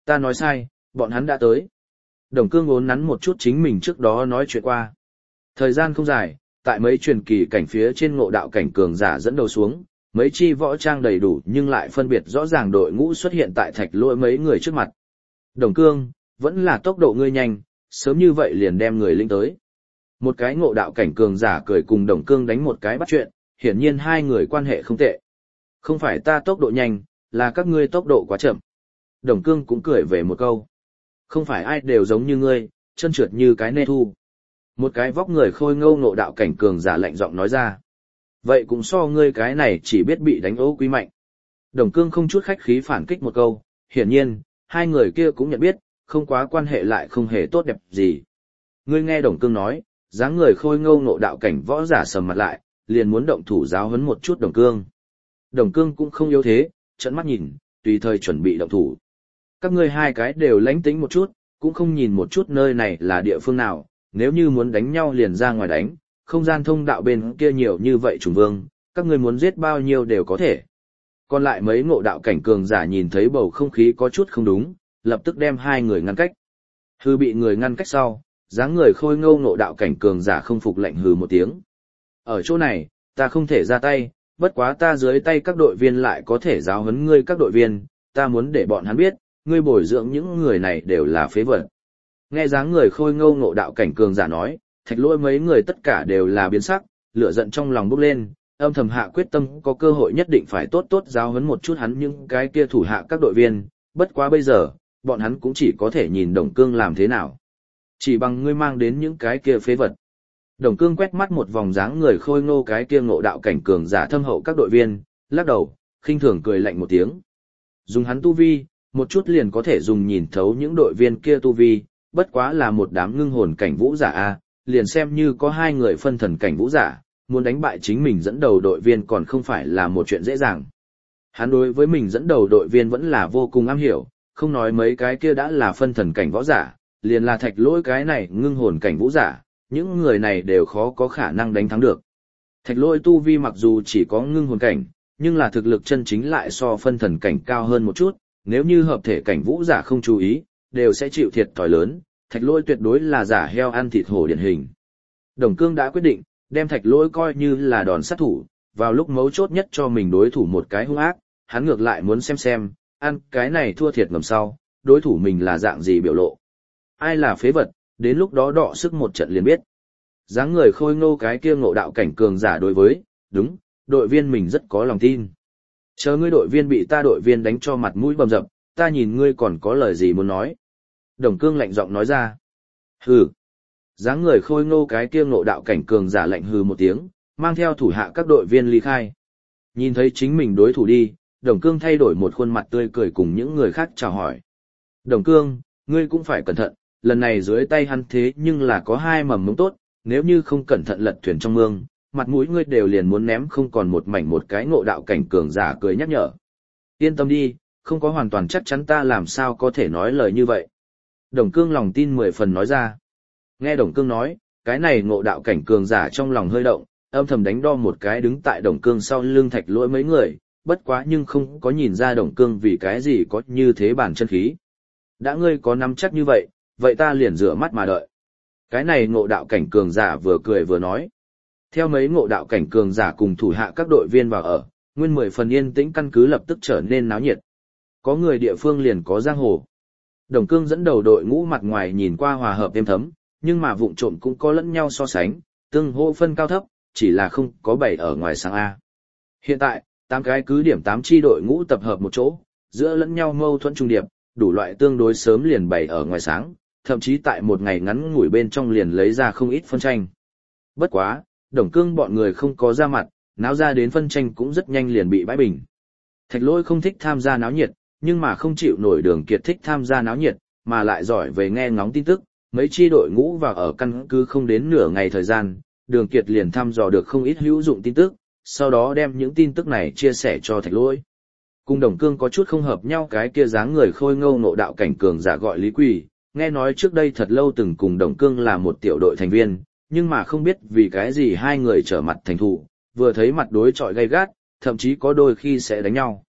Ta nói sai, bọn hắn đã tới. Đồng Cương uốn nắn một chút chính mình trước đó nói chuyện qua. Thời gian không dài, tại mấy truyền kỳ cảnh phía trên ngộ đạo cảnh cường giả dẫn đầu xuống, mấy chi võ trang đầy đủ nhưng lại phân biệt rõ ràng đội ngũ xuất hiện tại Thạch Lỗi mấy người trước mặt. Đồng Cương, vẫn là tốc độ ngươi nhanh, sớm như vậy liền đem người linh tới. Một cái ngộ đạo cảnh cường giả cười cùng Đồng Cương đánh một cái bắt chuyện, hiển nhiên hai người quan hệ không tệ. Không phải ta tốc độ nhanh, là các ngươi tốc độ quá chậm. Đồng Cương cũng cười về một câu. Không phải ai đều giống như ngươi, chân trượt như cái nê thu. Một cái vóc người khôi ngâu ngộ đạo cảnh cường giả lạnh giọng nói ra. Vậy cũng so ngươi cái này chỉ biết bị đánh ố quý mạnh. Đồng Cương không chút khách khí phản kích một câu, hiển nhiên, hai người kia cũng nhận biết, không quá quan hệ lại không hề tốt đẹp gì. Ngươi nghe Đồng Cương nói, dáng người khôi ngâu ngộ đạo cảnh võ giả sầm mặt lại, liền muốn động thủ giáo huấn một chút Đồng Cương. Đồng Cương cũng không yếu thế, trợn mắt nhìn, tùy thời chuẩn bị động thủ. Các ngươi hai cái đều lánh tính một chút, cũng không nhìn một chút nơi này là địa phương nào, nếu như muốn đánh nhau liền ra ngoài đánh, không gian thông đạo bên kia nhiều như vậy trùng vương, các ngươi muốn giết bao nhiêu đều có thể. Còn lại mấy ngộ đạo cảnh cường giả nhìn thấy bầu không khí có chút không đúng, lập tức đem hai người ngăn cách. Hư bị người ngăn cách sau, dáng người khôi ngâu ngộ đạo cảnh cường giả không phục lệnh hừ một tiếng. Ở chỗ này, ta không thể ra tay, bất quá ta dưới tay các đội viên lại có thể giáo huấn ngươi các đội viên, ta muốn để bọn hắn biết, ngươi bồi dưỡng những người này đều là phế vật. Nghe dáng người khôi ngâu ngộ đạo cảnh cường giả nói, Thạch Lỗi mấy người tất cả đều là biến sắc, lửa giận trong lòng bốc lên, âm thầm hạ quyết tâm có cơ hội nhất định phải tốt tốt giáo huấn một chút hắn những cái kia thủ hạ các đội viên, bất quá bây giờ, bọn hắn cũng chỉ có thể nhìn Đồng Cương làm thế nào. Chỉ bằng ngươi mang đến những cái kia phế vật. Đồng Cương quét mắt một vòng dáng người khôi ngô cái kia ngộ đạo cảnh cường giả thâm hậu các đội viên, lắc đầu, khinh thường cười lạnh một tiếng. Dùng hắn tu vi, một chút liền có thể dùng nhìn thấu những đội viên kia tu vi, bất quá là một đám ngưng hồn cảnh vũ giả a, liền xem như có hai người phân thần cảnh vũ giả, muốn đánh bại chính mình dẫn đầu đội viên còn không phải là một chuyện dễ dàng. Hắn đối với mình dẫn đầu đội viên vẫn là vô cùng am hiểu, không nói mấy cái kia đã là phân thần cảnh võ giả, liền là Thạch Lỗi cái này ngưng hồn cảnh vũ giả, những người này đều khó có khả năng đánh thắng được. Thạch Lỗi tu vi mặc dù chỉ có ngưng hồn cảnh, nhưng là thực lực chân chính lại so phân thần cảnh cao hơn một chút, nếu như hợp thể cảnh vũ giả không chú ý, đều sẽ chịu thiệt thòi lớn, Thạch Lỗi tuyệt đối là giả heo ăn thịt hổ điển hình. Đồng Cương đã quyết định, đem Thạch Lỗi coi như là đòn sát thủ, vào lúc mấu chốt nhất cho mình đối thủ một cái hung ác, hắn ngược lại muốn xem, ăn cái này thua thiệt ngầm sau, đối thủ mình là dạng gì biểu lộ. Ai là phế vật, đến lúc đó đọ sức một trận liền biết. Dáng người khôi ngô cái kia ngộ đạo cảnh cường giả đối với, đúng, đội viên mình rất có lòng tin. Chờ ngươi đội viên bị ta đội viên đánh cho mặt mũi bầm dập, ta nhìn ngươi còn có lời gì muốn nói. Đồng Cương lạnh giọng nói ra. Hừ. Dáng người khôi ngô cái kia ngộ đạo cảnh cường giả lạnh hừ một tiếng, mang theo thủ hạ các đội viên ly khai. Nhìn thấy chính mình đối thủ đi, Đồng Cương thay đổi một khuôn mặt tươi cười cùng những người khác chào hỏi. Đồng Cương, ngươi cũng phải cẩn thận, lần này dưới tay hắn thế nhưng là có hai mầm mống tốt, nếu như không cẩn thận lật thuyền trong mương, mặt mũi ngươi đều liền muốn ném không còn một mảnh một cái ngộ đạo cảnh cường giả cười nhắc nhở. Yên tâm đi, không có hoàn toàn chắc chắn ta làm sao có thể nói lời như vậy. Đồng Cương lòng tin 10 phần nói ra. Nghe Đồng Cương nói, cái này ngộ đạo cảnh cường giả trong lòng hơi động, âm thầm đánh đo một cái đứng tại Đồng Cương sau lưng Thạch Lỗi mấy người, bất quá nhưng không có nhìn ra Đồng Cương vì cái gì có như thế bản chân khí. Đã ngươi có nắm chắc như vậy, vậy ta liền rửa mắt mà đợi. Cái này ngộ đạo cảnh cường giả vừa cười vừa nói. Theo mấy ngộ đạo cảnh cường giả cùng thủ hạ các đội viên vào ở, nguyên 10 phần yên tĩnh căn cứ lập tức trở nên náo nhiệt. Có người địa phương liền có giang hồ. Đồng Cương dẫn đầu đội ngũ mặt ngoài nhìn qua hòa hợp êm thấm, nhưng mà vụng trộm cũng có lẫn nhau so sánh, tương hô phân cao thấp, chỉ là không có bày ở ngoài sáng A. Hiện tại, 8 cái cứ điểm 8 chi đội ngũ tập hợp một chỗ, giữa lẫn nhau mâu thuẫn trung điệp, đủ loại tương đối sớm liền bày ở ngoài sáng, thậm chí tại một ngày ngắn ngủi bên trong liền lấy ra không ít phân tranh. Bất quá, Đồng Cương bọn người không có ra mặt, náo ra đến phân tranh cũng rất nhanh liền bị bãi bình. Thạch Lỗi không thích tham gia náo nhiệt, nhưng mà không chịu nổi Đường Kiệt thích tham gia náo nhiệt, mà lại giỏi về nghe ngóng tin tức, mấy chi đội ngũ vào ở căn cứ không đến nửa ngày thời gian, Đường Kiệt liền thăm dò được không ít hữu dụng tin tức, sau đó đem những tin tức này chia sẻ cho Thạch Lỗi. Cùng Đồng Cương có chút không hợp nhau cái kia dáng người khôi ngô ngộ đạo cảnh cường giả gọi Lý Quỳ, nghe nói trước đây thật lâu từng cùng Đồng Cương là một tiểu đội thành viên, nhưng mà không biết vì cái gì hai người trở mặt thành thủ, vừa thấy mặt đối chọi gay gắt, thậm chí có đôi khi sẽ đánh nhau.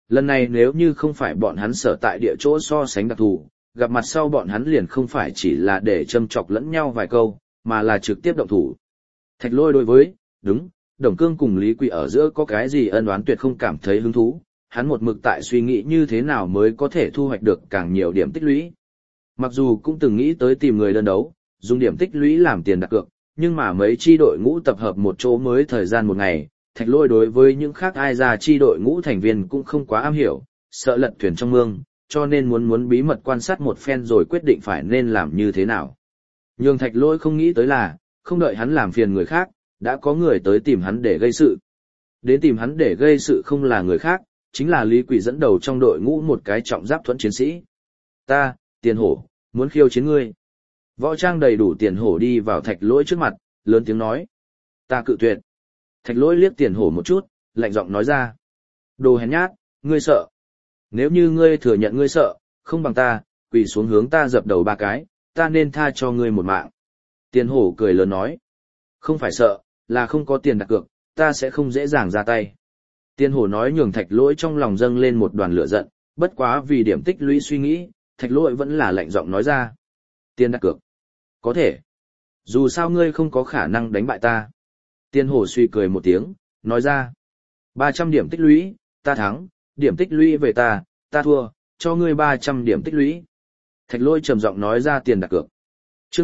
Lần này nếu như không phải bọn hắn sở tại địa chỗ so sánh đặc thù, gặp mặt sau bọn hắn liền không phải chỉ là để châm chọc lẫn nhau vài câu, mà là trực tiếp động thủ. Thạch Lôi đối với, đúng, Đồng Cương cùng Lý Quỳ ở giữa có cái gì ân oán tuyệt không cảm thấy hứng thú, hắn một mực tại suy nghĩ như thế nào mới có thể thu hoạch được càng nhiều điểm tích lũy. Mặc dù cũng từng nghĩ tới tìm người đơn đấu, dùng điểm tích lũy làm tiền đặt cược, nhưng mà mấy chi đội ngũ tập hợp một chỗ mới thời gian một ngày, Thạch Lôi đối với những khác ai ra chi đội ngũ thành viên cũng không quá am hiểu, sợ lật thuyền trong mương, cho nên muốn bí mật quan sát một phen rồi quyết định phải nên làm như thế nào. Nhưng Thạch Lôi không nghĩ tới là, không đợi hắn làm phiền người khác, đã có người tới tìm hắn để gây sự. Đến tìm hắn để gây sự không là người khác, chính là Lý Quỷ dẫn đầu trong đội ngũ một cái trọng giáp thuẫn chiến sĩ. Ta, Tiền Hổ, muốn khiêu chiến ngươi. Võ trang đầy đủ Tiền Hổ đi vào Thạch Lỗi trước mặt, lớn tiếng nói. Ta cự tuyệt. Thạch Lỗi liếc Tiền Hổ một chút, lạnh giọng nói ra. Đồ hèn nhát, ngươi sợ. Nếu như ngươi thừa nhận ngươi sợ, không bằng ta, quỳ xuống hướng ta dập đầu 3 cái, ta nên tha cho ngươi một mạng. Tiền Hổ cười lớn nói. Không phải sợ, là không có tiền đặt cược, ta sẽ không dễ dàng ra tay. Tiền Hổ nói nhường Thạch Lỗi trong lòng dâng lên một đoàn lửa giận, bất quá vì điểm tích lũy suy nghĩ, Thạch Lỗi vẫn là lạnh giọng nói ra. Tiền đặt cược. Có thể. Dù sao ngươi không có khả năng đánh bại ta. Tiền Hổ suy cười một tiếng, nói ra. 300 điểm tích lũy, ta thắng, điểm tích lũy về ta thua, cho ngươi 300 điểm tích lũy. Thạch Lỗi trầm giọng nói ra tiền đặt cược. Chương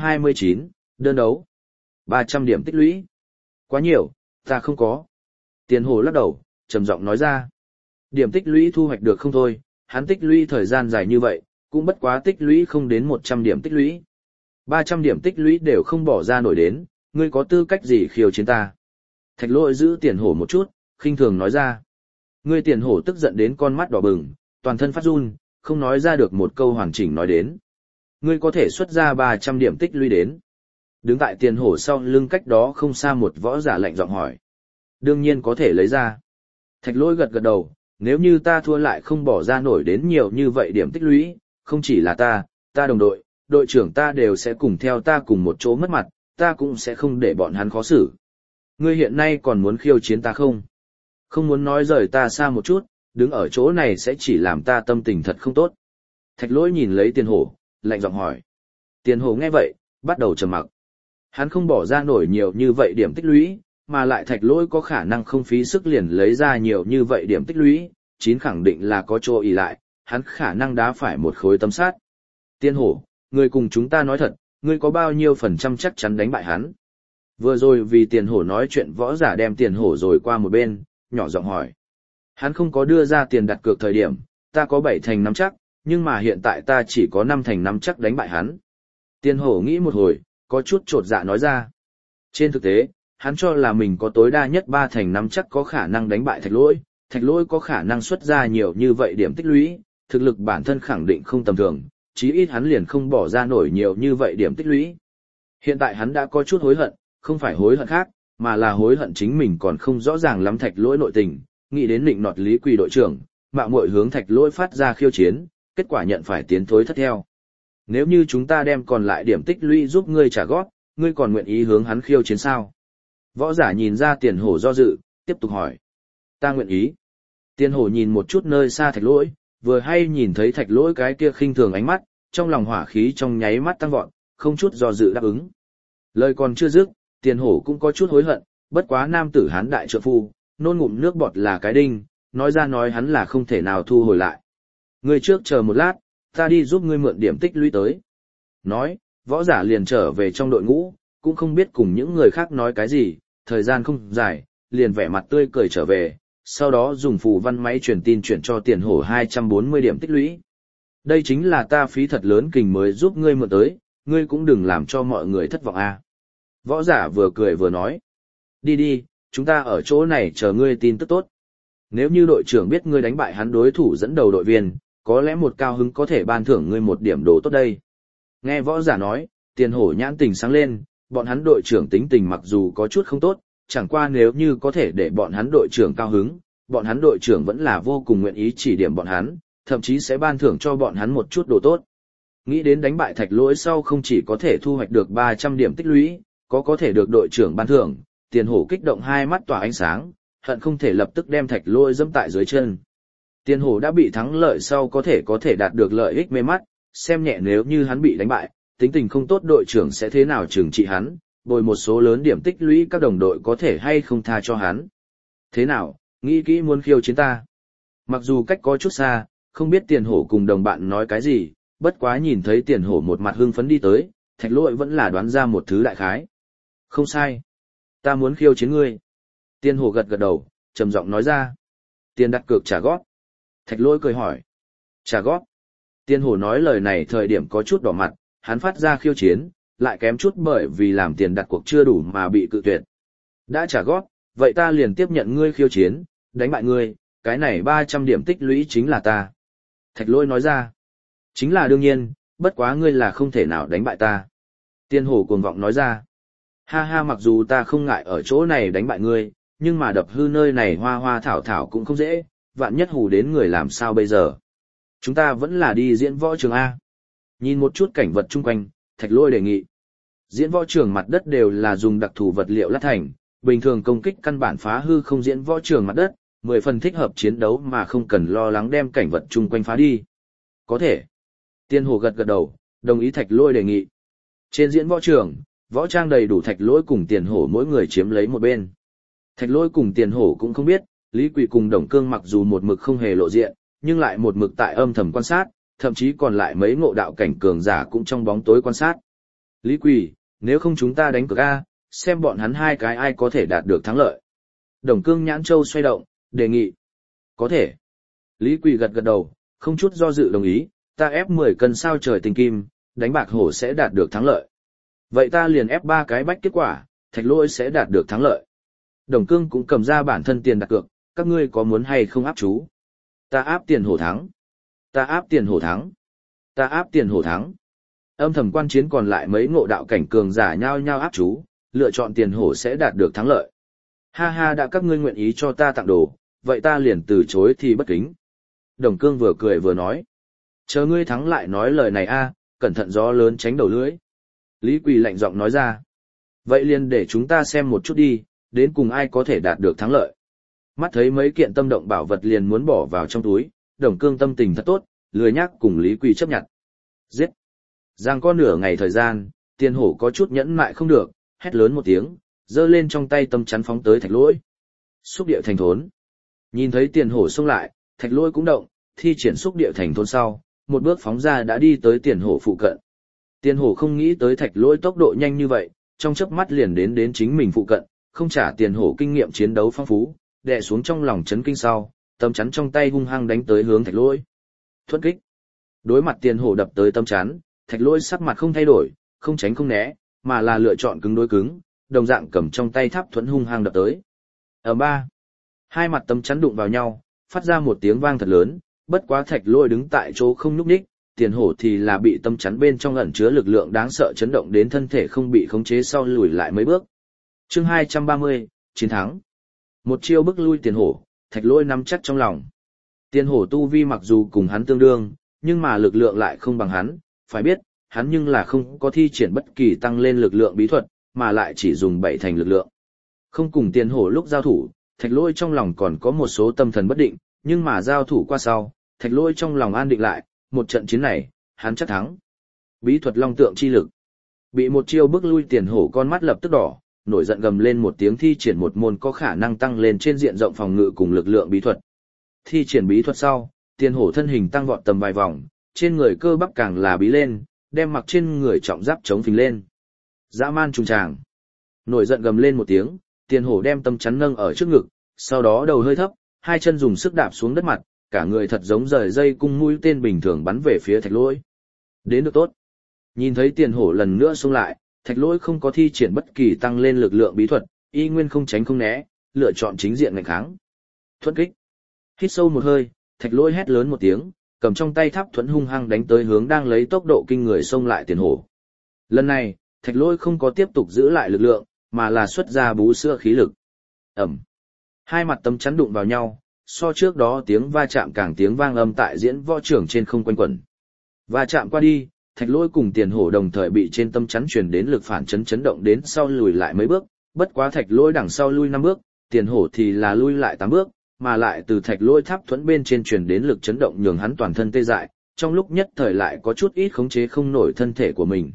229, đơn đấu. 300 điểm tích lũy. Quá nhiều, ta không có. Tiền Hổ lắc đầu, trầm giọng nói ra. Điểm tích lũy thu hoạch được không thôi, hắn tích lũy thời gian dài như vậy, cũng bất quá tích lũy không đến 100 điểm tích lũy. 300 điểm tích lũy đều không bỏ ra nổi đến, ngươi có tư cách gì khiêu chiến ta? Thạch Lỗi giữ Tiền Hổ một chút, khinh thường nói ra. Ngươi Tiền Hổ tức giận đến con mắt đỏ bừng, toàn thân phát run, không nói ra được một câu hoàn chỉnh nói đến. Ngươi có thể xuất ra 300 điểm tích lũy đến. Đứng tại Tiền Hổ sau lưng cách đó không xa một võ giả lạnh giọng hỏi. Đương nhiên có thể lấy ra. Thạch Lỗi gật gật đầu, nếu như ta thua lại không bỏ ra nổi đến nhiều như vậy điểm tích lũy, không chỉ là ta đồng đội, đội trưởng ta đều sẽ cùng theo ta cùng một chỗ mất mặt, ta cũng sẽ không để bọn hắn khó xử. Ngươi hiện nay còn muốn khiêu chiến ta không? Không muốn nói rời ta xa một chút, đứng ở chỗ này sẽ chỉ làm ta tâm tình thật không tốt. Thạch Lỗi nhìn lấy Tiền Hổ, lạnh giọng hỏi. Tiền Hổ nghe vậy, bắt đầu trầm mặc. Hắn không bỏ ra nổi nhiều như vậy điểm tích lũy, mà lại Thạch Lỗi có khả năng không phí sức liền lấy ra nhiều như vậy điểm tích lũy, chín khẳng định là có chỗ ỷ lại, hắn khả năng đá phải một khối tấm sắt. Tiền Hổ, ngươi cùng chúng ta nói thật, ngươi có bao nhiêu phần trăm chắc chắn đánh bại hắn? Vừa rồi vì Tiền Hổ nói chuyện võ giả đem Tiền Hổ rồi qua một bên, nhỏ giọng hỏi. Hắn không có đưa ra tiền đặt cược thời điểm, ta có 7 thành nắm chắc, nhưng mà hiện tại ta chỉ có 5 thành nắm chắc đánh bại hắn. Tiền Hổ nghĩ một hồi, có chút chột dạ nói ra. Trên thực tế, hắn cho là mình có tối đa nhất 3 thành nắm chắc có khả năng đánh bại Thạch Lỗi có khả năng xuất ra nhiều như vậy điểm tích lũy, thực lực bản thân khẳng định không tầm thường, chí ít hắn liền không bỏ ra nổi nhiều như vậy điểm tích lũy. Hiện tại hắn đã có chút hối hận, không phải hối hận khác, mà là hối hận chính mình còn không rõ ràng lắm Thạch Lỗi nội tình, nghĩ đến định nọt Lý Quỳ đội trưởng, mạo muội hướng Thạch Lỗi phát ra khiêu chiến, kết quả nhận phải tiến thối thất theo. Nếu như chúng ta đem còn lại điểm tích lũy giúp ngươi trả góp, ngươi còn nguyện ý hướng hắn khiêu chiến sao? Võ giả nhìn ra Tiền Hổ do dự, tiếp tục hỏi. Ta nguyện ý. Tiền Hổ nhìn một chút nơi xa Thạch Lỗi, vừa hay nhìn thấy Thạch Lỗi cái kia khinh thường ánh mắt, trong lòng hỏa khí trong nháy mắt tăng vọt, không chút do dự đáp ứng. Lời còn chưa dứt, Tiền Hổ cũng có chút hối hận, bất quá nam tử hán đại trượng phu, nôn ngụm nước bọt là cái đinh, nói ra nói hắn là không thể nào thu hồi lại. Ngươi trước chờ một lát, ta đi giúp ngươi mượn điểm tích lũy tới. Nói, võ giả liền trở về trong đội ngũ, cũng không biết cùng những người khác nói cái gì, thời gian không dài, liền vẻ mặt tươi cười trở về, sau đó dùng phù văn máy truyền tin chuyển cho Tiền Hổ 240 điểm tích lũy. Đây chính là ta phí thật lớn kình mới giúp ngươi mượn tới, ngươi cũng đừng làm cho mọi người thất vọng a. Võ giả vừa cười vừa nói. Đi đi, chúng ta ở chỗ này chờ ngươi tin tức tốt. Nếu như đội trưởng biết ngươi đánh bại hắn đối thủ dẫn đầu đội viên, có lẽ một cao hứng có thể ban thưởng ngươi một điểm đồ tốt đây. Nghe võ giả nói, Tiền Hổ nhãn tình sáng lên, bọn hắn đội trưởng tính tình mặc dù có chút không tốt, chẳng qua nếu như có thể để bọn hắn đội trưởng cao hứng, bọn hắn đội trưởng vẫn là vô cùng nguyện ý chỉ điểm bọn hắn, thậm chí sẽ ban thưởng cho bọn hắn một chút đồ tốt. Nghĩ đến đánh bại Thạch Lỗi sau không chỉ có thể thu hoạch được 300 điểm tích lũy, có thể được đội trưởng ban thưởng, Tiền Hổ kích động hai mắt tỏa ánh sáng, hận không thể lập tức đem Thạch Lỗi dẫm tại dưới chân. Tiền hổ đã bị thắng lợi sau có thể đạt được lợi ích mê mắt, xem nhẹ nếu như hắn bị đánh bại, tính tình không tốt đội trưởng sẽ thế nào trừng trị hắn, bồi một số lớn điểm tích lũy các đồng đội có thể hay không tha cho hắn. Thế nào, nghĩ kỹ muốn khiêu chiến ta? Mặc dù cách có chút xa, không biết tiền hổ cùng đồng bạn nói cái gì, bất quá nhìn thấy tiền hổ một mặt hưng phấn đi tới, Thạch Lỗi vẫn là đoán ra một thứ đại khái. Không sai. Ta muốn khiêu chiến ngươi. Tiền hổ gật gật đầu, trầm giọng nói ra. Tiền đặt cược trả góp. Thạch Lỗi cười hỏi. Trả góp. Tiền hổ nói lời này thời điểm có chút đỏ mặt, hắn phát ra khiêu chiến, lại kém chút bởi vì làm tiền đặt cuộc chưa đủ mà bị cự tuyệt. Đã trả góp, vậy ta liền tiếp nhận ngươi khiêu chiến, đánh bại ngươi, cái này 300 điểm tích lũy chính là ta. Thạch Lỗi nói ra. Chính là đương nhiên, bất quá ngươi là không thể nào đánh bại ta. Tiền hổ cuồng vọng nói ra. Ha ha, mặc dù ta không ngại ở chỗ này đánh bại ngươi, nhưng mà đập hư nơi này hoa hoa thảo thảo cũng không dễ, vạn nhất hù đến người làm sao bây giờ. Chúng ta vẫn là đi diễn võ trường A. Nhìn một chút cảnh vật chung quanh, Thạch Lỗi đề nghị. Diễn võ trường mặt đất đều là dùng đặc thù vật liệu lát thành, bình thường công kích căn bản phá hư không diễn võ trường mặt đất, 10 phần thích hợp chiến đấu mà không cần lo lắng đem cảnh vật chung quanh phá đi. Có thể. Tiền hổ gật gật đầu, đồng ý Thạch Lỗi đề nghị. Trên diễn võ trường, võ trang đầy đủ Thạch Lỗi cùng Tiền hổ mỗi người chiếm lấy một bên. Thạch Lỗi cùng Tiền hổ cũng không biết, Lý Quỳ cùng Đồng Cương mặc dù một mực không hề lộ diện, nhưng lại một mực tại âm thầm quan sát, thậm chí còn lại mấy ngộ đạo cảnh cường giả cũng trong bóng tối quan sát. Lý Quỳ, nếu không chúng ta đánh cược A, xem bọn hắn hai cái ai có thể đạt được thắng lợi. Đồng Cương nhãn châu xoay động, đề nghị. Có thể. Lý Quỳ gật gật đầu, không chút do dự đồng ý, ta ép 10 cân sao trời tinh kim, đánh bạc hổ sẽ đạt được thắng lợi. Vậy ta liền ép 3 cái bách kết quả, Thạch Lỗi sẽ đạt được thắng lợi. Đồng Cương cũng cầm ra bản thân tiền đặt cược, các ngươi có muốn hay không áp chú? Ta áp tiền hổ thắng. Ta áp tiền hổ thắng. Ta áp tiền hổ thắng. Âm thầm quan chiến còn lại mấy ngộ đạo cảnh cường giả nhao nhao áp chú, lựa chọn tiền hổ sẽ đạt được thắng lợi. Ha ha, đã các ngươi nguyện ý cho ta tặng đồ, vậy ta liền từ chối thì bất kính. Đồng Cương vừa cười vừa nói. Chờ ngươi thắng lại nói lời này a, cẩn thận gió lớn tránh đầu lưỡi. Lý Quỳ lạnh giọng nói ra. Vậy liền để chúng ta xem một chút đi, đến cùng ai có thể đạt được thắng lợi. Mắt thấy mấy kiện tâm động bảo vật liền muốn bỏ vào trong túi, Đồng Cương tâm tình thật tốt, lười nhác cùng Lý Quỳ chấp nhận. Giết! Giang có nửa ngày thời gian, Tiền hổ có chút nhẫn mại không được, hét lớn một tiếng, giơ lên trong tay tâm chắn phóng tới Thạch Lỗi. Xúc địa thành thốn. Nhìn thấy Tiền hổ xông lại, Thạch Lỗi cũng động, thi triển xúc địa thành thốn sau, một bước phóng ra đã đi tới Tiền hổ phụ cận. Tiền hổ không nghĩ tới Thạch Lỗi tốc độ nhanh như vậy, trong chớp mắt liền đến chính mình phụ cận, không trả Tiền hổ kinh nghiệm chiến đấu phong phú, đè xuống trong lòng chấn kinh sau, tâm chắn trong tay hung hăng đánh tới hướng Thạch Lỗi. Thuẫn kích. Đối mặt Tiền hổ đập tới tâm chắn, Thạch Lỗi sắc mặt không thay đổi, không tránh không né, mà là lựa chọn cứng đối cứng, đồng dạng cầm trong tay tháp thuẫn hung hăng đập tới. Ở ba, hai mặt tâm chắn đụng vào nhau, phát ra một tiếng vang thật lớn, bất quá Thạch Lỗi đứng tại chỗ không nhúc nhích, Tiền hổ thì là bị tâm chắn bên trong ẩn chứa lực lượng đáng sợ chấn động đến thân thể không bị khống chế sau lùi lại mấy bước. Chương 230, chiến thắng. Một chiêu bức lui Tiền hổ, Thạch Lỗi nắm chắc trong lòng. Tiền hổ tu vi mặc dù cùng hắn tương đương, nhưng mà lực lượng lại không bằng hắn, phải biết, hắn nhưng là không có thi triển bất kỳ tăng lên lực lượng bí thuật, mà lại chỉ dùng 7 thành lực lượng. Không cùng Tiền hổ lúc giao thủ, Thạch Lỗi trong lòng còn có một số tâm thần bất định, nhưng mà giao thủ qua sau, Thạch Lỗi trong lòng an định lại, một trận chiến này, hắn chắc thắng. Bí thuật long tượng chi lực. Bị một chiêu bức lui Tiền hổ con mắt lập tức đỏ, nổi giận gầm lên một tiếng thi triển một môn có khả năng tăng lên trên diện rộng phòng ngự cùng lực lượng bí thuật. Thi triển bí thuật sau, Tiền hổ thân hình tăng vọt tầm vài vòng, trên người cơ bắp càng là bí lên, đem mặc trên người trọng giáp chống phình lên. Dã man trùng tràng. Nổi giận gầm lên một tiếng, Tiền hổ đem tâm chắn nâng ở trước ngực, sau đó đầu hơi thấp, hai chân dùng sức đạp xuống đất mặt, cả người thật giống rời dây cung mũi tên bình thường bắn về phía Thạch Lỗi. Đến được tốt. Nhìn thấy Tiền hổ lần nữa xông lại, Thạch Lỗi không có thi triển bất kỳ tăng lên lực lượng bí thuật, y nguyên không tránh không né, lựa chọn chính diện nghênh kháng. Thuẫn kích. Hít sâu một hơi, Thạch Lỗi hét lớn một tiếng, cầm trong tay tháp thuẫn hung hăng đánh tới hướng đang lấy tốc độ kinh người xông lại Tiền hổ. Lần này, Thạch Lỗi không có tiếp tục giữ lại lực lượng, mà là xuất ra bú sữa khí lực. Ầm. Hai mặt tấm chắn đụng vào nhau, so trước đó tiếng va chạm càng tiếng vang âm tại diễn võ trường trên không quanh quẩn. Va chạm qua đi, Thạch Lỗi cùng Tiền hổ đồng thời bị trên tâm chắn truyền đến lực phản chấn động đến sau lùi lại mấy bước, bất quá Thạch Lỗi đằng sau lui 5 bước, Tiền hổ thì là lui lại 8 bước, mà lại từ thạch lôi tháp thuẫn bên trên truyền đến lực chấn động nhường hắn toàn thân tê dại, trong lúc nhất thời lại có chút ít khống chế không nổi thân thể của mình.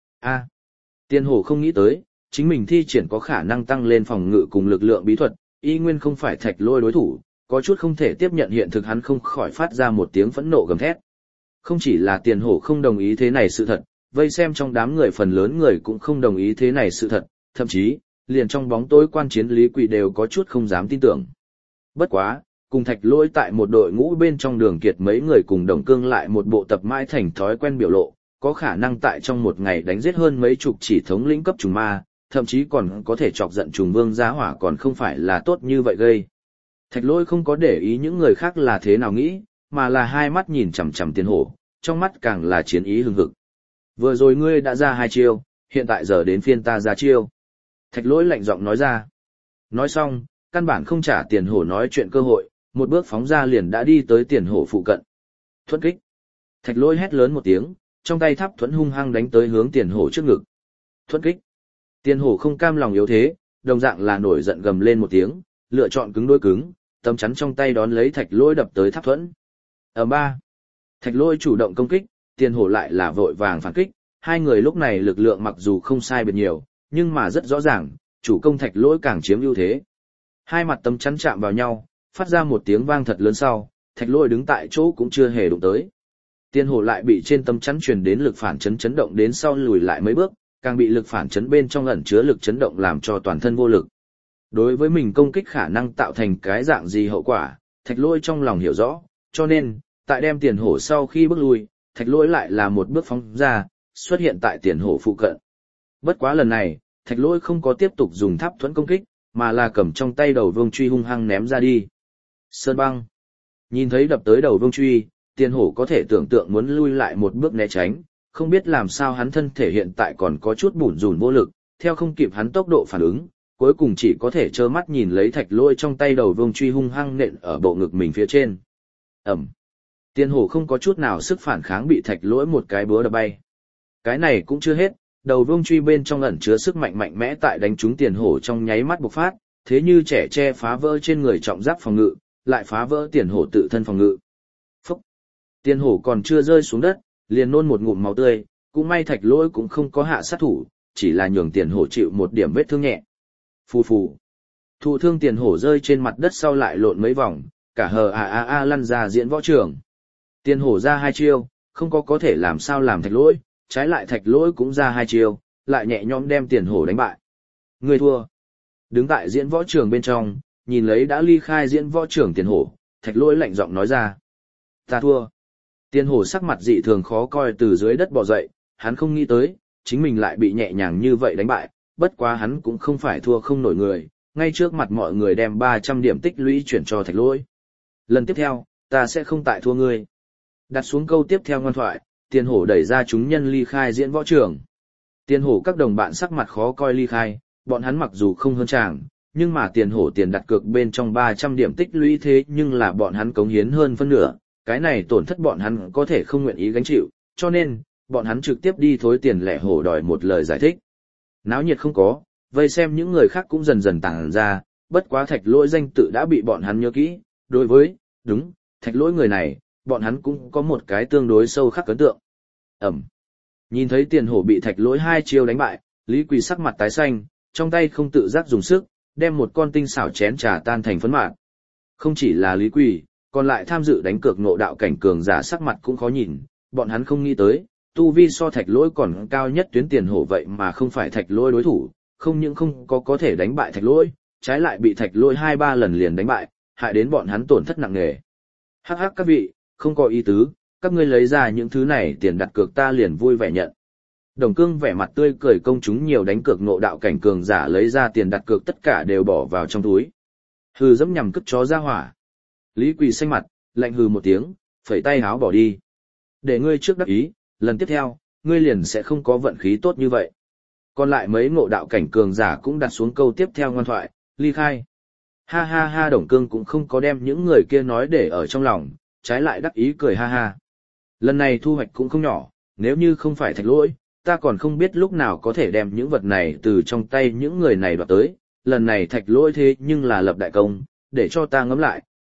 Tiền hổ không nghĩ tới, chính mình thi triển có khả năng tăng lên phòng ngự cùng lực lượng bí thuật, y nguyên không phải thạch lôi đối thủ, có chút không thể tiếp nhận hiện thực hắn không khỏi phát ra một tiếng phẫn nộ gầm thét. Không chỉ là tiền hổ không đồng ý thế này sự thật, vây xem trong đám người phần lớn người cũng không đồng ý thế này sự thật, thậm chí, liền trong bóng tối quan chiến Lý Quỳ đều có chút không dám tin tưởng. Bất quá, cùng thạch lôi tại một đội ngũ bên trong Đường Kiệt mấy người cùng Đồng Cương lại một bộ tập mãi thành thói quen biểu lộ, có khả năng tại trong một ngày đánh giết hơn mấy chục chỉ thống lĩnh cấp trùng ma, thậm chí còn có thể chọc giận trùng vương giá hỏa còn không phải là tốt như vậy gây. Thạch lôi không có để ý những người khác là thế nào nghĩ, mà là hai mắt nhìn chằm chằm tiền hổ, trong mắt càng là chiến ý hừng hực. Vừa rồi ngươi đã ra 2 chiêu, hiện tại giờ đến phiên ta ra chiêu. Thạch lôi lạnh giọng nói ra. Nói xong, căn bản không trả tiền hổ nói chuyện cơ hội, một bước phóng ra liền đã đi tới tiền hổ phụ cận. Thuẫn kích. Thạch lôi hét lớn một tiếng, trong tay tháp thuẫn hung hăng đánh tới hướng tiền hổ trước ngực. Thuẫn kích. Tiền hổ không cam lòng yếu thế, đồng dạng là nổi giận gầm lên một tiếng, lựa chọn cứng đối cứng, tấm chắn trong tay đón lấy thạch lôi đập tới tháp thuẫn. Ba. Thạch lôi chủ động công kích, tiền hổ lại là vội vàng phản kích, hai người lúc này lực lượng mặc dù không sai biệt nhiều, nhưng mà rất rõ ràng, chủ công thạch lôi càng chiếm ưu thế. Hai mặt tấm chắn chạm vào nhau, phát ra một tiếng vang thật lớn sau, thạch lôi đứng tại chỗ cũng chưa hề đụng tới. Tiền hổ lại bị trên tấm chắn truyền đến lực phản chấn chấn động đến sau lùi lại mấy bước, càng bị lực phản chấn bên trong ẩn chứa lực chấn động làm cho toàn thân vô lực. Đối với mình công kích khả năng tạo thành cái dạng gì hậu quả, thạch lôi trong lòng hiểu rõ, cho nên, tại đem tiền hổ sau khi bước lui, thạch lôi lại là một bước phóng ra, xuất hiện tại tiền hổ phụ cận. Bất quá lần này, thạch lôi không có tiếp tục dùng tháp thuẫn công kích, mà là cầm trong tay đầu vương truy hung hăng ném ra đi. Sơn băng. Nhìn thấy đập tới đầu vương truy, tiền hổ có thể tưởng tượng muốn lui lại một bước né tránh, không biết làm sao hắn thân thể hiện tại còn có chút bủn rủn vô lực, theo không kịp hắn tốc độ phản ứng, cuối cùng chỉ có thể trơ mắt nhìn lấy thạch lôi trong tay đầu vương truy hung hăng nện ở bộ ngực mình phía trên. Ẩm. Tiền hổ không có chút nào sức phản kháng bị thạch lôi một cái búa đập bay. Cái này cũng chưa hết, đầu vương truy bên trong ẩn chứa sức mạnh mạnh mẽ tại đánh trúng tiền hổ trong nháy mắt bộc phát, thế như trẻ tre phá vỡ trên người trọng giáp phòng ngự, lại phá vỡ tiền hổ tự thân phòng ngự. Phúc! Tiền hổ còn chưa rơi xuống đất, liền nôn một ngụm máu tươi, cũng may thạch lôi cũng không có hạ sát thủ, chỉ là nhường tiền hổ chịu một điểm vết thương nhẹ. Phù phù! Thụ thương tiền hổ rơi trên mặt đất sau lại lộn mấy vòng, cả hờ lăn ra diễn võ trường. Tiền hổ ra 2 chiêu, không có thể làm sao làm thạch lôi, trái lại thạch lôi cũng ra 2 chiêu, lại nhẹ nhõm đem tiền hổ đánh bại. Người thua. Đứng tại diễn võ trường bên trong, nhìn lấy đã ly khai diễn võ trường tiền hổ, thạch lôi lạnh giọng nói ra. Ta thua. Tiền hổ sắc mặt dị thường khó coi từ dưới đất bò dậy, hắn không nghĩ tới, chính mình lại bị nhẹ nhàng như vậy đánh bại, bất quá hắn cũng không phải thua không nổi người, ngay trước mặt mọi người đem 300 điểm tích lũy chuyển cho thạch lôi. Lần tiếp theo, ta sẽ không tại thua ngươi. Đặt xuống câu tiếp theo ngoan thoại, tiền hổ đẩy ra chúng nhân ly khai diễn võ trường. Tiền hổ các đồng bạn sắc mặt khó coi ly khai, bọn hắn mặc dù không hơn chàng, nhưng mà tiền hổ tiền đặt cược bên trong 300 điểm tích lũy thế nhưng là bọn hắn cống hiến hơn phân nửa, cái này tổn thất bọn hắn có thể không nguyện ý gánh chịu, cho nên, bọn hắn trực tiếp đi thối tiền lẻ hổ đòi một lời giải thích. Náo nhiệt không có, vây xem những người khác cũng dần dần tản ra, bất quá thạch lỗi danh tự đã bị bọn hắn nhớ kỹ, đối với, đúng, thạch lỗi người này, bọn hắn cũng có một cái tương đối sâu khắc ấn tượng. Ẩm. Nhìn thấy tiền hổ bị thạch lỗi 2 chiêu đánh bại, Lý Quỳ sắc mặt tái xanh, trong tay không tự giác dùng sức, đem một con tinh xảo chén trà tan thành phấn mạt. Không chỉ là Lý Quỳ, còn lại tham dự đánh cược ngộ đạo cảnh cường giả sắc mặt cũng khó nhìn, bọn hắn không nghĩ tới, tu vi so thạch lỗi còn cao nhất tuyến tiền hổ vậy mà không phải thạch lỗi đối thủ, không những không có thể đánh bại thạch lỗi, trái lại bị thạch lỗi 2-3 lần liền đánh bại, hại đến bọn hắn tổn thất nặng nề. Hắc hắc các vị, không có ý tứ, các ngươi lấy ra những thứ này tiền đặt cược ta liền vui vẻ nhận. Đồng Cương vẻ mặt tươi cười công chúng nhiều đánh cược ngộ đạo cảnh cường giả lấy ra tiền đặt cược tất cả đều bỏ vào trong túi. Hừ dẫm nhằm cất chó ra hỏa. Lý Quỳ xanh mặt, lạnh hừ một tiếng, phẩy tay háo bỏ đi. Để ngươi trước đắc ý, lần tiếp theo, ngươi liền sẽ không có vận khí tốt như vậy. Còn lại mấy ngộ đạo cảnh cường giả cũng đặt xuống câu tiếp theo ngoan thoại, ly khai. Ha ha ha Đồng Cương cũng không có đem những người kia nói để ở trong lòng, trái lại đắc ý cười ha ha. Lần này thu hoạch cũng không nhỏ, nếu như không phải thạch lỗi, ta còn không biết lúc nào có thể đem những vật này từ trong tay những người này đoạt tới, lần này thạch lỗi thế nhưng là lập đại công, để cho ta ngẫm lại,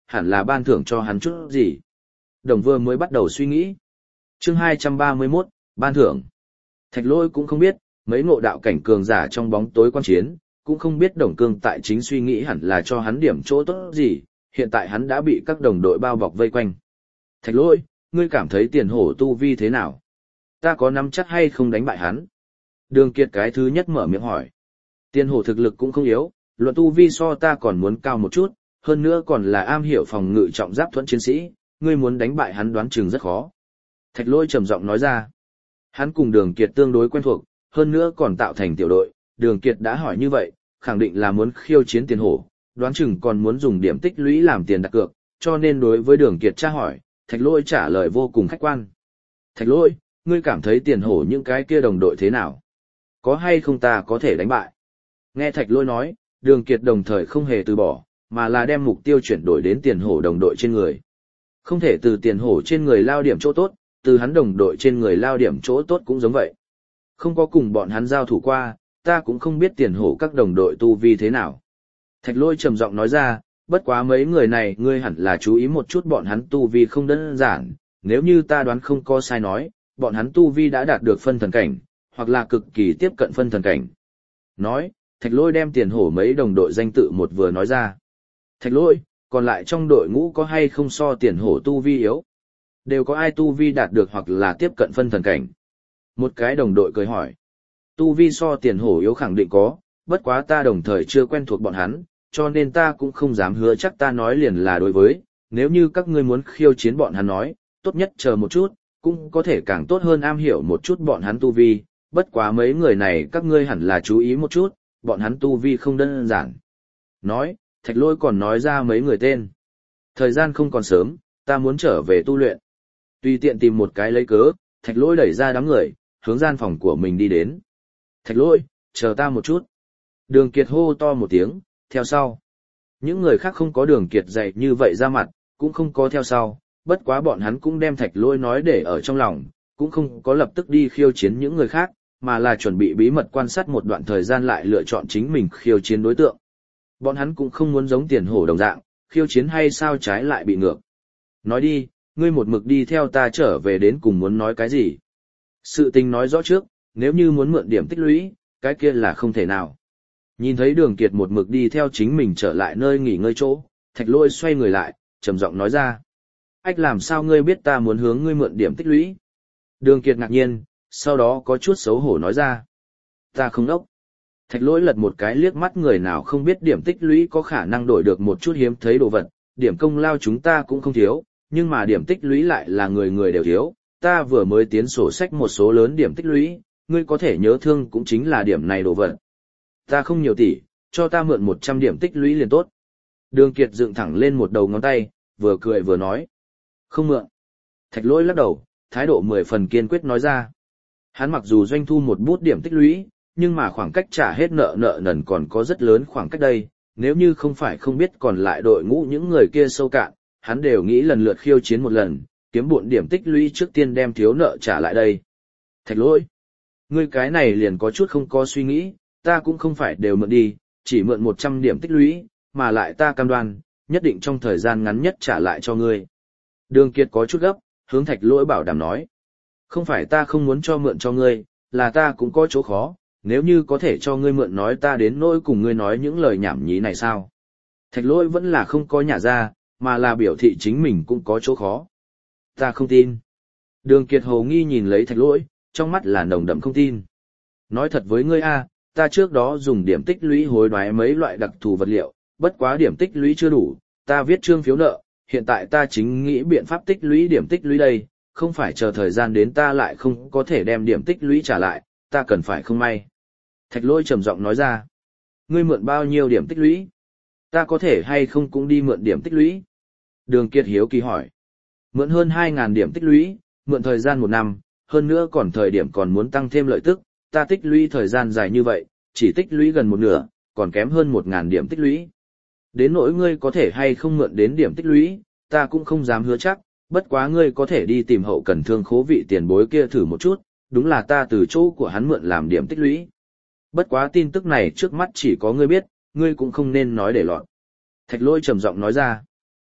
hẳn là ban thưởng cho hắn chút gì. Đồng vừa mới bắt đầu suy nghĩ. Chương 231, ban thưởng. Thạch Lỗi cũng không biết, mấy ngộ đạo cảnh cường giả trong bóng tối quan chiến, cũng không biết Đồng Cương tại chính suy nghĩ hẳn là cho hắn điểm chỗ tốt gì, hiện tại hắn đã bị các đồng đội bao bọc vây quanh. Thạch Lỗi, ngươi cảm thấy Tiền Hổ tu vi thế nào? Ta có nắm chắc hay không đánh bại hắn? Đường Kiệt cái thứ nhất mở miệng hỏi. Tiền Hổ thực lực cũng không yếu, luận tu vi so ta còn muốn cao một chút, hơn nữa còn là am hiểu phòng ngự trọng giáp thuẫn chiến sĩ, ngươi muốn đánh bại hắn đoán chừng rất khó. Thạch Lỗi trầm giọng nói ra. Hắn cùng Đường Kiệt tương đối quen thuộc, hơn nữa còn tạo thành tiểu đội, Đường Kiệt đã hỏi như vậy, khẳng định là muốn khiêu chiến Tiền Hổ, đoán chừng còn muốn dùng điểm tích lũy làm tiền đặt cược, cho nên đối với Đường Kiệt tra hỏi, Thạch Lỗi trả lời vô cùng khách quan. Thạch Lỗi, ngươi cảm thấy Tiền Hổ những cái kia đồng đội thế nào? Có hay không ta có thể đánh bại? Nghe Thạch Lỗi nói, Đường Kiệt đồng thời không hề từ bỏ, mà là đem mục tiêu chuyển đổi đến Tiền Hổ đồng đội trên người. Không thể từ Tiền Hổ trên người lao điểm chỗ tốt, từ hắn đồng đội trên người lao điểm chỗ tốt cũng giống vậy. Không có cùng bọn hắn giao thủ qua, ta cũng không biết Tiền Hổ các đồng đội tu vi thế nào. Thạch Lỗi trầm giọng nói ra, bất quá mấy người này ngươi hẳn là chú ý một chút bọn hắn tu vi không đơn giản, nếu như ta đoán không có sai nói, bọn hắn tu vi đã đạt được phân thần cảnh, hoặc là cực kỳ tiếp cận phân thần cảnh. Nói, Thạch Lỗi đem Tiền Hổ mấy đồng đội danh tự một vừa nói ra. Thạch Lỗi, còn lại trong đội ngũ có hay không so Tiền Hổ tu vi yếu? Đều có ai tu vi đạt được hoặc là tiếp cận phân thần cảnh? Một cái đồng đội cười hỏi. Tu vi so Tiền Hổ yếu khẳng định có, bất quá ta đồng thời chưa quen thuộc bọn hắn, cho nên ta cũng không dám hứa chắc ta nói liền là đối với, nếu như các ngươi muốn khiêu chiến bọn hắn nói, tốt nhất chờ một chút, cũng có thể càng tốt hơn am hiểu một chút bọn hắn tu vi, bất quá mấy người này các ngươi hẳn là chú ý một chút, bọn hắn tu vi không đơn giản. Nói, Thạch Lỗi còn nói ra mấy người tên. Thời gian không còn sớm, ta muốn trở về tu luyện. Tùy tiện tìm một cái lấy cớ, Thạch Lỗi đẩy ra đám người, hướng gian phòng của mình đi đến. Thạch Lỗi, chờ ta một chút. Đường Kiệt hô to một tiếng, theo sau. Những người khác không có Đường Kiệt dạy như vậy ra mặt, cũng không có theo sau, bất quá bọn hắn cũng đem Thạch Lỗi nói để ở trong lòng, cũng không có lập tức đi khiêu chiến những người khác, mà là chuẩn bị bí mật quan sát một đoạn thời gian lại lựa chọn chính mình khiêu chiến đối tượng. Bọn hắn cũng không muốn giống Tiền Hổ đồng dạng, khiêu chiến hay sao trái lại bị ngược. Nói đi, ngươi một mực đi theo ta trở về đến cùng muốn nói cái gì? Sự tình nói rõ trước, nếu như muốn mượn điểm tích lũy, cái kia là không thể nào. Nhìn thấy Đường Kiệt một mực đi theo chính mình trở lại nơi nghỉ ngơi chỗ, Thạch Lỗi xoay người lại, trầm giọng nói ra. Ách làm sao ngươi biết ta muốn hướng ngươi mượn điểm tích lũy? Đường Kiệt ngạc nhiên, sau đó có chút xấu hổ nói ra. Ta không đốc. Thạch Lỗi lật một cái liếc mắt người nào không biết điểm tích lũy có khả năng đổi được một chút hiếm thấy đồ vật, điểm công lao chúng ta cũng không thiếu, nhưng mà điểm tích lũy lại là người người đều thiếu, ta vừa mới tiến sổ sách một số lớn điểm tích lũy, ngươi có thể nhớ thương cũng chính là điểm này đồ vật. Ta không nhiều tỷ, cho ta mượn 100 điểm tích lũy liền tốt. Đường Kiệt dựng thẳng lên một đầu ngón tay, vừa cười vừa nói. Không mượn. Thạch Lỗi lắc đầu, thái độ 10 phần kiên quyết nói ra. Hắn mặc dù doanh thu một bút điểm tích lũy, nhưng mà khoảng cách trả hết nợ nần còn có rất lớn khoảng cách đây, nếu như không phải không biết còn lại đội ngũ những người kia sâu cạn, hắn đều nghĩ lần lượt khiêu chiến một lần, kiếm bộn điểm tích lũy trước tiên đem thiếu nợ trả lại đây. Thạch Lỗi, ngươi cái này liền có chút không có suy nghĩ, ta cũng không phải đều mượn đi, chỉ mượn 100 điểm tích lũy, mà lại ta cam đoan, nhất định trong thời gian ngắn nhất trả lại cho ngươi. Đường Kiệt có chút gấp, hướng Thạch Lỗi bảo đảm nói. Không phải ta không muốn cho mượn cho ngươi, là ta cũng có chỗ khó, nếu như có thể cho ngươi mượn nói ta đến nỗi cùng ngươi nói những lời nhảm nhí này sao. Thạch Lỗi vẫn là không có nhả ra, mà là biểu thị chính mình cũng có chỗ khó. Ta không tin. Đường Kiệt hồ nghi nhìn lấy Thạch Lỗi, trong mắt là nồng đậm không tin. Nói thật với ngươi a, ta trước đó dùng điểm tích lũy hối đoái mấy loại đặc thù vật liệu, bất quá điểm tích lũy chưa đủ, ta viết trương phiếu nợ, hiện tại ta chính nghĩ biện pháp tích lũy điểm tích lũy đây, không phải chờ thời gian đến ta lại không có thể đem điểm tích lũy trả lại, ta cần phải không may. Thạch Lỗi trầm giọng nói ra. Ngươi mượn bao nhiêu điểm tích lũy? Ta có thể hay không cũng đi mượn điểm tích lũy? Đường Kiệt hiếu kỳ hỏi. Mượn hơn 2.000 điểm tích lũy, mượn thời gian 1 năm, hơn nữa còn thời điểm còn muốn tăng thêm lợi tức, ta tích lũy thời gian dài như vậy, chỉ tích lũy gần một nửa, còn kém hơn 1.000 điểm tích lũy. Đến nỗi ngươi có thể hay không mượn đến điểm tích lũy, ta cũng không dám hứa chắc, bất quá ngươi có thể đi tìm hậu cần thương khố vị tiền bối kia thử một chút, đúng là ta từ chỗ của hắn mượn làm điểm tích lũy. Bất quá tin tức này trước mắt chỉ có ngươi biết, ngươi cũng không nên nói để lọt. Thạch Lỗi trầm giọng nói ra.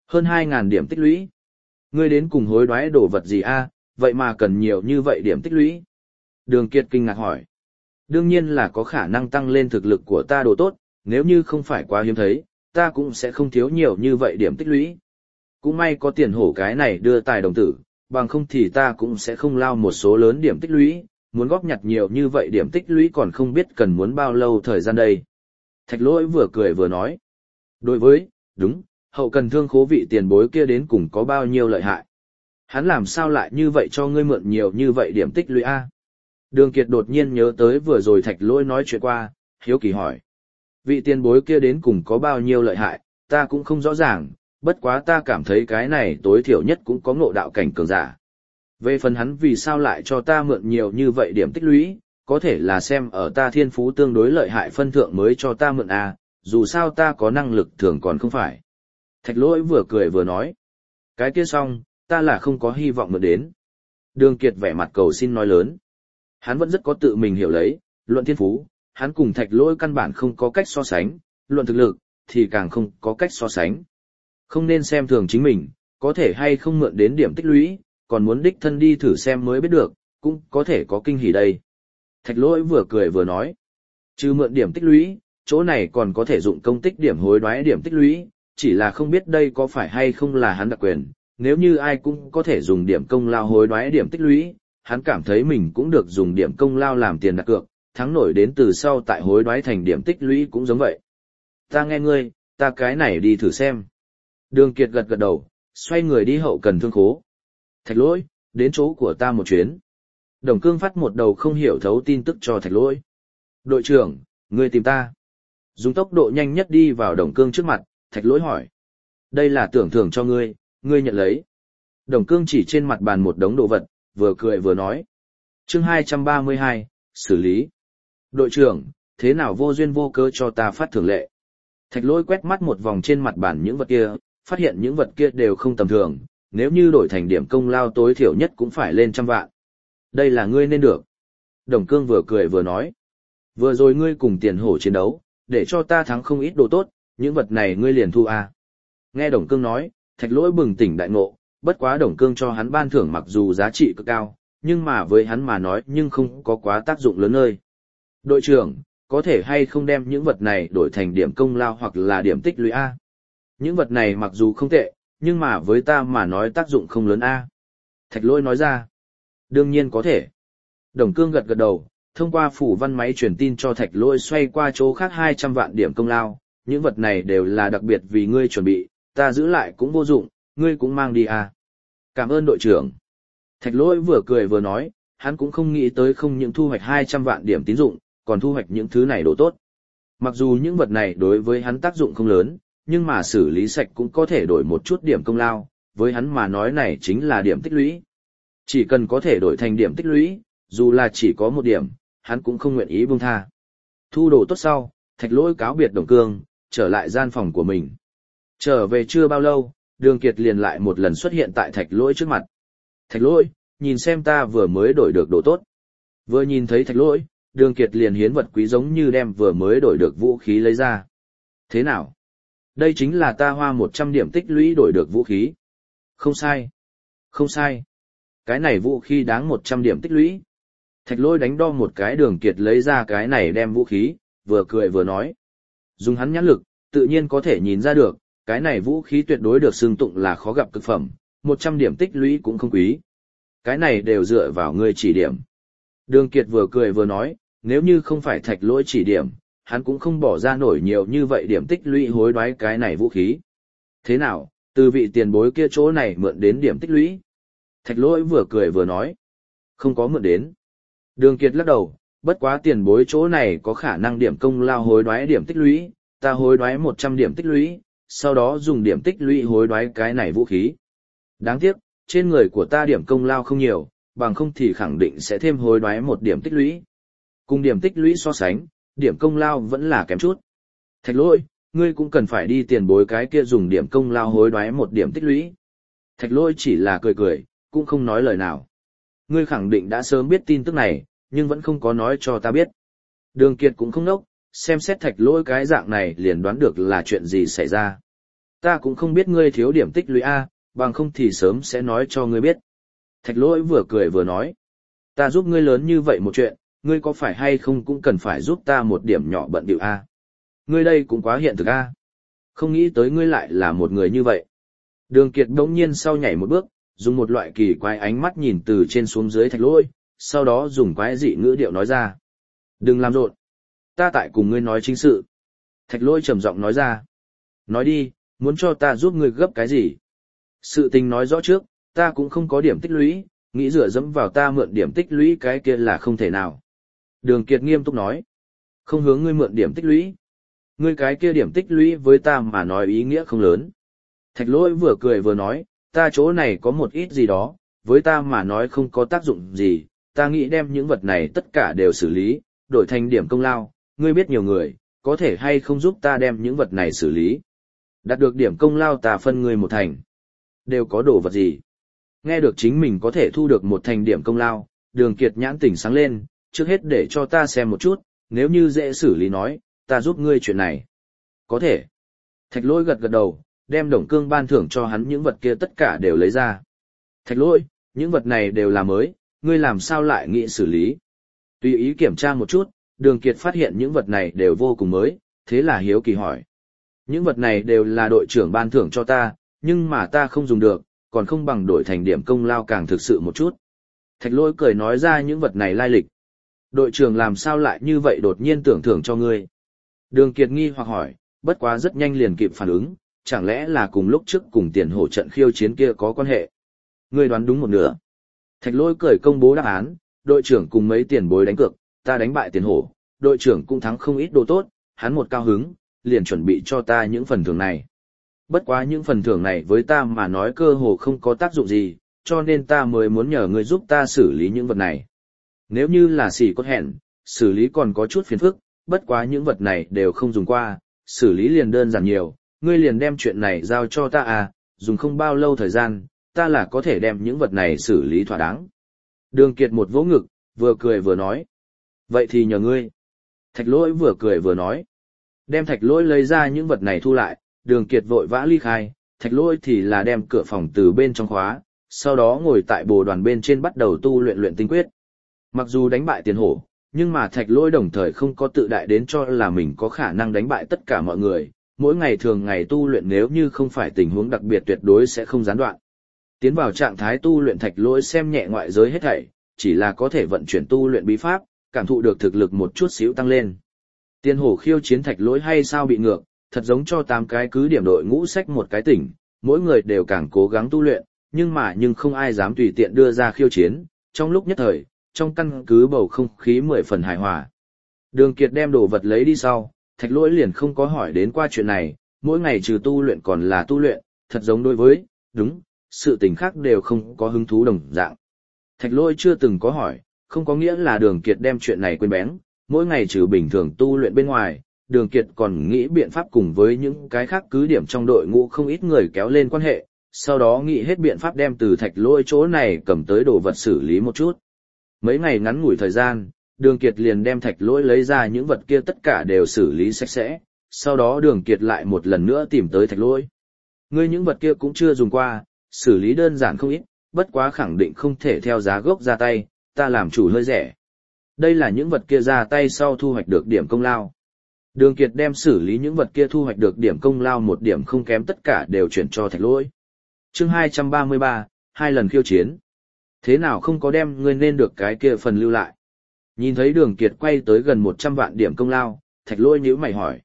Hơn 2.000 điểm tích lũy. Ngươi đến cùng hối đoái đồ vật gì a? Vậy mà cần nhiều như vậy điểm tích lũy. Đường Kiệt kinh ngạc hỏi. Đương nhiên là có khả năng tăng lên thực lực của ta đồ tốt, nếu như không phải quá hiếm thấy, ta cũng sẽ không thiếu nhiều như vậy điểm tích lũy. Cũng may có tiền hổ cái này đưa tài đồng tử, bằng không thì ta cũng sẽ không lao một số lớn điểm tích lũy, muốn góp nhặt nhiều như vậy điểm tích lũy còn không biết cần muốn bao lâu thời gian đây. Thạch Lỗi vừa cười vừa nói. Đối với, đúng, hậu cần thương khố vị tiền bối kia đến cùng có bao nhiêu lợi hại. Hắn làm sao lại như vậy cho ngươi mượn nhiều như vậy điểm tích lũy a? Đường Kiệt đột nhiên nhớ tới vừa rồi Thạch Lỗi nói chuyện qua, hiếu kỳ hỏi. Vị tiền bối kia đến cùng có bao nhiêu lợi hại, ta cũng không rõ ràng, bất quá ta cảm thấy cái này tối thiểu nhất cũng có ngộ đạo cảnh cường giả. Về phần hắn vì sao lại cho ta mượn nhiều như vậy điểm tích lũy, có thể là xem ở ta thiên phú tương đối lợi hại phân thượng mới cho ta mượn à, dù sao ta có năng lực thường còn không phải. Thạch Lỗi vừa cười vừa nói. Cái kia xong, ta là không có hy vọng mượn đến. Đường Kiệt vẻ mặt cầu xin nói lớn. Hắn vẫn rất có tự mình hiểu lấy, luận thiên phú, hắn cùng Thạch Lỗi căn bản không có cách so sánh, luận thực lực, thì càng không có cách so sánh. Không nên xem thường chính mình, có thể hay không mượn đến điểm tích lũy, còn muốn đích thân đi thử xem mới biết được, cũng có thể có kinh hỉ đây. Thạch Lỗi vừa cười vừa nói. Trừ mượn điểm tích lũy, chỗ này còn có thể dụng công tích điểm hối đoái điểm tích lũy, chỉ là không biết đây có phải hay không là hắn đặc quyền, nếu như ai cũng có thể dùng điểm công lao hối đoái điểm tích lũy, hắn cảm thấy mình cũng được dùng điểm công lao làm tiền đặt cược, thắng nổi đến từ sau tại hối đoái thành điểm tích lũy cũng giống vậy. Ta nghe ngươi, ta cái này đi thử xem. Đường Kiệt gật gật đầu, xoay người đi hậu cần thương khố. Thạch Lỗi, đến chỗ của ta một chuyến. Đồng Cương phát một đầu không hiểu thấu tin tức cho Thạch Lỗi. Đội trưởng, ngươi tìm ta. Dùng tốc độ nhanh nhất đi vào Đồng Cương trước mặt, Thạch Lỗi hỏi. Đây là tưởng thưởng cho ngươi, ngươi nhận lấy. Đồng Cương chỉ trên mặt bàn một đống đồ vật, vừa cười vừa nói. Chương 232, xử lý. Đội trưởng, thế nào vô duyên vô cớ cho ta phát thưởng lệ? Thạch Lỗi quét mắt một vòng trên mặt bàn những vật kia, phát hiện những vật kia đều không tầm thường, nếu như đổi thành điểm công lao tối thiểu nhất cũng phải lên 100 vạn. Đây là ngươi nên được. Đồng Cương vừa cười vừa nói. Vừa rồi ngươi cùng tiền hổ chiến đấu, để cho ta thắng không ít đồ tốt, những vật này ngươi liền thu à. Nghe Đồng Cương nói, Thạch Lỗi bừng tỉnh đại ngộ, bất quá Đồng Cương cho hắn ban thưởng mặc dù giá trị cực cao, nhưng mà với hắn mà nói nhưng không có quá tác dụng lớn nơi. Đội trưởng, có thể hay không đem những vật này đổi thành điểm công lao hoặc là điểm tích lũy A. Những vật này mặc dù không tệ, nhưng mà với ta mà nói tác dụng không lớn A. Thạch Lỗi nói ra. Đương nhiên có thể. Đồng Cương gật gật đầu, thông qua phủ văn máy truyền tin cho Thạch Lỗi xoay qua chỗ khác 200 vạn điểm công lao. Những vật này đều là đặc biệt vì ngươi chuẩn bị, ta giữ lại cũng vô dụng, ngươi cũng mang đi A. Cảm ơn đội trưởng. Thạch Lỗi vừa cười vừa nói, hắn cũng không nghĩ tới không những thu hoạch 200 vạn điểm tín dụng, còn thu hoạch những thứ này đồ tốt. Mặc dù những vật này đối với hắn tác dụng không lớn, nhưng mà xử lý sạch cũng có thể đổi một chút điểm công lao, với hắn mà nói này chính là điểm tích lũy. Chỉ cần có thể đổi thành điểm tích lũy, dù là chỉ có một điểm, hắn cũng không nguyện ý buông tha. Thu đồ tốt sau, Thạch Lỗi cáo biệt Đồng Cương, trở lại gian phòng của mình. Trở về chưa bao lâu, Đường Kiệt liền lại một lần xuất hiện tại Thạch Lỗi trước mặt. Thạch Lỗi, nhìn xem ta vừa mới đổi được đồ tốt. Vừa nhìn thấy Thạch Lỗi, Đường Kiệt liền hiến vật quý giống như đem vừa mới đổi được vũ khí lấy ra. Thế nào? Đây chính là ta hoa 100 điểm tích lũy đổi được vũ khí. Không sai. Không sai. Cái này vũ khí đáng 100 điểm tích lũy. Thạch Lỗi đánh đo một cái Đường Kiệt lấy ra cái này đem vũ khí, vừa cười vừa nói. Dùng hắn nhãn lực, tự nhiên có thể nhìn ra được, cái này vũ khí tuyệt đối được xưng tụng là khó gặp cực phẩm, 100 điểm tích lũy cũng không quý. Cái này đều dựa vào ngươi chỉ điểm. Đường Kiệt vừa cười vừa nói, nếu như không phải Thạch Lỗi chỉ điểm, hắn cũng không bỏ ra nổi nhiều như vậy điểm tích lũy hối đoái cái này vũ khí. Thế nào, từ vị tiền bối kia chỗ này mượn đến điểm tích lũy? Thạch Lỗi vừa cười vừa nói, không có mượn đến. Đường Kiệt lắc đầu, bất quá tiền bối chỗ này có khả năng điểm công lao hối đoái điểm tích lũy, ta hối đoái 100 điểm tích lũy, sau đó dùng điểm tích lũy hối đoái cái này vũ khí. Đáng tiếc, trên người của ta điểm công lao không nhiều, bằng không thì khẳng định sẽ thêm hối đoái 1 điểm tích lũy. Cùng điểm tích lũy so sánh, điểm công lao vẫn là kém chút. Thạch Lỗi, ngươi cũng cần phải đi tiền bối cái kia dùng điểm công lao hối đoái 1 điểm tích lũy. Thạch Lỗi chỉ là cười cười, cũng không nói lời nào. Ngươi khẳng định đã sớm biết tin tức này, nhưng vẫn không có nói cho ta biết. Đường Kiệt cũng không nốc, xem xét Thạch Lỗi cái dạng này liền đoán được là chuyện gì xảy ra. Ta cũng không biết ngươi thiếu điểm tích lũy A, bằng không thì sớm sẽ nói cho ngươi biết. Thạch lỗi vừa cười vừa nói. Ta giúp ngươi lớn như vậy một chuyện, ngươi có phải hay không cũng cần phải giúp ta một điểm nhỏ bận điệu A. Ngươi đây cũng quá hiện thực A. Không nghĩ tới ngươi lại là một người như vậy. Đường Kiệt đống nhiên sau nhảy một bước, dùng một loại kỳ quái ánh mắt nhìn từ trên xuống dưới thạch lỗi, sau đó dùng quái dị ngữ điệu nói ra. Đừng làm rộn. Ta tại cùng ngươi nói chính sự. Thạch lỗi trầm giọng nói ra. Nói đi, muốn cho ta giúp ngươi gấp cái gì? Sự tình nói rõ trước, ta cũng không có điểm tích lũy, nghĩ dựa dẫm vào ta mượn điểm tích lũy cái kia là không thể nào. Đường Kiệt nghiêm túc nói. Không hướng ngươi mượn điểm tích lũy. Ngươi cái kia điểm tích lũy với ta mà nói ý nghĩa không lớn. Thạch lỗi vừa cười vừa nói, ta chỗ này có một ít gì đó, với ta mà nói không có tác dụng gì, ta nghĩ đem những vật này tất cả đều xử lý, đổi thành điểm công lao, ngươi biết nhiều người, có thể hay không giúp ta đem những vật này xử lý. Đạt được điểm công lao ta phân ngươi một thành. Đều có đồ vật gì? Nghe được chính mình có thể thu được một thành điểm công lao, Đường Kiệt nhãn tỉnh sáng lên, trước hết để cho ta xem một chút, nếu như dễ xử lý nói, ta giúp ngươi chuyện này. Có thể. Thạch lỗi gật gật đầu, đem Đồng Cương ban thưởng cho hắn những vật kia tất cả đều lấy ra. Thạch lỗi, những vật này đều là mới, ngươi làm sao lại nghĩ xử lý? Tùy ý kiểm tra một chút, Đường Kiệt phát hiện những vật này đều vô cùng mới, thế là hiếu kỳ hỏi. Những vật này đều là đội trưởng ban thưởng cho ta, nhưng mà ta không dùng được, còn không bằng đổi thành điểm công lao càng thực sự một chút. Thạch lỗi cười nói ra những vật này lai lịch. Đội trưởng làm sao lại như vậy đột nhiên tưởng thưởng cho ngươi? Đường Kiệt nghi hoặc hỏi, bất quá rất nhanh liền kịp phản ứng, chẳng lẽ là cùng lúc trước cùng tiền hổ trận khiêu chiến kia có quan hệ? Ngươi đoán đúng một nửa. Thạch lỗi cười công bố đáp án, đội trưởng cùng mấy tiền bối đánh cược, ta đánh bại tiền hổ, đội trưởng cũng thắng không ít đồ tốt, hắn một cao hứng, liền chuẩn bị cho ta những phần thưởng này. Bất quá những phần thưởng này với ta mà nói cơ hồ không có tác dụng gì, cho nên ta mới muốn nhờ ngươi giúp ta xử lý những vật này. Nếu như là xỉ cốt hẹn, xử lý còn có chút phiền phức, bất quá những vật này đều không dùng qua, xử lý liền đơn giản nhiều, ngươi liền đem chuyện này giao cho ta à, dùng không bao lâu thời gian, ta là có thể đem những vật này xử lý thỏa đáng. Đường Kiệt một vỗ ngực, vừa cười vừa nói. Vậy thì nhờ ngươi. Thạch lỗi vừa cười vừa nói. Đem thạch lỗi lấy ra những vật này thu lại, Đường Kiệt vội vã ly khai, thạch lỗi thì là đem cửa phòng từ bên trong khóa, sau đó ngồi tại bồ đoàn bên trên bắt đầu tu luyện tinh quyết. Mặc dù đánh bại tiền hổ, nhưng mà thạch lỗi đồng thời không có tự đại đến cho là mình có khả năng đánh bại tất cả mọi người, mỗi ngày thường ngày tu luyện nếu như không phải tình huống đặc biệt tuyệt đối sẽ không gián đoạn. Tiến vào trạng thái tu luyện thạch lỗi xem nhẹ ngoại giới hết thảy, chỉ là có thể vận chuyển tu luyện bí pháp, cảm thụ được thực lực một chút xíu tăng lên. Tiền hổ khiêu chiến thạch lỗi hay sao bị ngược, thật giống cho 8 cái cứ điểm đội ngũ sách một cái tỉnh, mỗi người đều càng cố gắng tu luyện, nhưng không ai dám tùy tiện đưa ra khiêu chiến, trong lúc nhất thời, trong căn cứ bầu không khí 10 phần hài hòa. Đường Kiệt đem đồ vật lấy đi sau, thạch lỗi liền không có hỏi đến qua chuyện này, mỗi ngày trừ tu luyện còn là tu luyện, thật giống đối với, đúng, sự tình khác đều không có hứng thú đồng dạng. Thạch lỗi chưa từng có hỏi, không có nghĩa là Đường Kiệt đem chuyện này quên bén, mỗi ngày trừ bình thường tu luyện bên ngoài, Đường Kiệt còn nghĩ biện pháp cùng với những cái khác cứ điểm trong đội ngũ không ít người kéo lên quan hệ, sau đó nghĩ hết biện pháp đem từ thạch lỗi chỗ này cầm tới đồ vật xử lý một chút. Mấy ngày ngắn ngủi thời gian, Đường Kiệt liền đem thạch lỗi lấy ra những vật kia tất cả đều xử lý sạch sẽ, sau đó Đường Kiệt lại một lần nữa tìm tới thạch lỗi. Ngươi những vật kia cũng chưa dùng qua, xử lý đơn giản không ít, bất quá khẳng định không thể theo giá gốc ra tay, ta làm chủ hơi rẻ. Đây là những vật kia ra tay sau thu hoạch được điểm công lao. Đường Kiệt đem xử lý những vật kia thu hoạch được điểm công lao một điểm không kém tất cả đều chuyển cho thạch lỗi. Chương 233, 2 lần khiêu chiến. Thế nào không có đem ngươi nên được cái kia phần lưu lại? Nhìn thấy Đường Kiệt quay tới gần 100 vạn điểm công lao, thạch lỗi nhíu mày hỏi.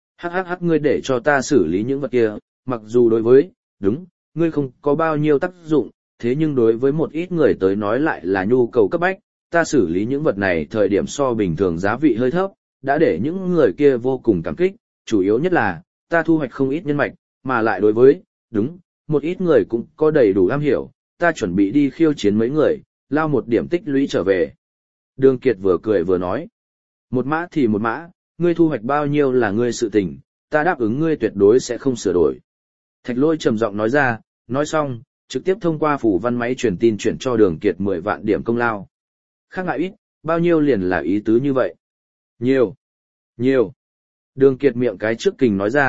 Hắc ngươi để cho ta xử lý những vật kia, mặc dù đối với, đúng, ngươi không có bao nhiêu tác dụng, thế nhưng đối với một ít người tới nói lại là nhu cầu cấp bách, ta xử lý những vật này thời điểm so bình thường giá vị hơi thấp, đã để những người kia vô cùng cảm kích, chủ yếu nhất là, ta thu hoạch không ít nhân mạch, mà lại đối với, đúng, một ít người cũng có đầy đủ am hiểu, ta chuẩn bị đi khiêu chiến mấy người, lao một điểm tích lũy trở về. Đường Kiệt vừa cười vừa nói, một mã thì một mã, ngươi thu hoạch bao nhiêu là ngươi sự tình, ta đáp ứng ngươi tuyệt đối sẽ không sửa đổi. Thạch lỗi trầm giọng nói ra, nói xong, trực tiếp thông qua phủ văn máy truyền tin chuyển cho Đường Kiệt 10 vạn điểm công lao. Khác ngại ít, bao nhiêu liền là ý tứ như vậy. Nhiều. Đường Kiệt miệng cái trước kình nói ra,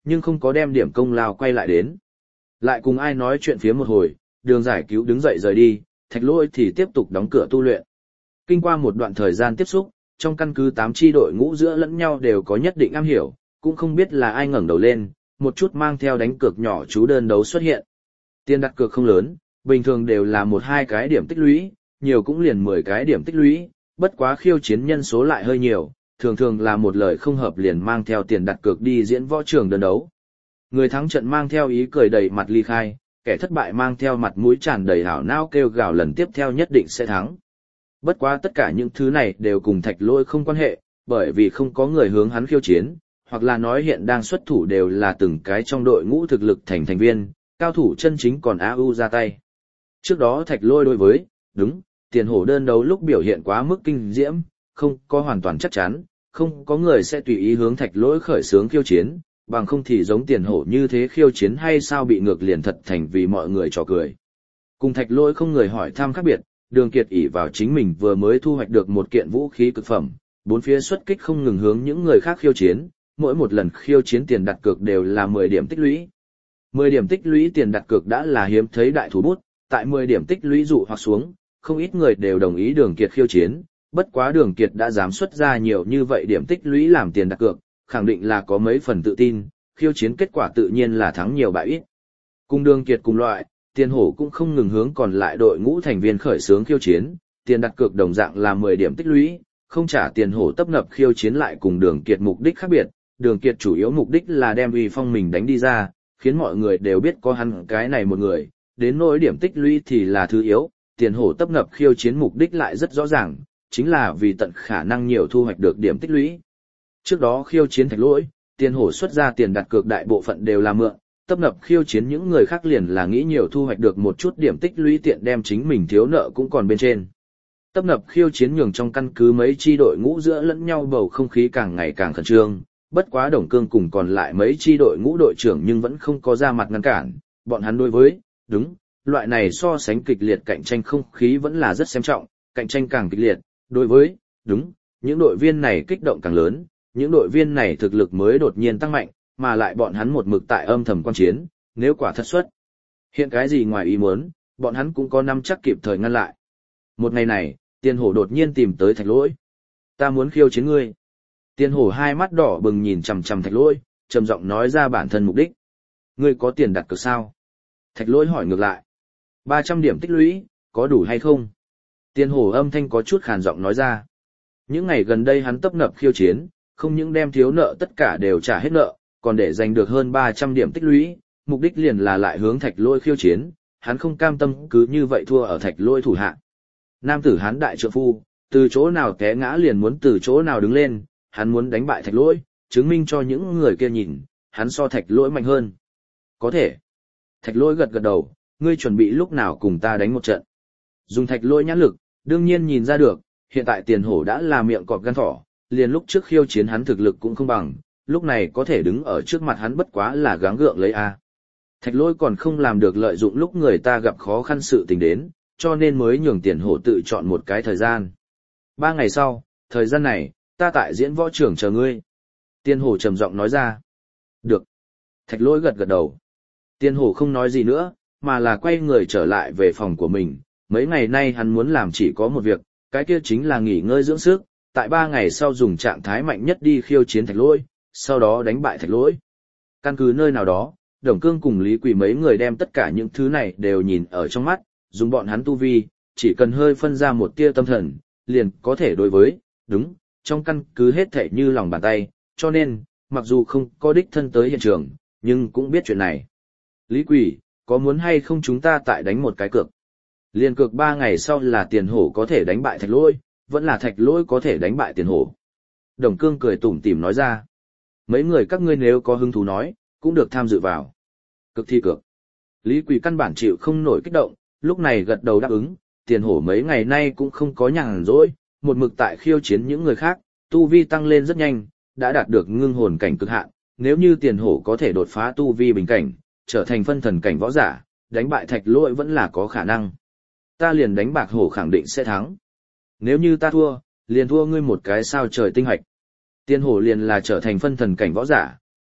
nhưng không có đem điểm công lao quay lại đến. Lại cùng ai nói chuyện phía một hồi, Đường Giải Cứu đứng dậy rời đi, Thạch Lỗi thì tiếp tục đóng cửa tu luyện. Kinh qua một đoạn thời gian tiếp xúc, trong căn cứ 8 chi đội ngũ giữa lẫn nhau đều có nhất định am hiểu, cũng không biết là ai ngẩng đầu lên, một chút mang theo đánh cược nhỏ chú đơn đấu xuất hiện. Tiền đặt cược không lớn, bình thường đều là 1-2 cái điểm tích lũy, nhiều cũng liền 10 cái điểm tích lũy, bất quá khiêu chiến nhân số lại hơi nhiều, thường thường là một lời không hợp liền mang theo tiền đặt cược đi diễn võ trường đơn đấu. Người thắng trận mang theo ý cười đầy mặt ly khai, kẻ thất bại mang theo mặt mũi tràn đầy hảo não kêu gào lần tiếp theo nhất định sẽ thắng. Bất quá tất cả những thứ này đều cùng Thạch Lỗi không quan hệ, bởi vì không có người hướng hắn khiêu chiến, hoặc là nói hiện đang xuất thủ đều là từng cái trong đội ngũ thực lực thành thành viên, cao thủ chân chính còn AU ra tay. Trước đó Thạch Lỗi đối với, tiền hổ đơn đấu lúc biểu hiện quá mức kinh diễm, không có hoàn toàn chắc chắn, không có người sẽ tùy ý hướng Thạch Lỗi khởi xướng khiêu chiến, bằng không thì giống tiền hổ như thế khiêu chiến hay sao bị ngược liền thật thành vì mọi người trò cười. Cùng Thạch Lỗi không người hỏi thăm khác biệt, Đường Kiệt ỷ vào chính mình vừa mới thu hoạch được một kiện vũ khí cực phẩm, bốn phía xuất kích không ngừng hướng những người khác khiêu chiến, mỗi một lần khiêu chiến tiền đặt cược đều là 10 điểm tích lũy. 10 điểm tích lũy tiền đặt cược đã là hiếm thấy đại thủ bút, tại 10 điểm tích lũy dụ hoặc xuống, không ít người đều đồng ý Đường Kiệt khiêu chiến, bất quá Đường Kiệt đã dám xuất ra nhiều như vậy điểm tích lũy làm tiền đặt cược, khẳng định là có mấy phần tự tin, khiêu chiến kết quả tự nhiên là thắng nhiều bại ít. Cùng Đường Kiệt cùng loại, Tiền Hổ cũng không ngừng hướng còn lại đội ngũ thành viên khởi xướng khiêu chiến, tiền đặt cược đồng dạng là 10 điểm tích lũy, không trả Tiền Hổ tấp nập khiêu chiến lại cùng Đường Kiệt mục đích khác biệt, Đường Kiệt chủ yếu mục đích là đem uy phong mình đánh đi ra, khiến mọi người đều biết có hắn cái này một người, đến nỗi điểm tích lũy thì là thứ yếu, Tiền Hổ tấp nập khiêu chiến mục đích lại rất rõ ràng, chính là vì tận khả năng nhiều thu hoạch được điểm tích lũy. Trước đó khiêu chiến Thạch Lỗi, Tiền Hổ xuất ra tiền đặt cược đại bộ phận đều là mượn, tấp nập khiêu chiến những người khác liền là nghĩ nhiều thu hoạch được một chút điểm tích lũy tiện đem chính mình thiếu nợ cũng còn bên trên. Tấp nập khiêu chiến nhường trong căn cứ mấy chi đội ngũ giữa lẫn nhau bầu không khí càng ngày càng khẩn trương, bất quá Đồng Cương cùng còn lại mấy chi đội ngũ đội trưởng nhưng vẫn không có ra mặt ngăn cản, bọn hắn đối với, loại này so sánh kịch liệt cạnh tranh không khí vẫn là rất xem trọng, cạnh tranh càng kịch liệt, đối với, những đội viên này kích động càng lớn, những đội viên này thực lực mới đột nhiên tăng mạnh, mà lại bọn hắn một mực tại âm thầm quan chiến, nếu quả thật xuất hiện cái gì ngoài ý muốn, bọn hắn cũng có nắm chắc kịp thời ngăn lại. Một ngày này, Tiền Hổ đột nhiên tìm tới Thạch Lỗi. Ta muốn khiêu chiến ngươi. Tiền Hổ hai mắt đỏ bừng nhìn chằm chằm Thạch Lỗi, trầm giọng nói ra bản thân mục đích. Ngươi có tiền đặt cược sao? Thạch Lỗi hỏi ngược lại. 300 điểm tích lũy, có đủ hay không? Tiền Hổ âm thanh có chút khàn giọng nói ra. Những ngày gần đây hắn tấp nập khiêu chiến, không những đem thiếu nợ tất cả đều trả hết nợ, còn để giành được hơn 300 điểm tích lũy, mục đích liền là lại hướng Thạch Lỗi khiêu chiến, hắn không cam tâm cứ như vậy thua ở Thạch Lỗi thủ hạ. Nam tử hán đại trượng phu, từ chỗ nào té ngã liền muốn từ chỗ nào đứng lên, hắn muốn đánh bại Thạch Lỗi, chứng minh cho những người kia nhìn, hắn so Thạch Lỗi mạnh hơn. Có thể. Thạch Lỗi gật gật đầu, ngươi chuẩn bị lúc nào cùng ta đánh một trận. Dùng Thạch Lỗi nhãn lực, đương nhiên nhìn ra được, hiện tại Tiền Hổ đã là miệng cọp gan thỏ, liền lúc trước khiêu chiến hắn thực lực cũng không bằng, lúc này có thể đứng ở trước mặt hắn bất quá là gắng gượng lấy a. Thạch Lỗi còn không làm được lợi dụng lúc người ta gặp khó khăn sự tình đến, cho nên mới nhường Tiền Hổ tự chọn một cái thời gian. 3 ngày sau, thời gian này, ta tại diễn võ trường chờ ngươi. Tiền Hổ trầm giọng nói ra. Được. Thạch Lỗi gật gật đầu. Tiền Hổ không nói gì nữa, mà là quay người trở lại về phòng của mình. Mấy ngày nay hắn muốn làm chỉ có một việc, cái kia chính là nghỉ ngơi dưỡng sức, tại 3 ngày sau dùng trạng thái mạnh nhất đi khiêu chiến Thạch Lỗi, sau đó đánh bại Thạch Lỗi. Căn cứ nơi nào đó, Đồng Cương cùng Lý Quỳ mấy người đem tất cả những thứ này đều nhìn ở trong mắt, dùng bọn hắn tu vi, chỉ cần hơi phân ra một tia tâm thần, liền có thể đối với, trong căn cứ hết thảy như lòng bàn tay, cho nên, mặc dù không có đích thân tới hiện trường, nhưng cũng biết chuyện này. Lý Quỳ, có muốn hay không chúng ta tại đánh một cái cược? Liên cược 3 ngày sau là Tiền Hổ có thể đánh bại Thạch Lỗi, vẫn là Thạch Lỗi có thể đánh bại Tiền Hổ. Đồng Cương cười tủm tỉm nói ra. Mấy người các ngươi nếu có hứng thú nói, cũng được tham dự vào. Cực thi cược. Lý Quỳ căn bản chịu không nổi kích động, lúc này gật đầu đáp ứng, Tiền Hổ mấy ngày nay cũng không có nhàn rỗi, một mực tại khiêu chiến những người khác, tu vi tăng lên rất nhanh, đã đạt được ngưng hồn cảnh cực hạn, nếu như Tiền Hổ có thể đột phá tu vi bình cảnh, trở thành phân thần cảnh võ giả, đánh bại Thạch Lỗi vẫn là có khả năng. Ta liền đánh bạc hổ khẳng định sẽ thắng. Nếu như ta thua, liền thua ngươi một cái sao trời tinh hạch. Tiền Hổ liền là trở thành phân thần cảnh võ giả,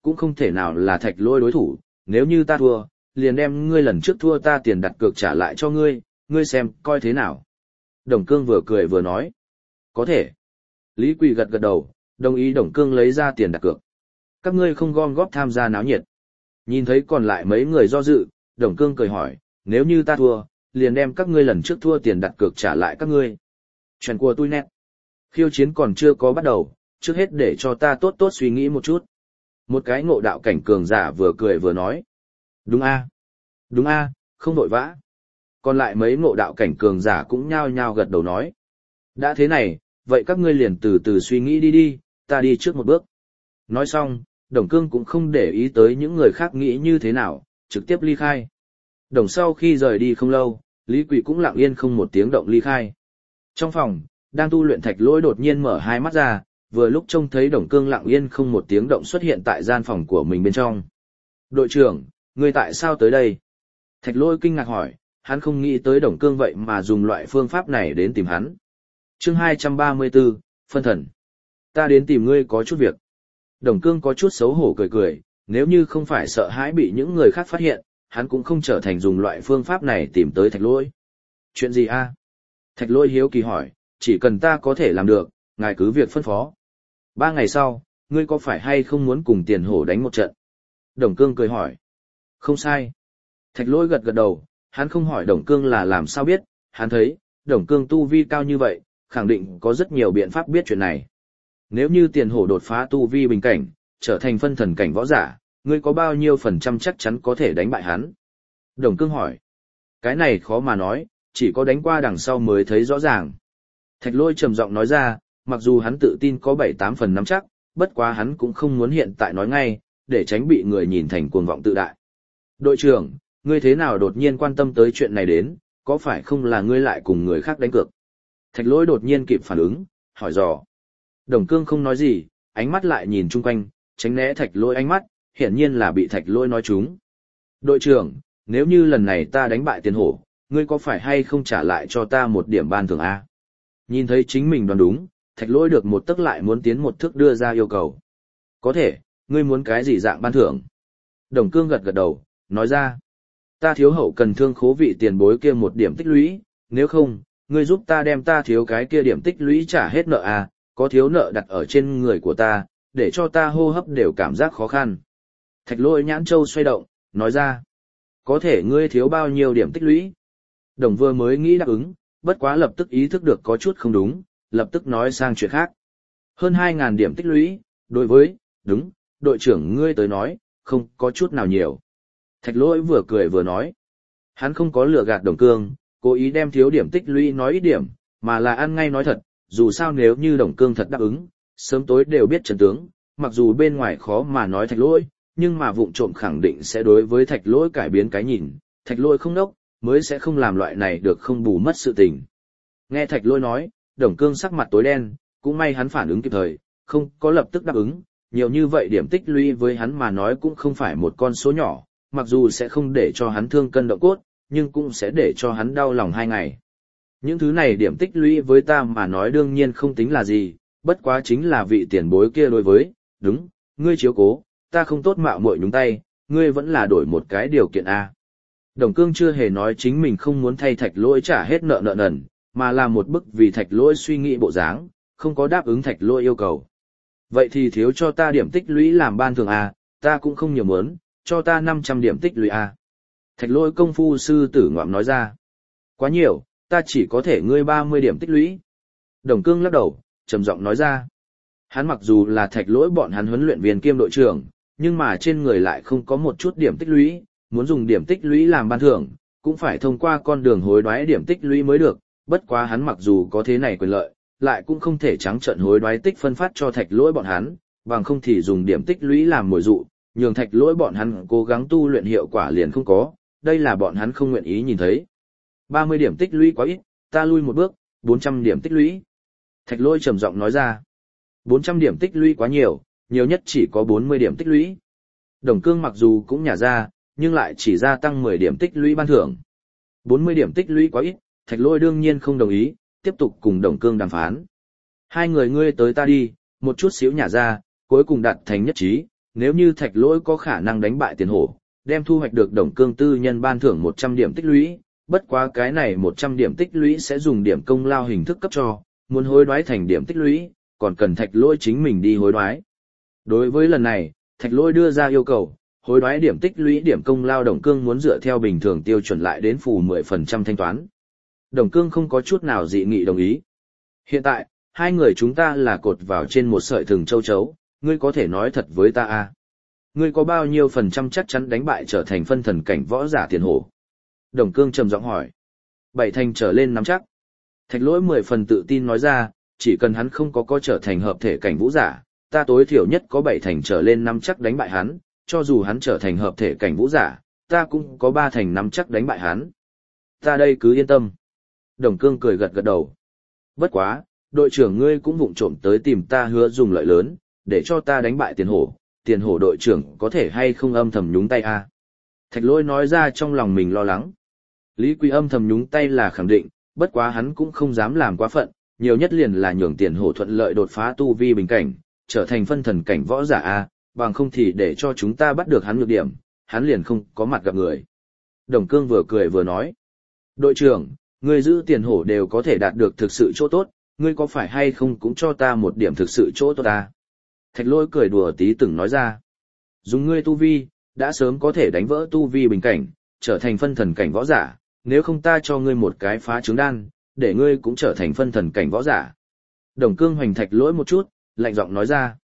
cũng không thể nào là Thạch Lỗi đối thủ, nếu như ta thua, liền đem ngươi lần trước thua ta tiền đặt cược trả lại cho ngươi, ngươi xem coi thế nào. Đồng Cương vừa cười vừa nói. Có thể. Lý Quỳ gật gật đầu, đồng ý Đồng Cương lấy ra tiền đặt cược. Các ngươi không gom góp tham gia náo nhiệt. Nhìn thấy còn lại mấy người do dự, Đồng Cương cười hỏi, nếu như ta thua, liền đem các ngươi lần trước thua tiền đặt cược trả lại các ngươi. Chuyện của tôi nét. Khiêu chiến còn chưa có bắt đầu, trước hết để cho ta tốt tốt suy nghĩ một chút. Một cái ngộ đạo cảnh cường giả vừa cười vừa nói. Đúng a, đúng a, không vội vã. Còn lại mấy ngộ đạo cảnh cường giả cũng nhao nhao gật đầu nói. Đã thế này, vậy các ngươi liền từ từ suy nghĩ đi, ta đi trước một bước. Nói xong, Đồng Cương cũng không để ý tới những người khác nghĩ như thế nào, trực tiếp ly khai. Đồng sau khi rời đi không lâu, Lý Quỳ cũng lặng yên không một tiếng động ly khai. Trong phòng, đang tu luyện Thạch Lỗi đột nhiên mở hai mắt ra, vừa lúc trông thấy Đồng Cương lặng yên không một tiếng động xuất hiện tại gian phòng của mình bên trong. Đội trưởng, ngươi tại sao tới đây? Thạch Lỗi kinh ngạc hỏi, hắn không nghĩ tới Đồng Cương vậy mà dùng loại phương pháp này đến tìm hắn. Chương 234, Phân thần. Ta đến tìm ngươi có chút việc. Đồng Cương có chút xấu hổ cười cười, nếu như không phải sợ hãi bị những người khác phát hiện, hắn cũng không trở thành dùng loại phương pháp này tìm tới Thạch Lỗi. Chuyện gì a? Thạch Lỗi hiếu kỳ hỏi, chỉ cần ta có thể làm được, ngài cứ việc phân phó. 3 ngày sau, ngươi có phải hay không muốn cùng Tiền Hổ đánh một trận? Đồng Cương cười hỏi. Không sai. Thạch Lỗi gật gật đầu, hắn không hỏi Đồng Cương là làm sao biết, hắn thấy, Đồng Cương tu vi cao như vậy, khẳng định có rất nhiều biện pháp biết chuyện này. Nếu như Tiền Hổ đột phá tu vi bình cảnh, trở thành phân thần cảnh võ giả, ngươi có bao nhiêu phần trăm chắc chắn có thể đánh bại hắn? Đồng Cương hỏi. Cái này khó mà nói, chỉ có đánh qua đằng sau mới thấy rõ ràng. Thạch Lỗi trầm giọng nói ra, mặc dù hắn tự tin có 7-8 phần nắm chắc, bất quá hắn cũng không muốn hiện tại nói ngay, để tránh bị người nhìn thành cuồng vọng tự đại. Đội trưởng, ngươi thế nào đột nhiên quan tâm tới chuyện này đến, có phải không là ngươi lại cùng người khác đánh cược? Thạch Lỗi đột nhiên kịp phản ứng, hỏi dò. Đồng Cương không nói gì, ánh mắt lại nhìn chung quanh, tránh né Thạch Lỗi ánh mắt, hiển nhiên là bị Thạch Lỗi nói trúng. Đội trưởng, nếu như lần này ta đánh bại Tiền Hổ, ngươi có phải hay không trả lại cho ta một điểm ban thưởng a? Nhìn thấy chính mình đoán đúng, Thạch Lỗi được một tức lại muốn tiến một thước đưa ra yêu cầu. Có thể, ngươi muốn cái gì dạng ban thưởng? Đồng Cương gật gật đầu, nói ra. Ta thiếu hậu cần thương khố vị tiền bối kia một điểm tích lũy, nếu không, ngươi giúp ta đem ta thiếu cái kia điểm tích lũy trả hết nợ à, có thiếu nợ đặt ở trên người của ta, để cho ta hô hấp đều cảm giác khó khăn. Thạch Lỗi nhãn châu xoay động, nói ra. Có thể ngươi thiếu bao nhiêu điểm tích lũy? Đồng vừa mới nghĩ đáp ứng, bất quá lập tức ý thức được có chút không đúng, lập tức nói sang chuyện khác. Hơn 2.000 điểm tích lũy, đối với, đúng, đội trưởng ngươi tới nói, không có chút nào nhiều. Thạch Lỗi vừa cười vừa nói. Hắn không có lừa gạt Đồng Cương, cố ý đem thiếu điểm tích lũy nói ít điểm, mà là ăn ngay nói thật, dù sao nếu như Đồng Cương thật đáp ứng, sớm tối đều biết trận tướng, mặc dù bên ngoài khó mà nói Thạch Lỗi, nhưng mà vụng trộm khẳng định sẽ đối với Thạch Lỗi cải biến cái nhìn, Thạch Lỗi không đốc, mới sẽ không làm loại này được không bù mất sự tình. Nghe Thạch Lỗi nói, Đồng Cương sắc mặt tối đen, cũng may hắn phản ứng kịp thời, không có lập tức đáp ứng, nhiều như vậy điểm tích lũy với hắn mà nói cũng không phải một con số nhỏ, mặc dù sẽ không để cho hắn thương cân động cốt, nhưng cũng sẽ để cho hắn đau lòng 2 ngày. Những thứ này điểm tích lũy với ta mà nói đương nhiên không tính là gì, bất quá chính là vị tiền bối kia đối với, đúng, ngươi chiếu cố, ta không tốt mạo muội nhúng tay, ngươi vẫn là đổi một cái điều kiện A. Đồng Cương chưa hề nói chính mình không muốn thay Thạch Lỗi trả hết nợ nợ nần, mà là một bức vì Thạch Lỗi suy nghĩ bộ dáng, không có đáp ứng Thạch Lỗi yêu cầu. Vậy thì thiếu cho ta điểm tích lũy làm ban thưởng A, ta cũng không nhiều muốn, cho ta 500 điểm tích lũy A. Thạch Lỗi công phu sư tử ngoạm nói ra. Quá nhiều, ta chỉ có thể ngươi 30 điểm tích lũy. Đồng Cương lắc đầu, trầm giọng nói ra. Hắn mặc dù là Thạch Lỗi bọn hắn huấn luyện viên kiêm đội trưởng, nhưng mà trên người lại không có một chút điểm tích lũy, muốn dùng điểm tích lũy làm ban thưởng, cũng phải thông qua con đường hối đoái điểm tích lũy mới được, bất quá hắn mặc dù có thế này quyền lợi, lại cũng không thể trắng trợn hối đoái tích phân phát cho Thạch Lỗi bọn hắn, bằng không thì dùng điểm tích lũy làm mồi dụ, nhường Thạch Lỗi bọn hắn cố gắng tu luyện hiệu quả liền không có, đây là bọn hắn không nguyện ý nhìn thấy. 30 điểm tích lũy quá ít, ta lui một bước, 400 điểm tích lũy. Thạch Lỗi trầm giọng nói ra. 400 điểm tích lũy quá nhiều, nhiều nhất chỉ có 40 điểm tích lũy. Đồng Cương mặc dù cũng nhả ra, nhưng lại chỉ gia tăng 10 điểm tích lũy ban thưởng. 40 điểm tích lũy quá ít, Thạch Lỗi đương nhiên không đồng ý, tiếp tục cùng Đồng Cương đàm phán. Hai người ngươi tới ta đi, một chút xíu nhả ra, cuối cùng đạt thành nhất trí, nếu như thạch lỗi có khả năng đánh bại tiền hổ, đem thu hoạch được Đồng Cương tư nhân ban thưởng 100 điểm tích lũy, bất quá cái này 100 điểm tích lũy sẽ dùng điểm công lao hình thức cấp cho, muốn hối đoái thành điểm tích lũy, còn cần thạch lỗi chính mình đi hối đoái. Đối với lần này, thạch lỗi đưa ra yêu cầu, hối đoái điểm tích lũy điểm công lao Đồng Cương muốn dựa theo bình thường tiêu chuẩn lại đến phủ 10% thanh toán. Đồng Cương không có chút nào dị nghị đồng ý. Hiện tại, hai người chúng ta là cột vào trên một sợi thừng châu chấu, ngươi có thể nói thật với ta à? Ngươi có bao nhiêu phần trăm chắc chắn đánh bại trở thành phân thần cảnh võ giả tiền hổ? Đồng Cương trầm giọng hỏi. 7 thành trở lên nắm chắc. Thạch lỗi 10 phần tự tin nói ra, chỉ cần hắn không có trở thành hợp thể cảnh vũ giả, ta tối thiểu nhất có 7 thành trở lên nắm chắc đánh bại hắn, cho dù hắn trở thành hợp thể cảnh vũ giả, ta cũng có 3 thành nắm chắc đánh bại hắn. Ta đây cứ yên tâm. Đồng Cương cười gật gật đầu. Bất quá, đội trưởng ngươi cũng vụng trộm tới tìm ta hứa dùng lợi lớn, để cho ta đánh bại tiền hổ đội trưởng có thể hay không âm thầm nhúng tay à? Thạch lỗi nói ra trong lòng mình lo lắng. Lý Quý âm thầm nhúng tay là khẳng định, bất quá hắn cũng không dám làm quá phận, nhiều nhất liền là nhường tiền hổ thuận lợi đột phá tu vi bình cảnh, trở thành phân thần cảnh võ giả a, bằng không thì để cho chúng ta bắt được hắn nhược điểm, hắn liền không có mặt gặp người. Đồng Cương vừa cười vừa nói, đội trưởng, ngươi giữ tiền hổ đều có thể đạt được thực sự chỗ tốt, ngươi có phải hay không cũng cho ta một điểm thực sự chỗ tốt ta? Thạch lỗi cười đùa tí từng nói ra, dùng ngươi tu vi, đã sớm có thể đánh vỡ tu vi bình cảnh, trở thành phân thần cảnh võ giả, nếu không ta cho ngươi một cái phá trứng đan, để ngươi cũng trở thành phân thần cảnh võ giả. Đồng Cương hoành thạch lỗi một chút, lạnh giọng nói ra.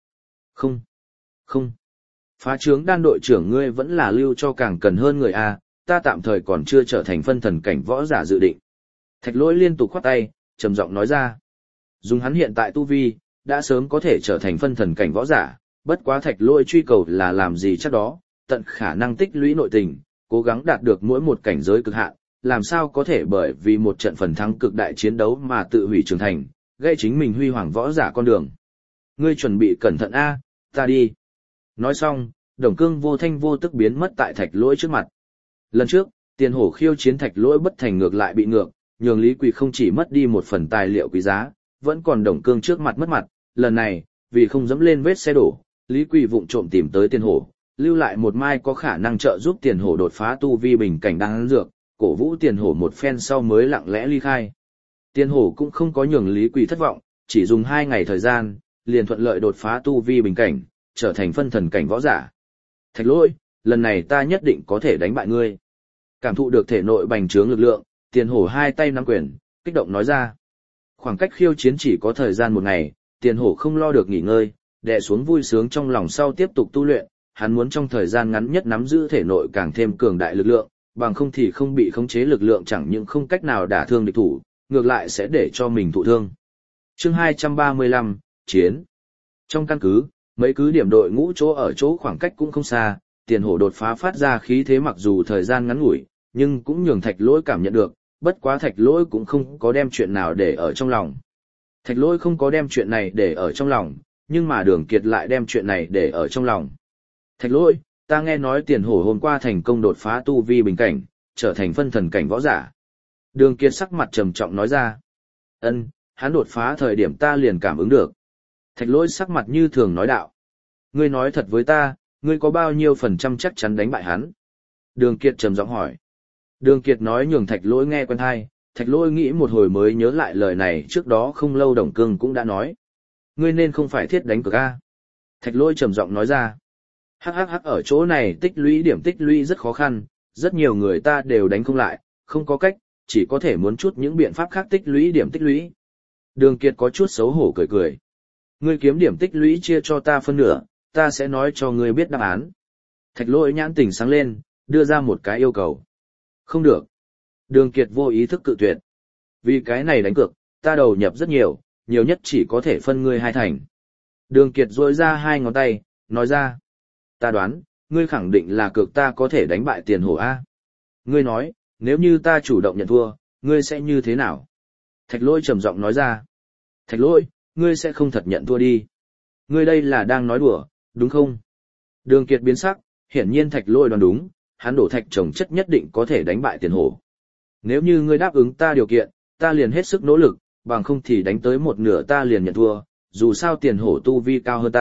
Không. Phá trứng đan đội trưởng ngươi vẫn là lưu cho càng cần hơn người a, ta tạm thời còn chưa trở thành phân thần cảnh võ giả dự định. Thạch lỗi liên tục khoát tay, trầm giọng nói ra. Dùng hắn hiện tại tu vi, đã sớm có thể trở thành phân thần cảnh võ giả, bất quá thạch lỗi truy cầu là làm gì chắc đó, tận khả năng tích lũy nội tình, cố gắng đạt được mỗi một cảnh giới cực hạn, làm sao có thể bởi vì một trận phần thắng cực đại chiến đấu mà tự hủy trưởng thành, gây chính mình huy hoàng võ giả con đường. Ngươi chuẩn bị cẩn thận a, ta đi. Nói xong, Đồng Cương vô thanh vô tức biến mất tại thạch lỗi trước mặt. Lần trước, tiền hổ khiêu chiến thạch lỗi bất thành ngược lại bị ngược, nhường Lý Quỳ không chỉ mất đi một phần tài liệu quý giá, vẫn còn Đồng Cương trước mặt mất mặt. Lần này, vì không dẫm lên vết xe đổ, Lý Quỳ vụng trộm tìm tới tiền hổ, lưu lại một mai có khả năng trợ giúp tiền hổ đột phá tu vi bình cảnh đang dược, cổ vũ tiền hổ một phen sau mới lặng lẽ ly khai. Tiền hổ cũng không có nhường Lý Quỳ thất vọng, chỉ dùng 2 ngày thời gian, liền thuận lợi đột phá tu vi bình cảnh, trở thành phân thần cảnh võ giả. Thạch lỗi, lần này ta nhất định có thể đánh bại ngươi. Cảm thụ được thể nội bành trướng lực lượng, tiền hổ 2 tay nắm quyền, kích động nói ra. Khoảng cách khiêu chiến chỉ có thời gian 1 ngày, tiền hổ không lo được nghỉ ngơi, đè xuống vui sướng trong lòng sau tiếp tục tu luyện, hắn muốn trong thời gian ngắn nhất nắm giữ thể nội càng thêm cường đại lực lượng, bằng không thì không bị khống chế lực lượng chẳng những không cách nào đả thương địch thủ, ngược lại sẽ để cho mình thụ thương. Chương 235, Chiến. Trong căn cứ, mấy cứ điểm đội ngũ chỗ ở chỗ khoảng cách cũng không xa, tiền hổ đột phá phát ra khí thế mặc dù thời gian ngắn ngủi, nhưng cũng nhường thạch lỗi cảm nhận được, bất quá thạch lỗi cũng không có đem chuyện nào để ở trong lòng. Thạch lỗi không có đem chuyện này để ở trong lòng, nhưng mà Đường Kiệt lại đem chuyện này để ở trong lòng. Thạch lỗi, ta nghe nói tiền hổ hôm qua thành công đột phá tu vi bình cảnh, trở thành phân thần cảnh võ giả. Đường Kiệt sắc mặt trầm trọng nói ra. Hắn đột phá thời điểm ta liền cảm ứng được. Thạch lỗi sắc mặt như thường nói đạo. Ngươi nói thật với ta, ngươi có bao nhiêu phần trăm chắc chắn đánh bại hắn? Đường Kiệt trầm giọng hỏi. Đường Kiệt nói nhường thạch lỗi nghe quen tai, thạch lỗi nghĩ một hồi mới nhớ lại lời này trước đó không lâu Đồng Cương cũng đã nói. Ngươi nên không phải thiết đánh cược a? Thạch lỗi trầm giọng nói ra. Hắc ở chỗ này tích lũy rất khó khăn, rất nhiều người ta đều đánh không lại, không có cách, chỉ có thể muốn chút những biện pháp khác tích lũy. Đường Kiệt có chút xấu hổ cười cười. Ngươi kiếm điểm tích lũy chia cho ta phân nửa, ta sẽ nói cho ngươi biết đáp án. Thạch lỗi nhãn tỉnh sáng lên, đưa ra một cái yêu cầu. Không được. Đường Kiệt vô ý thức cự tuyệt. Vì cái này đánh cược, ta đầu nhập rất nhiều, nhiều nhất chỉ có thể phân ngươi 2 thành. Đường Kiệt duỗi ra 2 ngón tay, nói ra. Ta đoán, ngươi khẳng định là cược ta có thể đánh bại tiền hổ A. Ngươi nói, nếu như ta chủ động nhận thua, ngươi sẽ như thế nào? Thạch lỗi trầm giọng nói ra. Thạch lỗi, ngươi sẽ không thật nhận thua đi. Ngươi đây là đang nói đùa, đúng không? Đường Kiệt biến sắc, hiển nhiên thạch lỗi đoán đúng, hắn đổ thạch trồng chất nhất định có thể đánh bại tiền hổ. Nếu như ngươi đáp ứng ta điều kiện, ta liền hết sức nỗ lực, bằng không thì đánh tới một nửa ta liền nhận thua, dù sao tiền hổ tu vi cao hơn ta,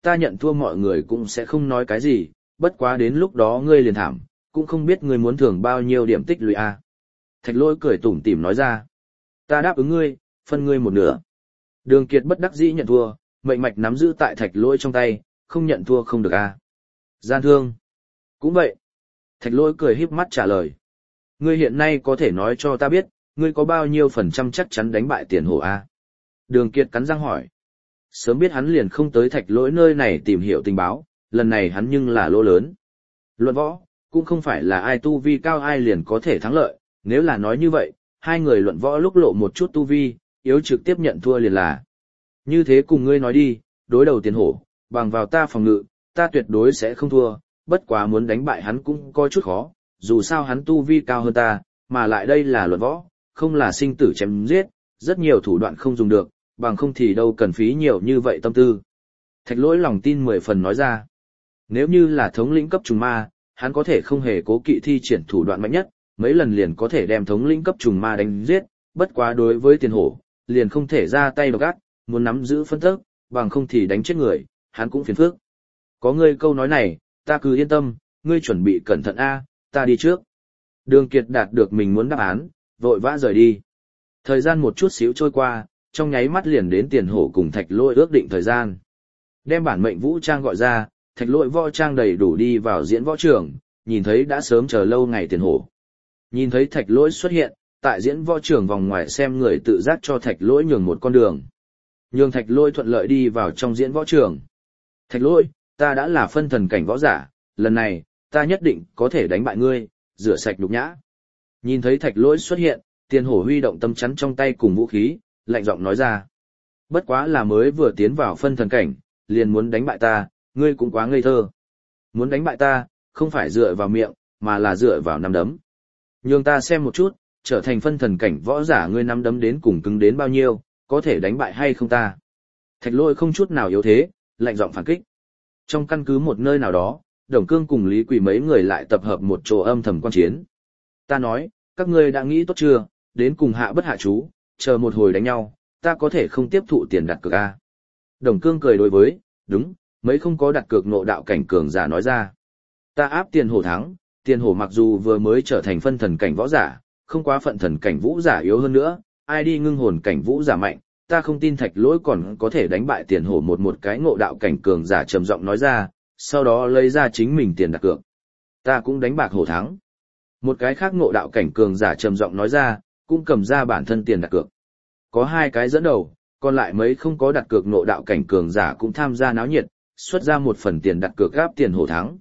ta nhận thua mọi người cũng sẽ không nói cái gì, bất quá đến lúc đó ngươi liền thảm, cũng không biết ngươi muốn thưởng bao nhiêu điểm tích lũy a. Thạch Lỗi cười tủm tỉm nói ra. Ta đáp ứng ngươi, phân ngươi một nửa. Đường Kiệt bất đắc dĩ nhận thua, mệnh mạch nắm giữ tại Thạch Lỗi trong tay, không nhận thua không được a. Gian thương. Cũng vậy. Thạch Lỗi cười híp mắt trả lời. Ngươi hiện nay có thể nói cho ta biết, ngươi có bao nhiêu phần trăm chắc chắn đánh bại Tiền Hổ a? Đường Kiệt cắn răng hỏi. Sớm biết hắn liền không tới Thạch Lỗi nơi này tìm hiểu tình báo, lần này hắn nhưng là lỗ lớn. Luận võ, cũng không phải là ai tu vi cao ai liền có thể thắng lợi, nếu là nói như vậy, hai người luận võ lúc lộ một chút tu vi, yếu trực tiếp nhận thua liền là. Như thế cùng ngươi nói đi, đối đầu Tiền Hổ, bằng vào ta phòng ngự, ta tuyệt đối sẽ không thua, bất quá muốn đánh bại hắn cũng có chút khó, dù sao hắn tu vi cao hơn ta, mà lại đây là luận võ, không là sinh tử chém giết, rất nhiều thủ đoạn không dùng được, bằng không thì đâu cần phí nhiều như vậy tâm tư. Thạch Lỗi lòng tin 10 phần nói ra. Nếu như là thống lĩnh cấp trùng ma, hắn có thể không hề cố kỵ thi triển thủ đoạn mạnh nhất, mấy lần liền có thể đem thống lĩnh cấp trùng ma đánh giết, bất quá đối với Tiền Hổ, liền không thể ra tay độc ác, muốn nắm giữ phân tức, bằng không thì đánh chết người, hắn cũng phiền phức. Có ngươi câu nói này, ta cứ yên tâm, ngươi chuẩn bị cẩn thận a, ta đi trước. Đường Kiệt đạt được mình muốn đáp án, vội vã rời đi. Thời gian một chút xíu trôi qua, trong nháy mắt liền đến Tiền Hổ cùng Thạch Lỗi ước định thời gian. Đem bản mệnh vũ trang gọi ra, Thạch Lỗi võ trang đầy đủ đi vào diễn võ trường, nhìn thấy đã sớm chờ lâu ngày Tiền Hổ. Nhìn thấy Thạch Lỗi xuất hiện, tại diễn võ trường vòng ngoài xem người tự giác cho Thạch Lỗi nhường một con đường. Nhường Thạch Lỗi thuận lợi đi vào trong diễn võ trường. Thạch Lỗi, ta đã là phân thần cảnh võ giả, lần này, ta nhất định có thể đánh bại ngươi, rửa sạch nhục nhã. Nhìn thấy Thạch Lỗi xuất hiện, Tiền Hổ huy động tâm chắn trong tay cùng vũ khí, lạnh giọng nói ra. Bất quá là mới vừa tiến vào phân thần cảnh, liền muốn đánh bại ta, ngươi cũng quá ngây thơ. Muốn đánh bại ta, không phải dựa vào miệng, mà là dựa vào nắm đấm. Nhường ta xem một chút, trở thành phân thần cảnh võ giả ngươi nắm đấm đến cùng cứng đến bao nhiêu, có thể đánh bại hay không ta. Thạch Lỗi không chút nào yếu thế, lạnh giọng phản kích. Trong căn cứ một nơi nào đó, Đồng Cương cùng Lý Quỳ mấy người lại tập hợp một chỗ âm thầm quan chiến. Ta nói, các ngươi đã nghĩ tốt chưa, đến cùng hạ bất hạ chú, chờ một hồi đánh nhau, ta có thể không tiếp thụ tiền đặt cược a. Đồng Cương cười đối với, đúng, mấy không có đặt cược nộ đạo cảnh cường giả nói ra. Ta áp Tiền Hổ thắng, Tiền Hổ mặc dù vừa mới trở thành phân thần cảnh võ giả, không quá phận thần cảnh vũ giả yếu hơn nữa, ai đi ngưng hồn cảnh vũ giả mạnh, ta không tin Thạch Lỗi còn có thể đánh bại Tiền Hổ một cái ngộ đạo cảnh cường giả trầm giọng nói ra, sau đó lấy ra chính mình tiền đặt cược. Ta cũng đánh bạc Hổ thắng. Một cái khác ngộ đạo cảnh cường giả trầm giọng nói ra, cũng cầm ra bản thân tiền đặt cược. Có hai cái dẫn đầu, còn lại mấy không có đặt cược ngộ đạo cảnh cường giả cũng tham gia náo nhiệt, xuất ra một phần tiền đặt cược gáp Tiền Hổ thắng.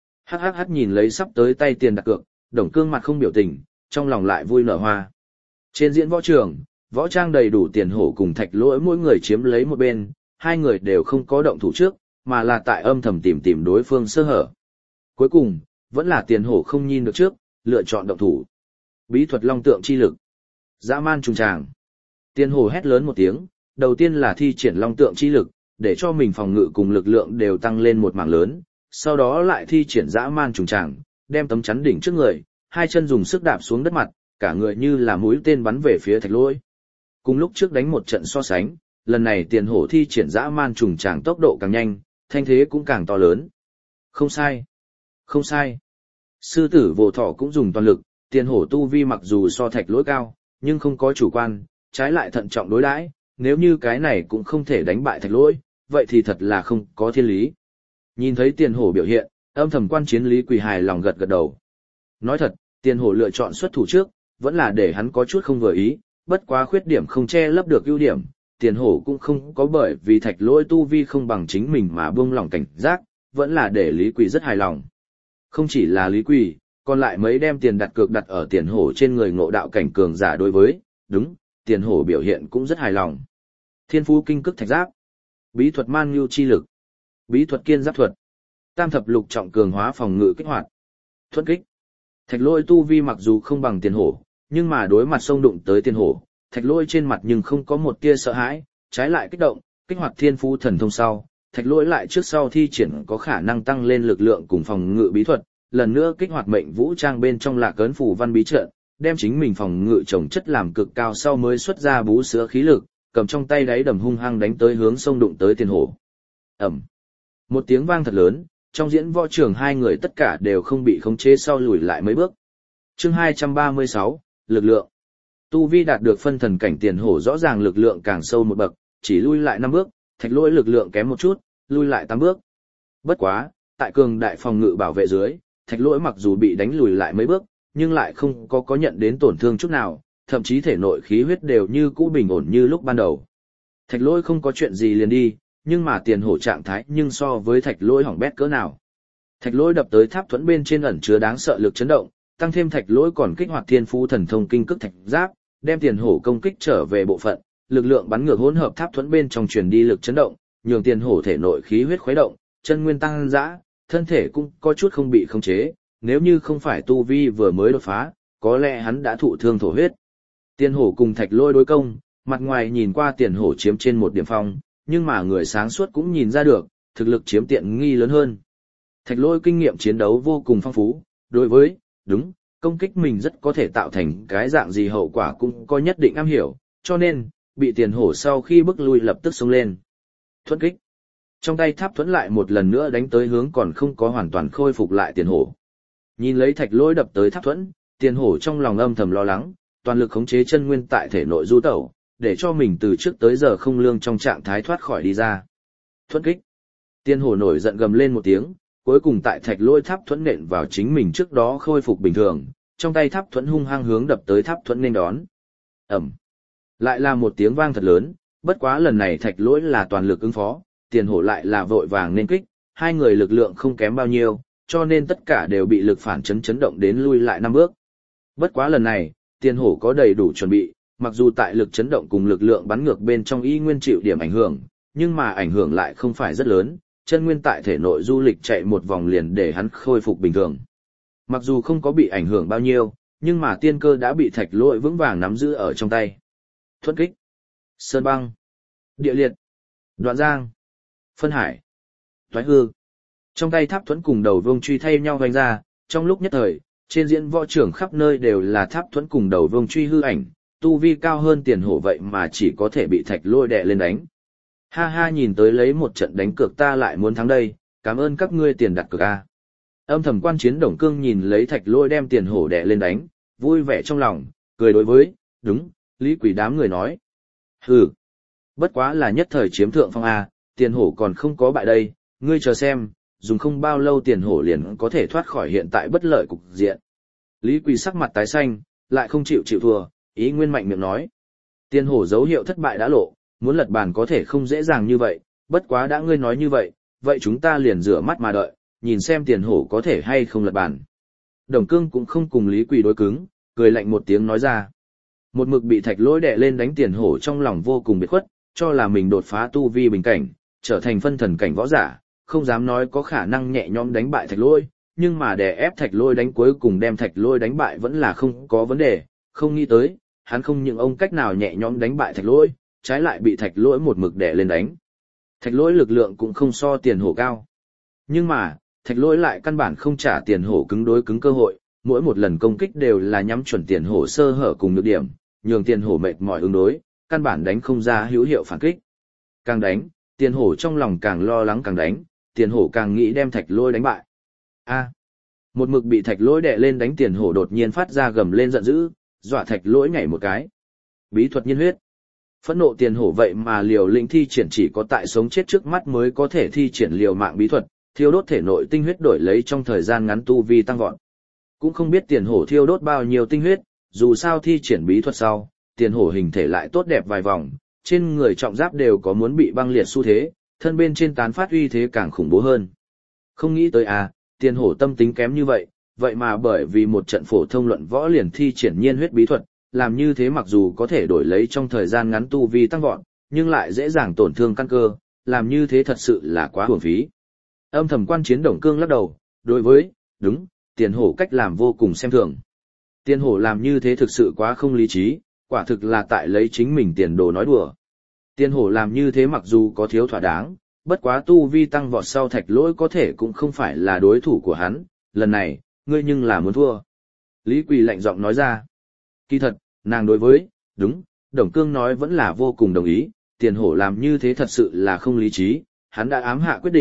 Hắc nhìn lấy sắp tới tay tiền đặt cược, Đồng Cương mặt không biểu tình, trong lòng lại vui nở hoa. Trên diễn võ trường, võ trang đầy đủ Tiền Hổ cùng Thạch Lỗi mỗi người chiếm lấy một bên, hai người đều không có động thủ trước, mà là tại âm thầm tìm đối phương sơ hở. Cuối cùng, vẫn là Tiền Hổ không nhìn được trước, lựa chọn động thủ. Bí thuật long tượng chi lực. Dã man trùng tràng. Tiền Hổ hét lớn một tiếng, đầu tiên là thi triển long tượng chi lực, để cho mình phòng ngự cùng lực lượng đều tăng lên một mảng lớn, sau đó lại thi triển dã man trùng tràng, đem tấm chắn đỉnh trước người, hai chân dùng sức đạp xuống đất mặt, cả người như là mũi tên bắn về phía Thạch Lỗi. Cùng lúc trước đánh một trận so sánh, lần này Tiền Hổ thi triển dã man trùng tràng tốc độ càng nhanh, thanh thế cũng càng to lớn. Không sai. Không sai. Sư tử vô thọ cũng dùng toàn lực, Tiền Hổ tu vi mặc dù so Thạch Lỗi cao, nhưng không có chủ quan, trái lại thận trọng đối đãi, nếu như cái này cũng không thể đánh bại Thạch Lỗi, vậy thì thật là không có thiên lý. Nhìn thấy Tiền Hổ biểu hiện, âm thầm quan chiến Lý Quỳ hài lòng gật gật đầu. Nói thật, Tiền Hổ lựa chọn xuất thủ trước, vẫn là để hắn có chút không vừa ý, bất quá khuyết điểm không che lấp được ưu điểm, Tiền Hổ cũng không có bởi vì Thạch Lỗi tu vi không bằng chính mình mà buông lỏng cảnh giác, vẫn là để Lý Quỳ rất hài lòng. Không chỉ là Lý Quỳ, còn lại mấy đem tiền đặt cược đặt ở Tiền Hổ trên người ngộ đạo cảnh cường giả đối với, đúng, Tiền Hổ biểu hiện cũng rất hài lòng. Thiên phú kinh cức thạch giáp, bí thuật man nhu chi lực, bí thuật kiên giáp thuật, tam thập lục trọng cường hóa phòng ngự kích hoạt, thuẫn kích. Thạch Lỗi tu vi mặc dù không bằng Tiền Hổ, nhưng mà đối mặt xông đụng tới Tiền Hổ, Thạch Lỗi trên mặt nhưng không có một tia sợ hãi, trái lại kích động, kích hoạt thiên phú thần thông sau, Thạch Lỗi lại trước sau thi triển có khả năng tăng lên lực lượng cùng phòng ngự bí thuật, lần nữa kích hoạt mệnh vũ trang bên trong Lạc Ấn Phù Văn bí trận, đem chính mình phòng ngự trồng chất làm cực cao sau mới xuất ra bú sữa khí lực, cầm trong tay đáy đầm hung hăng đánh tới hướng xông đụng tới Tiền Hổ. Ầm. Một tiếng vang thật lớn, trong diễn võ trường hai người tất cả đều không bị khống chế sau lùi lại mấy bước. Chương 236, lực lượng. Tu vi đạt được phân thần cảnh Tiền Hổ rõ ràng lực lượng càng sâu một bậc, chỉ lui lại 5 bước, Thạch Lỗi lực lượng kém một chút, lui lại 8 bước. Bất quá, tại cường đại phòng ngự bảo vệ dưới, Thạch Lỗi mặc dù bị đánh lùi lại mấy bước, nhưng lại không có nhận đến tổn thương chút nào, thậm chí thể nội khí huyết đều như cũ bình ổn như lúc ban đầu. Thạch Lỗi không có chuyện gì liền đi, nhưng mà Tiền Hổ trạng thái nhưng so với Thạch Lỗi hỏng bét cỡ nào. Thạch Lỗi đập tới tháp thuẫn bên trên ẩn chứa đáng sợ lực chấn động, tăng thêm Thạch Lỗi còn kích hoạt Thiên Phú Thần Thông Kinh Cức Thạch Giáp, đem Tiền Hổ công kích trở về bộ phận, lực lượng bắn ngược hỗn hợp tháp thuẫn bên trong truyền đi lực chấn động, nhường Tiền Hổ thể nội khí huyết khuấy động, chân nguyên tăng dã, thân thể cũng có chút không bị khống chế, nếu như không phải tu vi vừa mới đột phá, có lẽ hắn đã thụ thương thổ huyết. Tiền Hổ cùng Thạch Lỗi đối công, mặt ngoài nhìn qua Tiền Hổ chiếm trên một điểm phong, nhưng mà người sáng suốt cũng nhìn ra được, thực lực chiếm tiện nghi lớn hơn. Thạch Lỗi kinh nghiệm chiến đấu vô cùng phong phú, đối với, công kích mình rất có thể tạo thành cái dạng gì hậu quả cũng có nhất định am hiểu, cho nên, bị Tiền Hổ sau khi bước lui lập tức xông lên. Thuẫn kích. Trong tay tháp thuẫn lại một lần nữa đánh tới hướng còn không có hoàn toàn khôi phục lại Tiền Hổ. Nhìn lấy Thạch Lỗi đập tới tháp thuẫn, Tiền Hổ trong lòng âm thầm lo lắng, toàn lực khống chế chân nguyên tại thể nội du tẩu, để cho mình từ trước tới giờ không lương trong trạng thái thoát khỏi đi ra. Thuẫn kích. Tiền Hổ nổi giận gầm lên một tiếng, cuối cùng tại Thạch Lỗi tháp thuẫn nện vào chính mình trước đó khôi phục bình thường, trong tay tháp thuẫn hung hăng hướng đập tới tháp thuẫn nên đón. Ầm. Lại là một tiếng vang thật lớn, bất quá lần này Thạch Lỗi là toàn lực ứng phó, Tiền Hổ lại là vội vàng nên kích, hai người lực lượng không kém bao nhiêu, cho nên tất cả đều bị lực phản chấn động đến lui lại 5 bước. Bất quá lần này, Tiền Hổ có đầy đủ chuẩn bị, mặc dù tại lực chấn động cùng lực lượng bắn ngược bên trong y nguyên chịu điểm ảnh hưởng, nhưng mà ảnh hưởng lại không phải rất lớn, chân nguyên tại thể nội du lịch chạy một vòng liền để hắn khôi phục bình thường. Mặc dù không có bị ảnh hưởng bao nhiêu, nhưng mà tiên cơ đã bị Thạch Lỗi vững vàng nắm giữ ở trong tay. Thuẫn kích, sơn băng, địa liệt, đoạn giang, phân hải, toái hư. Trong tay tháp thuẫn cùng đầu vương truy thay nhau vành ra, trong lúc nhất thời, trên diễn võ trường khắp nơi đều là tháp thuẫn cùng đầu vương truy hư ảnh, tu vi cao hơn Tiền Hổ vậy mà chỉ có thể bị Thạch Lỗi đè lên đánh. Ha ha, nhìn tới lấy một trận đánh cược ta lại muốn thắng đây, cảm ơn các ngươi tiền đặt cược a. Âm thầm quan chiến Đồng Cương nhìn lấy Thạch Lỗi đem Tiền Hổ đè lên đánh, vui vẻ trong lòng, cười đối với, Lý Quỷ đám người nói. Hừ, bất quá là nhất thời chiếm thượng phong a, Tiền Hổ còn không có bại đây, ngươi chờ xem, dùng không bao lâu Tiền Hổ liền có thể thoát khỏi hiện tại bất lợi cục diện. Lý Quỷ sắc mặt tái xanh, lại không chịu thua, ý nguyên mạnh miệng nói. Tiền Hổ dấu hiệu thất bại đã lộ, muốn lật bàn có thể không dễ dàng như vậy, bất quá đã ngươi nói như vậy, vậy chúng ta liền rửa mắt mà đợi, nhìn xem Tiền Hổ có thể hay không lật bàn. Đồng Cương cũng không cùng Lý Quỳ đối cứng, cười lạnh một tiếng nói ra. Một mực bị Thạch Lỗi đè lên đánh Tiền Hổ trong lòng vô cùng biệt khuất, cho là mình đột phá tu vi bình cảnh, trở thành phân thần cảnh võ giả, không dám nói có khả năng nhẹ nhõm đánh bại Thạch Lỗi, nhưng mà đè ép Thạch Lỗi đánh cuối cùng đem Thạch Lỗi đánh bại vẫn là không có vấn đề, không nghĩ tới, hắn không những ông cách nào nhẹ nhõm đánh bại Thạch Lỗi, trái lại bị Thạch Lỗi một mực đè lên đánh. Thạch Lỗi lực lượng cũng không so Tiền Hổ cao. Nhưng mà, Thạch Lỗi lại căn bản không trả Tiền Hổ cứng đối cứng cơ hội, mỗi một lần công kích đều là nhắm chuẩn Tiền Hổ sơ hở cùng nhược điểm, nhường Tiền Hổ mệt mỏi ứng đối, căn bản đánh không ra hữu hiệu phản kích. Càng đánh, Tiền Hổ trong lòng càng lo lắng càng đánh, Tiền Hổ càng nghĩ đem Thạch Lỗi đánh bại. Một mực bị Thạch Lỗi đè lên đánh Tiền Hổ đột nhiên phát ra gầm lên giận dữ, dọa Thạch Lỗi nhảy một cái. Bí thuật nhiên huyết. Phẫn nộ Tiền Hổ vậy mà liều lĩnh thi triển chỉ có tại sống chết trước mắt mới có thể thi triển liều mạng bí thuật, thiêu đốt thể nội tinh huyết đổi lấy trong thời gian ngắn tu vi tăng vọt. Cũng không biết Tiền Hổ thiêu đốt bao nhiêu tinh huyết, dù sao thi triển bí thuật sau, Tiền Hổ hình thể lại tốt đẹp vài vòng, trên người trọng giáp đều có muốn bị băng liệt xu thế, thân bên trên tán phát uy thế càng khủng bố hơn. Không nghĩ tới Tiền Hổ tâm tính kém như vậy, vậy mà bởi vì một trận phổ thông luận võ liền thi triển nhiên huyết bí thuật, làm như thế mặc dù có thể đổi lấy trong thời gian ngắn tu vi tăng vọt, nhưng lại dễ dàng tổn thương căn cơ, làm như thế thật sự là quá uổng phí. Âm thầm quan chiến Đồng Cương lắc đầu, đối với, Tiền Hổ cách làm vô cùng xem thường. Tiền Hổ làm như thế thực sự quá không lý trí, quả thực là tại lấy chính mình tiền đồ nói đùa. Tiền Hổ làm như thế mặc dù có thiếu thỏa đáng, bất quá tu vi tăng vọt sau Thạch Lỗi có thể cũng không phải là đối thủ của hắn, lần này, ngươi nhưng là muốn thua. Lý Quỳ lạnh giọng nói ra. Kỳ thật, nàng đối với, Đồng Cương nói vẫn là vô cùng đồng ý, Tiền Hổ làm như thế thật sự là không lý trí, hắn đã ám hạ quyết định,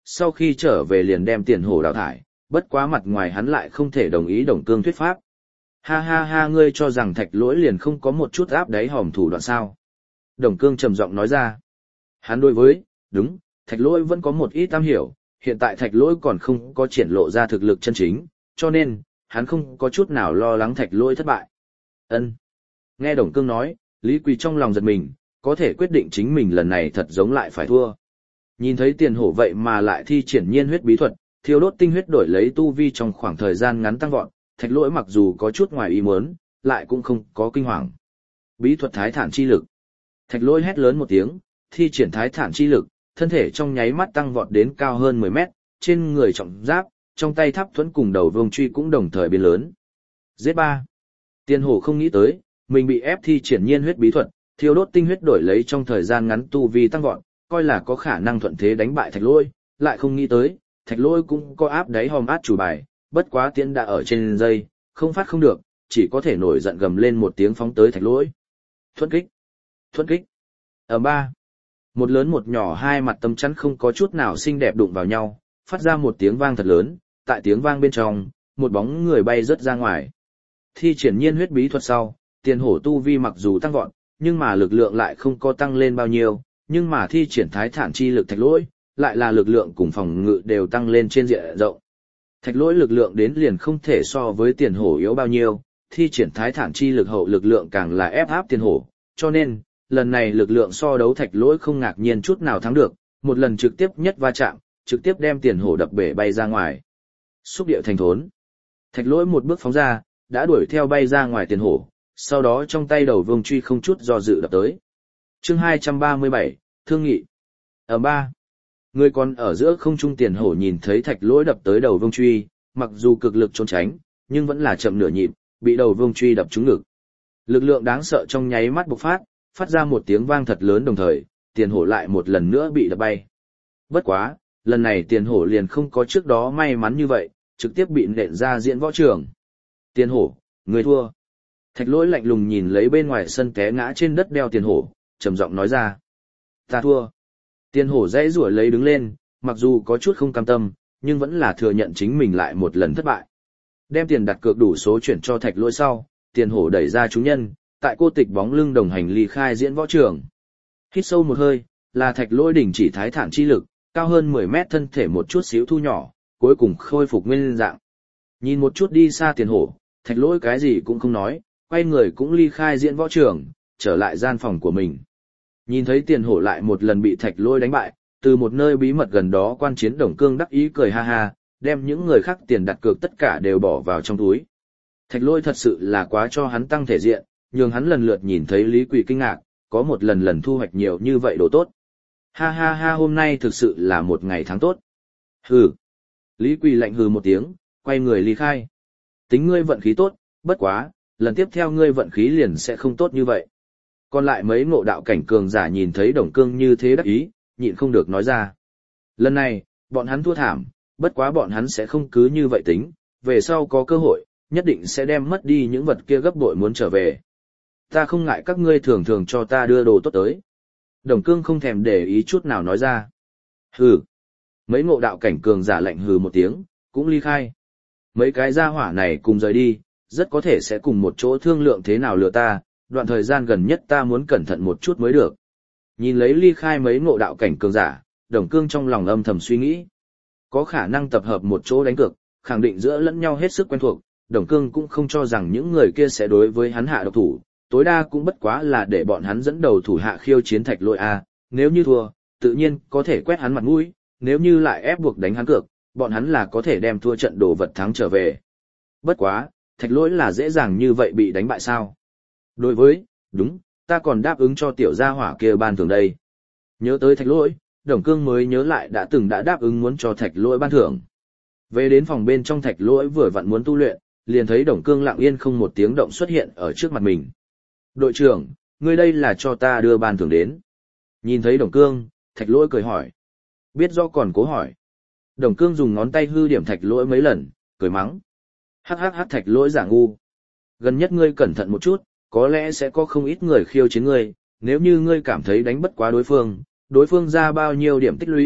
sau khi trở về liền đem tiền hổ đào thải, bất quá mặt ngoài hắn lại không thể đồng ý Đồng Cương thuyết pháp. Ha ha ha, ngươi cho rằng Thạch Lỗi liền không có một chút áp đáy hòm thủ đoạn sao? Đồng Cương trầm giọng nói ra. Hắn đối với, đúng, Thạch Lỗi vẫn có một ít am hiểu, hiện tại Thạch Lỗi còn không có triển lộ ra thực lực chân chính, cho nên, hắn không có chút nào lo lắng Thạch Lỗi thất bại. Ân. Nghe Đồng Cương nói, Lý Quỳ trong lòng giật mình, có thể quyết định chính mình lần này thật giống lại phải thua. Nhìn thấy tiền hổ vậy mà lại thi triển nhiên huyết bí thuật, thiêu đốt tinh huyết đổi lấy tu vi trong khoảng thời gian ngắn tăng vọt, Thạch Lỗi mặc dù có chút ngoài ý muốn, lại cũng không có kinh hoàng. Bí thuật thái thản chi lực. Thạch Lỗi hét lớn một tiếng, thi triển thái thản chi lực, thân thể trong nháy mắt tăng vọt đến cao hơn 10 mét, trên người trọng giáp, trong tay tháp thuẫn cùng đầu vương truy cũng đồng thời biến lớn. Giết ba. Tiền hổ không nghĩ tới, mình bị ép thi triển nhiên huyết bí thuật, thiêu đốt tinh huyết đổi lấy trong thời gian ngắn tu vi tăng vọt, coi là có khả năng thuận thế đánh bại Thạch Lỗi, lại không nghĩ tới, Thạch Lỗi cũng có áp đáy hòm át chủ bài, bất quá tiễn đã ở trên dây, không phát không được, chỉ có thể nổi giận gầm lên một tiếng phóng tới Thạch Lỗi. Thuẫn kích! Thuẫn kích! Ở ba. Một lớn một nhỏ hai mặt tấm chắn không có chút nào xinh đẹp đụng vào nhau, phát ra một tiếng vang thật lớn, tại tiếng vang bên trong, một bóng người bay rớt ra ngoài. Thi triển nhiên huyết bí thuật sau, tiền hổ tu vi mặc dù tăng vọt, nhưng mà lực lượng lại không có tăng lên bao nhiêu, nhưng mà thi triển thái thản chi lực Thạch Lỗi, lại là lực lượng cùng phòng ngự đều tăng lên trên diện rộng. Thạch Lỗi lực lượng đến liền không thể so với tiền hổ yếu bao nhiêu, thi triển thái thản chi lực hậu lực lượng càng là ép áp tiền hổ, cho nên, lần này lực lượng so đấu Thạch Lỗi không ngạc nhiên chút nào thắng được, một lần trực tiếp nhất va chạm, trực tiếp đem tiền hổ đập bể bay ra ngoài. Xúc điệu thành thốn. Thạch Lỗi một bước phóng ra, đã đuổi theo bay ra ngoài tiền hổ, sau đó trong tay đầu vương truy không chút do dự đập tới. Chương 237, Thương nghị. Ở ba. Người còn ở giữa không trung tiền hổ nhìn thấy Thạch Lỗi đập tới đầu vương truy, mặc dù cực lực trốn tránh, nhưng vẫn là chậm nửa nhịp, bị đầu vương truy đập trúng ngực. Lực lượng đáng sợ trong nháy mắt bộc phát, phát ra một tiếng vang thật lớn đồng thời, tiền hổ lại một lần nữa bị đập bay. Bất quá, lần này tiền hổ liền không có trước đó may mắn như vậy, trực tiếp bị nện ra diễn võ trường. Tiền hổ, người thua. Thạch Lỗi lạnh lùng nhìn lấy bên ngoài sân té ngã trên đất đeo tiền hổ, trầm giọng nói ra. Ta thua. Tiền hổ dãy rủa lấy đứng lên, mặc dù có chút không cam tâm, nhưng vẫn là thừa nhận chính mình lại một lần thất bại. Đem tiền đặt cược đủ số chuyển cho Thạch Lỗi sau, tiền hổ đẩy ra chúng nhân, tại cô tịch bóng lưng đồng hành ly khai diễn võ trường. Hít sâu một hơi, là Thạch Lỗi đình chỉ thái thản chi lực, cao hơn 10 mét thân thể một chút xíu thu nhỏ, cuối cùng khôi phục nguyên dạng. Nhìn một chút đi xa tiền hổ, Thạch Lỗi cái gì cũng không nói, quay người cũng ly khai diễn võ trường, trở lại gian phòng của mình. Nhìn thấy tiền hổ lại một lần bị Thạch Lỗi đánh bại, từ một nơi bí mật gần đó quan chiến Đồng Cương đắc ý cười ha ha, đem những người khác tiền đặt cược tất cả đều bỏ vào trong túi. Thạch Lỗi thật sự là quá cho hắn tăng thể diện, nhường hắn lần lượt nhìn thấy Lý Quỳ kinh ngạc, có một lần thu hoạch nhiều như vậy đồ tốt. Ha ha ha, hôm nay thực sự là một ngày tháng tốt. Hừ. Lý Quỳ lạnh hừ một tiếng, quay người ly khai. Tính ngươi vận khí tốt, bất quá, lần tiếp theo ngươi vận khí liền sẽ không tốt như vậy. Còn lại mấy ngộ đạo cảnh cường giả nhìn thấy Đồng Cương như thế đắc ý, nhịn không được nói ra. Lần này, bọn hắn thua thảm, bất quá bọn hắn sẽ không cứ như vậy tính, về sau có cơ hội, nhất định sẽ đem mất đi những vật kia gấp bội muốn trở về. Ta không ngại các ngươi thường thường cho ta đưa đồ tốt tới. Đồng Cương không thèm để ý chút nào nói ra. Hừ. Mấy ngộ đạo cảnh cường giả lạnh hừ một tiếng, cũng ly khai. Mấy cái gia hỏa này cùng rời đi, rất có thể sẽ cùng một chỗ thương lượng thế nào lừa ta, đoạn thời gian gần nhất ta muốn cẩn thận một chút mới được. Nhìn lấy ly khai mấy ngộ đạo cảnh cường giả, Đồng Cương trong lòng âm thầm suy nghĩ. Có khả năng tập hợp một chỗ đánh cược, khẳng định giữa lẫn nhau hết sức quen thuộc, Đồng Cương cũng không cho rằng những người kia sẽ đối với hắn hạ độc thủ, tối đa cũng bất quá là để bọn hắn dẫn đầu thủ hạ khiêu chiến Thạch Lỗi a, nếu như thua, tự nhiên có thể quét hắn mặt mũi, nếu như lại ép buộc đánh hắn cược, bọn hắn là có thể đem thua trận đồ vật thắng trở về. Bất quá, Thạch Lỗi là dễ dàng như vậy bị đánh bại sao? Đối với, đúng, ta còn đáp ứng cho tiểu gia hỏa kia ban thưởng đây. Nhớ tới Thạch Lỗi, Đồng Cương mới nhớ lại đã từng đã đáp ứng muốn cho Thạch Lỗi ban thưởng. Về đến phòng bên trong, Thạch Lỗi vừa vặn muốn tu luyện, liền thấy Đồng Cương lặng yên không một tiếng động xuất hiện ở trước mặt mình. Đội trưởng, ngươi đây là cho ta đưa ban thưởng đến. Nhìn thấy Đồng Cương, Thạch Lỗi cười hỏi. Biết do còn cố hỏi. Đồng Cương dùng ngón tay hư điểm Thạch Lỗi mấy lần, cười mắng. Hắc hắc hắc, Thạch Lỗi giả ngu. Gần nhất ngươi cẩn thận một chút, có lẽ sẽ có không ít người khiêu chiến ngươi, nếu như ngươi cảm thấy đánh bất quá đối phương ra bao nhiêu điểm tích lũy,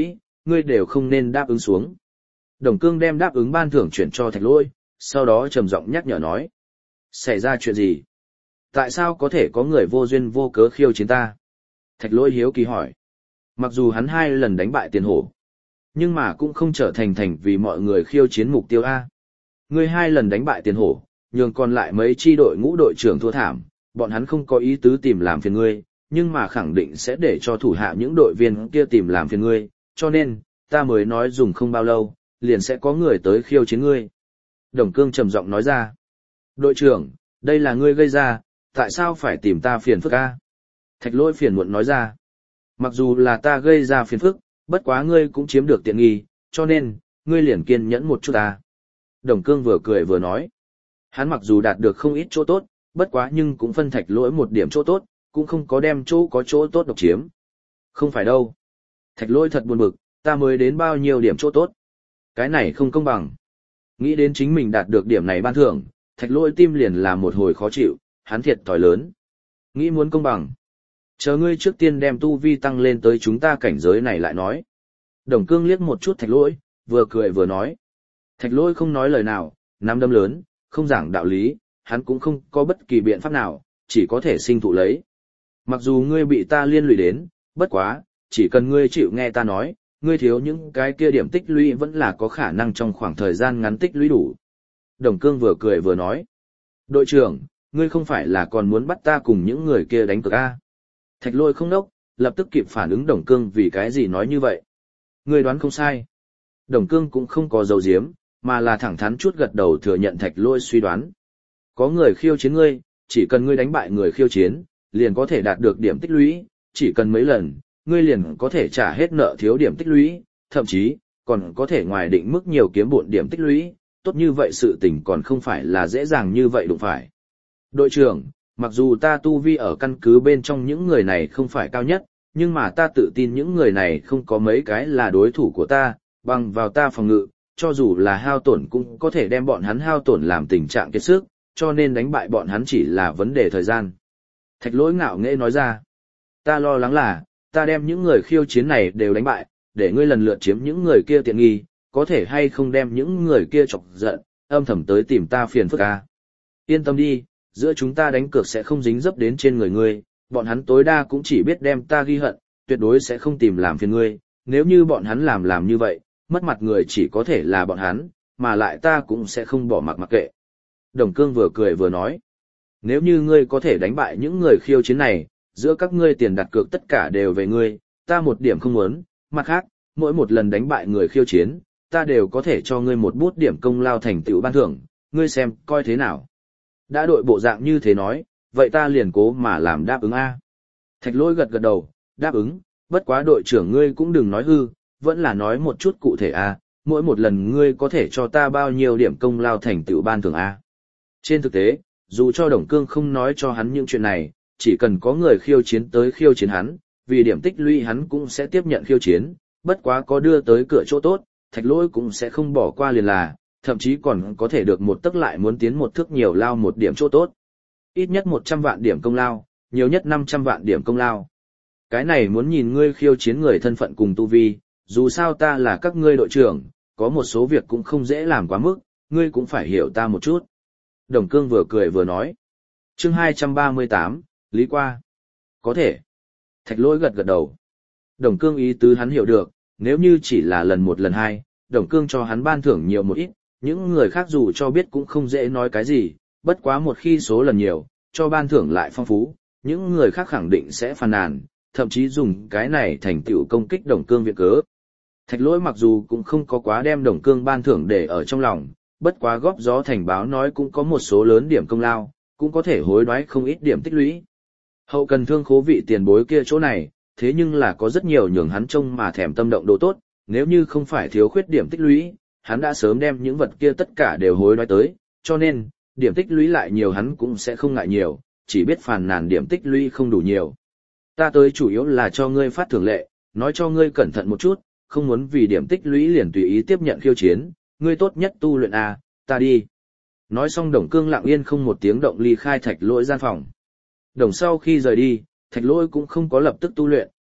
ngươi đều không nên đáp ứng xuống. Đồng Cương đem đáp ứng ban thưởng chuyển cho Thạch Lỗi, sau đó trầm giọng nhắc nhở nói. Xảy ra chuyện gì? Tại sao có thể có người vô duyên vô cớ khiêu chiến ta? Thạch Lỗi hiếu kỳ hỏi. Mặc dù hắn 2 lần đánh bại tiền hổ, nhưng mà cũng không trở thành vì mọi người khiêu chiến mục tiêu A. Ngươi 2 lần đánh bại tiền hổ, nhường còn lại mấy chi đội ngũ đội trưởng thua thảm, bọn hắn không có ý tứ tìm làm phiền ngươi, nhưng mà khẳng định sẽ để cho thủ hạ những đội viên kia tìm làm phiền ngươi, cho nên, ta mới nói dùng không bao lâu, liền sẽ có người tới khiêu chiến ngươi. Đồng Cương trầm giọng nói ra. Đội trưởng, đây là ngươi gây ra, tại sao phải tìm ta phiền phức A? Thạch Lỗi phiền muộn nói ra. Mặc dù là ta gây ra phiền phức, bất quá ngươi cũng chiếm được tiện nghi, cho nên, ngươi liền kiên nhẫn một chút ta. Đồng Cương vừa cười vừa nói. Hắn mặc dù đạt được không ít chỗ tốt, bất quá nhưng cũng phân Thạch Lỗi một điểm chỗ tốt, cũng không có đem chỗ có chỗ tốt độc chiếm. Không phải đâu. Thạch Lỗi thật buồn bực, ta mới đến bao nhiêu điểm chỗ tốt. Cái này không công bằng. Nghĩ đến chính mình đạt được điểm này ban thưởng, Thạch Lỗi tim liền là một hồi khó chịu, hắn thiệt thòi lớn. Nghĩ muốn công bằng. Chờ ngươi trước tiên đem tu vi tăng lên tới chúng ta cảnh giới này lại nói. Đồng Cương liếc một chút Thạch Lỗi, vừa cười vừa nói. Thạch Lỗi không nói lời nào, nắm đấm lớn, không giảng đạo lý, hắn cũng không có bất kỳ biện pháp nào, chỉ có thể sinh thụ lấy. Mặc dù ngươi bị ta liên lụy đến, bất quá, chỉ cần ngươi chịu nghe ta nói, ngươi thiếu những cái kia điểm tích lũy vẫn là có khả năng trong khoảng thời gian ngắn tích lũy đủ. Đồng Cương vừa cười vừa nói. Đội trưởng, ngươi không phải là còn muốn bắt ta cùng những người kia đánh cược A. Thạch Lỗi không đốc, lập tức kịp phản ứng Đồng Cương vì cái gì nói như vậy. Ngươi đoán không sai. Đồng Cương cũng không có dấu diếm, mà là thẳng thắn chút gật đầu thừa nhận Thạch Lỗi suy đoán. Có người khiêu chiến ngươi, chỉ cần ngươi đánh bại người khiêu chiến, liền có thể đạt được điểm tích lũy, chỉ cần mấy lần, ngươi liền có thể trả hết nợ thiếu điểm tích lũy, thậm chí, còn có thể ngoài định mức nhiều kiếm bộn điểm tích lũy, tốt như vậy sự tình còn không phải là dễ dàng như vậy đụng phải. Đội trưởng, mặc dù ta tu vi ở căn cứ bên trong những người này không phải cao nhất, nhưng mà ta tự tin những người này không có mấy cái là đối thủ của ta, bằng vào ta phòng ngự, cho dù là hao tổn cũng có thể đem bọn hắn hao tổn làm tình trạng kiệt sức, cho nên đánh bại bọn hắn chỉ là vấn đề thời gian. Thạch Lỗi ngạo nghễ nói ra, ta lo lắng là, ta đem những người khiêu chiến này đều đánh bại, để ngươi lần lượt chiếm những người kia tiện nghi, có thể hay không đem những người kia chọc giận, âm thầm tới tìm ta phiền phức à. Yên tâm đi, giữa chúng ta đánh cược sẽ không dính dấp đến trên người ngươi, bọn hắn tối đa cũng chỉ biết đem ta ghi hận, tuyệt đối sẽ không tìm làm phiền ngươi, nếu như bọn hắn làm như vậy, mất mặt người chỉ có thể là bọn hắn, mà lại ta cũng sẽ không bỏ mặc kệ. Đồng Cương vừa cười vừa nói, nếu như ngươi có thể đánh bại những người khiêu chiến này, giữa các ngươi tiền đặt cược tất cả đều về ngươi, ta một điểm không muốn, mặt khác, mỗi một lần đánh bại người khiêu chiến, ta đều có thể cho ngươi một bút điểm công lao thành tựu ban thưởng, ngươi xem, coi thế nào. Đã đội bộ dạng như thế nói, vậy ta liền cố mà làm đáp ứng A. Thạch Lỗi gật đầu, đáp ứng, bất quá đội trưởng ngươi cũng đừng nói hư, vẫn là nói một chút cụ thể A, mỗi một lần ngươi có thể cho ta bao nhiêu điểm công lao thành tựu ban thưởng A. Trên thực tế, dù cho Đồng Cương không nói cho hắn những chuyện này, chỉ cần có người khiêu chiến tới khiêu chiến hắn, vì điểm tích lũy hắn cũng sẽ tiếp nhận khiêu chiến, bất quá có đưa tới cửa chỗ tốt, Thạch Lỗi cũng sẽ không bỏ qua liền là, thậm chí còn có thể được một tấc lại muốn tiến một thước nhiều lao một điểm chỗ tốt. Ít nhất 100 vạn điểm công lao, nhiều nhất 500 vạn điểm công lao. Cái này muốn nhìn ngươi khiêu chiến người thân phận cùng tu vi, dù sao ta là các ngươi đội trưởng, có một số việc cũng không dễ làm quá mức, ngươi cũng phải hiểu ta một chút. Đồng Cương vừa cười vừa nói. Chương 238, Lý Qua. Có thể. Thạch Lỗi gật đầu. Đồng Cương ý tứ hắn hiểu được, nếu như chỉ là lần một lần hai, Đồng Cương cho hắn ban thưởng nhiều một ít, những người khác dù cho biết cũng không dễ nói cái gì, bất quá một khi số lần nhiều, cho ban thưởng lại phong phú, những người khác khẳng định sẽ phàn nàn, thậm chí dùng cái này thành tựu công kích Đồng Cương viện cớ. Thạch Lỗi mặc dù cũng không có quá đem Đồng Cương ban thưởng để ở trong lòng, bất quá góp gió thành báo nói cũng có một số lớn điểm công lao, cũng có thể hối đoái không ít điểm tích lũy. Hậu cần thương khố vị tiền bối kia chỗ này, thế nhưng là có rất nhiều nhường hắn trông mà thèm tâm động đồ tốt, nếu như không phải thiếu khuyết điểm tích lũy, hắn đã sớm đem những vật kia tất cả đều hối đoái tới, cho nên, điểm tích lũy lại nhiều hắn cũng sẽ không ngại nhiều, chỉ biết phàn nàn điểm tích lũy không đủ nhiều. Ta tới chủ yếu là cho ngươi phát thưởng lệ, nói cho ngươi cẩn thận một chút, không muốn vì điểm tích lũy liền tùy ý tiếp nhận khiêu chiến, ngươi tốt nhất tu luyện à, ta đi. Nói xong Đồng Cương lặng yên không một tiếng động ly khai Thạch Lỗi gian phòng. Đồng sau khi rời đi, Thạch Lỗi cũng không có lập tức tu luyện,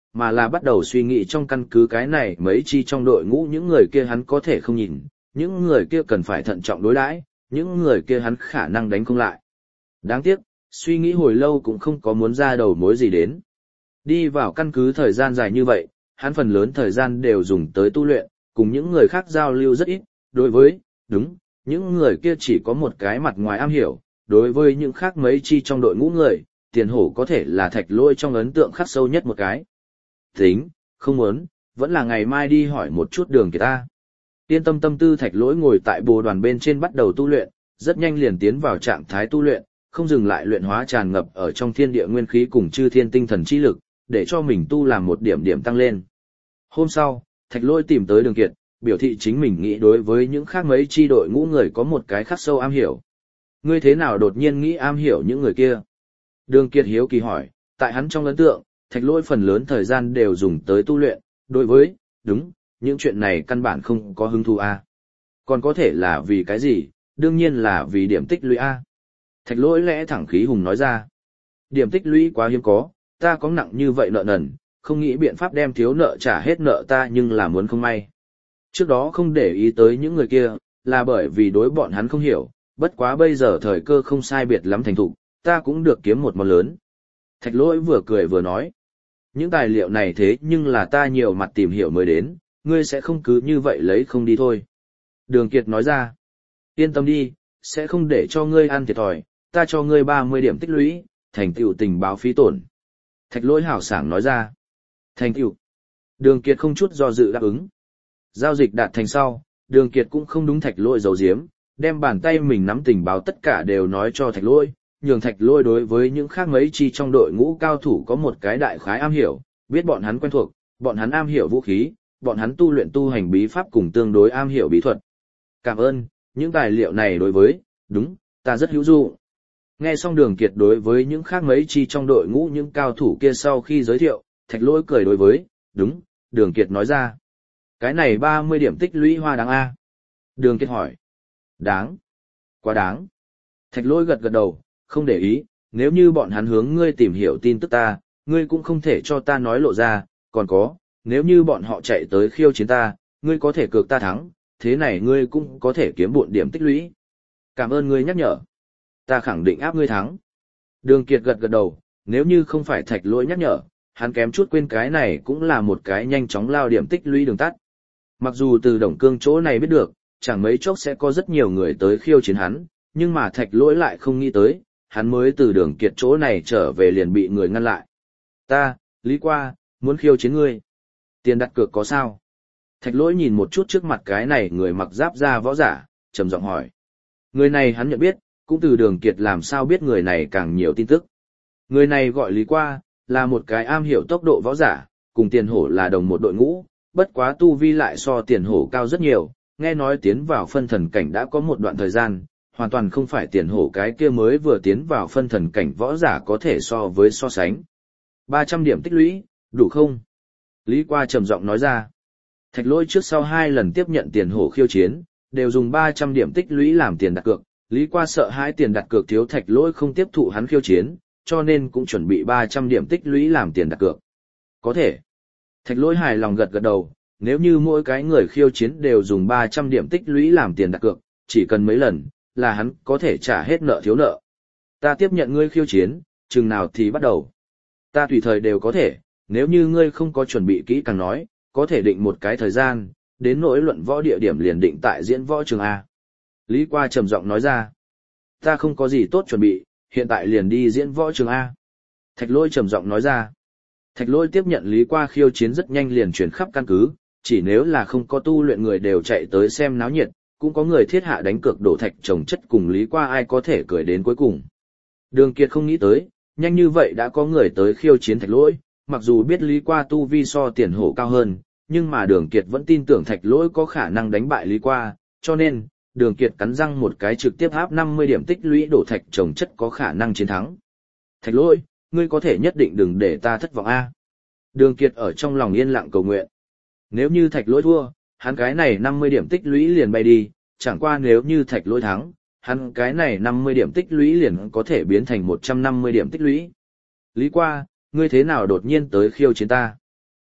mà là bắt đầu suy nghĩ trong căn cứ cái này mấy chi trong đội ngũ những người kia hắn có thể không nhìn, những người kia cần phải thận trọng đối đãi, những người kia hắn khả năng đánh không lại. Đáng tiếc, suy nghĩ hồi lâu cũng không có muốn ra đầu mối gì đến. Đi vào căn cứ thời gian dài như vậy, hắn phần lớn thời gian đều dùng tới tu luyện, cùng những người khác giao lưu rất ít, đối với, đúng, những người kia chỉ có một cái mặt ngoài am hiểu, đối với những khác mấy chi trong đội ngũ người, Tiền Hổ có thể là Thạch Lỗi trong ấn tượng khắc sâu nhất một cái. Tính, không muốn, vẫn là ngày mai đi hỏi một chút Đường Kiệt ta. Yên tâm tâm tư Thạch Lỗi ngồi tại bồ đoàn bên trên bắt đầu tu luyện, rất nhanh liền tiến vào trạng thái tu luyện, không dừng lại luyện hóa tràn ngập ở trong thiên địa nguyên khí cùng chư thiên tinh thần chi lực, để cho mình tu làm một điểm điểm tăng lên. Hôm sau, Thạch Lỗi tìm tới Đường Kiệt, biểu thị chính mình nghĩ đối với những khác mấy chi đội ngũ người có một cái khắc sâu am hiểu. Ngươi thế nào đột nhiên nghĩ am hiểu những người kia? Đường Kiệt hiếu kỳ hỏi, tại hắn trong ấn tượng, Thạch Lỗi phần lớn thời gian đều dùng tới tu luyện, đối với, đúng, những chuyện này căn bản không có hứng thú a. Còn có thể là vì cái gì? Đương nhiên là vì điểm tích lũy a. Thạch Lỗi lẽ thẳng khí hùng nói ra. Điểm tích lũy quá hiếm có, ta có nặng như vậy nợ nần, không nghĩ biện pháp đem thiếu nợ trả hết nợ ta nhưng là muốn không may. Trước đó không để ý tới những người kia, là bởi vì đối bọn hắn không hiểu, bất quá bây giờ thời cơ không sai biệt lắm thành thục, ta cũng được kiếm một món lớn. Thạch Lỗi vừa cười vừa nói. Những tài liệu này thế nhưng là ta nhiều mặt tìm hiểu mới đến, ngươi sẽ không cứ như vậy lấy không đi thôi. Đường Kiệt nói ra. Yên tâm đi, sẽ không để cho ngươi ăn thiệt thòi, ta cho ngươi 30 điểm tích lũy, thành tựu tình báo phí tổn. Thạch Lỗi hào sảng nói ra. Thành tựu. Đường Kiệt không chút do dự đáp ứng. Giao dịch đạt thành sau, Đường Kiệt cũng không đúng Thạch Lỗi giấu giếm, đem bàn tay mình nắm tình báo tất cả đều nói cho Thạch Lỗi, nhường Thạch Lỗi đối với những khác mấy chi trong đội ngũ cao thủ có một cái đại khái am hiểu, biết bọn hắn quen thuộc, bọn hắn am hiểu vũ khí, bọn hắn tu luyện tu hành bí pháp cùng tương đối am hiểu bí thuật. Cảm ơn, những tài liệu này đối với, đúng, ta rất hữu dụng. Nghe xong Đường Kiệt đối với những khác mấy chi trong đội ngũ những cao thủ kia sau khi giới thiệu, Thạch Lỗi cười đối với, đúng, Đường Kiệt nói ra. Cái này 30 điểm tích lũy hoa đáng a. Đường Kiệt hỏi. Đáng. Quá đáng. Thạch Lỗi gật gật đầu, không để ý, nếu như bọn hắn hướng ngươi tìm hiểu tin tức ta, ngươi cũng không thể cho ta nói lộ ra, còn có, nếu như bọn họ chạy tới khiêu chiến ta, ngươi có thể cược ta thắng, thế này ngươi cũng có thể kiếm bộn điểm tích lũy. Cảm ơn ngươi nhắc nhở. Ta khẳng định áp ngươi thắng. Đường Kiệt gật gật đầu, nếu như không phải Thạch Lỗi nhắc nhở, hắn kém chút quên cái này cũng là một cái nhanh chóng lao điểm tích lũy đường tắt. Mặc dù từ Đồng Cương chỗ này biết được, chẳng mấy chốc sẽ có rất nhiều người tới khiêu chiến hắn, nhưng mà Thạch Lỗi lại không nghĩ tới, hắn mới từ Đường Kiệt chỗ này trở về liền bị người ngăn lại. Ta, Lý Qua, muốn khiêu chiến ngươi. Tiền đặt cược có sao? Thạch Lỗi nhìn một chút trước mặt cái này người mặc giáp da võ giả, trầm giọng hỏi. Người này hắn nhận biết, cũng từ Đường Kiệt làm sao biết người này càng nhiều tin tức. Người này gọi Lý Qua, là một cái am hiểu tốc độ võ giả, cùng Tiền Hổ là đồng một đội ngũ, bất quá tu vi lại so Tiền Hổ cao rất nhiều, nghe nói tiến vào phân thần cảnh đã có một đoạn thời gian, hoàn toàn không phải Tiền Hổ cái kia mới vừa tiến vào phân thần cảnh võ giả có thể so sánh. 300 điểm tích lũy, đủ không? Lý Qua trầm giọng nói ra. Thạch Lỗi trước sau 2 lần tiếp nhận Tiền Hổ khiêu chiến, đều dùng 300 điểm tích lũy làm tiền đặt cược. Lý Qua sợ hãi tiền đặt cược thiếu Thạch Lỗi không tiếp thụ hắn khiêu chiến, cho nên cũng chuẩn bị 300 điểm tích lũy làm tiền đặt cược. Có thể. Thạch Lỗi hài lòng gật gật đầu, nếu như mỗi cái người khiêu chiến đều dùng 300 điểm tích lũy làm tiền đặt cược, chỉ cần mấy lần, là hắn có thể trả hết nợ thiếu nợ. Ta tiếp nhận ngươi khiêu chiến, chừng nào thì bắt đầu. Ta tùy thời đều có thể, nếu như ngươi không có chuẩn bị kỹ càng nói, có thể định một cái thời gian, đến nỗi luận võ địa điểm liền định tại diễn võ trường A. Lý Qua trầm giọng nói ra. Ta không có gì tốt chuẩn bị, hiện tại liền đi diễn võ trường A. Thạch Lỗi trầm giọng nói ra. Thạch Lỗi tiếp nhận Lý Qua khiêu chiến rất nhanh liền chuyển khắp căn cứ, chỉ nếu là không có tu luyện người đều chạy tới xem náo nhiệt, cũng có người thiết hạ đánh cược đổ thạch trồng chất cùng Lý Qua ai có thể cười đến cuối cùng. Đường Kiệt không nghĩ tới, nhanh như vậy đã có người tới khiêu chiến Thạch Lỗi, mặc dù biết Lý Qua tu vi so Tiền Hổ cao hơn, nhưng mà Đường Kiệt vẫn tin tưởng Thạch Lỗi có khả năng đánh bại Lý Qua, cho nên, Đường Kiệt cắn răng một cái trực tiếp áp 50 điểm tích lũy đổ thạch trồng chất có khả năng chiến thắng. Thạch Lỗi, ngươi có thể nhất định đừng để ta thất vọng a. Đường Kiệt ở trong lòng yên lặng cầu nguyện. Nếu như Thạch Lỗi thua, hắn cái này 50 điểm tích lũy liền bay đi, chẳng qua nếu như Thạch Lỗi thắng, hắn cái này 50 điểm tích lũy liền có thể biến thành 150 điểm tích lũy. Lý Qua, ngươi thế nào đột nhiên tới khiêu chiến ta?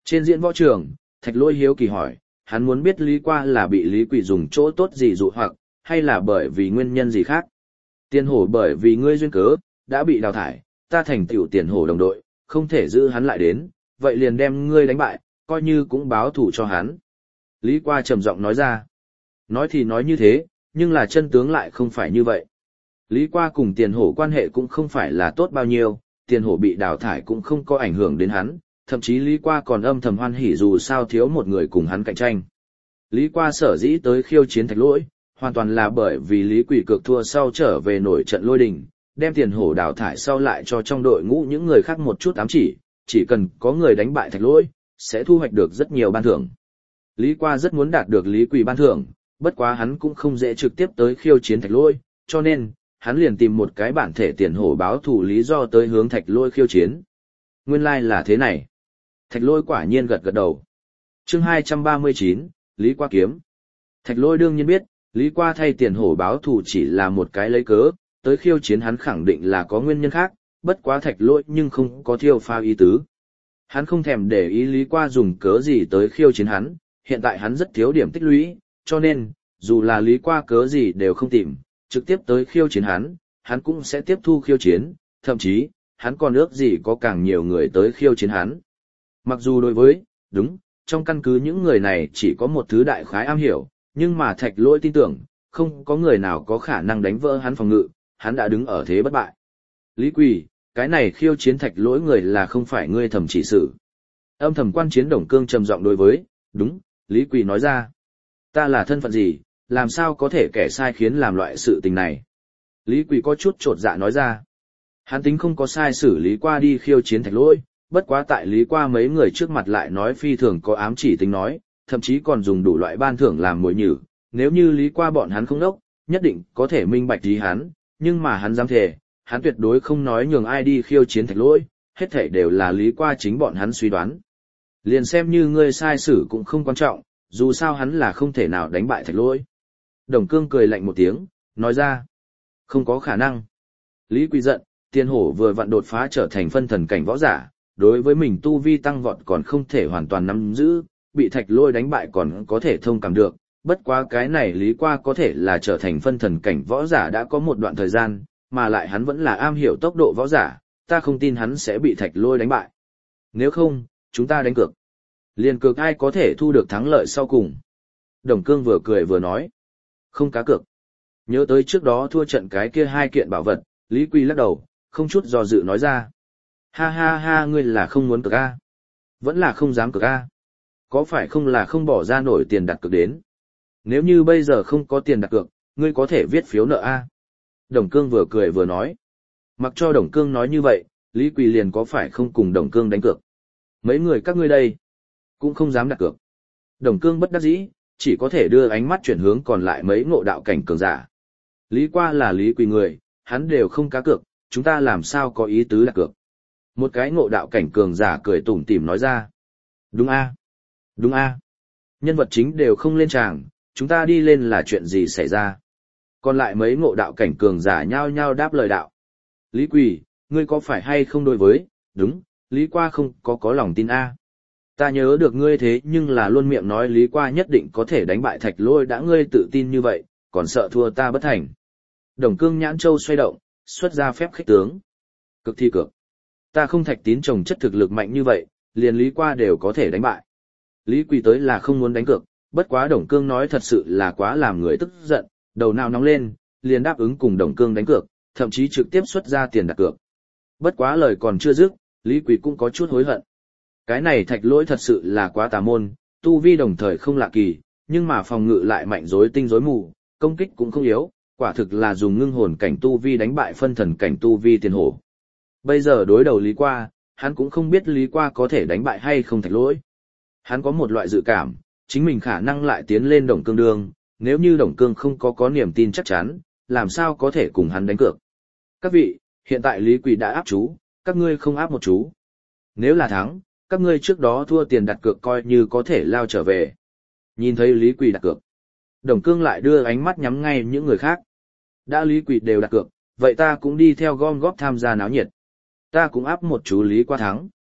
Trên diễn võ trường, Thạch Lỗi hiếu kỳ hỏi, hắn muốn biết Lý Qua là bị Lý Quỳ dùng chỗ tốt gì dụ hoặc, hay là bởi vì nguyên nhân gì khác. Tiền hổ bởi vì ngươi duyên cớ, đã bị đào thải, ta thành tựu tiền hổ đồng đội, không thể giữ hắn lại đến, vậy liền đem ngươi đánh bại, coi như cũng báo thù cho hắn. Lý Qua trầm giọng nói ra. Nói thì nói như thế, nhưng là chân tướng lại không phải như vậy. Lý Qua cùng tiền hổ quan hệ cũng không phải là tốt bao nhiêu, tiền hổ bị đào thải cũng không có ảnh hưởng đến hắn, thậm chí Lý Qua còn âm thầm hoan hỉ dù sao thiếu một người cùng hắn cạnh tranh. Lý Qua sở dĩ tới khiêu chiến Thạch Lỗi, hoàn toàn là bởi vì Lý Quỳ cược thua sau trở về nổi trận lôi đình, đem tiền hổ đào thải sau lại cho trong đội ngũ những người khác một chút ám chỉ cần có người đánh bại Thạch Lỗi, sẽ thu hoạch được rất nhiều ban thưởng. Lý Qua rất muốn đạt được Lý Quỳ ban thưởng, bất quá hắn cũng không dễ trực tiếp tới khiêu chiến Thạch Lỗi, cho nên, hắn liền tìm một cái bản thể tiền hổ báo thù lý do tới hướng Thạch Lỗi khiêu chiến. Nguyên lai là thế này. Thạch Lỗi quả nhiên gật gật đầu. Chương 239, Lý Qua kiếm. Thạch Lỗi đương nhiên biết, Lý Qua thay tiền hổ báo thù chỉ là một cái lấy cớ, tới khiêu chiến hắn khẳng định là có nguyên nhân khác, bất quá Thạch Lỗi nhưng không có thiêu pha ý tứ. Hắn không thèm để ý Lý Qua dùng cớ gì tới khiêu chiến hắn, hiện tại hắn rất thiếu điểm tích lũy, cho nên, dù là Lý Qua cớ gì đều không tìm, trực tiếp tới khiêu chiến hắn cũng sẽ tiếp thu khiêu chiến, thậm chí, hắn còn ước gì có càng nhiều người tới khiêu chiến hắn. Mặc dù đối với, đúng, trong căn cứ những người này chỉ có một thứ đại khái am hiểu, nhưng mà Thạch Lỗi tin tưởng, không có người nào có khả năng đánh vỡ hắn phòng ngự, hắn đã đứng ở thế bất bại. Lý Quỳ, cái này khiêu chiến Thạch Lỗi người là không phải ngươi thầm chỉ sự. Âm thầm quan chiến Đồng Cương trầm giọng đối với, đúng, Lý Quỳ nói ra. Ta là thân phận gì, làm sao có thể kẻ sai khiến làm loại sự tình này. Lý Quỳ có chút chột dạ nói ra. Hắn tính không có sai xử Lý Qua đi khiêu chiến Thạch Lỗi, bất quá tại Lý Qua mấy người trước mặt lại nói phi thường có ám chỉ tính nói, thậm chí còn dùng đủ loại ban thưởng làm mồi nhử, nếu như Lý Qua bọn hắn không đốc, nhất định có thể minh bạch ý hắn, nhưng mà hắn dám thề, hắn tuyệt đối không nói nhường ai đi khiêu chiến Thạch Lỗi, hết thảy đều là Lý Qua chính bọn hắn suy đoán. Liền xem như ngươi sai xử cũng không quan trọng, dù sao hắn là không thể nào đánh bại Thạch Lỗi. Đồng Cương cười lạnh một tiếng, nói ra, không có khả năng. Lý Quỳ giận, tiền hổ vừa vặn đột phá trở thành phân thần cảnh võ giả, đối với mình tu vi tăng vọt còn không thể hoàn toàn nắm giữ, bị Thạch Lỗi đánh bại còn có thể thông cảm được, bất quá cái này Lý Qua có thể là trở thành phân thần cảnh võ giả đã có một đoạn thời gian, mà lại hắn vẫn là am hiểu tốc độ võ giả, ta không tin hắn sẽ bị Thạch Lỗi đánh bại. Nếu không, chúng ta đánh cược. Liên cược ai có thể thu được thắng lợi sau cùng. Đồng Cương vừa cười vừa nói. Không cá cược. Nhớ tới trước đó thua trận cái kia 2 kiện bảo vật, Lý Quỳ lắc đầu, không chút do dự nói ra. Ha ha ha, ngươi là không muốn cược a? Vẫn là không dám cược a? Có phải không là không bỏ ra nổi tiền đặt cược đến? Nếu như bây giờ không có tiền đặt cược, ngươi có thể viết phiếu nợ a? Đồng Cương vừa cười vừa nói. Mặc cho Đồng Cương nói như vậy, Lý Quỳ liền có phải không cùng Đồng Cương đánh cược. Mấy người các ngươi đây, cũng không dám đặt cược. Đồng Cương bất đắc dĩ, chỉ có thể đưa ánh mắt chuyển hướng còn lại mấy ngộ đạo cảnh cường giả. Lý Qua là Lý Quỳ người, hắn đều không cá cược, chúng ta làm sao có ý tứ đặt cược. Một cái ngộ đạo cảnh cường giả cười tủm tỉm nói ra. Đúng a, đúng a. Nhân vật chính đều không lên tràng, chúng ta đi lên là chuyện gì xảy ra. Còn lại mấy ngộ đạo cảnh cường giả nhao nhao đáp lời đạo. Lý Quỳ, ngươi có phải hay không đối với, đúng, Lý Qua không có lòng tin a. Ta nhớ được ngươi thế nhưng là luôn miệng nói Lý Qua nhất định có thể đánh bại Thạch Lỗi, đã ngươi tự tin như vậy, còn sợ thua ta bất thành. Đồng Cương nhãn châu xoay động, xuất ra phép khích tướng. Cực thi cực. Ta không Thạch Tín trồng chất thực lực mạnh như vậy, liền Lý Qua đều có thể đánh bại. Lý Quỳ tới là không muốn đánh cược, bất quá Đồng Cương nói thật sự là quá làm người tức giận, đầu nào nóng lên, liền đáp ứng cùng Đồng Cương đánh cược, thậm chí trực tiếp xuất ra tiền đặt cược. Bất quá lời còn chưa dứt, Lý Quỳ cũng có chút hối hận. Cái này Thạch Lỗi thật sự là quá tà môn, tu vi đồng thời không lạ kỳ, nhưng mà phòng ngự lại mạnh rối tinh rối mù, công kích cũng không yếu, quả thực là dùng ngưng hồn cảnh tu vi đánh bại phân thần cảnh tu vi tiền hổ. Bây giờ đối đầu Lý Qua, hắn cũng không biết Lý Qua có thể đánh bại hay không Thạch Lỗi. Hắn có một loại dự cảm, chính mình khả năng lại tiến lên Đồng Cương đường, nếu như Đồng Cương không có niềm tin chắc chắn, làm sao có thể cùng hắn đánh cược. Các vị, hiện tại Lý Quỳ đã áp chú, các ngươi không áp một chú. Nếu là thắng, các ngươi trước đó thua tiền đặt cược coi như có thể lao trở về. Nhìn thấy Lý Quỳ đặt cược, Đồng Cương lại đưa ánh mắt nhắm ngay những người khác. Đã Lý Quỳ đều đặt cược, vậy ta cũng đi theo gom góp tham gia náo nhiệt. Ta cũng áp một chú Lý Qua thắng.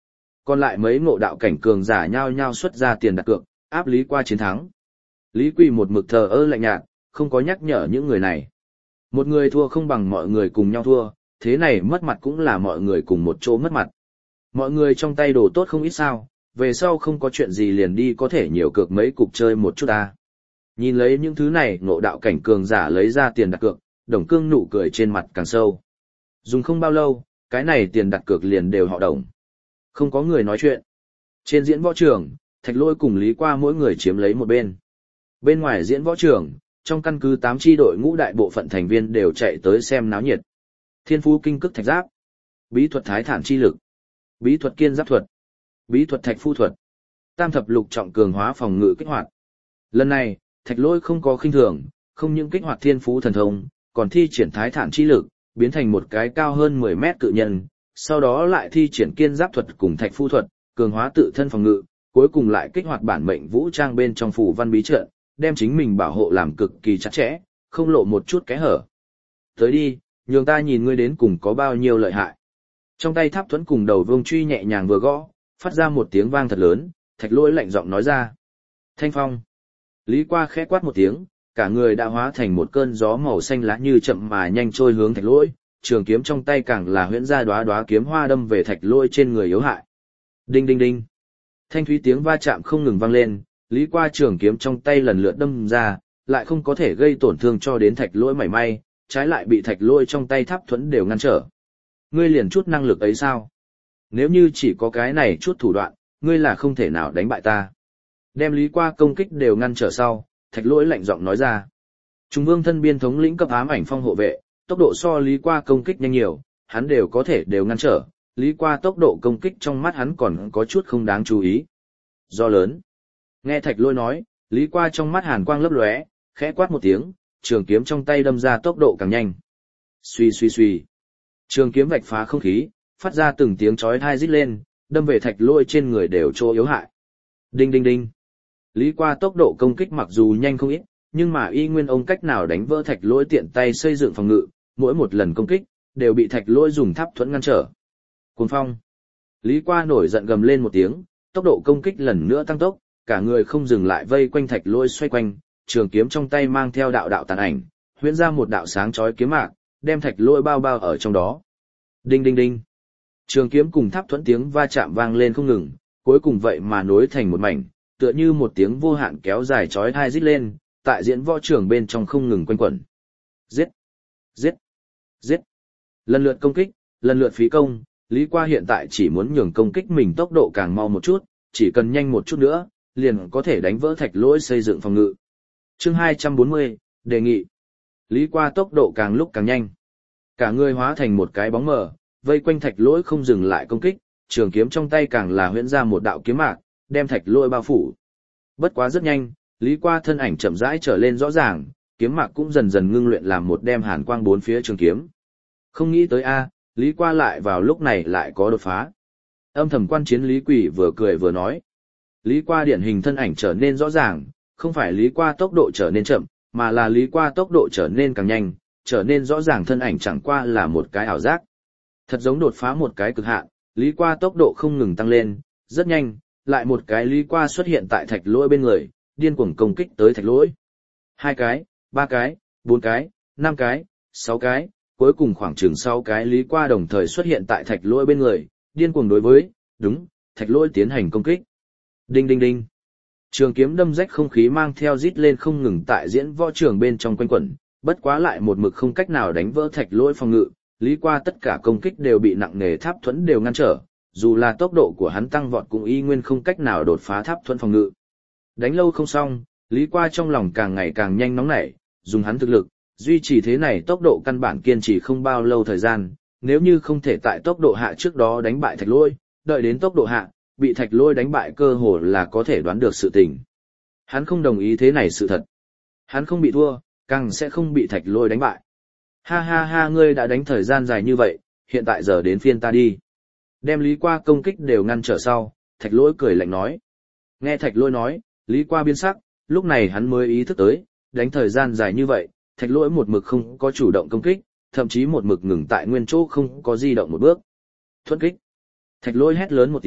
Còn lại mấy ngộ đạo cảnh cường giả nhao nhao xuất ra tiền đặt cược, áp Lý Qua chiến thắng. Lý Quỳ một mực thờ ơ lạnh nhạt, không có nhắc nhở những người này. Một người thua không bằng mọi người cùng nhau thua, thế này mất mặt cũng là mọi người cùng một chỗ mất mặt. Mọi người trong tay đồ tốt không ít sao, về sau không có chuyện gì liền đi có thể nhiều cược mấy cục chơi một chút ta. Nhìn lấy những thứ này, ngộ đạo cảnh cường giả lấy ra tiền đặt cược, Đồng Cương nụ cười trên mặt càng sâu. Dùng không bao lâu, cái này tiền đặt cược liền đều họ Đồng. Không có người nói chuyện. Trên diễn võ trường, Thạch Lỗi cùng Lý Qua mỗi người chiếm lấy một bên. Bên ngoài diễn võ trường, trong căn cứ 8 chi đội ngũ đại bộ phận thành viên đều chạy tới xem náo nhiệt. Thiên phú kinh cức thạch giáp, bí thuật thái thản chi lực, bí thuật kiên giáp thuật, bí thuật thạch phu thuật, tam thập lục trọng cường hóa phòng ngự kích hoạt. Lần này, Thạch Lỗi không có khinh thường, không những kích hoạt thiên phú thần thông, còn thi triển thái thản chi lực, biến thành một cái cao hơn 10 mét cự nhân, sau đó lại thi triển kiên giáp thuật cùng thạch phu thuật, cường hóa tự thân phòng ngự, cuối cùng lại kích hoạt bản mệnh vũ trang bên trong phù văn bí trận, đem chính mình bảo hộ làm cực kỳ chặt chẽ, không lộ một chút kẽ hở. Tới đi, nhường ta nhìn ngươi đến cùng có bao nhiêu lợi hại. Trong tay Tháp Thuẫn cùng đầu vương truy nhẹ nhàng vừa gõ, phát ra một tiếng vang thật lớn, Thạch Lỗi lạnh giọng nói ra. Thanh phong. Lý Qua khẽ quát một tiếng, cả người đã hóa thành một cơn gió màu xanh lá như chậm mà nhanh trôi hướng Thạch Lỗi, trường kiếm trong tay càng là huyễn ra đóa đóa kiếm hoa đâm về Thạch Lỗi trên người yếu hại. Đinh đinh đinh. Thanh thúy tiếng va chạm không ngừng vang lên, Lý Qua trường kiếm trong tay lần lượt đâm ra, lại không có thể gây tổn thương cho đến Thạch Lỗi mảy may, trái lại bị Thạch Lỗi trong tay Tháp Thuẫn đều ngăn trở. Ngươi liền chút năng lực ấy sao? Nếu như chỉ có cái này chút thủ đoạn, ngươi là không thể nào đánh bại ta. Đem Lý Qua công kích đều ngăn trở sau, Thạch Lỗi lạnh giọng nói ra. Trung Vương thân biên thống lĩnh cấp ám ảnh phong hộ vệ, tốc độ so Lý Qua công kích nhanh nhiều, hắn đều có thể đều ngăn trở, Lý Qua tốc độ công kích trong mắt hắn còn có chút không đáng chú ý. Do lớn. Nghe Thạch Lỗi nói, Lý Qua trong mắt hàn quang lấp lóe, khẽ quát một tiếng, trường kiếm trong tay đâm ra tốc độ càng nhanh. Xuy xuy xuy. Trường kiếm vạch phá không khí, phát ra từng tiếng chói tai rít lên, đâm về Thạch Lỗi trên người đều chỗ yếu hại. Đinh đinh đinh. Lý Qua tốc độ công kích mặc dù nhanh không ít, nhưng mà y nguyên ông cách nào đánh vỡ Thạch Lỗi tiện tay xây dựng phòng ngự, mỗi một lần công kích đều bị Thạch Lỗi dùng Tháp Thuẫn ngăn trở. Cuồng phong. Lý Qua nổi giận gầm lên một tiếng, tốc độ công kích lần nữa tăng tốc, cả người không dừng lại vây quanh Thạch Lỗi xoay quanh, trường kiếm trong tay mang theo đạo đạo tàn ảnh, huyễn ra một đạo sáng chói kiếm mạc, đem Thạch Lỗi bao bao ở trong đó. Đinh đinh đinh. Trường kiếm cùng Tháp Thuẫn tiếng va chạm vang lên không ngừng, cuối cùng vậy mà nối thành một mảnh, tựa như một tiếng vô hạn kéo dài chói tai rít lên, tại diễn võ trường bên trong không ngừng quanh quẩn. Giết! Giết! Giết! Lần lượt công kích, lần lượt phí công, Lý Qua hiện tại chỉ muốn nhường công kích mình tốc độ càng mau một chút, chỉ cần nhanh một chút nữa, liền có thể đánh vỡ Thạch Lỗi xây dựng phòng ngự. Chương 240, đề nghị. Lý Qua tốc độ càng lúc càng nhanh. Cả người hóa thành một cái bóng mờ, vây quanh Thạch Lỗi không dừng lại công kích, trường kiếm trong tay càng là huyễn ra một đạo kiếm mạc, đem Thạch Lỗi bao phủ. Bất quá rất nhanh, Lý Qua thân ảnh chậm rãi trở lên rõ ràng, kiếm mạc cũng dần dần ngưng luyện làm một đem hàn quang bốn phía trường kiếm. Không nghĩ tới Lý Qua lại vào lúc này lại có đột phá. Âm thầm quan chiến Lý Quỷ vừa cười vừa nói. Lý Qua điển hình thân ảnh trở nên rõ ràng, không phải Lý Qua tốc độ trở nên chậm, mà là Lý Qua tốc độ trở nên càng nhanh, trở nên rõ ràng thân ảnh chẳng qua là một cái ảo giác. Thật giống đột phá một cái cực hạn, Lý Qua tốc độ không ngừng tăng lên, rất nhanh, lại một cái Lý Qua xuất hiện tại Thạch Lỗi bên người, điên cuồng công kích tới Thạch Lỗi. 2 cái, 3 cái, 4 cái, 5 cái, 6 cái, cuối cùng khoảng chừng 6 cái Lý Qua đồng thời xuất hiện tại Thạch Lỗi bên người, điên cuồng đối với, Thạch Lỗi tiến hành công kích. Đinh đinh đinh. Trường kiếm đâm rách không khí mang theo rít lên không ngừng tại diễn võ trường bên trong quanh quẩn, bất quá lại một mực không cách nào đánh vỡ Thạch Lỗi phòng ngự, Lý Qua tất cả công kích đều bị nặng nề Tháp Thuẫn đều ngăn trở, dù là tốc độ của hắn tăng vọt cũng y nguyên không cách nào đột phá Tháp Thuẫn phòng ngự. Đánh lâu không xong, Lý Qua trong lòng càng ngày càng nhanh nóng nảy, dùng hắn thực lực, duy trì thế này tốc độ căn bản kiên trì không bao lâu thời gian, nếu như không thể tại tốc độ hạ trước đó đánh bại Thạch Lỗi, đợi đến tốc độ hạ, bị Thạch Lỗi đánh bại cơ hồ là có thể đoán được sự tình. Hắn không đồng ý thế này sự thật. Hắn không bị thua, càng sẽ không bị Thạch Lỗi đánh bại. Ha ha ha, ngươi đã đánh thời gian dài như vậy, hiện tại giờ đến phiên ta đi. Đem Lý Qua công kích đều ngăn trở sau, Thạch Lỗi cười lạnh nói. Nghe Thạch Lỗi nói, Lý Qua biến sắc, lúc này hắn mới ý thức tới, đánh thời gian dài như vậy, Thạch Lỗi một mực không có chủ động công kích, thậm chí một mực ngừng tại nguyên chỗ không có di động một bước. Thuẫn kích. Thạch Lỗi hét lớn một tiếng,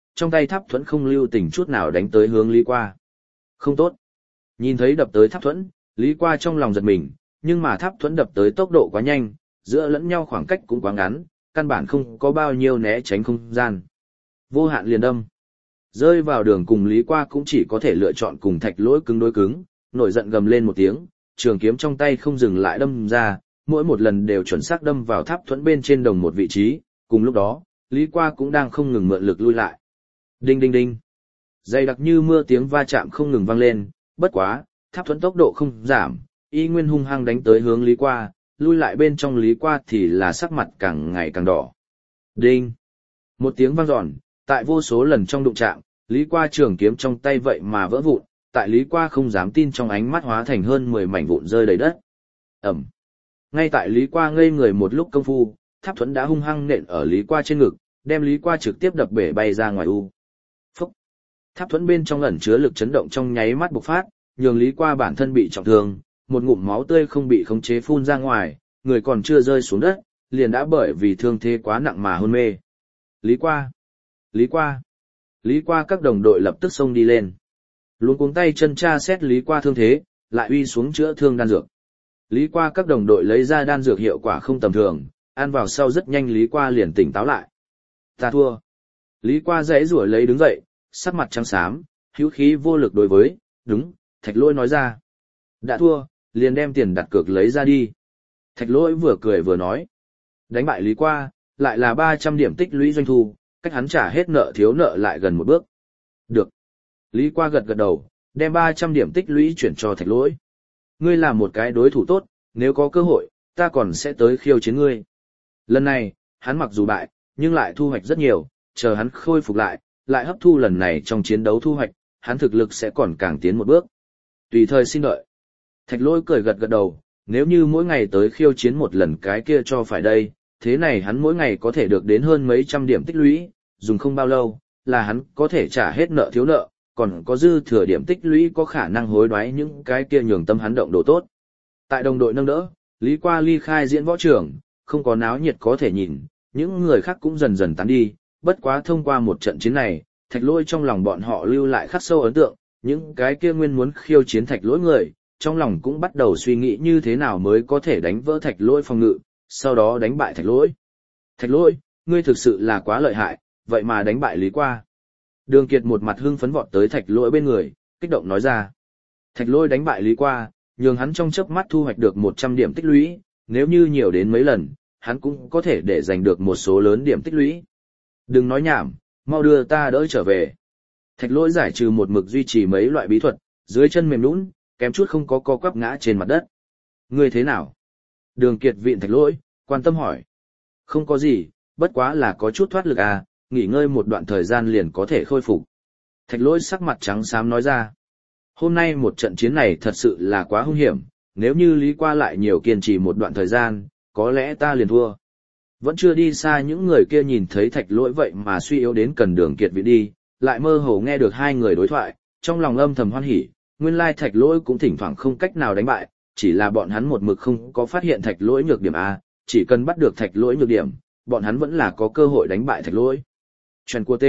trong tay tháp thuẫn không lưu tình chút nào đánh tới hướng Lý Qua. Không tốt. Nhìn thấy đập tới tháp thuẫn, Lý Qua trong lòng giật mình, nhưng mà tháp thuẫn đập tới tốc độ quá nhanh, giữa lẫn nhau khoảng cách cũng quá ngắn, căn bản không có bao nhiêu né tránh không gian. Vô hạn liền đâm. Rơi vào đường cùng Lý Qua cũng chỉ có thể lựa chọn cùng Thạch Lỗi cứng đối cứng, nổi giận gầm lên một tiếng, trường kiếm trong tay không dừng lại đâm ra, mỗi một lần đều chuẩn xác đâm vào tháp thuẫn bên trên đồng một vị trí, cùng lúc đó, Lý Qua cũng đang không ngừng mượn lực lui lại. Đinh đinh đinh. Dày đặc như mưa tiếng va chạm không ngừng vang lên, bất quá, tháp thuẫn tốc độ không giảm, y nguyên hung hăng đánh tới hướng Lý Qua, lui lại bên trong Lý Qua thì là sắc mặt càng ngày càng đỏ. Đinh. Một tiếng vang dọn, tại vô số lần trong đụng chạm, Lý Qua trường kiếm trong tay vậy mà vỡ vụn, tại Lý Qua không dám tin trong ánh mắt hóa thành hơn 10 mảnh vụn rơi đầy đất. Ẩm. Ngay tại Lý Qua ngây người một lúc công phu, tháp thuẫn đã hung hăng nện ở Lý Qua trên ngực, đem Lý Qua trực tiếp đập bể bay ra ngoài u. Phúc. Tháp thuẫn bên trong ẩn chứa lực chấn động trong nháy mắt bộc phát, nhường Lý Qua bản thân bị trọng thương, một ngụm máu tươi không bị khống chế phun ra ngoài, người còn chưa rơi xuống đất, liền đã bởi vì thương thế quá nặng mà hôn mê. Lý Qua. Lý Qua. Lý Qua các đồng đội lập tức xông đi lên. Luống cuống tay chân tra xét Lý Qua thương thế, lại uy xuống chữa thương đan dược. Lý Qua các đồng đội lấy ra đan dược hiệu quả không tầm thường, ăn vào sau rất nhanh Lý Qua liền tỉnh táo lại. Ta thua. Lý Qua giãy giụa lấy đứng dậy, sắc mặt trắng xám, hữu khí vô lực đối với, đúng, Thạch Lỗi nói ra. Đã thua, liền đem tiền đặt cược lấy ra đi. Thạch Lỗi vừa cười vừa nói. Đánh bại Lý Qua, lại là 300 điểm tích lũy doanh thu, cách hắn trả hết nợ thiếu nợ lại gần một bước. Được. Lý Qua gật gật đầu, đem 300 điểm tích lũy chuyển cho Thạch Lỗi. Ngươi là một cái đối thủ tốt, nếu có cơ hội, ta còn sẽ tới khiêu chiến ngươi. Lần này, hắn mặc dù bại, nhưng lại thu hoạch rất nhiều, chờ hắn khôi phục lại, lại hấp thu lần này trong chiến đấu thu hoạch, hắn thực lực sẽ còn càng tiến một bước. Tùy thời xin đợi. Thạch Lỗi cười gật gật đầu, nếu như mỗi ngày tới khiêu chiến một lần cái kia cho phải đây, thế này hắn mỗi ngày có thể được đến hơn mấy trăm điểm tích lũy, dùng không bao lâu, là hắn có thể trả hết nợ thiếu nợ, còn có dư thừa điểm tích lũy có khả năng hối đoái những cái kia nhường tâm hắn động đồ tốt. Tại đồng đội nâng đỡ, Lý Qua ly khai diễn võ trường, không có náo nhiệt có thể nhìn, những người khác cũng dần dần tán đi, bất quá thông qua một trận chiến này, Thạch Lỗi trong lòng bọn họ lưu lại khắc sâu ấn tượng, những cái kia nguyên muốn khiêu chiến Thạch Lỗi người, trong lòng cũng bắt đầu suy nghĩ như thế nào mới có thể đánh vỡ Thạch Lỗi phòng ngự, sau đó đánh bại Thạch Lỗi. Thạch Lỗi, ngươi thực sự là quá lợi hại, vậy mà đánh bại Lý Qua. Đường Kiệt một mặt hưng phấn vọt tới Thạch Lỗi bên người, kích động nói ra. Thạch Lỗi đánh bại Lý Qua, nhường hắn trong chớp mắt thu hoạch được 100 điểm tích lũy, nếu như nhiều đến mấy lần, hắn cũng có thể để giành được một số lớn điểm tích lũy. Đừng nói nhảm, mau đưa ta đỡ trở về. Thạch Lỗi giải trừ một mực duy trì mấy loại bí thuật, dưới chân mềm nhũn, kém chút không có co quắp ngã trên mặt đất. Ngươi thế nào? Đường Kiệt vịn Thạch Lỗi, quan tâm hỏi. Không có gì, bất quá là có chút thoát lực à, nghỉ ngơi một đoạn thời gian liền có thể khôi phục. Thạch Lỗi sắc mặt trắng xám nói ra. Hôm nay một trận chiến này thật sự là quá hung hiểm, nếu như Lý Qua lại nhiều kiên trì một đoạn thời gian, có lẽ ta liền thua. Vẫn chưa đi xa những người kia nhìn thấy Thạch Lỗi vậy mà suy yếu đến cần Đường Kiệt vị đi, lại mơ hồ nghe được hai người đối thoại, trong lòng âm thầm hoan hỉ, nguyên lai Thạch Lỗi cũng thỉnh thoảng không cách nào đánh bại, chỉ là bọn hắn một mực không có phát hiện Thạch Lỗi nhược điểm A, chỉ cần bắt được Thạch Lỗi nhược điểm, bọn hắn vẫn là có cơ hội đánh bại Thạch Lỗi. Chuyện của T.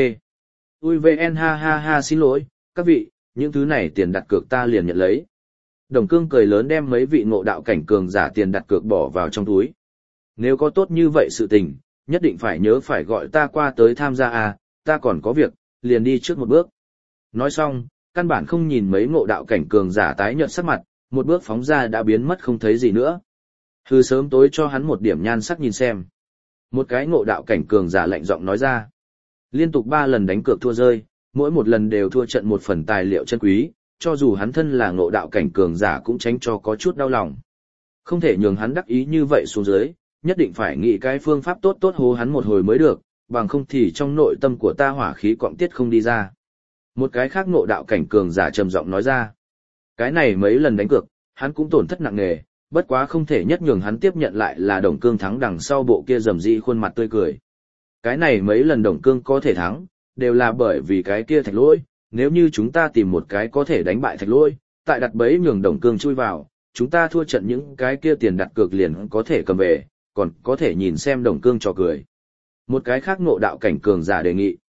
Ui VN ha ha ha xin lỗi, các vị, những thứ này tiền đặt cược ta liền nhận lấy. Đồng Cương cười lớn đem mấy vị ngộ đạo cảnh cường giả tiền đặt cược bỏ vào trong túi. Nếu có tốt như vậy sự tình, nhất định phải nhớ phải gọi ta qua tới tham gia à, ta còn có việc, liền đi trước một bước. Nói xong, căn bản không nhìn mấy ngộ đạo cảnh cường giả tái nhợt sắc mặt, một bước phóng ra đã biến mất không thấy gì nữa. Hừ sớm tối cho hắn một điểm nhan sắc nhìn xem. Một cái ngộ đạo cảnh cường giả lạnh giọng nói ra. Liên tục 3 lần đánh cược thua rơi, mỗi một lần đều thua trận một phần tài liệu chân quý, cho dù hắn thân là ngộ đạo cảnh cường giả cũng tránh cho có chút đau lòng. Không thể nhường hắn đắc ý như vậy xuống dưới, nhất định phải nghĩ cái phương pháp tốt tốt hố hắn một hồi mới được, bằng không thì trong nội tâm của ta hỏa khí quọng tiết không đi ra. Một cái khác ngộ đạo cảnh cường giả trầm giọng nói ra. Cái này mấy lần đánh cược, hắn cũng tổn thất nặng nề, bất quá không thể nhất nhường hắn tiếp nhận lại là Đồng Cương thắng đằng sau bộ kia rầm rĩ khuôn mặt tươi cười. Cái này mấy lần Đồng Cương có thể thắng, đều là bởi vì cái kia Thạch Lỗi, nếu như chúng ta tìm một cái có thể đánh bại Thạch Lỗi, tại đặt bẫy nhường Đồng Cương chui vào, chúng ta thua trận những cái kia tiền đặt cược liền có thể cầm về, còn có thể nhìn xem Đồng Cương trò cười. Một cái khác ngộ đạo cảnh cường giả đề nghị.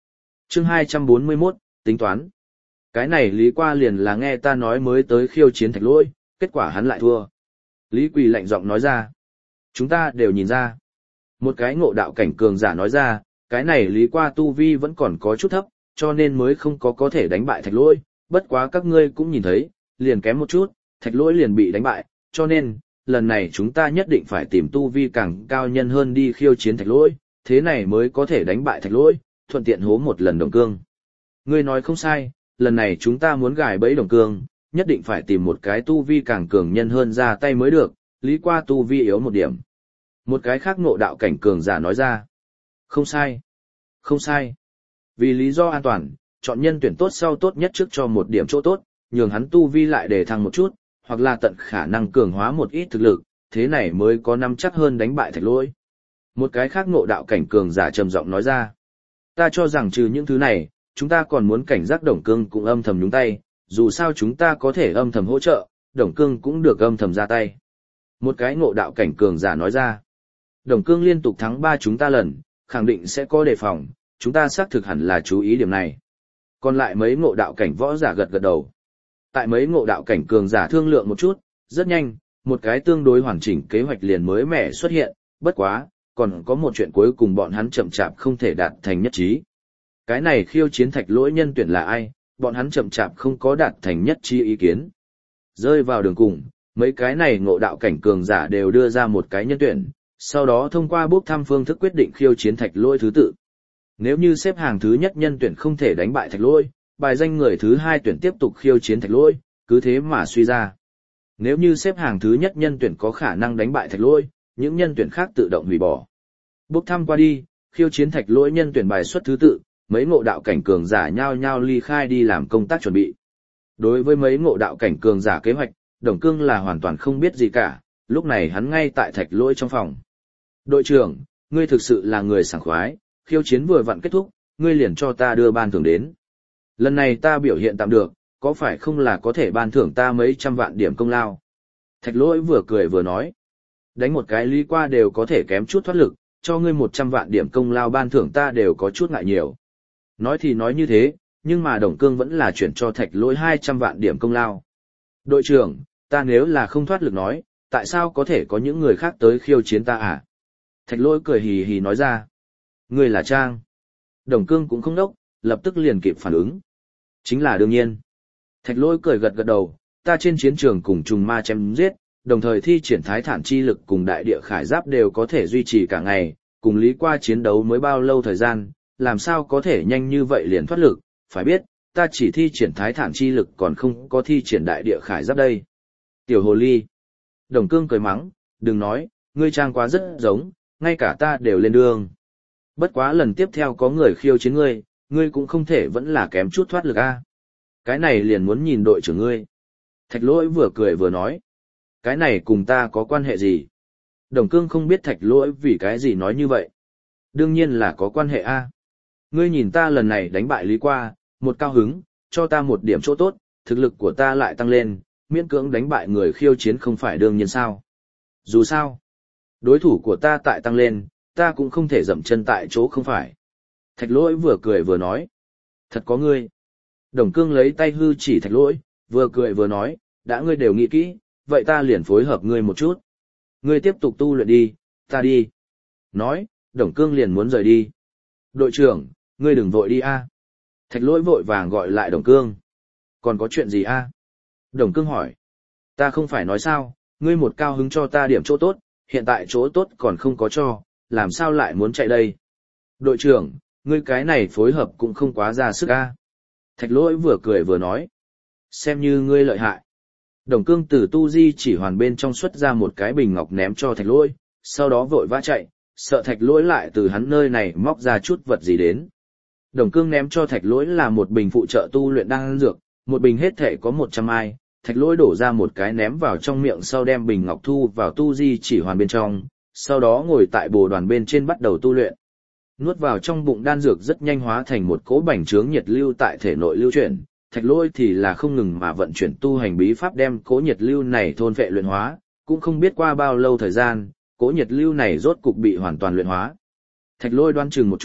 Chương 241, tính toán. Cái này Lý Qua liền là nghe ta nói mới tới khiêu chiến Thạch Lỗi, kết quả hắn lại thua. Lý Quỳ lạnh giọng nói ra. Chúng ta đều nhìn ra. Một cái ngộ đạo cảnh cường giả nói ra, cái này Lý Qua tu vi vẫn còn có chút thấp, cho nên mới không có thể đánh bại Thạch Lỗi, bất quá các ngươi cũng nhìn thấy, liền kém một chút, Thạch Lỗi liền bị đánh bại, cho nên, lần này chúng ta nhất định phải tìm tu vi càng cao nhân hơn đi khiêu chiến Thạch Lỗi, thế này mới có thể đánh bại Thạch Lỗi, thuận tiện hố một lần Đồng Cương. Ngươi nói không sai, lần này chúng ta muốn gài bẫy Đồng Cương, nhất định phải tìm một cái tu vi càng cường nhân hơn ra tay mới được, Lý Qua tu vi yếu một điểm. Một cái khác ngộ đạo cảnh cường giả nói ra. Không sai. Không sai. Vì lý do an toàn, chọn nhân tuyển tốt sau tốt nhất trước cho một điểm chỗ tốt, nhường hắn tu vi lại để thăng một chút, hoặc là tận khả năng cường hóa một ít thực lực, thế này mới có nắm chắc hơn đánh bại Thạch Lỗi. Một cái khác ngộ đạo cảnh cường giả trầm giọng nói ra. Ta cho rằng trừ những thứ này, chúng ta còn muốn cảnh giác Đồng Cương cũng âm thầm nhúng tay, dù sao chúng ta có thể âm thầm hỗ trợ, Đồng Cương cũng được âm thầm ra tay. Một cái ngộ đạo cảnh cường giả nói ra. Đồng Cương liên tục thắng 3 chúng ta lần, khẳng định sẽ có đề phòng, chúng ta xác thực hẳn là chú ý điểm này. Còn lại mấy ngộ đạo cảnh võ giả gật gật đầu. Tại mấy ngộ đạo cảnh cường giả thương lượng một chút, rất nhanh, một cái tương đối hoàn chỉnh kế hoạch liền mới mẻ xuất hiện, bất quá, còn có một chuyện cuối cùng bọn hắn chậm chạp không thể đạt thành nhất trí. Cái này khiêu chiến Thạch Lỗi nhân tuyển là ai, bọn hắn chậm chạp không có đạt thành nhất trí ý kiến. Rơi vào đường cùng, mấy cái này ngộ đạo cảnh cường giả đều đưa ra một cái nhân tuyển, sau đó thông qua bốc thăm phương thức quyết định khiêu chiến Thạch Lỗi thứ tự. Nếu như xếp hàng thứ nhất nhân tuyển không thể đánh bại Thạch Lỗi, bài danh người thứ hai tuyển tiếp tục khiêu chiến Thạch Lỗi, cứ thế mà suy ra. Nếu như xếp hàng thứ nhất nhân tuyển có khả năng đánh bại Thạch Lỗi, những nhân tuyển khác tự động hủy bỏ. Bốc thăm qua đi, khiêu chiến Thạch Lỗi nhân tuyển bài xuất thứ tự, mấy ngộ đạo cảnh cường giả nhao nhao ly khai đi làm công tác chuẩn bị. Đối với mấy ngộ đạo cảnh cường giả kế hoạch, Đồng Cương là hoàn toàn không biết gì cả, lúc này hắn ngay tại Thạch Lỗi trong phòng. Đội trưởng, ngươi thực sự là người sảng khoái, khiêu chiến vừa vặn kết thúc, ngươi liền cho ta đưa ban thưởng đến. Lần này ta biểu hiện tạm được, có phải không là có thể ban thưởng ta mấy trăm vạn điểm công lao? Thạch Lỗi vừa cười vừa nói. Đánh một cái Lý Qua đều có thể kém chút thoát lực, cho ngươi 100 vạn điểm công lao ban thưởng ta đều có chút ngại nhiều. Nói thì nói như thế, nhưng mà Đồng Cương vẫn là chuyển cho Thạch Lỗi 200 vạn điểm công lao. Đội trưởng, ta nếu là không thoát lực nói, tại sao có thể có những người khác tới khiêu chiến ta à? Thạch Lỗi cười hì hì nói ra. Ngươi là Trang. Đồng Cương cũng không đốc, lập tức liền kịp phản ứng. Chính là đương nhiên. Thạch Lỗi cười gật gật đầu, ta trên chiến trường cùng trùng ma chém giết, đồng thời thi triển thái thản chi lực cùng đại địa khải giáp đều có thể duy trì cả ngày, cùng Lý Qua chiến đấu mới bao lâu thời gian, làm sao có thể nhanh như vậy liền thoát lực, phải biết, ta chỉ thi triển thái thản chi lực còn không có thi triển đại địa khải giáp đây. Tiểu hồ ly. Đồng Cương cười mắng, đừng nói, ngươi Trang quá rất giống, ngay cả ta đều lên đường. Bất quá lần tiếp theo có người khiêu chiến ngươi, ngươi cũng không thể vẫn là kém chút thoát lực a. Cái này liền muốn nhìn đội trưởng ngươi. Thạch Lỗi vừa cười vừa nói. Cái này cùng ta có quan hệ gì? Đồng Cương không biết Thạch Lỗi vì cái gì nói như vậy. Đương nhiên là có quan hệ a. Ngươi nhìn ta lần này đánh bại Lý Qua, một cao hứng, cho ta một điểm chỗ tốt, thực lực của ta lại tăng lên, miễn cưỡng đánh bại người khiêu chiến không phải đương nhiên sao. Dù sao, đối thủ của ta tại tăng lên, ta cũng không thể dậm chân tại chỗ không phải. Thạch Lỗi vừa cười vừa nói. Thật có ngươi. Đồng Cương lấy tay hư chỉ Thạch Lỗi, vừa cười vừa nói, đã ngươi đều nghĩ kỹ, vậy ta liền phối hợp ngươi một chút. Ngươi tiếp tục tu luyện đi, ta đi. Nói, Đồng Cương liền muốn rời đi. Đội trưởng, ngươi đừng vội đi a. Thạch Lỗi vội vàng gọi lại Đồng Cương. Còn có chuyện gì a? Đồng Cương hỏi. Ta không phải nói sao, ngươi một cao hứng cho ta điểm chỗ tốt, hiện tại chỗ tốt còn không có cho, làm sao lại muốn chạy đây? Đội trưởng, ngươi cái này phối hợp cũng không quá ra sức a. Thạch Lỗi vừa cười vừa nói. Xem như ngươi lợi hại. Đồng Cương từ tu di chỉ hoàn bên trong xuất ra một cái bình ngọc ném cho Thạch Lỗi, sau đó vội vã chạy, sợ Thạch Lỗi lại từ hắn nơi này móc ra chút vật gì đến. Đồng Cương ném cho Thạch Lỗi là một bình phụ trợ tu luyện đan dược, một bình hết thể có 100 ai, Thạch Lỗi đổ ra một cái ném vào trong miệng sau đem bình ngọc thu vào tu di chỉ hoàn bên trong, sau đó ngồi tại bồ đoàn bên trên bắt đầu tu luyện. Nuốt vào trong bụng đan dược rất nhanh hóa thành một cỗ bành trướng nhiệt lưu tại thể nội lưu chuyển, Thạch Lỗi thì là không ngừng mà vận chuyển tu hành bí pháp đem cỗ nhiệt lưu này thôn phệ luyện hóa, cũng không biết qua bao lâu thời gian, cỗ nhiệt lưu này rốt cục bị hoàn toàn luyện hóa. Thạch Lỗi đoán chừng một chút,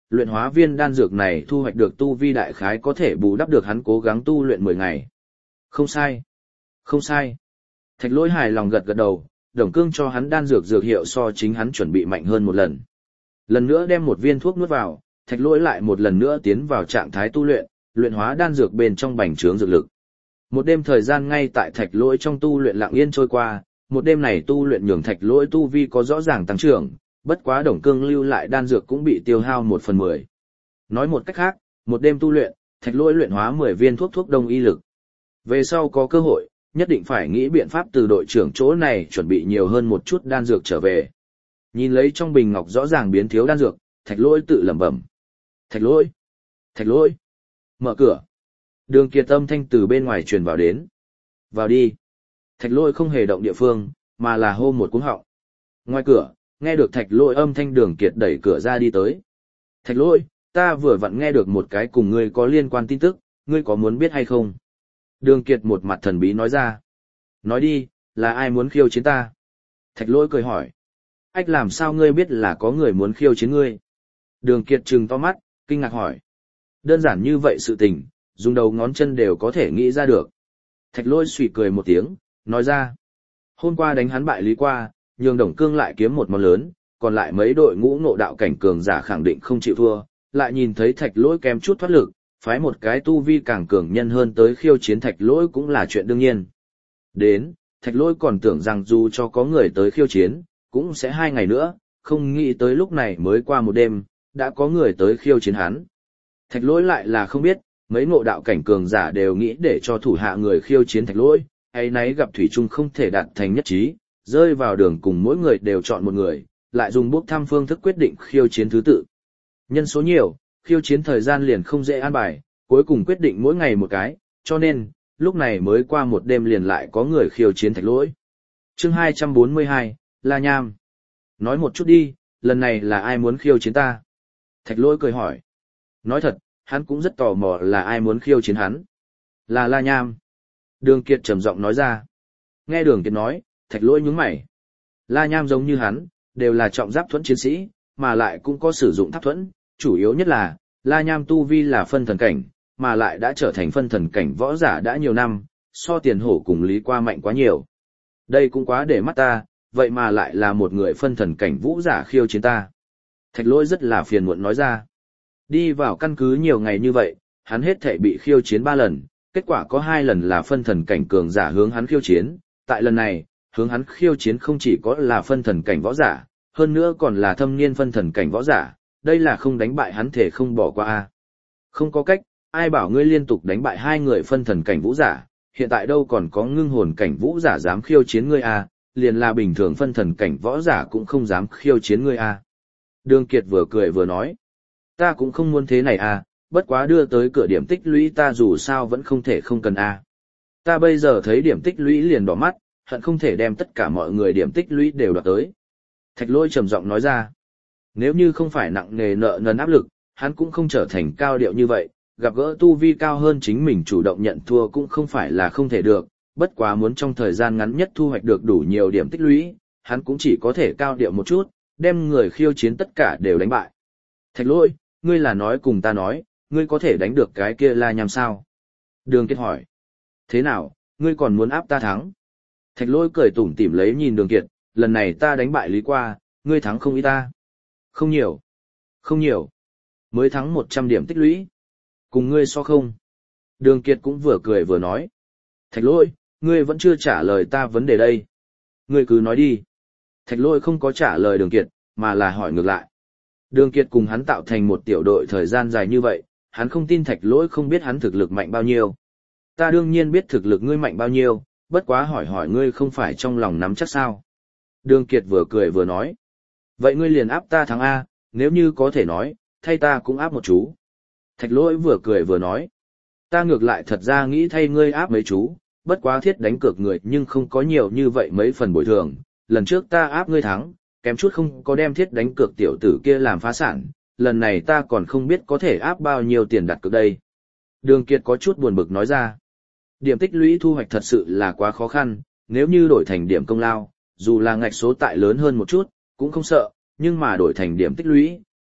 luyện hóa viên đan dược này thu hoạch được tu vi đại khái có thể bù đắp được hắn cố gắng tu luyện 10 ngày. Không sai. Không sai. Thạch Lỗi hài lòng gật gật đầu, Đồng Cương cho hắn đan dược dược hiệu so chính hắn chuẩn bị mạnh hơn một lần. Lần nữa đem một viên thuốc nuốt vào, Thạch Lỗi lại một lần nữa tiến vào trạng thái tu luyện, luyện hóa đan dược bên trong bành trướng dược lực. Một đêm thời gian ngay tại Thạch Lỗi trong tu luyện lặng yên trôi qua, một đêm này tu luyện nhường Thạch Lỗi tu vi có rõ ràng tăng trưởng, bất quá Đồng Cương lưu lại đan dược cũng bị tiêu hao 1/10. Nói một cách khác, một đêm tu luyện, Thạch Lỗi luyện hóa 10 viên thuốc đông y lực. Về sau có cơ hội, nhất định phải nghĩ biện pháp từ đội trưởng chỗ này chuẩn bị nhiều hơn một chút đan dược trở về. Nhìn lấy trong bình ngọc rõ ràng biến thiếu đan dược, Thạch Lỗi tự lẩm bẩm. Thạch Lỗi! Thạch Lỗi! Mở cửa! Đường Kiệt âm thanh từ bên ngoài truyền vào đến. Vào đi! Thạch Lỗi không hề động địa phương, mà là hô một cú họng. Ngoài cửa, nghe được Thạch Lỗi âm thanh Đường Kiệt đẩy cửa ra đi tới. Thạch Lỗi, ta vừa vặn nghe được một cái cùng ngươi có liên quan tin tức, ngươi có muốn biết hay không? Đường Kiệt một mặt thần bí nói ra. Nói đi, là ai muốn khiêu chiến ta? Thạch Lỗi cười hỏi. Ách làm sao ngươi biết là có người muốn khiêu chiến ngươi? Đường Kiệt trừng to mắt, kinh ngạc hỏi. Đơn giản như vậy sự tình, dùng đầu ngón chân đều có thể nghĩ ra được. Thạch Lỗi suy cười một tiếng, nói ra. Hôm qua đánh hắn bại Lý Qua, nhường Đồng Cương lại kiếm một món lớn, còn lại mấy đội ngũ ngộ đạo cảnh cường giả khẳng định không chịu thua, lại nhìn thấy Thạch Lỗi kém chút thoát lực, phái một cái tu vi càng cường nhân hơn tới khiêu chiến Thạch Lỗi cũng là chuyện đương nhiên. Đến, Thạch Lỗi còn tưởng rằng dù cho có người tới khiêu chiến, cũng sẽ 2 ngày nữa, không nghĩ tới lúc này mới qua một đêm, đã có người tới khiêu chiến hắn. Thạch Lỗi lại là không biết, mấy ngộ đạo cảnh cường giả đều nghĩ để cho thủ hạ người khiêu chiến Thạch Lỗi, hay nấy gặp thủy chung không thể đạt thành nhất trí, rơi vào đường cùng mỗi người đều chọn một người, lại dùng bốc thăm phương thức quyết định khiêu chiến thứ tự. Nhân số nhiều, khiêu chiến thời gian liền không dễ an bài, cuối cùng quyết định mỗi ngày một cái, cho nên, lúc này mới qua một đêm liền lại có người khiêu chiến Thạch Lỗi. Chương 242, La Nham. Nói một chút đi, lần này là ai muốn khiêu chiến ta? Thạch Lỗi cười hỏi. Nói thật, hắn cũng rất tò mò là ai muốn khiêu chiến hắn. Là La Nham. Đường Kiệt trầm giọng nói ra. Nghe Đường Kiệt nói, Thạch Lỗi nhướng mày. La Nham giống như hắn, đều là trọng giáp thuẫn chiến sĩ, mà lại cũng có sử dụng tháp thuẫn, chủ yếu nhất là, La Nham tu vi là phân thần cảnh, mà lại đã trở thành phân thần cảnh võ giả đã nhiều năm, so Tiền Hổ cùng Lý Qua mạnh quá nhiều. Đây cũng quá để mắt ta, vậy mà lại là một người phân thần cảnh vũ giả khiêu chiến ta. Thạch Lỗi rất là phiền muộn nói ra. Đi vào căn cứ nhiều ngày như vậy, hắn hết thảy bị khiêu chiến 3 lần, kết quả có 2 lần là phân thần cảnh cường giả hướng hắn khiêu chiến, tại lần này, hướng hắn khiêu chiến không chỉ có là phân thần cảnh võ giả, hơn nữa còn là thâm niên phân thần cảnh võ giả, đây là không đánh bại hắn thể không bỏ qua a. Không có cách, ai bảo ngươi liên tục đánh bại 2 người phân thần cảnh vũ giả, hiện tại đâu còn có ngưng hồn cảnh vũ giả dám khiêu chiến ngươi a, liền là bình thường phân thần cảnh võ giả cũng không dám khiêu chiến ngươi a. Đường Kiệt vừa cười vừa nói, ta cũng không muốn thế này a, bất quá đưa tới cửa điểm tích lũy ta dù sao vẫn không thể không cần a. Ta bây giờ thấy điểm tích lũy liền đỏ mắt, hận không thể đem tất cả mọi người điểm tích lũy đều đoạt tới. Thạch Lỗi trầm giọng nói ra, nếu như không phải nặng nề nợ nần áp lực, hắn cũng không trở thành cao điệu như vậy, gặp gỡ tu vi cao hơn chính mình chủ động nhận thua cũng không phải là không thể được, bất quá muốn trong thời gian ngắn nhất thu hoạch được đủ nhiều điểm tích lũy, hắn cũng chỉ có thể cao điệu một chút, đem người khiêu chiến tất cả đều đánh bại. Thạch Lỗi, ngươi là nói cùng ta nói, ngươi có thể đánh được cái kia La Nham sao? Đường Kiệt hỏi, thế nào, ngươi còn muốn áp ta thắng? Thạch Lỗi cười tủm tỉm lấy nhìn Đường Kiệt, lần này ta đánh bại Lý Qua, ngươi thắng không ít ta. Không nhiều. Không nhiều. Mới thắng 100 điểm tích lũy. Cùng ngươi so không? Đường Kiệt cũng vừa cười vừa nói. Thạch Lỗi, ngươi vẫn chưa trả lời ta vấn đề đây. Ngươi cứ nói đi. Thạch Lỗi không có trả lời Đường Kiệt, mà là hỏi ngược lại. Đường Kiệt cùng hắn tạo thành một tiểu đội thời gian dài như vậy, hắn không tin Thạch Lỗi không biết hắn thực lực mạnh bao nhiêu. Ta đương nhiên biết thực lực ngươi mạnh bao nhiêu, bất quá hỏi ngươi không phải trong lòng nắm chắc sao. Đường Kiệt vừa cười vừa nói. Vậy ngươi liền áp ta thắng A, nếu như có thể nói, thay ta cũng áp một chú. Thạch Lỗi vừa cười vừa nói. Ta ngược lại thật ra nghĩ thay ngươi áp mấy chú, bất quá thiết đánh cược người nhưng không có nhiều như vậy mấy phần bồi thường. Lần trước ta áp ngươi thắng, kém chút không có đem thiết đánh cược tiểu tử kia làm phá sản, lần này ta còn không biết có thể áp bao nhiêu tiền đặt cược đây. Đường Kiệt có chút buồn bực nói ra. Điểm tích lũy thu hoạch thật sự là quá khó khăn, nếu như đổi thành điểm công lao, dù là ngạch số tại lớn hơn một chút, cũng không sợ, nhưng mà đổi thành điểm tích lũy,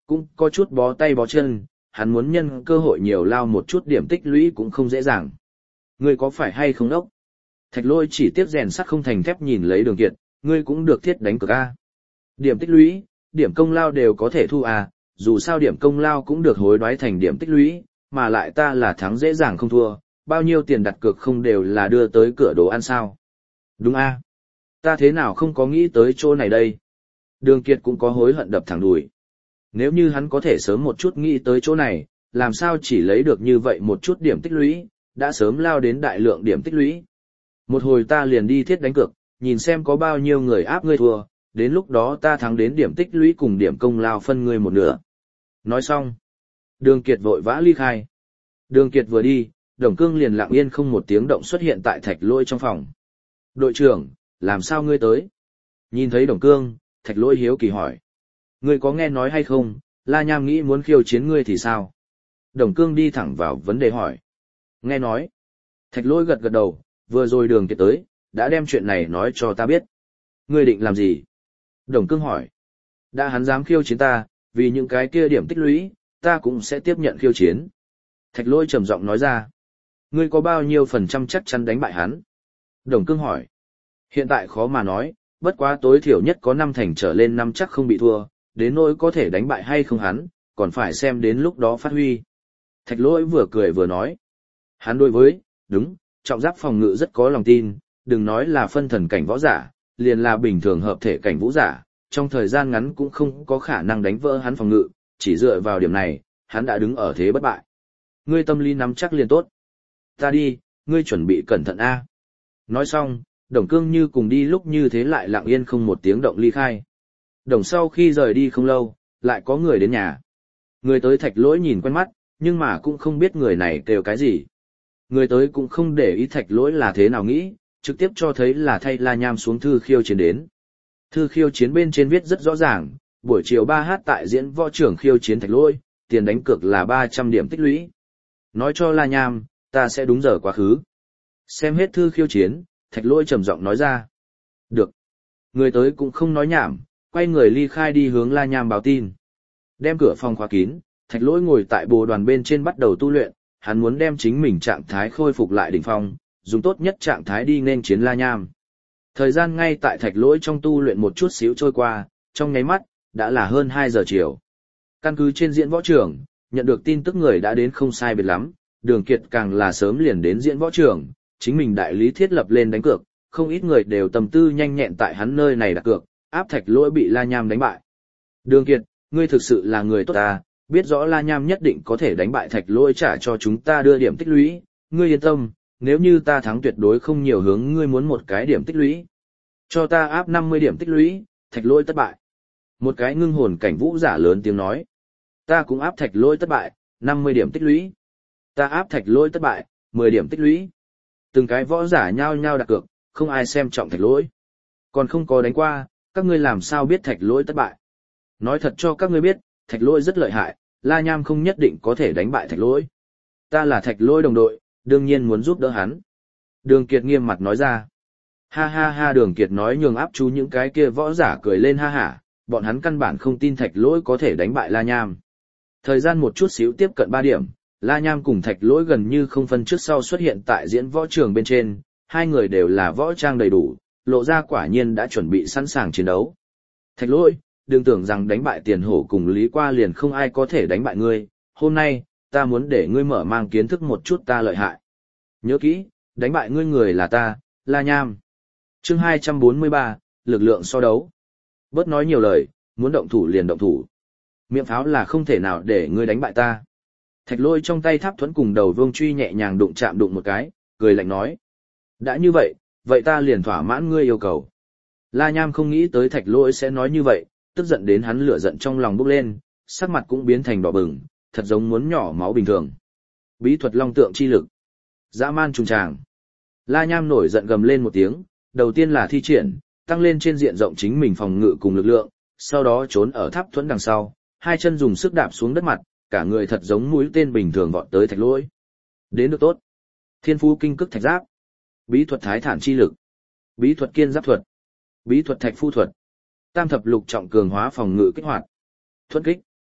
cũng có chút bó tay bó chân, hắn muốn nhân cơ hội nhiều lao một chút điểm tích lũy cũng không dễ dàng. Ngươi có phải hay không đốc? Thạch Lỗi chỉ tiếc rèn sắt không thành thép nhìn lấy Đường Kiệt, ngươi cũng được thiết đánh cược a. Điểm tích lũy, điểm công lao đều có thể thu à, dù sao điểm công lao cũng được hối đoái thành điểm tích lũy, mà lại ta là thắng dễ dàng không thua, bao nhiêu tiền đặt cược không đều là đưa tới cửa đồ ăn sao. Đúng a, ta thế nào không có nghĩ tới chỗ này đây. Đường Kiệt cũng có hối hận đập thẳng đùi. Nếu như hắn có thể sớm một chút nghĩ tới chỗ này, làm sao chỉ lấy được như vậy một chút điểm tích lũy, đã sớm lao đến đại lượng điểm tích lũy. Một hồi ta liền đi thiết đánh cược, nhìn xem có bao nhiêu người áp ngươi thua, đến lúc đó ta thắng đến điểm tích lũy cùng điểm công lao phân ngươi một nửa. Nói xong, Đường Kiệt vội vã ly khai. Đường Kiệt vừa đi, Đồng Cương liền lặng yên không một tiếng động xuất hiện tại Thạch Lỗi trong phòng. Đội trưởng, làm sao ngươi tới? Nhìn thấy Đồng Cương, Thạch Lỗi hiếu kỳ hỏi. Ngươi có nghe nói hay không, La Nham nghĩ muốn khiêu chiến ngươi thì sao? Đồng Cương đi thẳng vào vấn đề hỏi. Nghe nói. Thạch Lỗi gật gật đầu, vừa rồi Đường Kiệt tới, đã đem chuyện này nói cho ta biết. Ngươi định làm gì? Đồng Cương hỏi. Đã hắn dám khiêu chiến ta, vì những cái kia điểm tích lũy, ta cũng sẽ tiếp nhận khiêu chiến. Thạch Lỗi trầm giọng nói ra. Ngươi có bao nhiêu phần trăm chắc chắn đánh bại hắn? Đồng Cương hỏi. Hiện tại khó mà nói, bất quá tối thiểu nhất có 5 thành trở lên 5 chắc không bị thua, đến nỗi có thể đánh bại hay không hắn, còn phải xem đến lúc đó phát huy. Thạch Lỗi vừa cười vừa nói. Hắn đối với, đúng, trọng giáp phòng ngự rất có lòng tin, đừng nói là phân thần cảnh võ giả, liền là bình thường hợp thể cảnh vũ giả, trong thời gian ngắn cũng không có khả năng đánh vỡ hắn phòng ngự, chỉ dựa vào điểm này, hắn đã đứng ở thế bất bại. Ngươi tâm lý nắm chắc liền tốt. Ta đi, ngươi chuẩn bị cẩn thận a. Nói xong, Đồng Cương như cùng đi lúc như thế lại lặng yên không một tiếng động ly khai. Đồng sau khi rời đi không lâu, lại có người đến nhà. Người tới Thạch Lỗi nhìn quen mắt, nhưng mà cũng không biết người này kêu cái gì. Người tới cũng không để ý Thạch Lỗi là thế nào nghĩ, trực tiếp cho thấy là thay La Nham xuống thư khiêu chiến đến. Thư khiêu chiến bên trên viết rất rõ ràng, buổi chiều 3h tại diễn võ trưởng khiêu chiến Thạch Lỗi, tiền đánh cược là 300 điểm tích lũy. Nói cho La Nham, ta sẽ đúng giờ quá khứ. Xem hết thư khiêu chiến, Thạch Lỗi trầm giọng nói ra. Được. Người tới cũng không nói nhảm, quay người ly khai đi hướng La Nham báo tin. Đem cửa phòng khóa kín, Thạch Lỗi ngồi tại bồ đoàn bên trên bắt đầu tu luyện, hắn muốn đem chính mình trạng thái khôi phục lại đỉnh phong, dùng tốt nhất trạng thái đi nên chiến La Nham. Thời gian ngay tại Thạch Lỗi trong tu luyện một chút xíu trôi qua, trong nháy mắt, đã là hơn 2 giờ chiều. Căn cứ trên diễn võ trường, nhận được tin tức người đã đến không sai biệt lắm, Đường Kiệt càng là sớm liền đến diễn võ trường, chính mình đại lý thiết lập lên đánh cược, không ít người đều tâm tư nhanh nhẹn tại hắn nơi này đặt cược, áp Thạch Lỗi bị La Nham đánh bại. Đường Kiệt, ngươi thực sự là người tốt ta, biết rõ La Nham nhất định có thể đánh bại Thạch Lỗi trả cho chúng ta đưa điểm tích lũy, ngươi yên tâm, nếu như ta thắng tuyệt đối không nhiều hướng ngươi muốn một cái điểm tích lũy. Cho ta áp 50 điểm tích lũy, Thạch Lỗi thất bại. Một cái ngưng hồn cảnh vũ giả lớn tiếng nói. Ta cũng áp Thạch Lỗi thất bại, 50 điểm tích lũy. Ta áp Thạch Lỗi thất bại, 10 điểm tích lũy. Từng cái võ giả nhao nhao đặt cược, không ai xem trọng Thạch Lỗi. Còn không có đánh qua, các ngươi làm sao biết Thạch Lỗi thất bại? Nói thật cho các ngươi biết, Thạch Lỗi rất lợi hại, La Nham không nhất định có thể đánh bại Thạch Lỗi. Ta là Thạch Lỗi đồng đội, đương nhiên muốn giúp đỡ hắn. Đường Kiệt nghiêm mặt nói ra. Ha ha ha, Đường Kiệt nói nhường áp chú những cái kia võ giả cười lên ha hả, bọn hắn căn bản không tin Thạch Lỗi có thể đánh bại La Nham. Thời gian một chút xíu tiếp cận 3 điểm, La Nham cùng Thạch Lỗi gần như không phân trước sau xuất hiện tại diễn võ trường bên trên, hai người đều là võ trang đầy đủ, lộ ra quả nhiên đã chuẩn bị sẵn sàng chiến đấu. Thạch Lỗi, đừng tưởng rằng đánh bại Tiền Hổ cùng Lý Qua liền không ai có thể đánh bại ngươi, hôm nay, ta muốn để ngươi mở mang kiến thức một chút ta lợi hại. Nhớ kỹ, đánh bại ngươi người là ta, La Nham. Chương 243, lực lượng so đấu. Bớt nói nhiều lời, muốn động thủ liền động thủ. Miệng pháo là không thể nào để ngươi đánh bại ta. Thạch Lỗi trong tay tháp thuẫn cùng đầu vương truy nhẹ nhàng đụng chạm đụng một cái, cười lạnh nói. Đã như vậy, vậy ta liền thỏa mãn ngươi yêu cầu. La Nham không nghĩ tới Thạch Lỗi sẽ nói như vậy, tức giận đến hắn lửa giận trong lòng bốc lên, sắc mặt cũng biến thành đỏ bừng, thật giống muốn nhỏ máu bình thường. Bí thuật long tượng chi lực. Dã man trùng tràng. La Nham nổi giận gầm lên một tiếng, đầu tiên là thi triển, tăng lên trên diện rộng chính mình phòng ngự cùng lực lượng, sau đó trốn ở tháp thuẫn đằng sau, hai chân dùng sức đạp xuống đất mặt, cả người thật giống mũi tên bình thường vọt tới Thạch Lỗi. Đến được tốt. Thiên phú kinh cức thạch giáp. Bí thuật thái thản chi lực. Bí thuật kiên giáp thuật. Bí thuật thạch phu thuật. Tam thập lục trọng cường hóa phòng ngự kích hoạt. Thuẫn kích.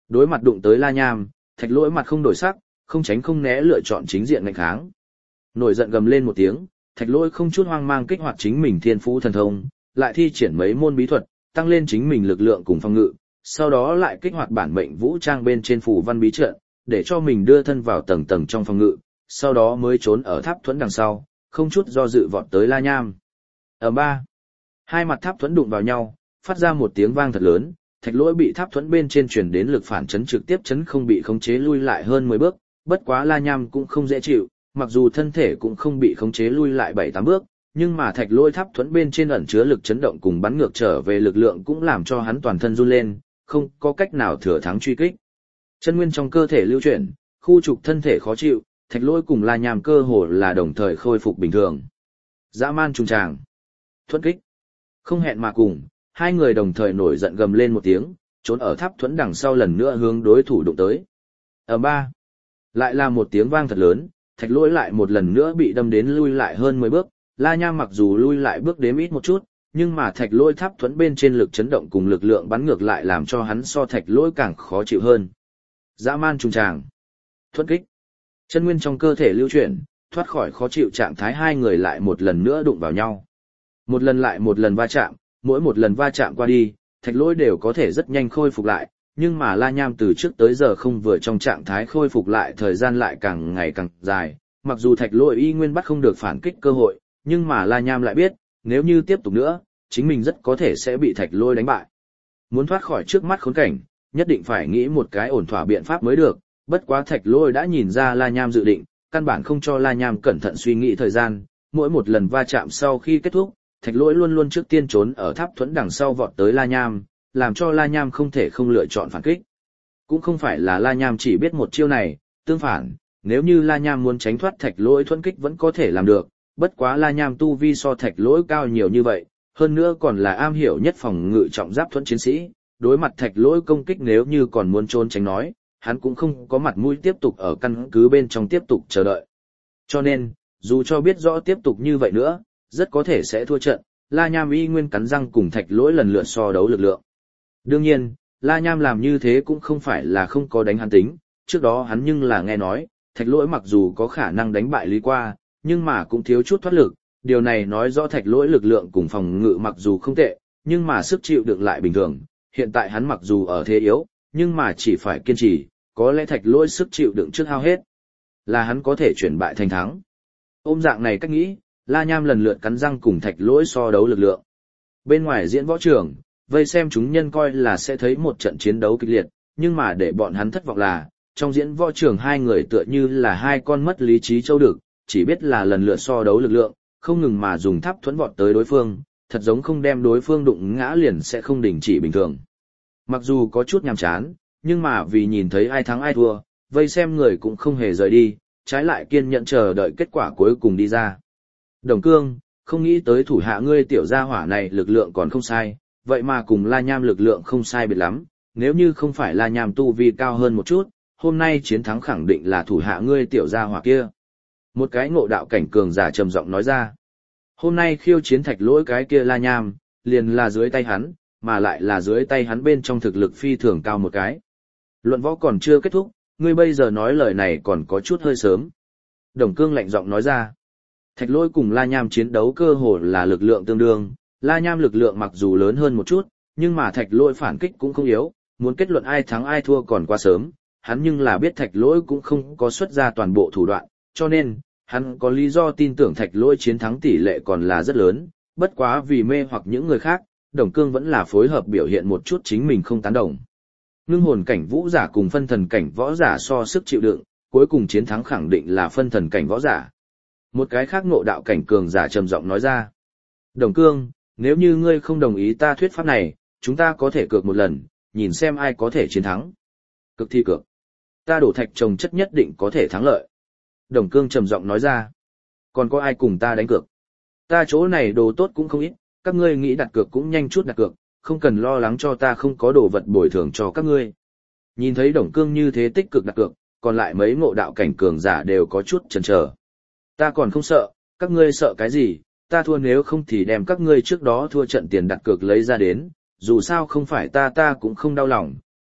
Đối mặt đụng tới La Nham, Thạch Lỗi mặt không đổi sắc, không tránh không né lựa chọn chính diện nghênh kháng. Nổi giận gầm lên một tiếng, Thạch Lỗi không chút hoang mang kích hoạt chính mình thiên phú thần thông, lại thi triển mấy môn bí thuật, tăng lên chính mình lực lượng cùng phòng ngự, sau đó lại kích hoạt bản mệnh vũ trang bên trên phù văn bí trận, để cho mình đưa thân vào tầng tầng trong phòng ngự, sau đó mới trốn ở tháp thuẫn đằng sau, không chút do dự vọt tới La Nham. Ở ba, hai mặt tháp thuẫn đụng vào nhau, phát ra một tiếng vang thật lớn, Thạch Lỗi bị tháp thuẫn bên trên truyền đến lực phản chấn trực tiếp chấn không bị khống chế lui lại hơn 10 bước, bất quá La Nham cũng không dễ chịu, mặc dù thân thể cũng không bị khống chế lui lại 7-8 bước, nhưng mà Thạch Lỗi tháp thuẫn bên trên ẩn chứa lực chấn động cùng bắn ngược trở về lực lượng cũng làm cho hắn toàn thân run lên, không có cách nào thừa thắng truy kích. Chân nguyên trong cơ thể lưu chuyển, khu trục thân thể khó chịu, Thạch Lỗi cùng La Nham cơ hồ là đồng thời khôi phục bình thường. Dã man trùng tràng, thuẫn kích. Không hẹn mà cùng, hai người đồng thời nổi giận gầm lên một tiếng, trốn ở tháp thuẫn đằng sau lần nữa hướng đối thủ đụng tới. Ở ba, lại là một tiếng vang thật lớn, Thạch Lỗi lại một lần nữa bị đâm đến lui lại hơn 10 bước, La Nham mặc dù lui lại bước đếm ít một chút, nhưng mà Thạch Lỗi tháp thuẫn bên trên lực chấn động cùng lực lượng bắn ngược lại làm cho hắn so Thạch Lỗi càng khó chịu hơn. Dã man trùng tràng, thuẫn kích. Chân nguyên trong cơ thể lưu chuyển, thoát khỏi khó chịu trạng thái hai người lại một lần nữa đụng vào nhau. Một lần lại một lần va chạm, mỗi một lần va chạm qua đi, Thạch Lỗi đều có thể rất nhanh khôi phục lại, nhưng mà La Nham từ trước tới giờ không vừa trong trạng thái khôi phục lại thời gian lại càng ngày càng dài, mặc dù Thạch Lỗi y nguyên bắt không được phản kích cơ hội, nhưng mà La Nham lại biết, nếu như tiếp tục nữa, chính mình rất có thể sẽ bị Thạch Lỗi đánh bại. Muốn thoát khỏi trước mắt khốn cảnh, nhất định phải nghĩ một cái ổn thỏa biện pháp mới được, bất quá Thạch Lỗi đã nhìn ra La Nham dự định, căn bản không cho La Nham cẩn thận suy nghĩ thời gian, mỗi một lần va chạm sau khi kết thúc, Thạch Lỗi luôn luôn trước tiên trốn ở tháp thuẫn đằng sau vọt tới La Nham, làm cho La Nham không thể không lựa chọn phản kích. Cũng không phải là La Nham chỉ biết một chiêu này, tương phản, nếu như La Nham muốn tránh thoát Thạch Lỗi thuẫn kích vẫn có thể làm được, bất quá La Nham tu vi so Thạch Lỗi cao nhiều như vậy, hơn nữa còn là am hiểu nhất phòng ngự trọng giáp thuẫn chiến sĩ, đối mặt Thạch Lỗi công kích nếu như còn muốn trốn tránh nói, hắn cũng không có mặt mũi tiếp tục ở căn cứ bên trong tiếp tục chờ đợi. Cho nên, dù cho biết rõ tiếp tục như vậy nữa, rất có thể sẽ thua trận, La Nham y nguyên cắn răng cùng Thạch Lỗi lần lượt so đấu lực lượng. Đương nhiên, La Nham làm như thế cũng không phải là không có đánh hắn tính, trước đó hắn nhưng là nghe nói, Thạch Lỗi mặc dù có khả năng đánh bại Lý Qua, nhưng mà cũng thiếu chút thoát lực, điều này nói rõ Thạch Lỗi lực lượng cùng phòng ngự mặc dù không tệ, nhưng mà sức chịu đựng lại bình thường, hiện tại hắn mặc dù ở thế yếu, nhưng mà chỉ phải kiên trì, có lẽ Thạch Lỗi sức chịu đựng trước hao hết, là hắn có thể chuyển bại thành thắng. Ôm dạng này cách nghĩ, La Nham lần lượt cắn răng cùng Thạch Lỗi so đấu lực lượng. Bên ngoài diễn võ trường, vây xem chúng nhân coi là sẽ thấy một trận chiến đấu kịch liệt, nhưng mà để bọn hắn thất vọng là, trong diễn võ trường hai người tựa như là hai con mất lý trí châu đực, chỉ biết là lần lượt so đấu lực lượng, không ngừng mà dùng tháp thuẫn vọt tới đối phương, thật giống không đem đối phương đụng ngã liền sẽ không đình chỉ bình thường. Mặc dù có chút nhàm chán, nhưng mà vì nhìn thấy ai thắng ai thua, vây xem người cũng không hề rời đi, trái lại kiên nhẫn chờ đợi kết quả cuối cùng đi ra. Đồng Cương, không nghĩ tới thủ hạ ngươi tiểu gia hỏa này lực lượng còn không sai, vậy mà cùng La Nham lực lượng không sai biệt lắm, nếu như không phải La Nham tu vi cao hơn một chút, hôm nay chiến thắng khẳng định là thủ hạ ngươi tiểu gia hỏa kia. Một cái ngộ đạo cảnh cường giả trầm giọng nói ra. Hôm nay khiêu chiến Thạch Lỗi cái kia La Nham, liền là dưới tay hắn, mà lại là dưới tay hắn bên trong thực lực phi thường cao một cái. Luận võ còn chưa kết thúc, ngươi bây giờ nói lời này còn có chút hơi sớm. Đồng Cương lạnh giọng nói ra. Thạch Lỗi cùng La Nham chiến đấu cơ hồ là lực lượng tương đương, La Nham lực lượng mặc dù lớn hơn một chút, nhưng mà Thạch Lỗi phản kích cũng không yếu, muốn kết luận ai thắng ai thua còn quá sớm, hắn nhưng là biết Thạch Lỗi cũng không có xuất ra toàn bộ thủ đoạn, cho nên, hắn có lý do tin tưởng Thạch Lỗi chiến thắng tỷ lệ còn là rất lớn, bất quá vì mê hoặc những người khác, Đồng Cương vẫn là phối hợp biểu hiện một chút chính mình không tán đồng. Ngưng hồn cảnh vũ giả cùng phân thần cảnh võ giả so sức chịu đựng, cuối cùng chiến thắng khẳng định là phân thần cảnh võ giả. Một cái khác ngộ đạo cảnh cường giả trầm giọng nói ra. Đồng Cương, nếu như ngươi không đồng ý ta thuyết pháp này, chúng ta có thể cược một lần, nhìn xem ai có thể chiến thắng. Cực thi cược. Ta đổ thạch trồng chất nhất định có thể thắng lợi. Đồng Cương trầm giọng nói ra. Còn có ai cùng ta đánh cược? Ta chỗ này đồ tốt cũng không ít, các ngươi nghĩ đặt cược cũng nhanh chút đặt cược, không cần lo lắng cho ta không có đồ vật bồi thường cho các ngươi. Nhìn thấy Đồng Cương như thế tích cực đặt cược, còn lại mấy ngộ đạo cảnh cường giả đều có chút chần chờ. Ta còn không sợ, các ngươi sợ cái gì, ta thua nếu không thì đem các ngươi trước đó thua trận tiền đặt cược lấy ra đến, dù sao không phải ta cũng không đau lòng,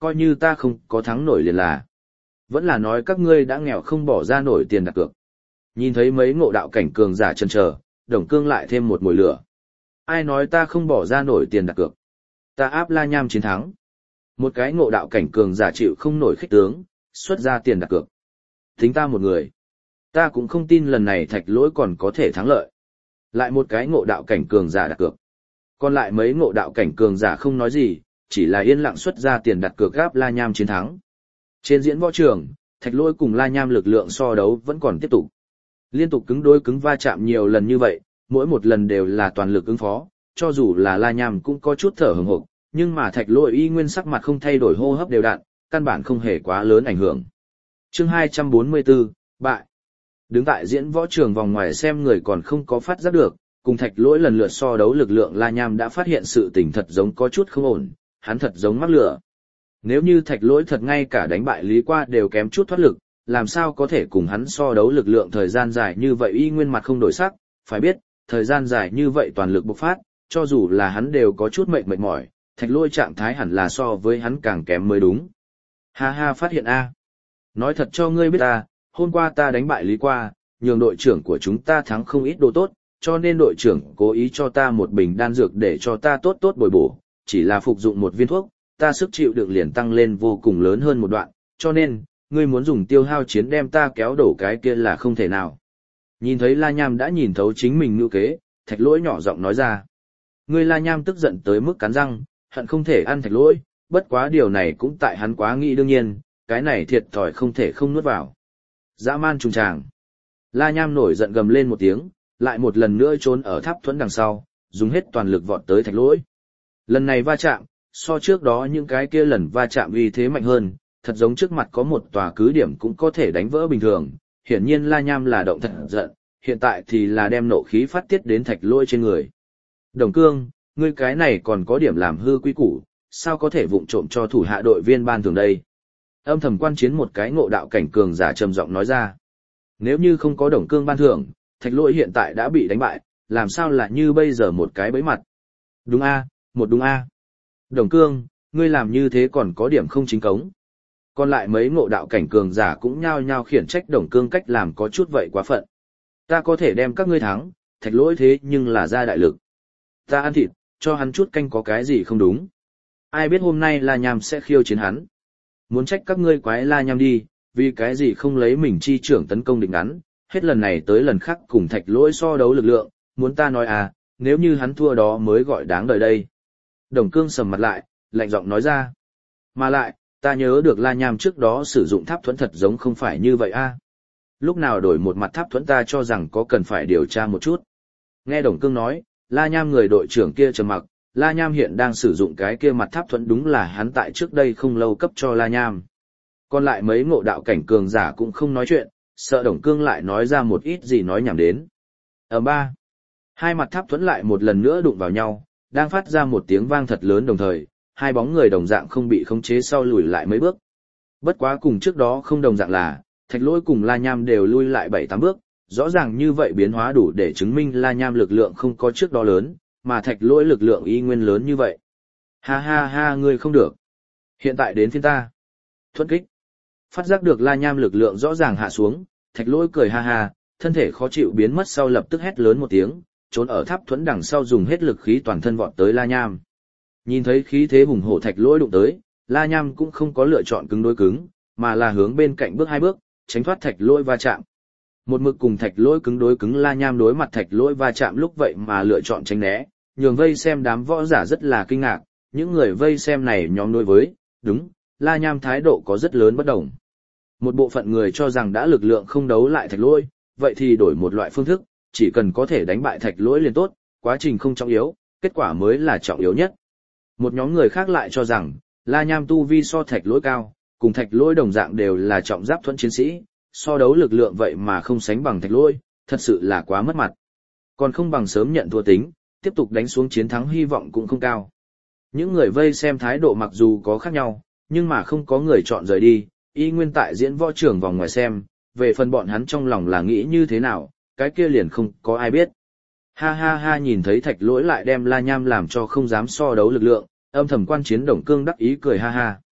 coi như ta không có thắng nổi liền là. Vẫn là nói các ngươi đã nghèo không bỏ ra nổi tiền đặt cược. Nhìn thấy mấy ngộ đạo cảnh cường giả chần chờ, Đồng Cương lại thêm một mồi lửa. Ai nói ta không bỏ ra nổi tiền đặt cược? Ta áp La Nham chiến thắng. Một cái ngộ đạo cảnh cường giả chịu không nổi khích tướng, xuất ra tiền đặt cược. Tính ta một người. Ta cũng không tin lần này Thạch Lỗi còn có thể thắng lợi. Lại một cái ngộ đạo cảnh cường giả đặt cược. Còn lại mấy ngộ đạo cảnh cường giả không nói gì, chỉ là yên lặng xuất ra tiền đặt cược gáp La Nham chiến thắng. Trên diễn võ trường, Thạch Lỗi cùng La Nham lực lượng so đấu vẫn còn tiếp tục. Liên tục cứng đối cứng va chạm nhiều lần như vậy, mỗi một lần đều là toàn lực ứng phó, cho dù là La Nham cũng có chút thở hổn hển, nhưng mà Thạch Lỗi y nguyên sắc mặt không thay đổi, hô hấp đều đặn, căn bản không hề quá lớn ảnh hưởng. Chương 244, bại. Đứng tại diễn võ trường vòng ngoài xem người còn không có phát giác được, cùng Thạch Lỗi lần lượt so đấu lực lượng La Nham đã phát hiện sự tình thật giống có chút không ổn, hắn thật giống mắc lửa. Nếu như Thạch Lỗi thật ngay cả đánh bại Lý Qua đều kém chút thoát lực, làm sao có thể cùng hắn so đấu lực lượng thời gian dài như vậy y nguyên mặt không đổi sắc, phải biết, thời gian dài như vậy toàn lực bộc phát, cho dù là hắn đều có chút mệt mỏi, Thạch Lỗi trạng thái hẳn là so với hắn càng kém mới đúng. Ha ha, phát hiện a. Nói thật cho ngươi biết ta, hôm qua ta đánh bại Lý Qua, nhường đội trưởng của chúng ta thắng không ít đồ tốt, cho nên đội trưởng cố ý cho ta một bình đan dược để cho ta tốt tốt bồi bổ, chỉ là phục dụng một viên thuốc, ta sức chịu đựng liền tăng lên vô cùng lớn hơn một đoạn, cho nên, ngươi muốn dùng tiêu hao chiến đem ta kéo đổ cái kia là không thể nào. Nhìn thấy La Nham đã nhìn thấu chính mình ngữ kế, Thạch Lỗi nhỏ giọng nói ra. Ngươi La Nham tức giận tới mức cắn răng, hận không thể ăn Thạch Lỗi, bất quá điều này cũng tại hắn quá nghĩ đương nhiên, cái này thiệt thòi không thể không nuốt vào. Dã man trùng tràng. La Nham nổi giận gầm lên một tiếng, lại một lần nữa trốn ở tháp thuẫn đằng sau, dùng hết toàn lực vọt tới Thạch Lỗi. Lần này va chạm, so trước đó những cái kia lần va chạm uy thế mạnh hơn, thật giống trước mặt có một tòa cứ điểm cũng có thể đánh vỡ bình thường. Hiển nhiên La Nham là động thật giận, hiện tại thì là đem nộ khí phát tiết đến Thạch Lỗi trên người. Đồng Cương, ngươi cái này còn có điểm làm hư quy củ, sao có thể vụng trộm cho thủ hạ đội viên ban thường đây? Âm thầm quan chiến một cái ngộ đạo cảnh cường giả trầm giọng nói ra. Nếu như không có Đồng Cương ban thưởng, Thạch Lỗi hiện tại đã bị đánh bại, làm sao lại như bây giờ một cái bẫy mặt? Đúng a, một đúng a. Đồng Cương, ngươi làm như thế còn có điểm không chính cống. Còn lại mấy ngộ đạo cảnh cường giả cũng nhao nhao khiển trách Đồng Cương cách làm có chút vậy quá phận. Ta có thể đem các ngươi thắng, Thạch Lỗi thế nhưng là ra đại lực. Ta ăn thịt, cho hắn chút canh có cái gì không đúng. Ai biết hôm nay La Nham sẽ khiêu chiến hắn. Muốn trách các ngươi quái La Nham đi, vì cái gì không lấy mình chi trưởng tấn công định ngắn, hết lần này tới lần khác cùng Thạch Lỗi so đấu lực lượng, muốn ta nói à, nếu như hắn thua đó mới gọi đáng đời đây. Đồng Cương sầm mặt lại, lạnh giọng nói ra. Mà lại, ta nhớ được La Nham trước đó sử dụng tháp thuẫn thật giống không phải như vậy a. Lúc nào đổi một mặt tháp thuẫn ta cho rằng có cần phải điều tra một chút. Nghe Đồng Cương nói, La Nham người đội trưởng kia trầm mặc, La Nham hiện đang sử dụng cái kia mặt tháp thuẫn đúng là hắn tại trước đây không lâu cấp cho La Nham. Còn lại mấy ngộ đạo cảnh cường giả cũng không nói chuyện, sợ Đồng Cương lại nói ra một ít gì nói nhảm đến. Ở ba, hai mặt tháp thuẫn lại một lần nữa đụng vào nhau, đang phát ra một tiếng vang thật lớn đồng thời, hai bóng người đồng dạng không bị khống chế sau lùi lại mấy bước. Bất quá cùng trước đó không đồng dạng là, Thạch Lỗi cùng La Nham đều lui lại 7-8 bước, rõ ràng như vậy biến hóa đủ để chứng minh La Nham lực lượng không có trước đó lớn, mà Thạch Lỗi lực lượng y nguyên lớn như vậy. Ha ha ha, ngươi không được. Hiện tại đến phiên ta. Thuẫn kích. Phát giác được La Nham lực lượng rõ ràng hạ xuống, Thạch Lỗi cười ha ha, thân thể khó chịu biến mất sau lập tức hét lớn một tiếng, trốn ở tháp thuẫn đằng sau dùng hết lực khí toàn thân vọt tới La Nham. Nhìn thấy khí thế hùng hổ Thạch Lỗi đụng tới, La Nham cũng không có lựa chọn cứng đối cứng, mà là hướng bên cạnh bước 2 bước, tránh thoát Thạch Lỗi va chạm. Một mực cùng Thạch Lỗi cứng đối cứng La Nham đối mặt Thạch Lỗi va chạm lúc vậy mà lựa chọn tránh né, nhường vây xem đám võ giả rất là kinh ngạc, những người vây xem này nhóm đối với, đúng, La Nham thái độ có rất lớn bất đồng. Một bộ phận người cho rằng đã lực lượng không đấu lại Thạch Lỗi, vậy thì đổi một loại phương thức, chỉ cần có thể đánh bại Thạch Lỗi liền tốt, quá trình không trọng yếu, kết quả mới là trọng yếu nhất. Một nhóm người khác lại cho rằng, La Nham tu vi so Thạch Lỗi cao, cùng Thạch Lỗi đồng dạng đều là trọng giáp thuẫn chiến sĩ, so đấu lực lượng vậy mà không sánh bằng Thạch Lỗi, thật sự là quá mất mặt. Còn không bằng sớm nhận thua tính, tiếp tục đánh xuống chiến thắng hy vọng cũng không cao. Những người vây xem thái độ mặc dù có khác nhau, nhưng mà không có người chọn rời đi, y nguyên tại diễn võ trưởng vòng ngoài xem, về phần bọn hắn trong lòng là nghĩ như thế nào, cái kia liền không có ai biết. Ha ha ha, nhìn thấy Thạch Lỗi lại đem La Nham làm cho không dám so đấu lực lượng, âm thầm quan chiến Đồng Cương đắc ý cười ha ha.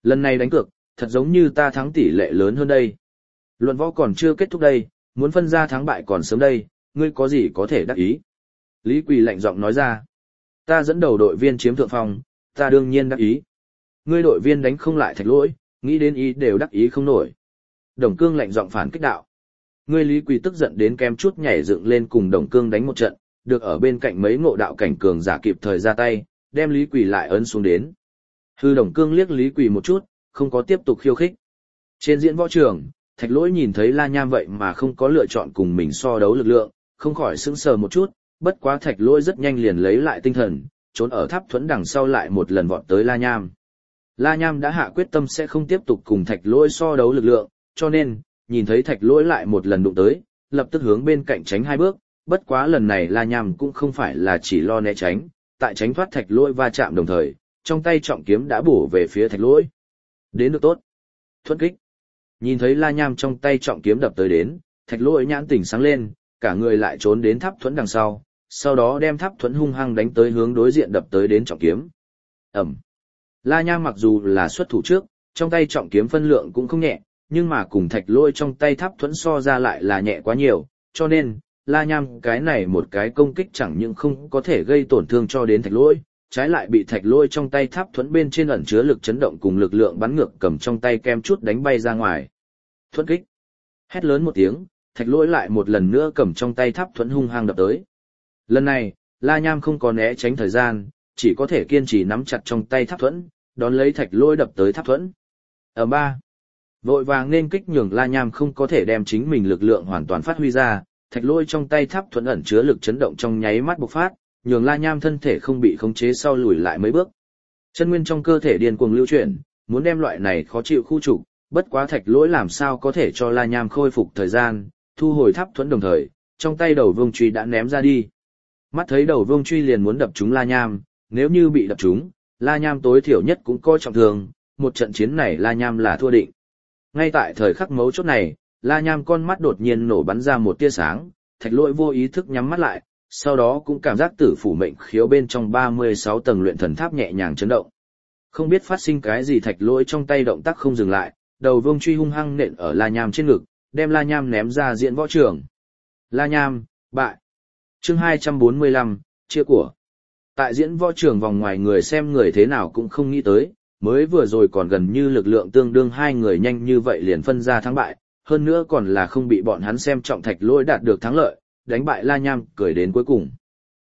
Lần này đánh cược, thật giống như ta thắng tỷ lệ lớn hơn đây. Luận võ còn chưa kết thúc đây, muốn phân ra thắng bại còn sớm đây, ngươi có gì có thể đắc ý. Lý Quỳ lạnh giọng nói ra. Ta dẫn đầu đội viên chiếm thượng phong, ta đương nhiên đắc ý. Ngươi đội viên đánh không lại Thạch Lỗi, nghĩ đến ý đều đắc ý không nổi. Đồng Cương lạnh giọng phản kích đạo. Ngươi Lý Quỳ tức giận đến kém chút nhảy dựng lên cùng Đồng Cương đánh một trận, được ở bên cạnh mấy ngộ đạo cảnh cường giả kịp thời ra tay, đem Lý Quỳ lại ấn xuống đến. Hư Đồng Cương liếc Lý Quỳ một chút, không có tiếp tục khiêu khích. Trên diễn võ trường, Thạch Lỗi nhìn thấy La Nham vậy mà không có lựa chọn cùng mình so đấu lực lượng, không khỏi sững sờ một chút, bất quá Thạch Lỗi rất nhanh liền lấy lại tinh thần, trốn ở tháp thuẫn đằng sau lại một lần vọt tới La Nham. La Nham đã hạ quyết tâm sẽ không tiếp tục cùng Thạch Lỗi so đấu lực lượng, cho nên, nhìn thấy Thạch Lỗi lại một lần đụng tới, lập tức hướng bên cạnh tránh hai bước, bất quá lần này La Nham cũng không phải là chỉ lo né tránh, tại tránh thoát Thạch Lỗi va chạm đồng thời, trong tay trọng kiếm đã bổ về phía Thạch Lỗi. Đến được tốt. Thuẫn kích. Nhìn thấy La Nham trong tay trọng kiếm đập tới đến, Thạch Lỗi nhãn tỉnh sáng lên, cả người lại trốn đến tháp thuẫn đằng sau đó đem tháp thuẫn hung hăng đánh tới hướng đối diện đập tới đến trọng kiếm. Ẩm. La Nham mặc dù là xuất thủ trước, trong tay trọng kiếm phân lượng cũng không nhẹ, nhưng mà cùng Thạch Lỗi trong tay tháp thuẫn so ra lại là nhẹ quá nhiều, cho nên, La Nham cái này một cái công kích chẳng những không có thể gây tổn thương cho đến Thạch Lỗi, trái lại bị Thạch Lỗi trong tay tháp thuẫn bên trên ẩn chứa lực chấn động cùng lực lượng bắn ngược cầm trong tay kem chút đánh bay ra ngoài. Thuẫn kích. Hét lớn một tiếng, Thạch Lỗi lại một lần nữa cầm trong tay tháp thuẫn hung hăng đập tới. Lần này, La Nham không có né tránh thời gian, chỉ có thể kiên trì nắm chặt trong tay tháp thuẫn, đón lấy Thạch Lỗi đập tới tháp thuẫn. Ở ba, vội vàng nên kích nhường La Nham không có thể đem chính mình lực lượng hoàn toàn phát huy ra, Thạch Lỗi trong tay tháp thuẫn ẩn chứa lực chấn động trong nháy mắt bộc phát, nhường La Nham thân thể không bị khống chế sau lùi lại mấy bước. Chân nguyên trong cơ thể điên cuồng lưu chuyển, muốn đem loại này khó chịu khu trục, bất quá Thạch Lỗi làm sao có thể cho La Nham khôi phục thời gian, thu hồi tháp thuẫn đồng thời, trong tay đầu vương truy đã ném ra đi. Mắt thấy đầu vương truy liền muốn đập trúng La Nham, nếu như bị đập trúng, La Nham tối thiểu nhất cũng coi trọng thương, một trận chiến này La Nham là thua định. Ngay tại thời khắc mấu chốt này, La Nham con mắt đột nhiên nổ bắn ra một tia sáng, Thạch Lỗi vô ý thức nhắm mắt lại, sau đó cũng cảm giác tử phủ mệnh khiếu bên trong 36 tầng luyện thần tháp nhẹ nhàng chấn động. Không biết phát sinh cái gì, Thạch Lỗi trong tay động tác không dừng lại, đầu vương truy hung hăng nện ở La Nham trên ngực, đem La Nham ném ra diễn võ trường. La Nham, bại. Chương 245, chia của. Tại diễn võ trường vòng ngoài người xem người thế nào cũng không nghĩ tới, mới vừa rồi còn gần như lực lượng tương đương hai người nhanh như vậy liền phân ra thắng bại, hơn nữa còn là không bị bọn hắn xem trọng Thạch Lỗi đạt được thắng lợi, đánh bại La Nham cười đến cuối cùng.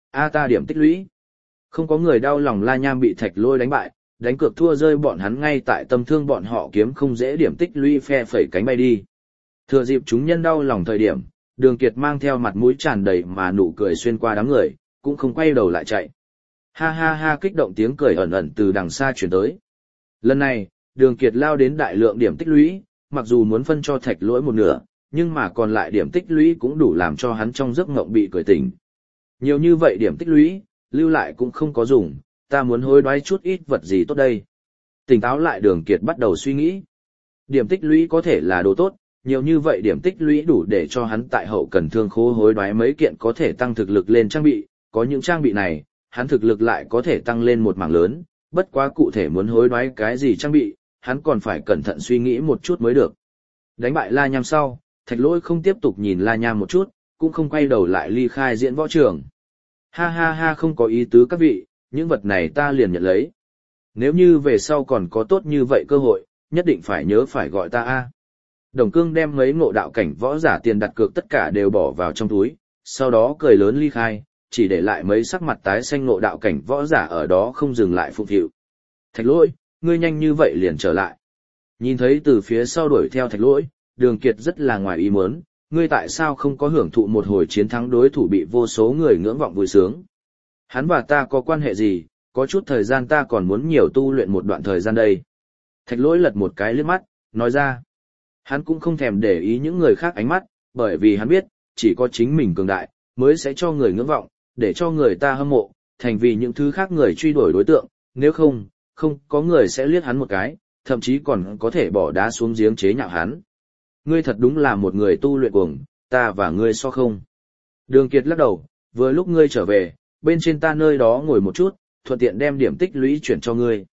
Ta điểm tích lũy. Không có người đau lòng La Nham bị Thạch Lỗi đánh bại, đánh cược thua rơi bọn hắn ngay tại tâm thương bọn họ kiếm không dễ điểm tích lũy phe phẩy cánh bay đi. Thừa dịp chúng nhân đau lòng thời điểm, Đường Kiệt mang theo mặt mũi tràn đầy mà nụ cười xuyên qua đám người, cũng không quay đầu lại chạy. Ha ha ha, kích động tiếng cười ẩn ẩn từ đằng xa truyền tới. Lần này, Đường Kiệt lao đến đại lượng điểm tích lũy, mặc dù muốn phân cho Thạch Lỗi một nửa, nhưng mà còn lại điểm tích lũy cũng đủ làm cho hắn trong giấc mộng bị cười tỉnh. Nhiều như vậy điểm tích lũy, lưu lại cũng không có dùng, ta muốn hối đoái chút ít vật gì tốt đây. Tỉnh táo lại, Đường Kiệt bắt đầu suy nghĩ. Điểm tích lũy có thể là đồ tốt, nhiều như vậy điểm tích lũy đủ để cho hắn tại hậu cần thương khố hối đoái mấy kiện có thể tăng thực lực lên trang bị, có những trang bị này, hắn thực lực lại có thể tăng lên một mảng lớn, bất quá cụ thể muốn hối đoái cái gì trang bị, hắn còn phải cẩn thận suy nghĩ một chút mới được. Đánh bại La Nham sau, Thạch Lỗi không tiếp tục nhìn La Nham một chút, cũng không quay đầu lại ly khai diễn võ trường. Ha ha ha, không có ý tứ các vị, những vật này ta liền nhận lấy. Nếu như về sau còn có tốt như vậy cơ hội, nhất định phải nhớ phải gọi ta a. Đồng Cương đem mấy ngộ đạo cảnh võ giả tiền đặt cược tất cả đều bỏ vào trong túi, sau đó cười lớn ly khai, chỉ để lại mấy sắc mặt tái xanh ngộ đạo cảnh võ giả ở đó không dừng lại phụng phịu. Thạch Lỗi, ngươi nhanh như vậy liền trở lại. Nhìn thấy từ phía sau đuổi theo Thạch Lỗi, Đường Kiệt rất là ngoài ý muốn, ngươi tại sao không có hưởng thụ một hồi chiến thắng đối thủ bị vô số người ngưỡng vọng vui sướng? Hắn và ta có quan hệ gì, có chút thời gian ta còn muốn nhiều tu luyện một đoạn thời gian đây. Thạch Lỗi lật một cái liếc mắt, nói ra. Hắn cũng không thèm để ý những người khác ánh mắt, bởi vì hắn biết, chỉ có chính mình cường đại, mới sẽ cho người ngưỡng vọng, để cho người ta hâm mộ, thành vì những thứ khác người truy đuổi đối tượng, nếu không, không có người sẽ liếc hắn một cái, thậm chí còn có thể bỏ đá xuống giếng chế nhạo hắn. Ngươi thật đúng là một người tu luyện cuồng, ta và ngươi so không. Đường Kiệt lắc đầu, vừa lúc ngươi trở về, bên trên ta nơi đó ngồi một chút, thuận tiện đem điểm tích lũy chuyển cho ngươi.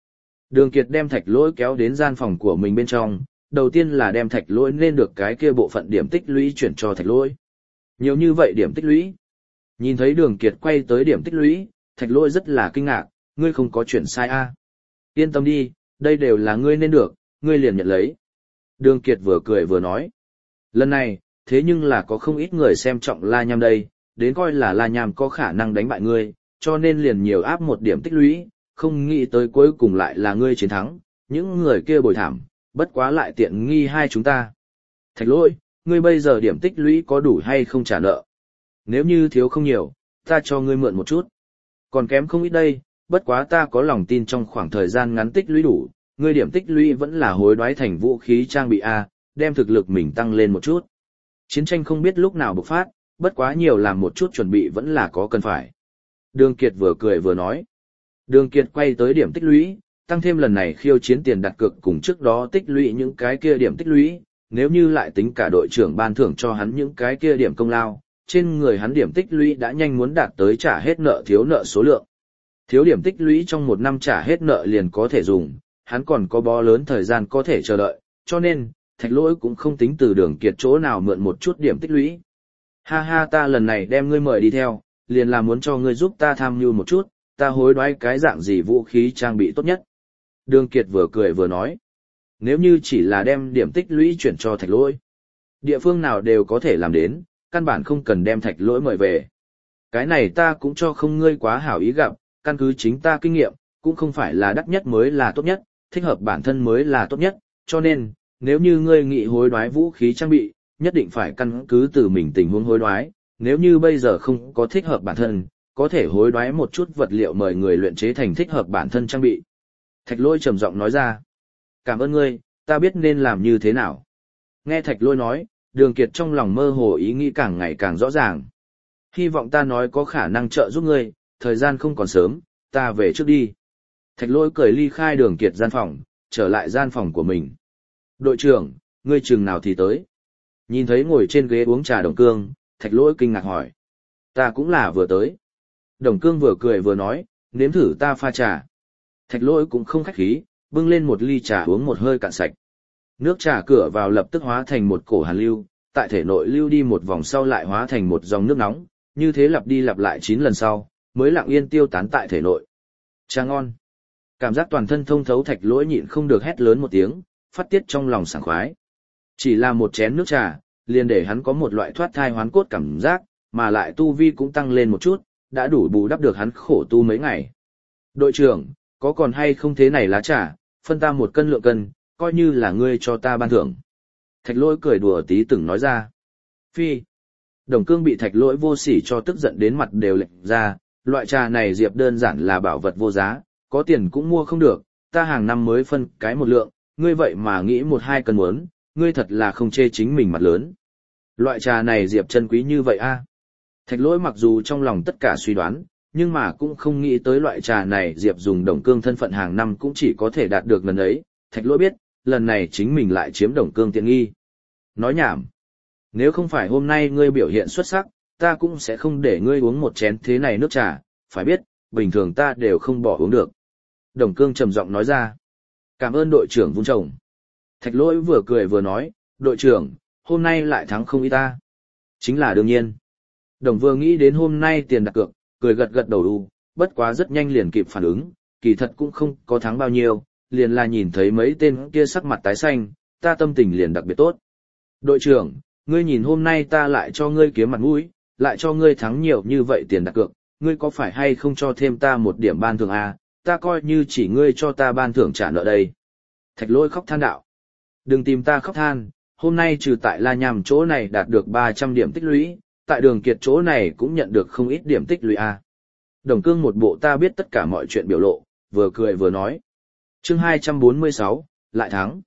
Đường Kiệt đem Thạch Lỗi kéo đến gian phòng của mình bên trong, đầu tiên là đem Thạch Lỗi nên được cái kia bộ phận điểm tích lũy chuyển cho Thạch Lỗi. Nhiều như vậy điểm tích lũy. Nhìn thấy Đường Kiệt quay tới điểm tích lũy, Thạch Lỗi rất là kinh ngạc, ngươi không có chuyển sai a? Yên tâm đi, đây đều là ngươi nên được, ngươi liền nhận lấy. Đường Kiệt vừa cười vừa nói. Lần này, thế nhưng là có không ít người xem trọng La Nham đây, đến coi là La Nham có khả năng đánh bại ngươi, cho nên liền nhiều áp một điểm tích lũy, không nghĩ tới cuối cùng lại là ngươi chiến thắng, những người kia bồi thảm, bất quá lại tiện nghi hai chúng ta. Thạch Lỗi, ngươi bây giờ điểm tích lũy có đủ hay không trả nợ? Nếu như thiếu không nhiều, ta cho ngươi mượn một chút. Còn kém không ít đây, bất quá ta có lòng tin trong khoảng thời gian ngắn tích lũy đủ, ngươi điểm tích lũy vẫn là hối đoái thành vũ khí trang bị A, đem thực lực mình tăng lên một chút. Chiến tranh không biết lúc nào bộc phát, bất quá nhiều làm một chút chuẩn bị vẫn là có cần phải. Đường Kiệt vừa cười vừa nói. Đường Kiệt quay tới điểm tích lũy, tăng thêm lần này khiêu chiến tiền đặt cược cùng trước đó tích lũy những cái kia điểm tích lũy, nếu như lại tính cả đội trưởng ban thưởng cho hắn những cái kia điểm công lao, trên người hắn điểm tích lũy đã nhanh muốn đạt tới trả hết nợ thiếu nợ số lượng. Thiếu điểm tích lũy trong một năm trả hết nợ liền có thể dùng, hắn còn có bó lớn thời gian có thể chờ đợi, cho nên, Thạch Lỗi cũng không tính từ Đường Kiệt chỗ nào mượn một chút điểm tích lũy. Ha ha, ta lần này đem ngươi mời đi theo, liền là muốn cho ngươi giúp ta tham mưu một chút, ta hối đoái cái dạng gì vũ khí trang bị tốt nhất. Đường Kiệt vừa cười vừa nói, nếu như chỉ là đem điểm tích lũy chuyển cho Thạch Lỗi, địa phương nào đều có thể làm đến, căn bản không cần đem Thạch Lỗi mời về. Cái này ta cũng cho không ngươi quá hảo ý gặp, căn cứ chính ta kinh nghiệm, cũng không phải là đắt nhất mới là tốt nhất, thích hợp bản thân mới là tốt nhất, cho nên, nếu như ngươi nghị hối đoái vũ khí trang bị, nhất định phải căn cứ từ mình tình huống hối đoái, nếu như bây giờ không có thích hợp bản thân, có thể hối đoái một chút vật liệu mời người luyện chế thành thích hợp bản thân trang bị. Thạch Lỗi trầm giọng nói ra, cảm ơn ngươi, ta biết nên làm như thế nào. Nghe Thạch Lỗi nói, Đường Kiệt trong lòng mơ hồ ý nghĩ càng ngày càng rõ ràng. Hy vọng ta nói có khả năng trợ giúp ngươi, thời gian không còn sớm, ta về trước đi. Thạch Lỗi cười ly khai Đường Kiệt gian phòng, trở lại gian phòng của mình. Đội trưởng, ngươi chừng nào thì tới? Nhìn thấy ngồi trên ghế uống trà Đồng Cương, Thạch Lỗi kinh ngạc hỏi. Ta cũng là vừa tới. Đồng Cương vừa cười vừa nói, nếm thử ta pha trà. Thạch Lỗi cũng không khách khí, bưng lên một ly trà uống một hơi cạn sạch. Nước trà cửa vào lập tức hóa thành một cổ hàn lưu, tại thể nội lưu đi một vòng sau lại hóa thành một dòng nước nóng, như thế lặp đi lặp lại 9 lần sau, mới lặng yên tiêu tán tại thể nội. Trà ngon. Cảm giác toàn thân thông thấu Thạch Lỗi nhịn không được hét lớn một tiếng, phát tiết trong lòng sảng khoái. Chỉ là một chén nước trà, liền để hắn có một loại thoát thai hoán cốt cảm giác, mà lại tu vi cũng tăng lên một chút, đã đủ bù đắp được hắn khổ tu mấy ngày. Đội trưởng, có còn hay không thế này lá trà, phân ta 1 cân lượng cân, coi như là ngươi cho ta ban thưởng. Thạch Lỗi cười đùa tí từng nói ra. Phi. Đồng Cương bị Thạch Lỗi vô sỉ cho tức giận đến mặt đều lệch ra, loại trà này Diệp đơn giản là bảo vật vô giá, có tiền cũng mua không được, ta hàng năm mới phân cái 1 lượng, ngươi vậy mà nghĩ 1-2 cân muốn, ngươi thật là không chê chính mình mặt lớn. Loại trà này Diệp chân quý như vậy a? Thạch Lỗi mặc dù trong lòng tất cả suy đoán, nhưng mà cũng không nghĩ tới loại trà này Diệp dùng Đồng Cương thân phận hàng năm cũng chỉ có thể đạt được lần ấy. Thạch Lỗi biết, lần này chính mình lại chiếm Đồng Cương tiện nghi. Nói nhảm. Nếu không phải hôm nay ngươi biểu hiện xuất sắc, ta cũng sẽ không để ngươi uống một chén thế này nước trà, phải biết, bình thường ta đều không bỏ uống được. Đồng Cương trầm giọng nói ra. Cảm ơn đội trưởng vun trồng. Thạch Lỗi vừa cười vừa nói, đội trưởng, hôm nay lại thắng không ít ta. Chính là đương nhiên. Đồng vừa nghĩ đến hôm nay tiền đặt cược, cười gật gật đầu đu, bất quá rất nhanh liền kịp phản ứng, kỳ thật cũng không có thắng bao nhiêu, liền là nhìn thấy mấy tên kia sắc mặt tái xanh, ta tâm tình liền đặc biệt tốt. Đội trưởng, ngươi nhìn hôm nay ta lại cho ngươi kiếm mặt mũi, lại cho ngươi thắng nhiều như vậy tiền đặt cược, ngươi có phải hay không cho thêm ta 1 điểm ban thưởng à, ta coi như chỉ ngươi cho ta ban thưởng trả nợ đây. Thạch Lỗi khóc than đạo. Đừng tìm ta khóc than, hôm nay trừ tại La Nham chỗ này đạt được 300 điểm tích lũy, tại Đường Kiệt chỗ này cũng nhận được không ít điểm tích lũy à. Đồng Cương một bộ ta biết tất cả mọi chuyện biểu lộ, vừa cười vừa nói. Chương 246, lại thắng.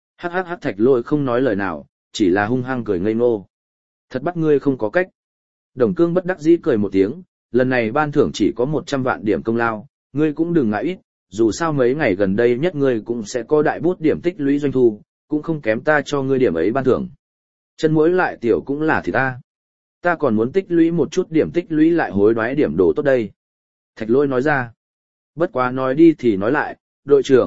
Hắc Thạch Lỗi không nói lời nào, chỉ là hung hăng cười ngây ngô. Thật bắt ngươi không có cách. Đồng Cương bất đắc dĩ cười một tiếng, lần này ban thưởng chỉ có 100 vạn điểm công lao, ngươi cũng đừng ngại ít, dù sao mấy ngày gần đây nhất ngươi cũng sẽ có đại bút điểm tích lũy doanh thu, cũng không kém ta cho ngươi điểm ấy ban thưởng. Chân muối lại tiểu cũng là thì ta còn muốn tích lũy một chút điểm tích lũy lại hối đoái điểm đồ tốt đây. Thạch Lỗi nói ra. Bất quá nói đi thì nói lại, đội trưởng,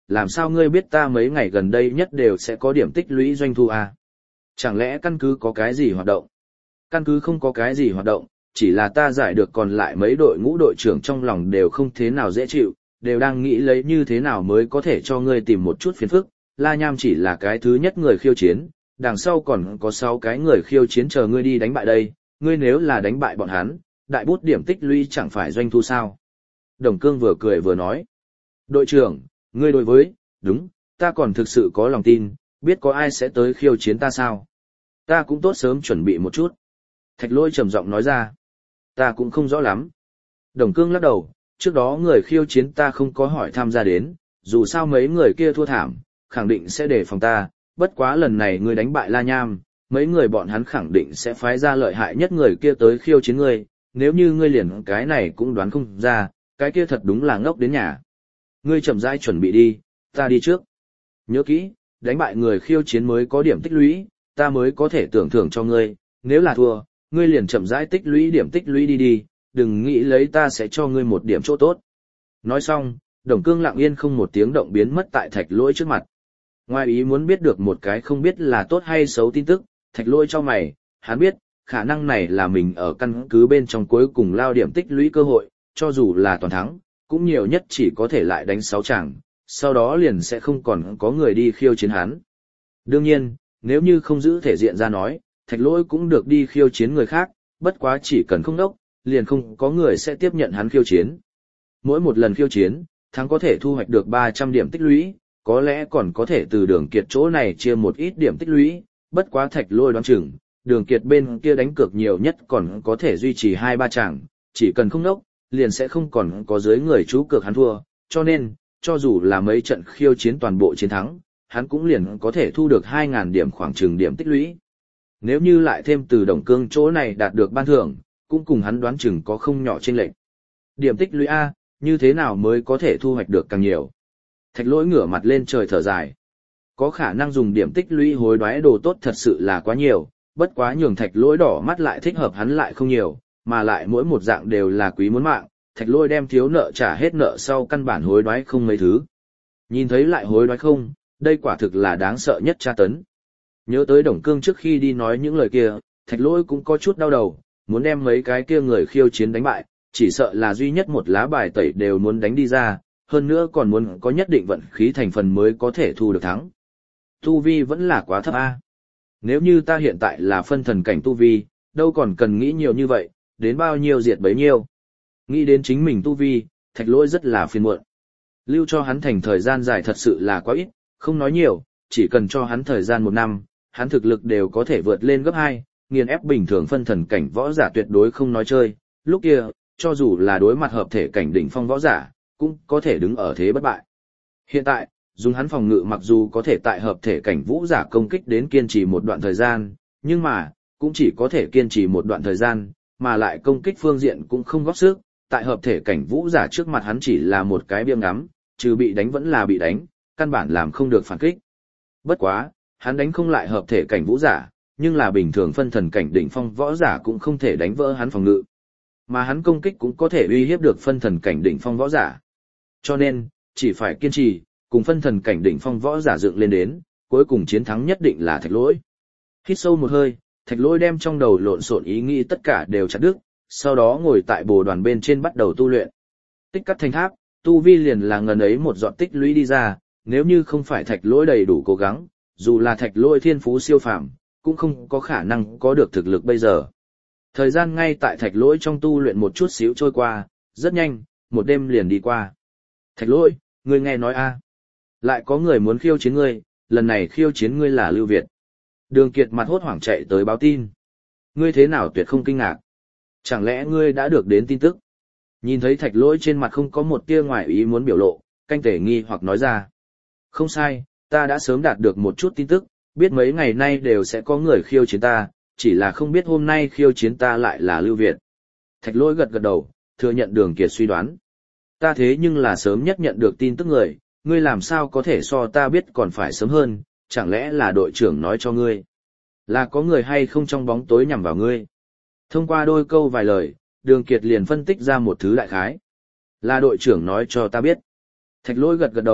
làm sao ngươi biết ta mấy ngày gần đây nhất đều sẽ có điểm tích lũy doanh thu à? Chẳng lẽ căn cứ có cái gì hoạt động? Căn cứ không có cái gì hoạt động, chỉ là ta giải được còn lại mấy đội ngũ đội trưởng trong lòng đều không thế nào dễ chịu, đều đang nghĩ lấy như thế nào mới có thể cho ngươi tìm một chút phiền phức. La Nham chỉ là cái thứ nhất người khiêu chiến, đằng sau còn có 6 cái người khiêu chiến chờ ngươi đi đánh bại đây, ngươi nếu là đánh bại bọn hắn, đại bút điểm tích lũy chẳng phải doanh thu sao? Đồng Cương vừa cười vừa nói. Đội trưởng, ngươi đối với, đúng, ta còn thực sự có lòng tin, biết có ai sẽ tới khiêu chiến ta sao? Ta cũng tốt sớm chuẩn bị một chút. Thạch Lỗi trầm giọng nói ra. Ta cũng không rõ lắm. Đồng Cương lắc đầu, trước đó người khiêu chiến ta không có hỏi tham gia đến, dù sao mấy người kia thua thảm, khẳng định sẽ đề phòng ta, bất quá lần này ngươi đánh bại La Nham, mấy người bọn hắn khẳng định sẽ phái ra lợi hại nhất người kia tới khiêu chiến ngươi, nếu như ngươi liền cái này cũng đoán không ra, cái kia thật đúng là ngốc đến nhà. Ngươi chậm rãi chuẩn bị đi, ta đi trước. Nhớ kỹ, đánh bại người khiêu chiến mới có điểm tích lũy, ta mới có thể tưởng thưởng cho ngươi, nếu là thua, ngươi liền chậm rãi tích lũy điểm tích lũy đi, đừng nghĩ lấy ta sẽ cho ngươi một điểm chỗ tốt. Nói xong, Đồng Cương lặng yên không một tiếng động biến mất tại Thạch Lỗi trước mặt. Ngoài ý muốn biết được một cái không biết là tốt hay xấu tin tức, Thạch Lỗi cho mày, hắn biết, khả năng này là mình ở căn cứ bên trong cuối cùng lao điểm tích lũy cơ hội, cho dù là toàn thắng, cũng nhiều nhất chỉ có thể lại đánh 6 chàng, sau đó liền sẽ không còn có người đi khiêu chiến hắn. Đương nhiên, nếu như không giữ thể diện ra nói, Thạch Lỗi cũng được đi khiêu chiến người khác, bất quá chỉ cần không đốc, liền không có người sẽ tiếp nhận hắn khiêu chiến. Mỗi một lần khiêu chiến, thắng có thể thu hoạch được 300 điểm tích lũy, có lẽ còn có thể từ Đường Kiệt chỗ này chia một ít điểm tích lũy, bất quá Thạch Lỗi đoán chừng, Đường Kiệt bên kia đánh cược nhiều nhất còn có thể duy trì 2-3 chàng, chỉ cần không đốc, liền sẽ không còn có dưới người chú cược hắn thua, cho nên, cho dù là mấy trận khiêu chiến toàn bộ chiến thắng, hắn cũng liền có thể thu được 2.000 điểm khoảng chừng điểm tích lũy. Nếu như lại thêm từ Đồng Cương chỗ này đạt được ban thưởng, cũng cùng hắn đoán chừng có không nhỏ chênh lệch. Điểm tích lũy A, như thế nào mới có thể thu hoạch được càng nhiều? Thạch Lỗi ngửa mặt lên trời thở dài. Có khả năng dùng điểm tích lũy hối đoái đồ tốt thật sự là quá nhiều, bất quá nhường Thạch Lỗi đỏ mắt lại thích hợp hắn lại không nhiều, mà lại mỗi một dạng đều là quý muốn mạng, Thạch Lỗi đem thiếu nợ trả hết nợ sau căn bản hối đoái không mấy thứ. Nhìn thấy lại hối đoái không, đây quả thực là đáng sợ nhất tra tấn. Nhớ tới Đồng Cương trước khi đi nói những lời kia, Thạch Lỗi cũng có chút đau đầu, muốn đem mấy cái kia người khiêu chiến đánh bại, chỉ sợ là duy nhất một lá bài tẩy đều muốn đánh đi ra, hơn nữa còn muốn có nhất định vận khí thành phần mới có thể thu được thắng. Tu vi vẫn là quá thấp a. Nếu như ta hiện tại là phân thần cảnh tu vi, đâu còn cần nghĩ nhiều như vậy, đến bao nhiêu diệt bấy nhiêu. Nghĩ đến chính mình tu vi, Thạch Lỗi rất là phiền muộn. Lưu cho hắn thành thời gian dài thật sự là quá ít, không nói nhiều, chỉ cần cho hắn thời gian 1 năm, hắn thực lực đều có thể vượt lên gấp 2, nghiền ép bình thường phân thần cảnh võ giả tuyệt đối không nói chơi, lúc kia, cho dù là đối mặt hợp thể cảnh đỉnh phong võ giả, cũng có thể đứng ở thế bất bại. Hiện tại, dùng hắn phòng ngự mặc dù có thể tại hợp thể cảnh vũ giả công kích đến kiên trì một đoạn thời gian, nhưng mà, cũng chỉ có thể kiên trì một đoạn thời gian, mà lại công kích phương diện cũng không góp sức, tại hợp thể cảnh vũ giả trước mặt hắn chỉ là một cái biếng ngắm, trừ bị đánh vẫn là bị đánh, căn bản làm không được phản kích. Bất quá, hắn đánh không lại hợp thể cảnh vũ giả, nhưng là bình thường phân thần cảnh đỉnh phong võ giả cũng không thể đánh vỡ hắn phòng ngự. Mà hắn công kích cũng có thể uy hiếp được phân thần cảnh đỉnh phong võ giả. Cho nên, chỉ phải kiên trì, cùng phân thần cảnh đỉnh phong võ giả dựng lên đến, cuối cùng chiến thắng nhất định là Thạch Lỗi. Hít sâu một hơi, Thạch Lỗi đem trong đầu lộn xộn ý nghĩ tất cả đều chặt đứt, sau đó ngồi tại bồ đoàn bên trên bắt đầu tu luyện. Tích cắt thành tháp, tu vi liền là ngần ấy một giọt tích lũy đi ra, nếu như không phải Thạch Lỗi đầy đủ cố gắng, dù là Thạch Lỗi thiên phú siêu phàm, cũng không có khả năng có được thực lực bây giờ. Thời gian ngay tại Thạch Lỗi trong tu luyện một chút xíu trôi qua, rất nhanh, một đêm liền đi qua. Thạch Lỗi, ngươi nghe nói a? Lại có người muốn khiêu chiến ngươi, lần này khiêu chiến ngươi là Lưu Việt. Đường Kiệt mặt hốt hoảng chạy tới báo tin. Ngươi thế nào tuyệt không kinh ngạc? Chẳng lẽ ngươi đã được đến tin tức? Nhìn thấy Thạch Lỗi trên mặt không có một tia ngoài ý muốn biểu lộ, Canh Tể nghi hoặc nói ra. Không sai, ta đã sớm đạt được một chút tin tức, biết mấy ngày nay đều sẽ có người khiêu chiến ta, chỉ là không biết hôm nay khiêu chiến ta lại là Lưu Việt. Thạch Lỗi gật gật đầu, thừa nhận Đường Kiệt suy đoán. Ta thế nhưng là sớm nhất nhận được tin tức người, ngươi làm sao có thể so ta biết còn phải sớm hơn, chẳng lẽ là đội trưởng nói cho ngươi? Là có người hay không trong bóng tối nhằm vào ngươi? Thông qua đôi câu vài lời, Đường Kiệt liền phân tích ra một thứ đại khái. Là đội trưởng nói cho ta biết. Thạch Lỗi gật gật đầu,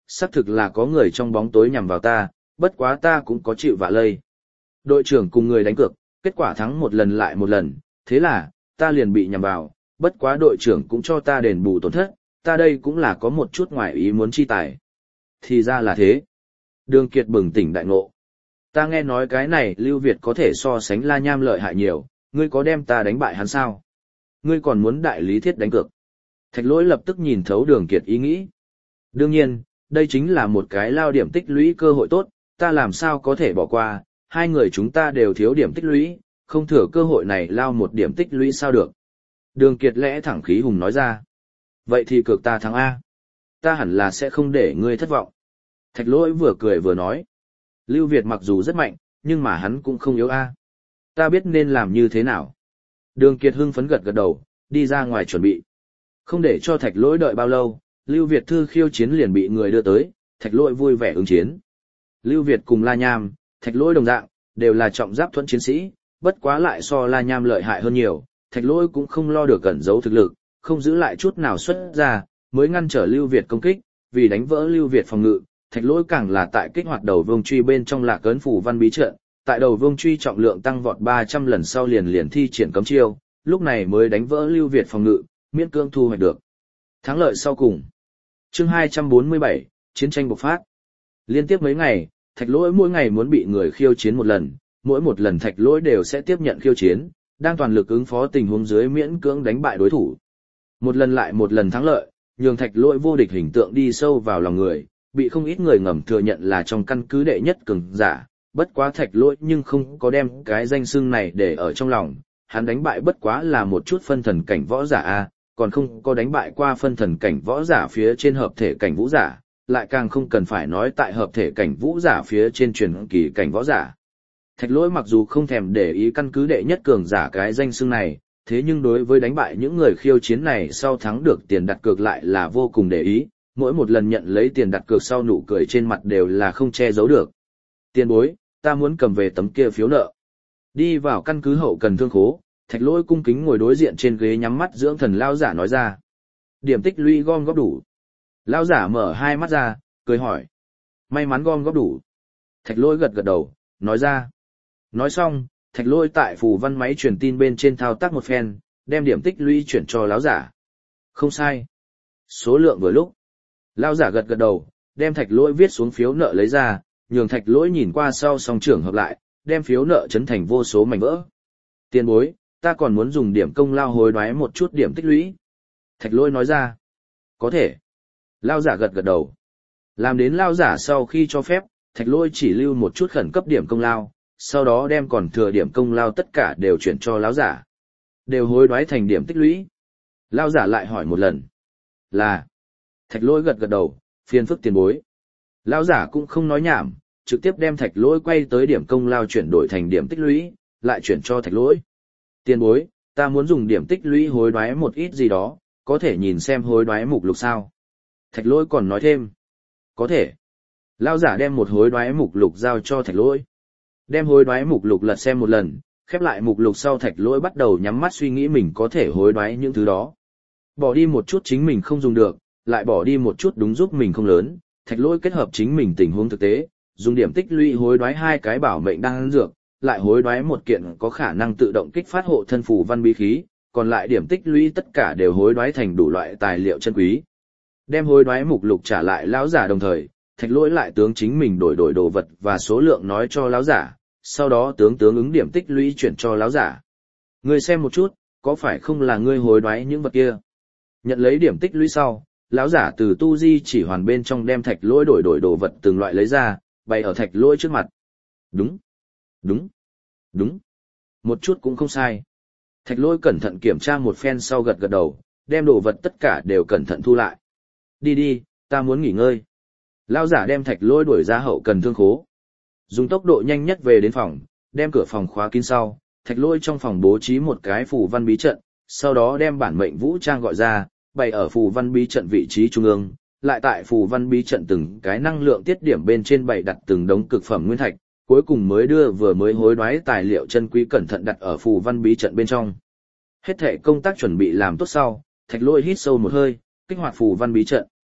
xác thực là có người trong bóng tối nhằm vào ta, bất quá ta cũng có chịu vạ lây. Đội trưởng cùng người đánh cược, kết quả thắng một lần lại một lần, thế là, ta liền bị nhằm vào, bất quá đội trưởng cũng cho ta đền bù tổn thất, ta đây cũng là có một chút ngoài ý muốn chi tài. Thì ra là thế. Đường Kiệt bừng tỉnh đại ngộ. Ta nghe nói cái này Lưu Việt có thể so sánh La Nham lợi hại nhiều, ngươi có đem ta đánh bại hắn sao? Ngươi còn muốn đại lý thiết đánh cược. Thạch Lỗi lập tức nhìn thấu Đường Kiệt ý nghĩ. Đương nhiên, đây chính là một cái lao điểm tích lũy cơ hội tốt, ta làm sao có thể bỏ qua, hai người chúng ta đều thiếu điểm tích lũy, không thừa cơ hội này lao một điểm tích lũy sao được. Đường Kiệt lẽ thẳng khí hùng nói ra. Vậy thì cược ta thắng A. Ta hẳn là sẽ không để ngươi thất vọng. Thạch Lỗi vừa cười vừa nói. Lưu Việt mặc dù rất mạnh, nhưng mà hắn cũng không yếu A. Ta biết nên làm như thế nào. Đường Kiệt hưng phấn gật gật đầu, đi ra ngoài chuẩn bị. Không để cho Thạch Lỗi đợi bao lâu, Lưu Việt thư khiêu chiến liền bị người đưa tới, Thạch Lỗi vui vẻ ứng chiến. Lưu Việt cùng La Nham, Thạch Lỗi đồng dạng, đều là trọng giáp thuẫn chiến sĩ, bất quá lại so La Nham lợi hại hơn nhiều, Thạch Lỗi cũng không lo được cẩn giấu thực lực, không giữ lại chút nào xuất ra, mới ngăn trở Lưu Việt công kích, vì đánh vỡ Lưu Việt phòng ngự, Thạch Lỗi càng là tại kích hoạt đầu vương truy bên trong Lạc Ấn Phủ Văn bí trận, tại đầu vương truy trọng lượng tăng vọt 300 lần sau liền thi triển cấm chiêu, lúc này mới đánh vỡ Lưu Việt phòng ngự, miễn cưỡng thu hoạch được thắng lợi sau cùng. Chương 247, chiến tranh bộc phát. Liên tiếp mấy ngày, Thạch Lỗi mỗi ngày muốn bị người khiêu chiến một lần, mỗi một lần Thạch Lỗi đều sẽ tiếp nhận khiêu chiến, đang toàn lực ứng phó tình huống dưới miễn cưỡng đánh bại đối thủ. Một lần lại một lần thắng lợi, nhường Thạch Lỗi vô địch hình tượng đi sâu vào lòng người, bị không ít người ngầm thừa nhận là trong căn cứ đệ nhất cường giả, bất quá Thạch Lỗi nhưng không có đem cái danh xưng này để ở trong lòng, hắn đánh bại bất quá là một chút phân thần cảnh võ giả a, còn không có đánh bại qua phân thần cảnh võ giả phía trên hợp thể cảnh vũ giả, lại càng không cần phải nói tại hợp thể cảnh vũ giả phía trên truyền kỳ cảnh võ giả. Thạch Lỗi mặc dù không thèm để ý căn cứ đệ nhất cường giả cái danh xưng này, thế nhưng đối với đánh bại những người khiêu chiến này sau thắng được tiền đặt cược lại là vô cùng để ý, mỗi một lần nhận lấy tiền đặt cược sau nụ cười trên mặt đều là không che giấu được. Tiền bối, ta muốn cầm về tấm kia phiếu nợ. Đi vào căn cứ hậu cần thương khố, Thạch Lỗi cung kính ngồi đối diện trên ghế nhắm mắt dưỡng thần lao giả nói ra. Điểm tích lũy gom góp đủ. Lao giả mở hai mắt ra, cười hỏi. May mắn gom góp đủ. Thạch Lỗi gật gật đầu, nói ra. Nói xong, Thạch Lỗi tại phù văn máy truyền tin bên trên thao tác một phen, đem điểm tích lũy chuyển cho lão giả. Không sai. Số lượng vừa lúc. Lão giả gật gật đầu, đem Thạch Lỗi viết xuống phiếu nợ lấy ra, nhường Thạch Lỗi nhìn qua sau song trưởng hợp lại, đem phiếu nợ chấn thành vô số mảnh vỡ. Tiền bối, ta còn muốn dùng điểm công lao hối đoái một chút điểm tích lũy. Thạch Lỗi nói ra. Có thể. Lão giả gật gật đầu. Làm đến lão giả sau khi cho phép, Thạch Lỗi chỉ lưu một chút khẩn cấp điểm công lao, sau đó đem còn thừa điểm công lao tất cả đều chuyển cho lão giả. Đều hối đoái thành điểm tích lũy. Lão giả lại hỏi một lần. Là. Thạch Lỗi gật gật đầu, phiền phức tiền bối. Lão giả cũng không nói nhảm, trực tiếp đem Thạch Lỗi quay tới điểm công lao chuyển đổi thành điểm tích lũy, lại chuyển cho Thạch Lỗi. Tiền bối, ta muốn dùng điểm tích lũy hối đoái một ít gì đó, có thể nhìn xem hối đoái mục lục sao? Thạch Lỗi còn nói thêm. Có thể. Lão giả đem một hối đoái mục lục giao cho Thạch Lỗi. Đem hối đoái mục lục lật xem một lần, khép lại mục lục sau Thạch Lỗi bắt đầu nhắm mắt suy nghĩ mình có thể hối đoái những thứ đó. Bỏ đi một chút chính mình không dùng được, lại bỏ đi một chút đúng giúp mình không lớn, Thạch Lỗi kết hợp chính mình tình huống thực tế, dùng điểm tích lũy hối đoái 2 cái bảo mệnh đan dược, lại hối đoái một kiện có khả năng tự động kích phát hộ thân phù văn bí khí, còn lại điểm tích lũy tất cả đều hối đoái thành đủ loại tài liệu chân quý. Đem hối đoái mục lục trả lại lão giả đồng thời, Thạch Lỗi lại tướng chính mình đổi đồ vật và số lượng nói cho lão giả, sau đó tướng ứng điểm tích lũy chuyển cho lão giả. Ngươi xem một chút, có phải không là ngươi hối đoái những vật kia? Nhận lấy điểm tích lũy sau, lão giả từ tu di chỉ hoàn bên trong đem Thạch Lỗi đổi đồ vật từng loại lấy ra, bày ở Thạch Lỗi trước mặt. Đúng, đúng, đúng, một chút cũng không sai. Thạch Lỗi cẩn thận kiểm tra một phen sau gật gật đầu, đem đồ vật tất cả đều cẩn thận thu lại. Đi đi, ta muốn nghỉ ngơi. Lão giả đem Thạch Lỗi đuổi ra hậu cần thương khố. Dùng tốc độ nhanh nhất về đến phòng, đem cửa phòng khóa kín sau, Thạch Lỗi trong phòng bố trí một cái phù văn bí trận, sau đó đem bản mệnh vũ trang gọi ra, bày ở phù văn bí trận vị trí trung ương, lại tại phù văn bí trận từng cái năng lượng tiết điểm bên trên bày đặt từng đống cực phẩm nguyên thạch, cuối cùng mới đưa vừa mới hối đoái tài liệu chân quý cẩn thận đặt ở phù văn bí trận bên trong. Hết thảy công tác chuẩn bị làm tốt sau, Thạch Lỗi hít sâu một hơi, kích hoạt phù văn bí trận.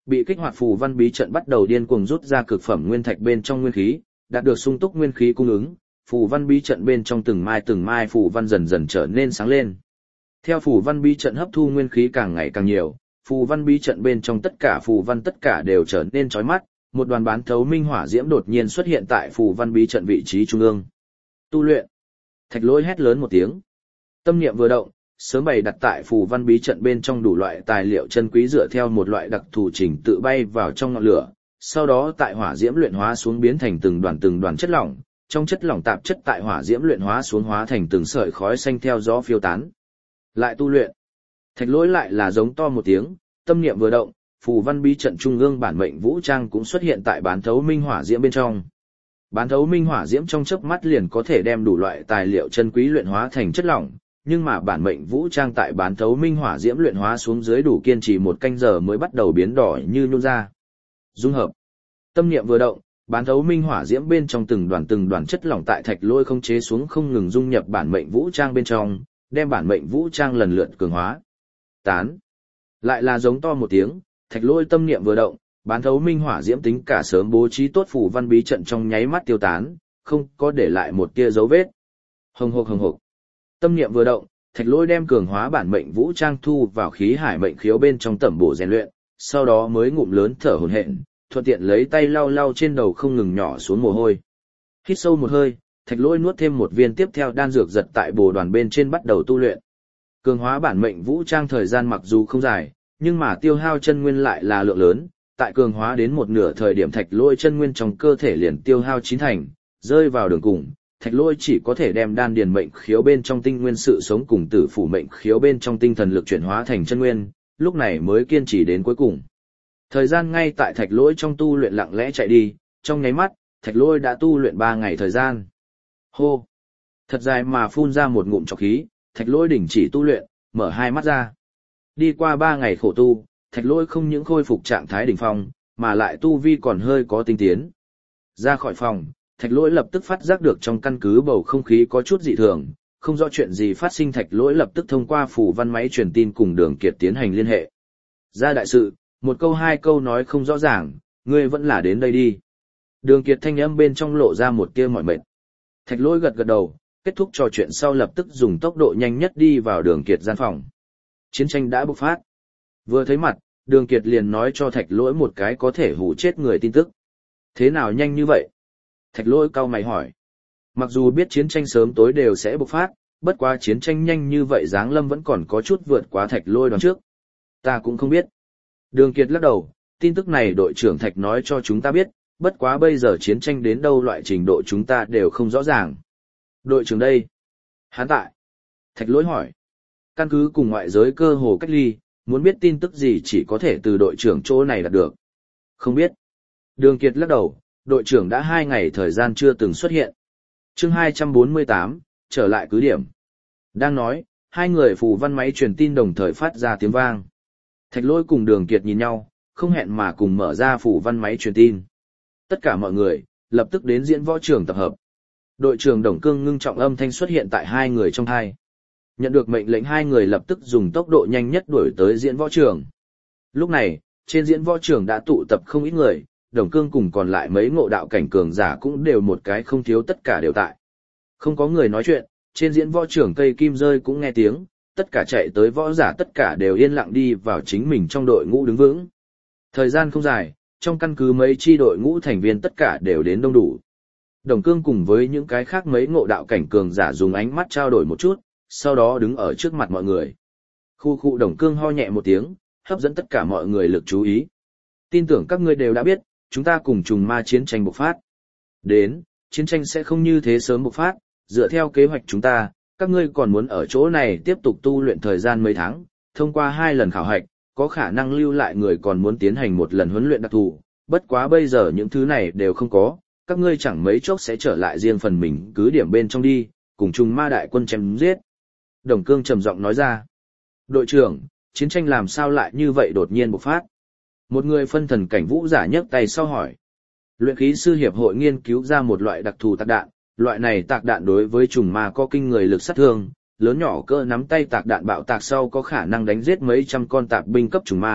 Bị kích hoạt phù văn bí trận bắt đầu điên cuồng rút ra cực phẩm nguyên thạch bên trong nguyên khí, đạt được sung túc nguyên khí cung ứng, phù văn bí trận bên trong từng mai phù văn dần dần trở nên sáng lên. Theo phù văn bí trận hấp thu nguyên khí càng ngày càng nhiều, phù văn bí trận bên trong tất cả phù văn tất cả đều trở nên chói mắt, một đoàn bán thấu minh hỏa diễm đột nhiên xuất hiện tại phù văn bí trận vị trí trung ương. Tu luyện. Thạch Lỗi hét lớn một tiếng. Tâm niệm vừa động, sớm bày đặt tại phù văn bí trận bên trong đủ loại tài liệu chân quý dựa theo một loại đặc thù trình tự bay vào trong ngọn lửa, sau đó tại hỏa diễm luyện hóa xuống biến thành từng đoàn chất lỏng, trong chất lỏng tạp chất tại hỏa diễm luyện hóa xuống hóa thành từng sợi khói xanh theo gió phiêu tán. Lại tu luyện. Thạch Lỗi lại là giống to một tiếng, tâm niệm vừa động, phù văn bí trận trung ương bản mệnh vũ trang cũng xuất hiện tại bán thấu minh hỏa diễm bên trong. Bán thấu minh hỏa diễm trong chớp mắt liền có thể đem đủ loại tài liệu chân quý luyện hóa thành chất lỏng, nhưng mà bản mệnh vũ trang tại bán thấu minh hỏa diễm luyện hóa xuống dưới đủ kiên trì 1 canh giờ mới bắt đầu biến đỏ như nhún ra. Dung hợp. Tâm niệm vừa động, bán thấu minh hỏa diễm bên trong từng đoàn chất lỏng tại Thạch Lỗi không chế xuống không ngừng dung nhập bản mệnh vũ trang bên trong, đem bản mệnh vũ trang lần lượt cường hóa. Tán. Lại là giống to một tiếng, Thạch Lỗi tâm niệm vừa động, bán thấu minh hỏa diễm tính cả sớm bố trí tốt phù văn bí trận trong nháy mắt tiêu tán, không có để lại một tia dấu vết. Hồng hộc. Tâm niệm vừa động, Thạch Lỗi đem cường hóa bản mệnh vũ trang thu vào khí hải mệnh khiếu bên trong tẩm bổ rèn luyện, sau đó mới ngụm lớn thở hổn hển, thuận tiện lấy tay lau trên đầu không ngừng nhỏ xuống mồ hôi. Hít sâu một hơi, Thạch Lỗi nuốt thêm một viên tiếp theo đan dược giật tại bồ đoàn bên trên bắt đầu tu luyện. Cường hóa bản mệnh vũ trang thời gian mặc dù không dài, nhưng mà tiêu hao chân nguyên lại là lượng lớn, tại cường hóa đến một nửa thời điểm Thạch Lỗi chân nguyên trong cơ thể liền tiêu hao 9 thành, rơi vào đường cùng, Thạch Lỗi chỉ có thể đem đan điền mệnh khiếu bên trong tinh nguyên sự sống cùng tử phủ mệnh khiếu bên trong tinh thần lực chuyển hóa thành chân nguyên, lúc này mới kiên trì đến cuối cùng. Thời gian ngay tại Thạch Lỗi trong tu luyện lặng lẽ chạy đi, trong nháy mắt, Thạch Lỗi đã tu luyện 3 ngày thời gian. Hô! Thật dài mà phun ra một ngụm trọc khí, Thạch Lỗi đình chỉ tu luyện, mở hai mắt ra. Đi qua 3 ngày khổ tu, Thạch Lỗi không những khôi phục trạng thái đỉnh phong, mà lại tu vi còn hơi có tinh tiến. Ra khỏi phòng, Thạch Lỗi lập tức phát giác được trong căn cứ bầu không khí có chút dị thường, không rõ chuyện gì phát sinh. Thạch Lỗi lập tức thông qua phù văn máy truyền tin cùng Đường Kiệt tiến hành liên hệ. Ra đại sự, một câu 2 câu nói không rõ ràng, ngươi vẫn là đến đây đi. Đường Kiệt thanh âm bên trong lộ ra một tia mỏi mệt. Thạch Lỗi gật gật đầu, kết thúc trò chuyện sau lập tức dùng tốc độ nhanh nhất đi vào Đường Kiệt gian phòng. Chiến tranh đã bộc phát. Vừa thấy mặt, Đường Kiệt liền nói cho Thạch Lỗi một cái có thể hù chết người tin tức. Thế nào nhanh như vậy? Thạch Lỗi cau mày hỏi. Mặc dù biết chiến tranh sớm tối đều sẽ bộc phát, bất quá chiến tranh nhanh như vậy giáng lâm vẫn còn có chút vượt quá Thạch Lỗi đoán trước. Ta cũng không biết. Đường Kiệt lắc đầu, tin tức này đội trưởng Thạch nói cho chúng ta biết, bất quá bây giờ chiến tranh đến đâu loại trình độ chúng ta đều không rõ ràng. Đội trưởng đây? Hắn tại. Thạch Lỗi hỏi. Căn cứ cùng ngoại giới cơ hồ cách ly, muốn biết tin tức gì chỉ có thể từ đội trưởng chỗ này đạt được. Không biết. Đường Kiệt lắc đầu, đội trưởng đã 2 ngày thời gian chưa từng xuất hiện. Chương 248, trở lại cứ điểm. Đang nói, hai người phù văn máy truyền tin đồng thời phát ra tiếng vang. Thạch Lỗi cùng Đường Kiệt nhìn nhau, không hẹn mà cùng mở ra phù văn máy truyền tin. Tất cả mọi người, lập tức đến diễn võ trường tập hợp. Đội trưởng Đồng Cương ngưng trọng âm thanh xuất hiện tại hai người trong tai. Nhận được mệnh lệnh hai người lập tức dùng tốc độ nhanh nhất đuổi tới diễn võ trường. Lúc này, trên diễn võ trường đã tụ tập không ít người, Đồng Cương cùng còn lại mấy ngộ đạo cảnh cường giả cũng đều một cái không thiếu tất cả đều tại. Không có người nói chuyện, trên diễn võ trường cây kim rơi cũng nghe tiếng, tất cả chạy tới võ giả tất cả đều yên lặng đi vào chính mình trong đội ngũ đứng vững. Thời gian không dài, trong căn cứ mấy chi đội ngũ thành viên tất cả đều đến đông đủ. Đồng Cương cùng với những cái khác mấy ngộ đạo cảnh cường giả dùng ánh mắt trao đổi một chút, sau đó đứng ở trước mặt mọi người. Khu Đồng Cương ho nhẹ một tiếng, hấp dẫn tất cả mọi người lực chú ý. Tin tưởng các ngươi đều đã biết, chúng ta cùng trùng ma chiến tranh bộc phát. Đến, chiến tranh sẽ không như thế sớm bộc phát, dựa theo kế hoạch chúng ta, các ngươi còn muốn ở chỗ này tiếp tục tu luyện thời gian mấy tháng, thông qua 2 lần khảo hạch, có khả năng lưu lại người còn muốn tiến hành 1 lần huấn luyện đặc thù, bất quá bây giờ những thứ này đều không có, các ngươi chẳng mấy chốc sẽ trở lại riêng phần mình cứ điểm bên trong đi, cùng trùng ma đại quân chém giết. Đồng Cương trầm giọng nói ra. Đội trưởng, chiến tranh làm sao lại như vậy đột nhiên bộc phát? Một người phân thần cảnh vũ giả nhấc tay sau hỏi. Luyện khí sư hiệp hội nghiên cứu ra một loại đặc thù tạc đạn, loại này tạc đạn đối với trùng ma có kinh người lực sát thương, lớn nhỏ cỡ nắm tay tạc đạn bạo tạc sau có khả năng đánh giết mấy trăm con tạp binh cấp trùng ma,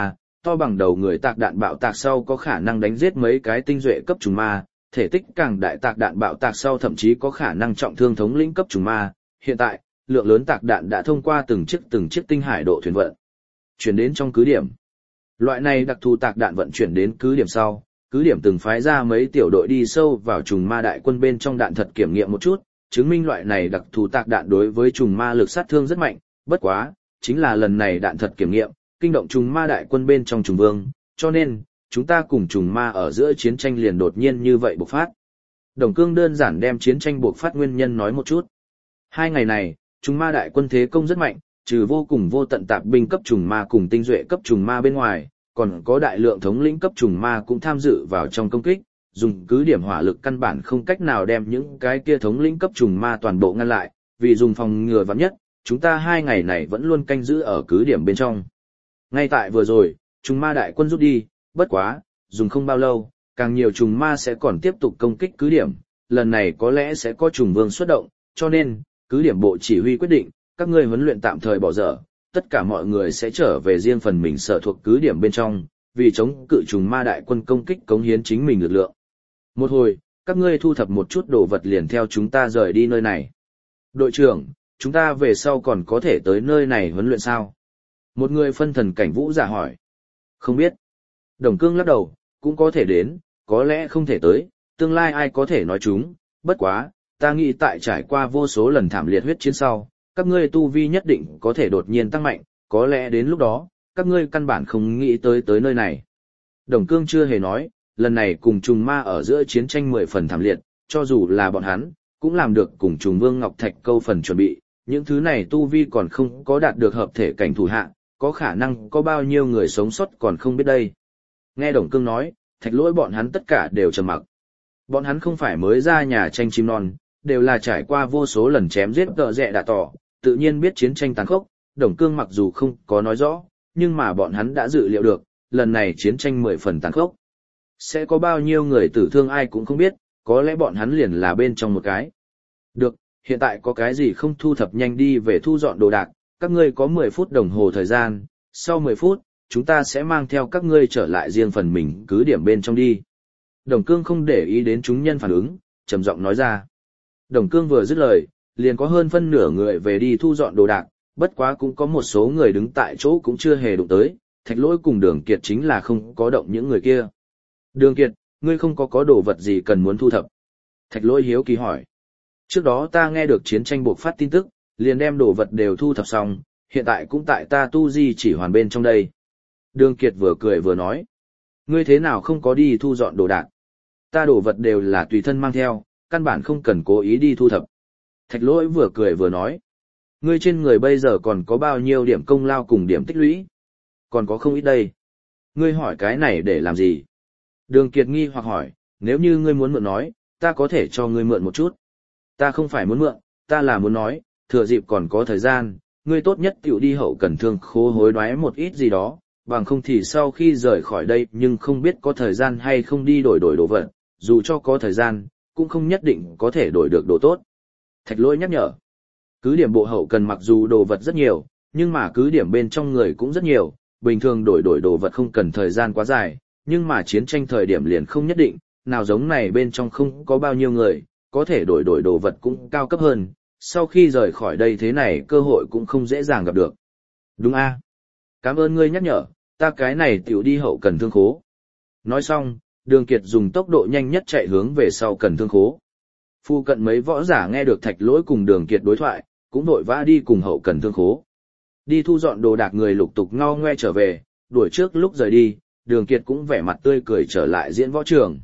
to bằng đầu người tạc đạn bạo tạc sau có khả năng đánh giết mấy cái tinh duệ cấp trùng ma, thể tích càng đại tạc đạn bạo tạc sau thậm chí có khả năng trọng thương thống lĩnh cấp trùng ma. Hiện tại, lượng lớn tạc đạn đã thông qua từng chiếc tinh hải độ thuyền vận chuyển đến trong cứ điểm. Loại này đặc thù tạc đạn vận chuyển đến cứ điểm sau, cứ điểm từng phái ra mấy tiểu đội đi sâu vào trùng ma đại quân bên trong đạn thật kiểm nghiệm một chút, chứng minh loại này đặc thù tạc đạn đối với trùng ma lực sát thương rất mạnh. Bất quá, chính là lần này đạn thật kiểm nghiệm, kinh động trùng ma đại quân bên trong trùng vương, cho nên, chúng ta cùng trùng ma ở giữa chiến tranh liền đột nhiên như vậy bộc phát. Đồng Cương đơn giản đem chiến tranh bộc phát nguyên nhân nói một chút. 2 ngày này, trùng ma đại quân thế công rất mạnh, trừ vô cùng vô tận tạp binh cấp trùng ma cùng tinh duệ cấp trùng ma bên ngoài, còn có đại lượng thống lĩnh cấp trùng ma cũng tham dự vào trong công kích, dùng cứ điểm hỏa lực căn bản không cách nào đem những cái kia thống lĩnh cấp trùng ma toàn bộ ngăn lại, vì dùng phòng ngừa vạn nhất, chúng ta 2 ngày này vẫn luôn canh giữ ở cứ điểm bên trong. Ngay tại vừa rồi, trùng ma đại quân rút đi, bất quá, dùng không bao lâu, càng nhiều trùng ma sẽ còn tiếp tục công kích cứ điểm, lần này có lẽ sẽ có trùng vương xuất động, cho nên, cứ điểm bộ chỉ huy quyết định, các ngươi huấn luyện tạm thời bỏ dở, tất cả mọi người sẽ trở về riêng phần mình sở thuộc cứ điểm bên trong, vì chống cự trùng ma đại quân công kích cống hiến chính mình lực lượng. Một hồi, các ngươi thu thập một chút đồ vật liền theo chúng ta rời đi nơi này. Đội trưởng, chúng ta về sau còn có thể tới nơi này huấn luyện sao? Một người phân thần cảnh vũ giả hỏi. Không biết. Đồng Cương lắc đầu, cũng có thể đến, có lẽ không thể tới, tương lai ai có thể nói chúng, bất quá, ta nghĩ tại trải qua vô số lần thảm liệt huyết chiến sau, các ngươi tu vi nhất định có thể đột nhiên tăng mạnh, có lẽ đến lúc đó, các ngươi căn bản không nghĩ tới nơi này. Đồng Cương chưa hề nói, lần này cùng trùng ma ở giữa chiến tranh 10 phần thảm liệt, cho dù là bọn hắn, cũng làm được cùng trùng vương Ngọc Thạch câu phần chuẩn bị, những thứ này tu vi còn không có đạt được hợp thể cảnh thủ hạ, có khả năng có bao nhiêu người sống sót còn không biết đây. Nghe Đồng Cương nói, Thạch Lỗi bọn hắn tất cả đều trầm mặc. Bọn hắn không phải mới ra nhà tranh chim non, đều là trải qua vô số lần chém giết tợ rẹ đạ tỏ, tự nhiên biết chiến tranh tàn khốc. Đồng Cương mặc dù không có nói rõ, nhưng mà bọn hắn đã dự liệu được, lần này chiến tranh 10 phần tàn khốc. Sẽ có bao nhiêu người tử thương ai cũng không biết, có lẽ bọn hắn liền là bên trong một cái. Được, hiện tại có cái gì không thu thập nhanh đi về thu dọn đồ đạc, các ngươi có 10 phút đồng hồ thời gian, sau 10 phút, chúng ta sẽ mang theo các ngươi trở lại riêng phần mình cứ điểm bên trong đi. Đồng Cương không để ý đến chúng nhân phản ứng, trầm giọng nói ra. Đồng Cương vừa dứt lời, liền có hơn phân nửa người về đi thu dọn đồ đạc, bất quá cũng có một số người đứng tại chỗ cũng chưa hề đụng tới, Thạch Lỗi cùng Đường Kiệt chính là không có động những người kia. Đường Kiệt, ngươi không có đồ vật gì cần muốn thu thập? Thạch Lỗi hiếu kỳ hỏi. Trước đó ta nghe được chiến tranh bộc phát tin tức, liền đem đồ vật đều thu thập xong, hiện tại cũng tại ta tu di chỉ hoàn bên trong đây. Đường Kiệt vừa cười vừa nói. Ngươi thế nào không có đi thu dọn đồ đạc? Ta đồ vật đều là tùy thân mang theo, căn bản không cần cố ý đi thu thập. Thạch Lỗi vừa cười vừa nói. Ngươi trên người bây giờ còn có bao nhiêu điểm công lao cùng điểm tích lũy? Còn có không ít đây. Ngươi hỏi cái này để làm gì? Đường Kiệt nghi hoặc hỏi, nếu như ngươi muốn mượn nói, ta có thể cho ngươi mượn một chút. Ta không phải muốn mượn, ta là muốn nói, thừa dịp còn có thời gian, ngươi tốt nhất tiểu đi hậu cần thương khố hối đoái một ít gì đó, bằng không thì sau khi rời khỏi đây nhưng không biết có thời gian hay không đi đổi đồ vật, dù cho có thời gian, cũng không nhất định có thể đổi được đồ tốt. Thạch Lỗi nhắc nhở, cứ điểm bộ hậu cần mặc dù đồ vật rất nhiều, nhưng mà cứ điểm bên trong người cũng rất nhiều, bình thường đổi đồ vật không cần thời gian quá dài, nhưng mà chiến tranh thời điểm liền không nhất định, nào giống này bên trong không có bao nhiêu người, có thể đổi đồ vật cũng cao cấp hơn, sau khi rời khỏi đây thế này cơ hội cũng không dễ dàng gặp được. Đúng a? Cảm ơn ngươi nhắc nhở, ta cái này tiểu đi hậu cần thương khố. Nói xong, Đường Kiệt dùng tốc độ nhanh nhất chạy hướng về sau cần thương khố. Phu cận mấy võ giả nghe được Thạch Lỗi cùng Đường Kiệt đối thoại, cũng vội vã đi cùng hậu cần thương khố. Đi thu dọn đồ đạc người lục tục ngao ngoe trở về, đuổi trước lúc rời đi, Đường Kiệt cũng vẻ mặt tươi cười trở lại diễn võ trường.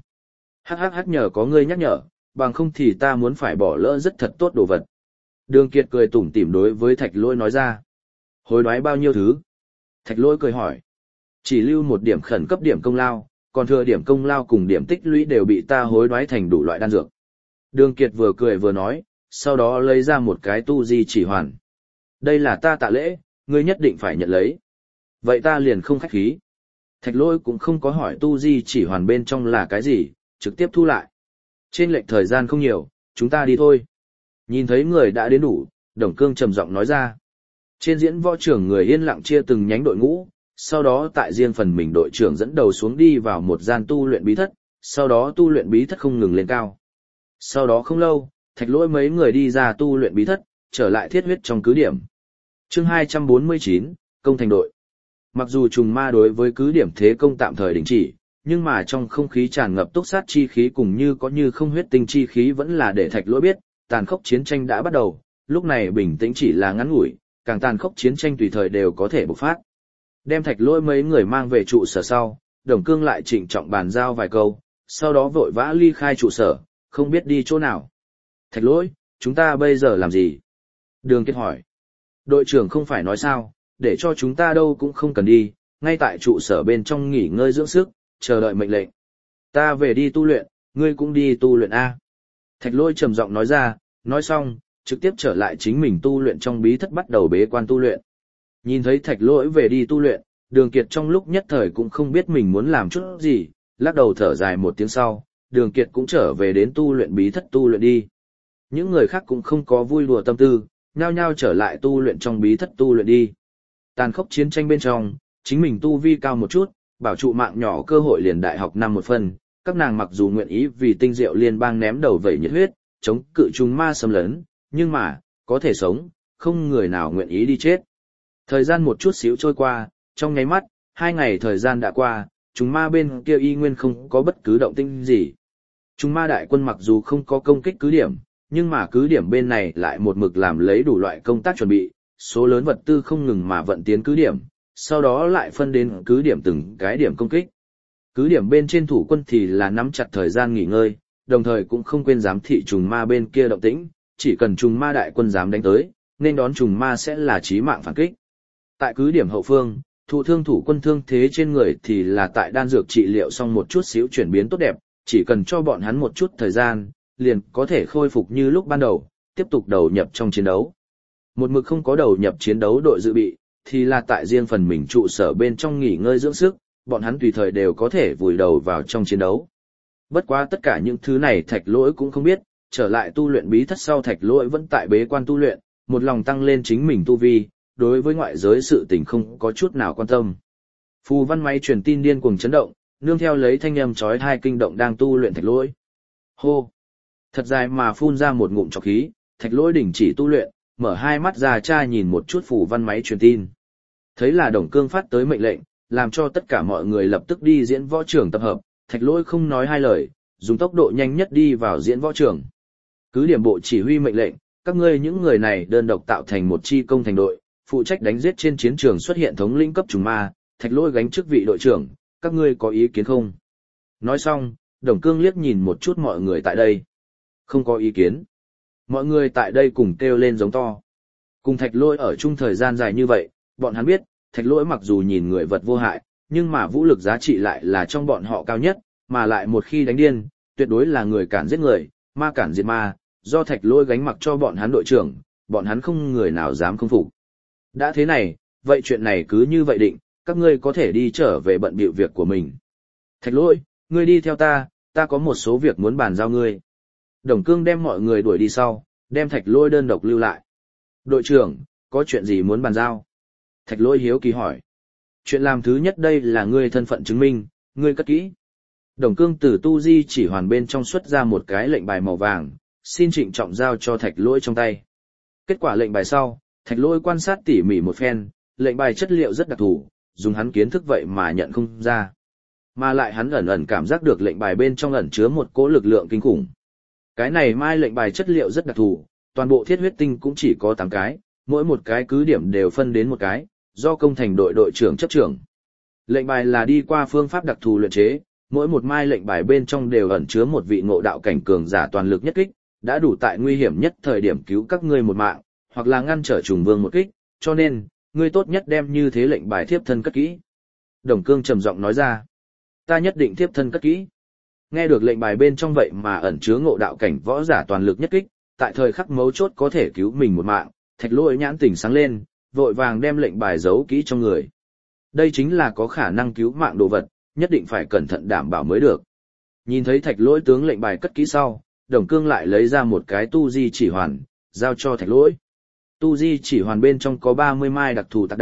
Hắc nhờ có ngươi nhắc nhở, bằng không thì ta muốn phải bỏ lỡ rất thật tốt đồ vật. Đường Kiệt cười tủm tỉm đối với Thạch Lỗi nói ra. Hối đoái bao nhiêu thứ? Thạch Lỗi cười hỏi. Chỉ lưu một điểm khẩn cấp điểm công lao, còn thừa điểm công lao cùng điểm tích lũy đều bị ta hối đoái thành đủ loại đan dược. Đường Kiệt vừa cười vừa nói, sau đó lấy ra một cái tu di chỉ hoàn. Đây là ta tạ lễ, ngươi nhất định phải nhận lấy. Vậy ta liền không khách khí. Thạch Lỗi cũng không có hỏi tu di chỉ hoàn bên trong là cái gì, trực tiếp thu lại. Trên lệch thời gian không nhiều, chúng ta đi thôi. Nhìn thấy người đã đến đủ, Đồng Cương trầm giọng nói ra. Trên diễn võ trường người yên lặng chia từng nhánh đội ngũ, sau đó tại riêng phần mình đội trưởng dẫn đầu xuống đi vào một gian tu luyện bí thất, sau đó tu luyện bí thất không ngừng lên cao. Sau đó không lâu, Thạch Lỗi mấy người đi ra tu luyện bí thất, trở lại thiết huyết trong cứ điểm. Chương 249, công thành đội. Mặc dù trùng ma đối với cứ điểm thế công tạm thời đình chỉ, nhưng mà trong không khí tràn ngập túc sát chi khí cùng như có như không huyết tinh chi khí vẫn là để Thạch Lỗi biết, tàn khốc chiến tranh đã bắt đầu, lúc này bình tĩnh chỉ là ngắn ngủi, càng tàn khốc chiến tranh tùy thời đều có thể bộc phát. Đem Thạch Lỗi mấy người mang về trụ sở sau, Đồng Cương lại trịnh trọng bàn giao vài câu, sau đó vội vã ly khai trụ sở, không biết đi chỗ nào. Thạch Lỗi, chúng ta bây giờ làm gì? Đường Kiệt hỏi. Đội trưởng không phải nói sao, để cho chúng ta đâu cũng không cần đi, ngay tại trụ sở bên trong nghỉ ngơi dưỡng sức, chờ đợi mệnh lệnh. Ta về đi tu luyện, ngươi cũng đi tu luyện A. Thạch Lỗi trầm giọng nói ra, nói xong, trực tiếp trở lại chính mình tu luyện trong bí thất bắt đầu bế quan tu luyện. Nhìn thấy Thạch Lỗi về đi tu luyện, Đường Kiệt trong lúc nhất thời cũng không biết mình muốn làm chút gì, lắc đầu thở dài một tiếng sau, Đường Kiệt cũng trở về đến tu luyện bí thất tu luyện đi. Những người khác cũng không có vui đùa tâm tư, nhao nhao trở lại tu luyện trong bí thất tu luyện đi. Tàn khốc chiến tranh bên trong, chính mình tu vi cao một chút, bảo trụ mạng nhỏ cơ hội liền đại học năm một phần, các nàng mặc dù nguyện ý vì tinh diệu liên bang ném đầu vẩy nhiệt huyết, chống cự trùng ma xâm lấn, nhưng mà, có thể sống, không người nào nguyện ý đi chết. Thời gian một chút xíu trôi qua, trong nháy mắt, 2 ngày thời gian đã qua, trùng ma bên kia y nguyên không có bất cứ động tĩnh gì. Trùng ma đại quân mặc dù không có công kích cứ điểm, nhưng mà cứ điểm bên này lại một mực làm lấy đủ loại công tác chuẩn bị, số lớn vật tư không ngừng mà vận tiến cứ điểm, sau đó lại phân đến cứ điểm từng cái điểm công kích. Cứ điểm bên trên thủ quân thì là nắm chặt thời gian nghỉ ngơi, đồng thời cũng không quên giám thị trùng ma bên kia động tĩnh, chỉ cần trùng ma đại quân dám đánh tới, nên đón trùng ma sẽ là chí mạng phản kích. Tại cứ điểm hậu phương, thụ thương thủ quân thương thế trên người thì là tại đan dược trị liệu xong một chút xíu chuyển biến tốt đẹp, chỉ cần cho bọn hắn một chút thời gian, liền có thể khôi phục như lúc ban đầu, tiếp tục đầu nhập trong chiến đấu. Một mực không có đầu nhập chiến đấu đội dự bị, thì là tại riêng phần mình trụ sở bên trong nghỉ ngơi dưỡng sức, bọn hắn tùy thời đều có thể vùi đầu vào trong chiến đấu. Bất quá tất cả những thứ này Thạch Lỗi cũng không biết, trở lại tu luyện bí thất sau Thạch Lỗi vẫn tại bế quan tu luyện, một lòng tăng lên chính mình tu vi, đối với ngoại giới sự tình không có chút nào quan tâm. Phù văn máy truyền tin điên cuồng chấn động, nương theo lấy thanh âm chói tai kinh động đang tu luyện Thạch Lỗi. Hô! Thật dài mà phun ra một ngụm trọc khí, Thạch Lỗi đình chỉ tu luyện, mở hai mắt ra tra nhìn một chút phù văn máy truyền tin. Thấy là Đồng Cương phát tới mệnh lệnh, làm cho tất cả mọi người lập tức đi diễn võ trường tập hợp, Thạch Lỗi không nói hai lời, dùng tốc độ nhanh nhất đi vào diễn võ trường. Cứ điểm bộ chỉ huy mệnh lệnh, các ngươi những người này đơn độc tạo thành một chi công thành đội, phụ trách đánh giết trên chiến trường xuất hiện thống lĩnh cấp trùng ma, Thạch Lỗi gánh chức vị đội trưởng, các ngươi có ý kiến không? Nói xong, Đồng Cương liếc nhìn một chút mọi người tại đây. Không có ý kiến. Mọi người tại đây cùng kêu lên giống to. Cùng Thạch Lỗi ở chung thời gian dài như vậy, bọn hắn biết, Thạch Lỗi mặc dù nhìn người vật vô hại, nhưng mà vũ lực giá trị lại là trong bọn họ cao nhất, mà lại một khi đánh điên, tuyệt đối là người cản giết người, ma cản diệt ma, do Thạch Lỗi gánh mặc cho bọn hắn đội trưởng, bọn hắn không người nào dám không phục. Đã thế này, vậy chuyện này cứ như vậy định, các ngươi có thể đi trở về bận bịu việc của mình. Thạch Lỗi, ngươi đi theo ta, ta có một số việc muốn bàn giao ngươi. Đồng Cương đem mọi người đuổi đi sau, đem Thạch Lỗi đơn độc lưu lại. Đội trưởng, có chuyện gì muốn bàn giao? Thạch Lỗi hiếu kỳ hỏi. Chuyện làm thứ nhất đây là ngươi thân phận chứng minh, ngươi cất kỹ. Đồng Cương từ tu di chỉ hoàn bên trong xuất ra một cái lệnh bài màu vàng, xin trịnh trọng giao cho Thạch Lỗi trong tay. Kết quả lệnh bài sau, Thạch Lỗi quan sát tỉ mỉ một phen, lệnh bài chất liệu rất đặc thù, dùng hắn kiến thức vậy mà nhận không ra. Mà lại hắn ẩn ẩn cảm giác được lệnh bài bên trong ẩn chứa một cỗ lực lượng kinh khủng. Cái này mai lệnh bài chất liệu rất đặc thù, toàn bộ thiết huyết tinh cũng chỉ có 8 cái, mỗi một cái cứ điểm đều phân đến một cái, do công thành đội đội trưởng chấp trưởng. Lệnh bài là đi qua phương pháp đặc thù luyện chế, mỗi một mai lệnh bài bên trong đều ẩn chứa một vị ngộ đạo cảnh cường giả toàn lực nhất kích, đã đủ tại nguy hiểm nhất thời điểm cứu các ngươi một mạng, hoặc là ngăn trở trùng vương một kích, cho nên, ngươi tốt nhất đem như thế lệnh bài thiếp thân cất kỹ. Đồng Cương trầm giọng nói ra, ta nhất định thiếp thân cất kỹ. Nghe được lệnh bài bên trong vậy mà ẩn chứa ngộ đạo cảnh võ giả toàn lực nhất kích, tại thời khắc mấu chốt có thể cứu mình một mạng, Thạch Lỗi nhãn tỉnh sáng lên, vội vàng đem lệnh bài giấu kỹ trong người. Đây chính là có khả năng cứu mạng đồ vật, nhất định phải cẩn thận đảm bảo mới được. Nhìn thấy Thạch Lỗi tướng lệnh bài cất kỹ sau, Đồng Cương lại lấy ra một cái tu di chỉ hoàn, giao cho Thạch Lỗi. Tu di chỉ hoàn bên trong có 30 mai đặc thù tạc đạn,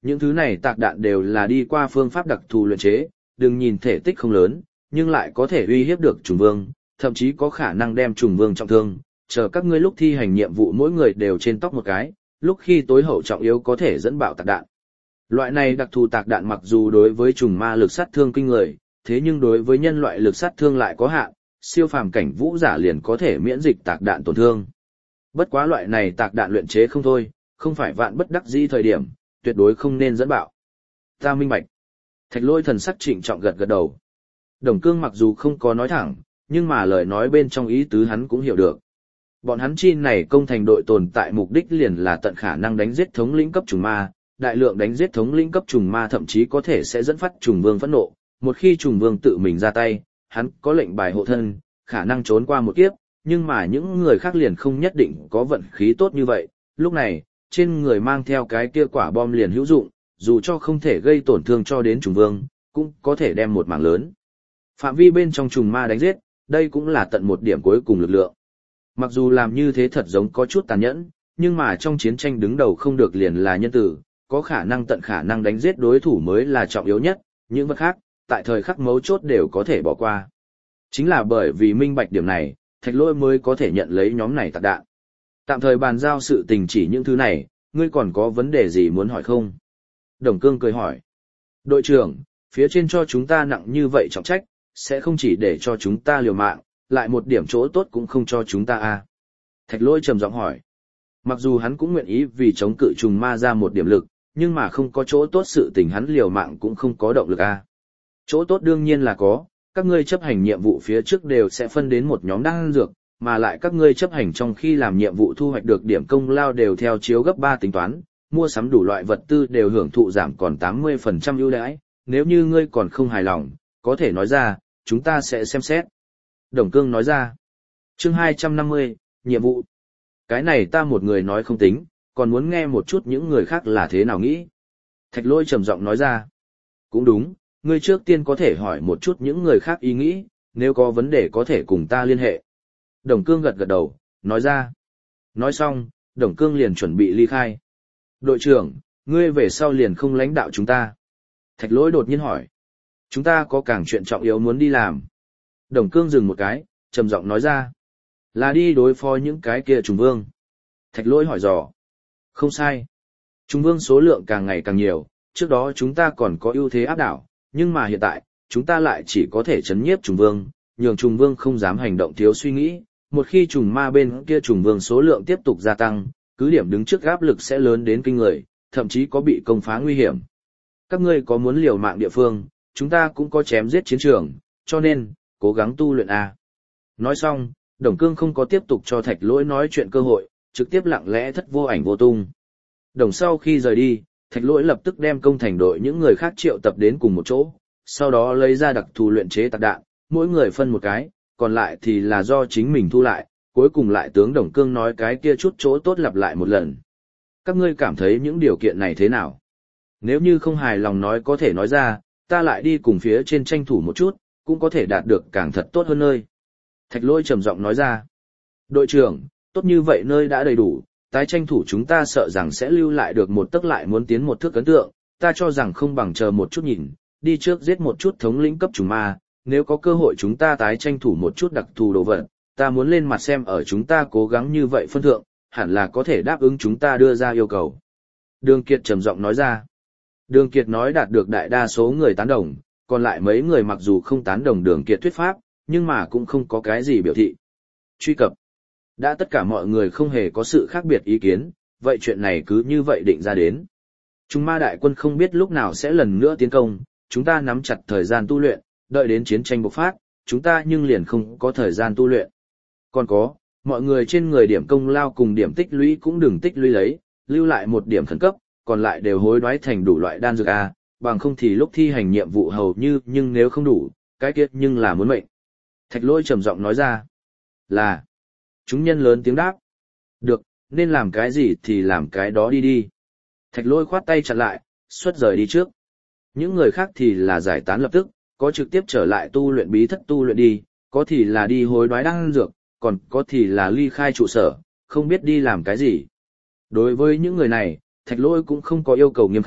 Những thứ này tạc đạn đều là đi qua phương pháp đặc thù luyện chế, đừng nhìn thể tích không lớn, nhưng lại có thể uy hiếp được trùng vương, thậm chí có khả năng đem trùng vương trọng thương, chờ các ngươi lúc thi hành nhiệm vụ mỗi người đều trên tóc một cái, lúc khi tối hậu trọng yếu có thể dẫn bạo tạc đạn. Loại này đặc thù tạc đạn mặc dù đối với trùng ma lực sát thương kinh người, thế nhưng đối với nhân loại lực sát thương lại có hạn, siêu phàm cảnh vũ giả liền có thể miễn dịch tạc đạn tổn thương. Bất quá loại này tạc đạn luyện chế không thôi, không phải vạn bất đắc dĩ thời điểm, tuyệt đối không nên dẫn bạo. Ta minh bạch. Thạch Lỗi thần sắc trịnh trọng gật gật đầu. Đồng Cương mặc dù không có nói thẳng, nhưng mà lời nói bên trong ý tứ hắn cũng hiểu được. Bọn hắn chi này công thành đội tồn tại mục đích liền là tận khả năng đánh giết thống lĩnh cấp trùng ma, đại lượng đánh giết thống lĩnh cấp trùng ma thậm chí có thể sẽ dẫn phát trùng vương phẫn nộ, một khi trùng vương tự mình ra tay, hắn có lệnh bài hộ thân, khả năng trốn qua một kiếp, nhưng mà những người khác liền không nhất định có vận khí tốt như vậy, lúc này, trên người mang theo cái kia quả bom liền hữu dụng, dù cho không thể gây tổn thương cho đến trùng vương, cũng có thể đem một mảng lớn phạm vi bên trong trùng ma đánh giết, đây cũng là tận một điểm cuối cùng lực lượng. Mặc dù làm như thế thật giống có chút tàn nhẫn, nhưng mà trong chiến tranh đứng đầu không được liền là nhân tử, có khả năng tận khả năng đánh giết đối thủ mới là trọng yếu nhất, những vật khác, tại thời khắc mấu chốt đều có thể bỏ qua. Chính là bởi vì minh bạch điểm này, Thạch Lỗi mới có thể nhận lấy nhóm này tạc đạn. Tạm thời bàn giao sự tình chỉ những thứ này, ngươi còn có vấn đề gì muốn hỏi không? Đồng Cương cười hỏi. Đội trưởng, phía trên cho chúng ta nặng như vậy trọng trách, sẽ không chỉ để cho chúng ta liều mạng, lại một điểm chỗ tốt cũng không cho chúng ta à? Thạch Lỗi trầm giọng hỏi. Mặc dù hắn cũng nguyện ý vì chống cự trùng ma ra một điểm lực, nhưng mà không có chỗ tốt sự tình hắn liều mạng cũng không có động lực à? Chỗ tốt đương nhiên là có, các ngươi chấp hành nhiệm vụ phía trước đều sẽ phân đến một nhóm đan dược, mà lại các ngươi chấp hành trong khi làm nhiệm vụ thu hoạch được điểm công lao đều theo chiếu gấp 3 tính toán, mua sắm đủ loại vật tư đều hưởng thụ giảm còn 80% ưu đãi, nếu như ngươi còn không hài lòng, có thể nói ra, chúng ta sẽ xem xét. Đồng Cương nói ra. Chương 250, nhiệm vụ. Cái này ta một người nói không tính, còn muốn nghe một chút những người khác là thế nào nghĩ. Thạch Lỗi trầm giọng nói ra. Cũng đúng, ngươi trước tiên có thể hỏi một chút những người khác ý nghĩ, nếu có vấn đề có thể cùng ta liên hệ. Đồng Cương gật gật đầu, nói ra. Nói xong, Đồng Cương liền chuẩn bị ly khai. Đội trưởng, ngươi về sau liền không lãnh đạo chúng ta. Thạch Lỗi đột nhiên hỏi. Chúng ta có càng chuyện trọng yếu muốn đi làm. Đồng Cương dừng một cái, trầm giọng nói ra. Là đi đối phó những cái kia trùng vương. Thạch Lỗi hỏi dò. Không sai. Trùng vương số lượng càng ngày càng nhiều, trước đó chúng ta còn có ưu thế áp đảo, nhưng mà hiện tại, chúng ta lại chỉ có thể chấn nhiếp trùng vương, nhường trùng vương không dám hành động thiếu suy nghĩ. Một khi trùng ma bên kia trùng vương số lượng tiếp tục gia tăng, cứ điểm đứng trước áp lực sẽ lớn đến kinh người, thậm chí có bị công phá nguy hiểm. Các ngươi có muốn liều mạng địa phương, chúng ta cũng có chém giết chiến trường, cho nên, cố gắng tu luyện A. Nói xong, Đồng Cương không có tiếp tục cho Thạch Lỗi nói chuyện cơ hội, trực tiếp lặng lẽ thất vô ảnh vô tung. Đồng sau khi rời đi, Thạch Lỗi lập tức đem công thành đội những người khác triệu tập đến cùng một chỗ, sau đó lấy ra đặc thù luyện chế tạc đạn, mỗi người phân một cái, còn lại thì là do chính mình thu lại, cuối cùng lại tướng Đồng Cương nói cái kia chút chỗ tốt lặp lại một lần. Các ngươi cảm thấy những điều kiện này thế nào? Nếu như không hài lòng nói có thể nói ra, ta lại đi cùng phía trên tranh thủ một chút, cũng có thể đạt được càng thật tốt hơn nơi. Thạch Lỗi trầm giọng nói ra. Đội trưởng, tốt như vậy nơi đã đầy đủ, tái tranh thủ chúng ta sợ rằng sẽ lưu lại được một tấc lại muốn tiến một thước ấn tượng, ta cho rằng không bằng chờ một chút nhìn, đi trước giết một chút thống lĩnh cấp trùng ma, nếu có cơ hội chúng ta tái tranh thủ một chút đặc thù đồ vật, ta muốn lên mặt xem ở chúng ta cố gắng như vậy phân thượng, hẳn là có thể đáp ứng chúng ta đưa ra yêu cầu. Đường Kiệt trầm giọng nói ra. Đường Kiệt nói đạt được đại đa số người tán đồng, còn lại mấy người mặc dù không tán đồng Đường Kiệt thuyết pháp, nhưng mà cũng không có cái gì biểu thị. Truy cập. Đã tất cả mọi người không hề có sự khác biệt ý kiến, vậy chuyện này cứ như vậy định ra đến. Trung ma đại quân không biết lúc nào sẽ lần nữa tiến công, chúng ta nắm chặt thời gian tu luyện, đợi đến chiến tranh bộc phát, chúng ta nhưng liền không có thời gian tu luyện. Còn có, mọi người trên người điểm công lao cùng điểm tích lũy cũng đừng tích lũy lấy, lưu lại một điểm khẩn cấp, còn lại đều hối đoái thành đủ loại đan dược A, bằng không thì lúc thi hành nhiệm vụ hầu như nhưng nếu không đủ, cái kiết nhưng là muốn mệnh. Thạch Lỗi trầm giọng nói ra. Là. Chúng nhân lớn tiếng đáp. Được, nên làm cái gì thì làm cái đó đi đi. Thạch Lỗi khoát tay chặn lại, xuất rời đi trước. Những người khác thì là giải tán lập tức, có trực tiếp trở lại tu luyện bí thất tu luyện đi, có thì là đi hối đoái đan dược, còn có thì là ly khai trụ sở, không biết đi làm cái gì. Đối với những người này, Thạch Lỗi cũng không có yêu cầu nghiêm khắc,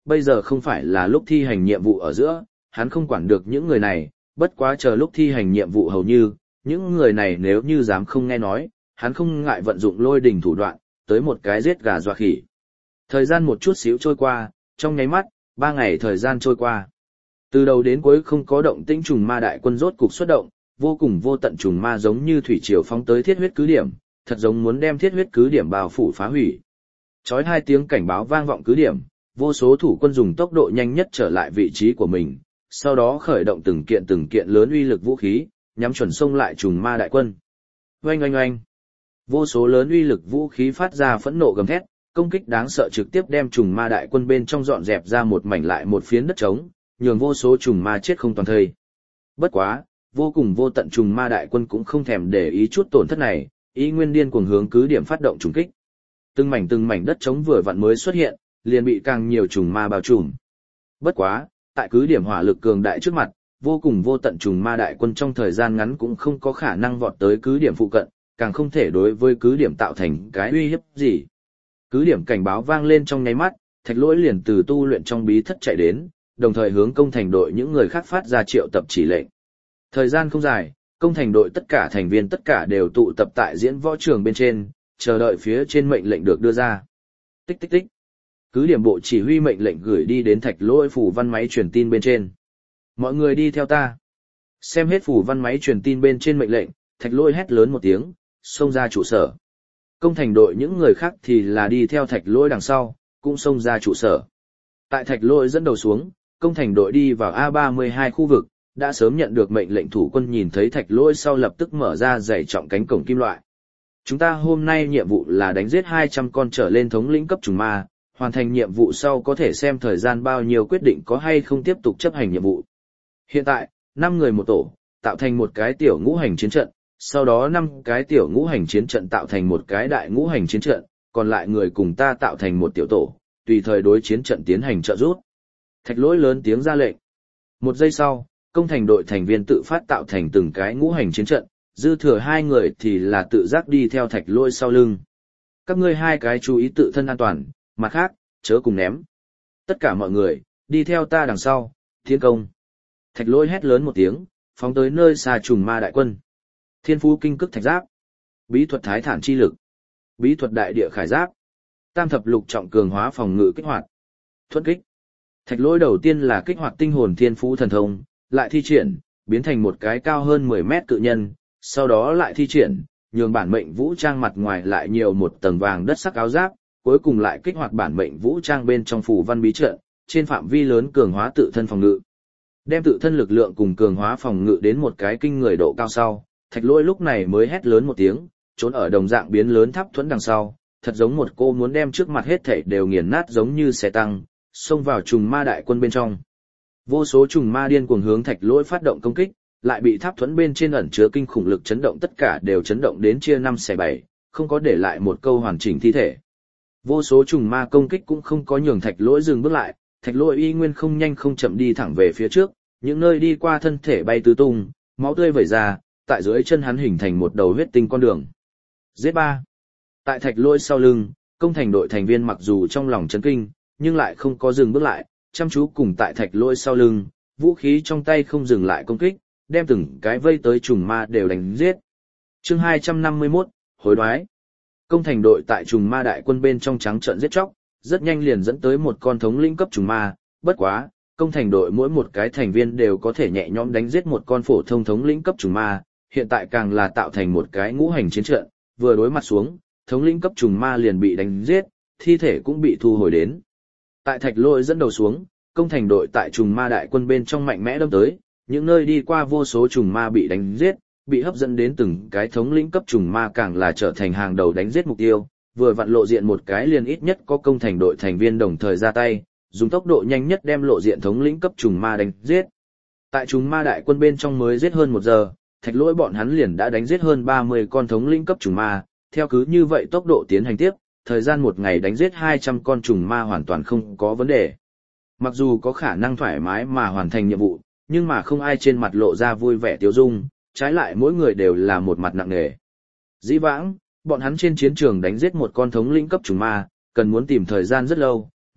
bây giờ không phải là lúc thi hành nhiệm vụ ở giữa, hắn không quản được những người này, bất quá chờ lúc thi hành nhiệm vụ hầu như, những người này nếu như dám không nghe nói, hắn không ngại vận dụng lôi đình thủ đoạn, tới một cái giết gà dọa khỉ. Thời gian một chút xíu trôi qua, trong nháy mắt, 3 ngày thời gian trôi qua. Từ đầu đến cuối không có động tĩnh trùng ma đại quân rốt cục xuất động, vô cùng vô tận trùng ma giống như thủy triều phóng tới thiết huyết cứ điểm, thật giống muốn đem thiết huyết cứ điểm bao phủ phá hủy. Chói 2 tiếng cảnh báo vang vọng cứ điểm, vô số thủ quân dùng tốc độ nhanh nhất trở lại vị trí của mình, sau đó khởi động từng kiện lớn uy lực vũ khí, nhắm chuẩn xông lại trùng ma đại quân. Oanh oanh oanh. Vô số lớn uy lực vũ khí phát ra phẫn nộ gầm thét, công kích đáng sợ trực tiếp đem trùng ma đại quân bên trong dọn dẹp ra một mảnh lại một phiến đất trống, nhường vô số trùng ma chết không toàn thây. Bất quá, vô cùng vô tận trùng ma đại quân cũng không thèm để ý chút tổn thất này, ý nguyên điên cuồng hướng cứ điểm phát động trùng kích. Từng mảnh đất trống vừa vặn mới xuất hiện, liền bị càng nhiều trùng ma bao trùm. Bất quá, tại cứ điểm hỏa lực cường đại trước mặt, vô cùng vô tận trùng ma đại quân trong thời gian ngắn cũng không có khả năng vọt tới cứ điểm phụ cận, càng không thể đối với cứ điểm tạo thành cái uy hiếp gì. Cứ điểm cảnh báo vang lên trong nháy mắt, Thạch Lỗi liền từ tu luyện trong bí thất chạy đến, đồng thời hướng công thành đội những người khác phát ra triệu tập chỉ lệnh. Thời gian không dài, công thành đội tất cả thành viên tất cả đều tụ tập tại diễn võ trường bên trên, chờ đợi phía trên mệnh lệnh được đưa ra. Tích tích tích. Cứ điểm bộ chỉ huy mệnh lệnh gửi đi đến Thạch Lỗi phủ văn máy truyền tin bên trên. Mọi người đi theo ta. Xem hết phủ văn máy truyền tin bên trên mệnh lệnh, Thạch Lỗi hét lớn một tiếng, xông ra trụ sở. Công thành đội những người khác thì là đi theo Thạch Lỗi đằng sau, cũng xông ra trụ sở. Tại Thạch Lỗi dẫn đầu xuống, công thành đội đi vào A32 khu vực, đã sớm nhận được mệnh lệnh thủ quân nhìn thấy Thạch Lỗi sau lập tức mở ra dày trọng cánh cổng kim loại. Chúng ta hôm nay nhiệm vụ là đánh giết 200 con trở lên thống lĩnh cấp trùng ma, hoàn thành nhiệm vụ sau có thể xem thời gian bao nhiêu quyết định có hay không tiếp tục chấp hành nhiệm vụ. Hiện tại, 5 người một tổ, tạo thành một cái tiểu ngũ hành chiến trận, sau đó 5 cái tiểu ngũ hành chiến trận tạo thành một cái đại ngũ hành chiến trận, còn lại người cùng ta tạo thành một tiểu tổ, tùy thời đối chiến trận tiến hành trợ giúp. Thạch Lỗi lớn tiếng ra lệnh. Một giây sau, công thành đội thành viên tự phát tạo thành từng cái ngũ hành chiến trận, dư thừa 2 người thì là tự giác đi theo Thạch Lỗi sau lưng. Các ngươi 2 cái chú ý tự thân an toàn, mặt khác, chớ cùng ném. Tất cả mọi người, đi theo ta đằng sau, thiên công. Thạch Lỗi hét lớn một tiếng, phóng tới nơi xa trùng ma đại quân. Thiên phú kinh cức thạch giáp, bí thuật thái thản chi lực, bí thuật đại địa khải giáp, tam thập lục trọng cường hóa phòng ngự kích hoạt, thuẫn kích. Thạch Lỗi đầu tiên là kích hoạt tinh hồn thiên phú thần thông, lại thi triển, biến thành một cái cao hơn 10 mét cự nhân, sau đó lại thi triển, nhường bản mệnh vũ trang mặt ngoài lại nhiều một tầng vàng đất sắc áo giáp, cuối cùng lại kích hoạt bản mệnh vũ trang bên trong phù văn bí trận, trên phạm vi lớn cường hóa tự thân phòng ngự. Đem tự thân lực lượng cùng cường hóa phòng ngự đến một cái kinh người độ cao sau, Thạch Lỗi lúc này mới hét lớn một tiếng, trốn ở đồng dạng biến lớn tháp thuẫn đằng sau, thật giống một cô muốn đem trước mặt hết thảy đều nghiền nát giống như xe tăng, xông vào trùng ma đại quân bên trong. Vô số trùng ma điên cuồng hướng Thạch Lỗi phát động công kích, lại bị tháp thuẫn bên trên ẩn chứa kinh khủng lực chấn động tất cả đều chấn động đến chia 5 xẻ 7, không có để lại một câu hoàn chỉnh thi thể. Vô số trùng ma công kích cũng không có nhường Thạch Lỗi dừng bước lại, Thạch Lỗi y nguyên không nhanh không chậm đi thẳng về phía trước, những nơi đi qua thân thể bay tứ tung, máu tươi vẩy ra, tại dưới chân hắn hình thành một đầu huyết tinh con đường. Giết ba. Tại Thạch Lỗi sau lưng, công thành đội thành viên mặc dù trong lòng chấn kinh, nhưng lại không có dừng bước lại, chăm chú cùng tại Thạch Lỗi sau lưng, vũ khí trong tay không dừng lại công kích, đem từng cái vây tới trùng ma đều đánh giết. Chương 251, hối đoái. Công thành đội tại trùng ma đại quân bên trong trắng trợn giết chóc, rất nhanh liền dẫn tới một con thống lĩnh cấp trùng ma, bất quá, công thành đội mỗi một cái thành viên đều có thể nhẹ nhõm đánh giết một con phổ thông thống lĩnh cấp trùng ma, hiện tại càng là tạo thành một cái ngũ hành chiến trận, vừa đối mặt xuống, thống lĩnh cấp trùng ma liền bị đánh giết, thi thể cũng bị thu hồi đến. Tại Thạch Lỗi dẫn đầu xuống, công thành đội tại trùng ma đại quân bên trong mạnh mẽ đâm tới, những nơi đi qua vô số trùng ma bị đánh giết, bị hấp dẫn đến từng cái thống lĩnh cấp trùng ma càng là trở thành hàng đầu đánh giết mục tiêu, vừa vặn lộ diện một cái liền ít nhất có công thành đội thành viên đồng thời ra tay, dùng tốc độ nhanh nhất đem lộ diện thống lĩnh cấp trùng ma đánh giết. Tại trùng ma đại quân bên trong mới giết hơn 1 giờ, Thạch Lỗi bọn hắn liền đã đánh giết hơn 30 con thống lĩnh cấp trùng ma, theo cứ như vậy tốc độ tiến hành tiếp, thời gian 1 ngày đánh giết 200 con trùng ma hoàn toàn không có vấn đề. Mặc dù có khả năng thoải mái mà hoàn thành nhiệm vụ, nhưng mà không ai trên mặt lộ ra vui vẻ tiêu dung, trái lại mỗi người đều là một mặt nặng nề. Dĩ vãng, bọn hắn trên chiến trường đánh giết một con thống lĩnh cấp trùng ma, cần muốn tìm thời gian rất lâu,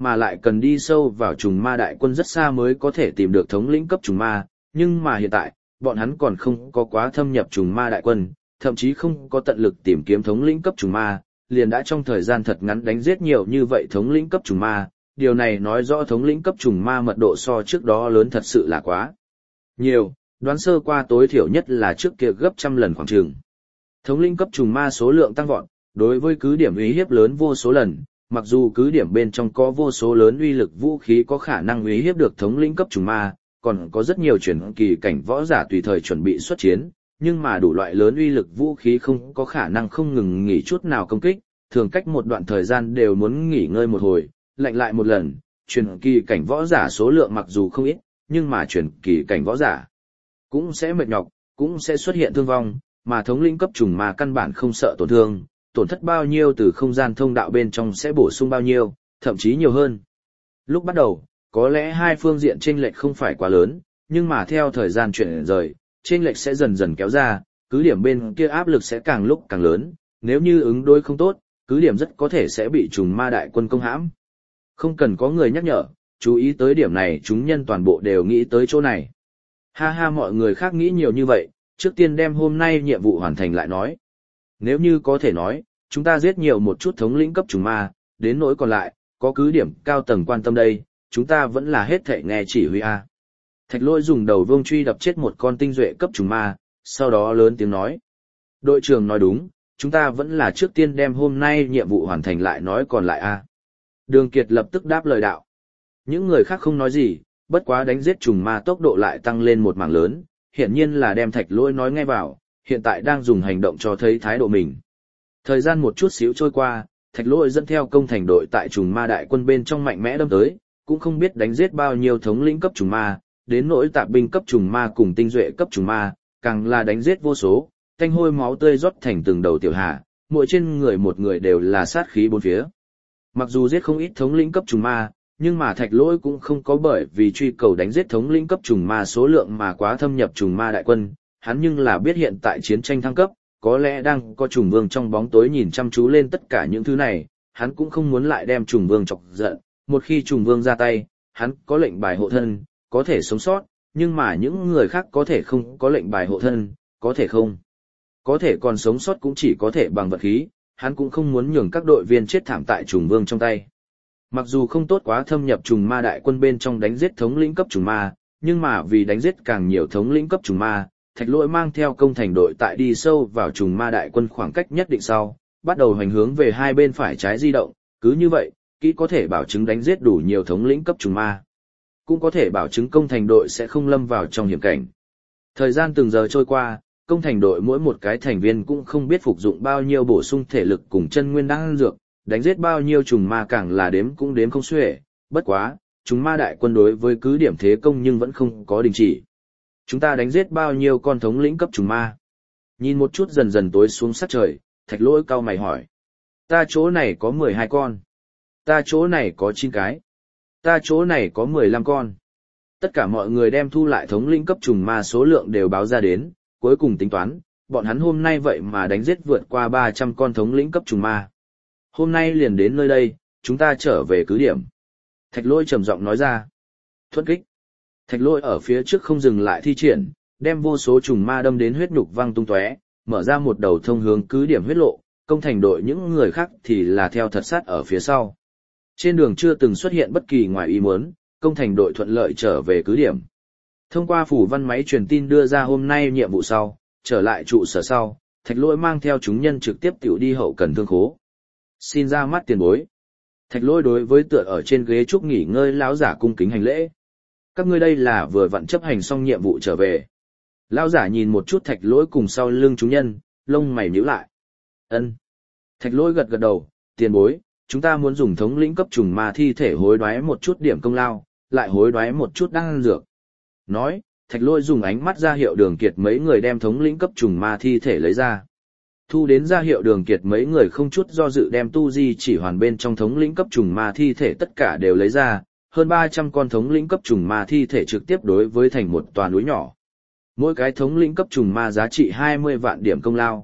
mà lại cần đi sâu vào trùng ma đại quân rất xa mới có thể tìm được thống lĩnh cấp trùng ma, nhưng mà hiện tại, bọn hắn còn không có quá thâm nhập trùng ma đại quân, thậm chí không có tận lực tìm kiếm thống lĩnh cấp trùng ma, liền đã trong thời gian thật ngắn đánh giết nhiều như vậy thống lĩnh cấp trùng ma, điều này nói rõ thống lĩnh cấp trùng ma mật độ so trước đó lớn thật sự là quá nhiều, đoán sơ qua tối thiểu nhất là trước kia gấp trăm lần khoảng chừng. Thống lĩnh cấp trùng ma số lượng tăng vọt, đối với cứ điểm uy hiếp lớn vô số lần, mặc dù cứ điểm bên trong có vô số lớn uy lực vũ khí có khả năng uy hiếp được thống lĩnh cấp trùng ma, còn có rất nhiều chuyển kỳ cảnh võ giả tùy thời chuẩn bị xuất chiến, nhưng mà đủ loại lớn uy lực vũ khí không có khả năng không ngừng nghỉ chút nào công kích, thường cách một đoạn thời gian đều muốn nghỉ ngơi một hồi, lạnh lại một lần, chuyển kỳ cảnh võ giả số lượng mặc dù không ít, nhưng mà chuyển kỳ cảnh võ giả cũng sẽ mệt nhọc, cũng sẽ xuất hiện thương vong, mà thống lĩnh cấp trùng ma căn bản không sợ tổn thương, tổn thất bao nhiêu từ không gian thông đạo bên trong sẽ bổ sung bao nhiêu, thậm chí nhiều hơn. Lúc bắt đầu, có lẽ hai phương diện chênh lệch không phải quá lớn, nhưng mà theo thời gian chuyển rời, chênh lệch sẽ dần dần kéo ra, cứ điểm bên kia áp lực sẽ càng lúc càng lớn, nếu như ứng đối không tốt, cứ điểm rất có thể sẽ bị trùng ma đại quân công hãm. Không cần có người nhắc nhở, chú ý tới điểm này chúng nhân toàn bộ đều nghĩ tới chỗ này. Ha ha, mọi người khác nghĩ nhiều như vậy, trước tiên đem hôm nay nhiệm vụ hoàn thành lại nói. Nếu như có thể nói, chúng ta giết nhiều một chút thống lĩnh cấp trùng ma, đến nỗi còn lại, có cứ điểm cao tầng quan tâm đây, chúng ta vẫn là hết thảy nghe chỉ huy a. Thạch Lỗi dùng đầu vương truy đập chết một con tinh duệ cấp trùng ma, sau đó lớn tiếng nói. Đội trưởng nói đúng, chúng ta vẫn là trước tiên đem hôm nay nhiệm vụ hoàn thành lại nói còn lại a. Đường Kiệt lập tức đáp lời đạo. Những người khác không nói gì, bất quá đánh giết trùng ma tốc độ lại tăng lên một mảng lớn, hiển nhiên là đem Thạch Lỗi nói ngay vào, hiện tại đang dùng hành động cho thấy thái độ mình. Thời gian một chút xíu trôi qua, Thạch Lỗi dẫn theo công thành đội tại trùng ma đại quân bên trong mạnh mẽ đâm tới, cũng không biết đánh giết bao nhiêu thống lĩnh cấp trùng ma, đến nỗi tạp binh cấp trùng ma cùng tinh duệ cấp trùng ma, càng là đánh giết vô số, tanh hôi máu tươi rót thành từng đầu tiểu hà, mỗi trên người một người đều là sát khí bốn phía. Mặc dù giết không ít thống lĩnh cấp trùng ma, nhưng mà Thạch Lỗi cũng không có bởi vì truy cầu đánh giết thống lĩnh cấp trùng ma số lượng mà quá thâm nhập trùng ma đại quân, hắn nhưng là biết hiện tại chiến tranh thăng cấp, có lẽ đang có trùng vương trong bóng tối nhìn chăm chú lên tất cả những thứ này, hắn cũng không muốn lại đem trùng vương chọc giận, một khi trùng vương ra tay, hắn có lệnh bài hộ thân, có thể sống sót, nhưng mà những người khác có thể không có lệnh bài hộ thân, có thể không. Có thể còn sống sót cũng chỉ có thể bằng vật khí, hắn cũng không muốn nhường các đội viên chết thảm tại trùng vương trong tay. Mặc dù không tốt quá thâm nhập trùng ma đại quân bên trong đánh giết thống lĩnh cấp trùng ma, nhưng mà vì đánh giết càng nhiều thống lĩnh cấp trùng ma, Thạch Lỗi mang theo công thành đội tại đi sâu vào trùng ma đại quân khoảng cách nhất định sau, bắt đầu hành hướng về hai bên phải trái di động, cứ như vậy, kỹ có thể bảo chứng đánh giết đủ nhiều thống lĩnh cấp trùng ma. Cũng có thể bảo chứng công thành đội sẽ không lâm vào trong hiểm cảnh. Thời gian từng giờ trôi qua, công thành đội mỗi một cái thành viên cũng không biết phục dụng bao nhiêu bổ sung thể lực cùng chân nguyên đan dược, đánh giết bao nhiêu trùng ma càng là đếm cũng đếm không xuể, bất quá, trùng ma đại quân đối với cứ điểm thế công nhưng vẫn không có đình chỉ. Chúng ta đánh giết bao nhiêu con thống lĩnh cấp trùng ma? Nhìn một chút dần dần tối xuống sát trời, Thạch Lỗi cau mày hỏi. Ta chỗ này có 12 con. Ta chỗ này có 9 cái. Ta chỗ này có 15 con. Tất cả mọi người đem thu lại thống lĩnh cấp trùng ma số lượng đều báo ra đến, cuối cùng tính toán, bọn hắn hôm nay vậy mà đánh giết vượt qua 300 con thống lĩnh cấp trùng ma. Hôm nay liền đến nơi đây, chúng ta trở về cứ điểm. Thạch Lỗi trầm giọng nói ra. Thuận kích. Thạch Lỗi ở phía trước không dừng lại thi triển, đem vô số trùng ma đâm đến huyết nhục văng tung tóe, mở ra một đầu thông hướng cứ điểm huyết lộ, công thành đội những người khác thì là theo thật sát ở phía sau. Trên đường chưa từng xuất hiện bất kỳ ngoài ý muốn, công thành đội thuận lợi trở về cứ điểm. Thông qua phủ văn máy truyền tin đưa ra hôm nay nhiệm vụ sau, trở lại trụ sở sau, Thạch Lỗi mang theo chúng nhân trực tiếp tiểu đi hậu cần thương khố. Xin ra mắt tiền bối. Thạch Lỗi đối với tựa ở trên ghế trúc nghỉ ngơi lão giả cung kính hành lễ. Các ngươi đây là vừa vặn chấp hành xong nhiệm vụ trở về. Lão giả nhìn một chút Thạch Lỗi cùng sau lưng chúng nhân, lông mày nhíu lại. Ân. Thạch Lỗi gật gật đầu, tiền bối, chúng ta muốn dùng thống lĩnh cấp trùng ma thi thể hối đoái một chút điểm công lao, lại hối đoái một chút đan dược. Nói, Thạch Lỗi dùng ánh mắt ra hiệu Đường Kiệt mấy người đem thống lĩnh cấp trùng ma thi thể lấy ra. Thu đến ra hiệu Đường Kiệt mấy người không chút do dự đem tu di chỉ hoàn bên trong thống lĩnh cấp trùng ma thi thể tất cả đều lấy ra, hơn 300 con thống lĩnh cấp trùng ma thi thể trực tiếp đối với thành một tòa núi nhỏ. Mỗi cái thống lĩnh cấp trùng ma giá trị 20 vạn điểm công lao,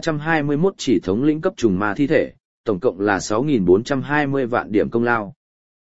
321 chỉ thống lĩnh cấp trùng ma thi thể, tổng cộng là 6.420 vạn điểm công lao.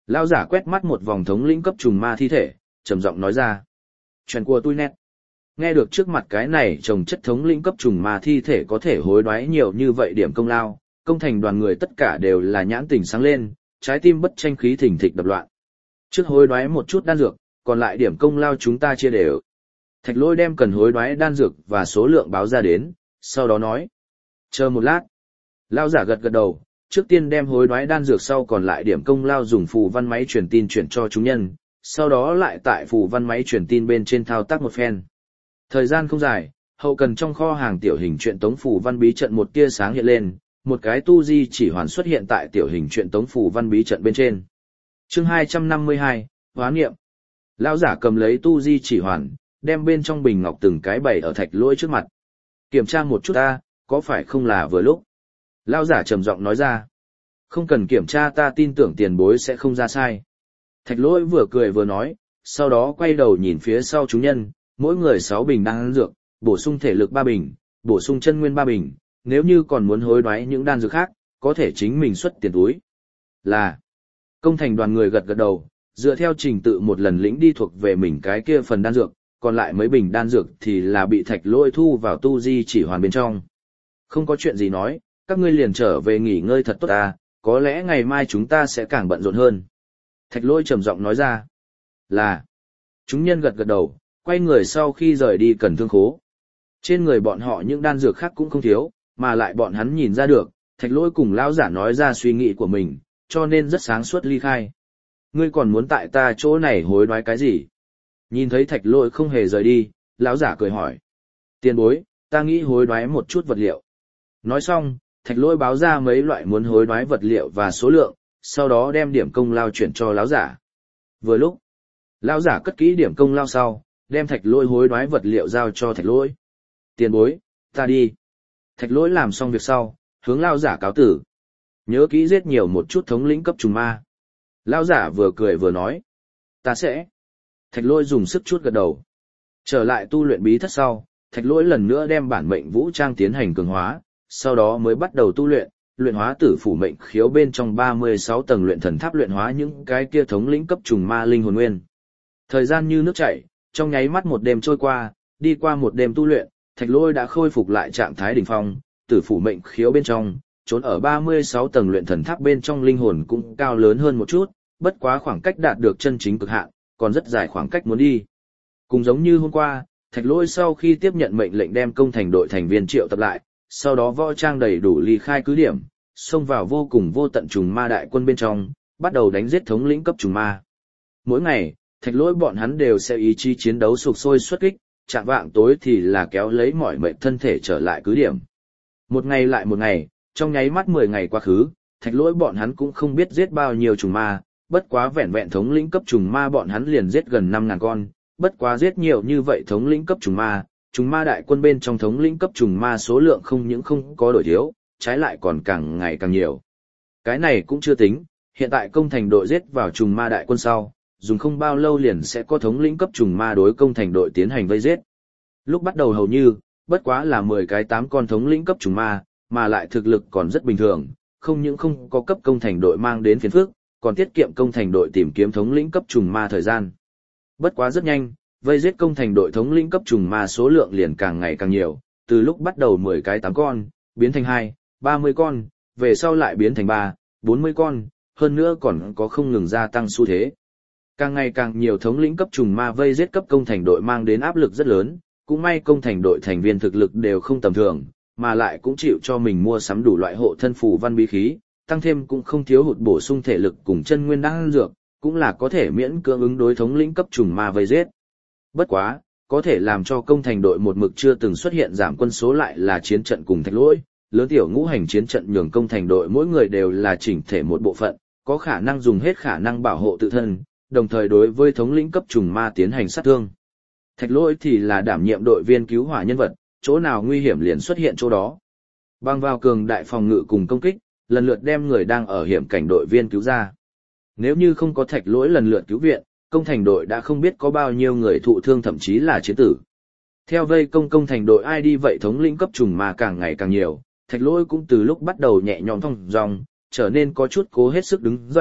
Lão giả quét mắt một vòng thống lĩnh cấp trùng ma thi thể, trầm giọng nói ra. Chuyện của tôi nét. Nghe được trước mặt cái này trồng chất thống lĩnh cấp trùng ma thi thể có thể hối đoái nhiều như vậy điểm công lao, công thành đoàn người tất cả đều là nhãn tình sáng lên, trái tim bất tranh khí thình thịch đập loạn. Trước hối đoái một chút đan dược, còn lại điểm công lao chúng ta chia đều. Thạch Lỗi đem cần hối đoái đan dược và số lượng báo ra đến, sau đó nói. Chờ một lát. Lão giả gật gật đầu, trước tiên đem hối đoái đan dược sau còn lại điểm công lao dùng phù văn máy truyền tin chuyển cho chúng nhân, sau đó lại tại phù văn máy truyền tin bên trên thao tác một phen. Thời gian không dài, hậu cần trong kho hàng tiểu hình truyện tống phù văn bí trận một tia sáng hiện lên, một cái tu di chỉ hoàn xuất hiện tại tiểu hình truyện tống phù văn bí trận bên trên. Chương 252, Hóa niệm. Lão giả cầm lấy tu di chỉ hoàn, đem bên trong bình ngọc từng cái bày ở Thạch Lỗi trước mặt. Kiểm tra một chút ta, có phải không là vừa lúc? Lão giả trầm giọng nói ra. Không cần kiểm tra, ta tin tưởng tiền bối sẽ không ra sai. Thạch Lỗi vừa cười vừa nói, sau đó quay đầu nhìn phía sau chúng nhân, mỗi người 6 bình đan dược, bổ sung thể lực 3 bình, bổ sung chân nguyên 3 bình, nếu như còn muốn hối đoái những đan dược khác, có thể chính mình xuất tiền túi. Là, công thành đoàn người gật gật đầu, dựa theo trình tự một lần lĩnh đi thuộc về mình cái kia phần đan dược, còn lại mấy bình đan dược thì là bị Thạch Lỗi thu vào tu di chỉ hoàn bên trong. Không có chuyện gì nói, các ngươi liền trở về nghỉ ngơi thật tốt ta, có lẽ ngày mai chúng ta sẽ càng bận rộn hơn. Thạch Lỗi trầm giọng nói ra. Là, chúng nhân gật gật đầu, quay người sau khi rời đi cần thương khố. Trên người bọn họ những đan dược khác cũng không thiếu, mà lại bọn hắn nhìn ra được, Thạch Lỗi cùng lão giả nói ra suy nghĩ của mình, cho nên rất sáng suốt ly khai. Ngươi còn muốn tại ta chỗ này hối đoái cái gì? Nhìn thấy Thạch Lỗi không hề rời đi, lão giả cười hỏi. Tiền bối, ta nghĩ hối đoái một chút vật liệu. Nói xong, Thạch Lỗi báo ra mấy loại muốn hối đoái vật liệu và số lượng, sau đó đem điểm công lao chuyển cho lão giả. Vừa lúc, lão giả cất kỹ điểm công lao sau, đem Thạch Lỗi hối đoái vật liệu giao cho Thạch Lỗi. Tiền bối, ta đi. Thạch Lỗi làm xong việc sau, hướng lão giả cáo tử. Nhớ kỹ giết nhiều một chút thống lĩnh cấp trùng ma. Lão giả vừa cười vừa nói. Ta sẽ. Thạch Lỗi dùng sức chút gật đầu. Trở lại tu luyện bí thất sau, Thạch Lỗi lần nữa đem bản mệnh vũ trang tiến hành cường hóa, sau đó mới bắt đầu tu luyện, luyện hóa tử phủ mệnh khiếu bên trong 36 tầng luyện thần tháp luyện hóa những cái kia thống lĩnh cấp trùng ma linh hồn nguyên. Thời gian như nước chảy, trong nháy mắt một đêm trôi qua, đi qua một đêm tu luyện, Thạch Lỗi đã khôi phục lại trạng thái đỉnh phong, tử phủ mệnh khiếu bên trong, trốn ở 36 tầng luyện thần tháp bên trong linh hồn cũng cao lớn hơn một chút, bất quá khoảng cách đạt được chân chính cực hạn, còn rất dài khoảng cách muốn đi. Cùng giống như hôm qua, Thạch Lỗi sau khi tiếp nhận mệnh lệnh đem công thành đội thành viên triệu tập lại, sau đó võ trang đầy đủ ly khai cứ điểm, xông vào vô cùng vô tận trùng ma đại quân bên trong, bắt đầu đánh giết thống lĩnh cấp trùng ma. Mỗi ngày, Thạch Lỗi bọn hắn đều sẽ ý chí chiến đấu sục sôi xuất kích, chạng vạng tối thì là kéo lấy mọi mệnh thân thể trở lại cứ điểm. Một ngày lại một ngày, trong nháy mắt 10 ngày quá khứ, Thạch Lỗi bọn hắn cũng không biết giết bao nhiêu trùng ma, bất quá vẹn vẹn thống lĩnh cấp trùng ma bọn hắn liền giết gần 5.000 con, bất quá giết nhiều như vậy thống lĩnh cấp trùng ma đại quân bên trong thống lĩnh cấp trùng ma số lượng không những không có đổi thiếu, trái lại còn càng ngày càng nhiều. Cái này cũng chưa tính, hiện tại công thành đội giết vào trùng ma đại quân sau, dùng không bao lâu liền sẽ có thống lĩnh cấp trùng ma đối công thành đội tiến hành vây giết. Lúc bắt đầu hầu như, bất quá là 10 cái 8 con thống lĩnh cấp trùng ma, mà lại thực lực còn rất bình thường, không những không có cấp công thành đội mang đến phiền phức, còn tiết kiệm công thành đội tìm kiếm thống lĩnh cấp trùng ma thời gian. Bất quá rất nhanh, vây giết công thành đội thống lĩnh cấp trùng ma số lượng liền càng ngày càng nhiều, từ lúc bắt đầu 10 cái 8 con, biến thành 2, 30 con, về sau lại biến thành 3, 40 con, hơn nữa còn có không ngừng gia tăng xu thế. Càng ngày càng nhiều thống lĩnh cấp trùng ma vây giết cấp công thành đội mang đến áp lực rất lớn, cũng may công thành đội thành viên thực lực đều không tầm thường, mà lại cũng chịu cho mình mua sắm đủ loại hộ thân phù văn bí khí, tăng thêm cũng không thiếu hụt bổ sung thể lực cùng chân nguyên đan dược, cũng là có thể miễn cưỡng ứng đối thống lĩnh cấp trùng ma vây giết. Bất quá, có thể làm cho công thành đội một mực chưa từng xuất hiện giảm quân số lại là chiến trận cùng Thạch Lỗi, lớn tiểu ngũ hành chiến trận nhường công thành đội mỗi người đều là chỉnh thể một bộ phận, có khả năng dùng hết khả năng bảo hộ tự thân, đồng thời đối với thống lĩnh cấp trùng ma tiến hành sát thương. Thạch Lỗi thì là đảm nhiệm đội viên cứu hỏa nhân vật, chỗ nào nguy hiểm liền xuất hiện chỗ đó. Bằng vào cường đại phòng ngự cùng công kích, lần lượt đem người đang ở hiểm cảnh đội viên cứu ra. Nếu như không có Thạch Lỗi lần lượt cứu viện, công thành đội đã không biết có bao nhiêu người thụ thương thậm chí là chiến tử. Theo vây công thành đội ai đi vậy thống lĩnh cấp trùng ma càng ngày càng nhiều, Thạch Lỗi cũng từ lúc bắt đầu nhẹ nhõm thong dong, trở nên có chút cố hết sức đứng dậy,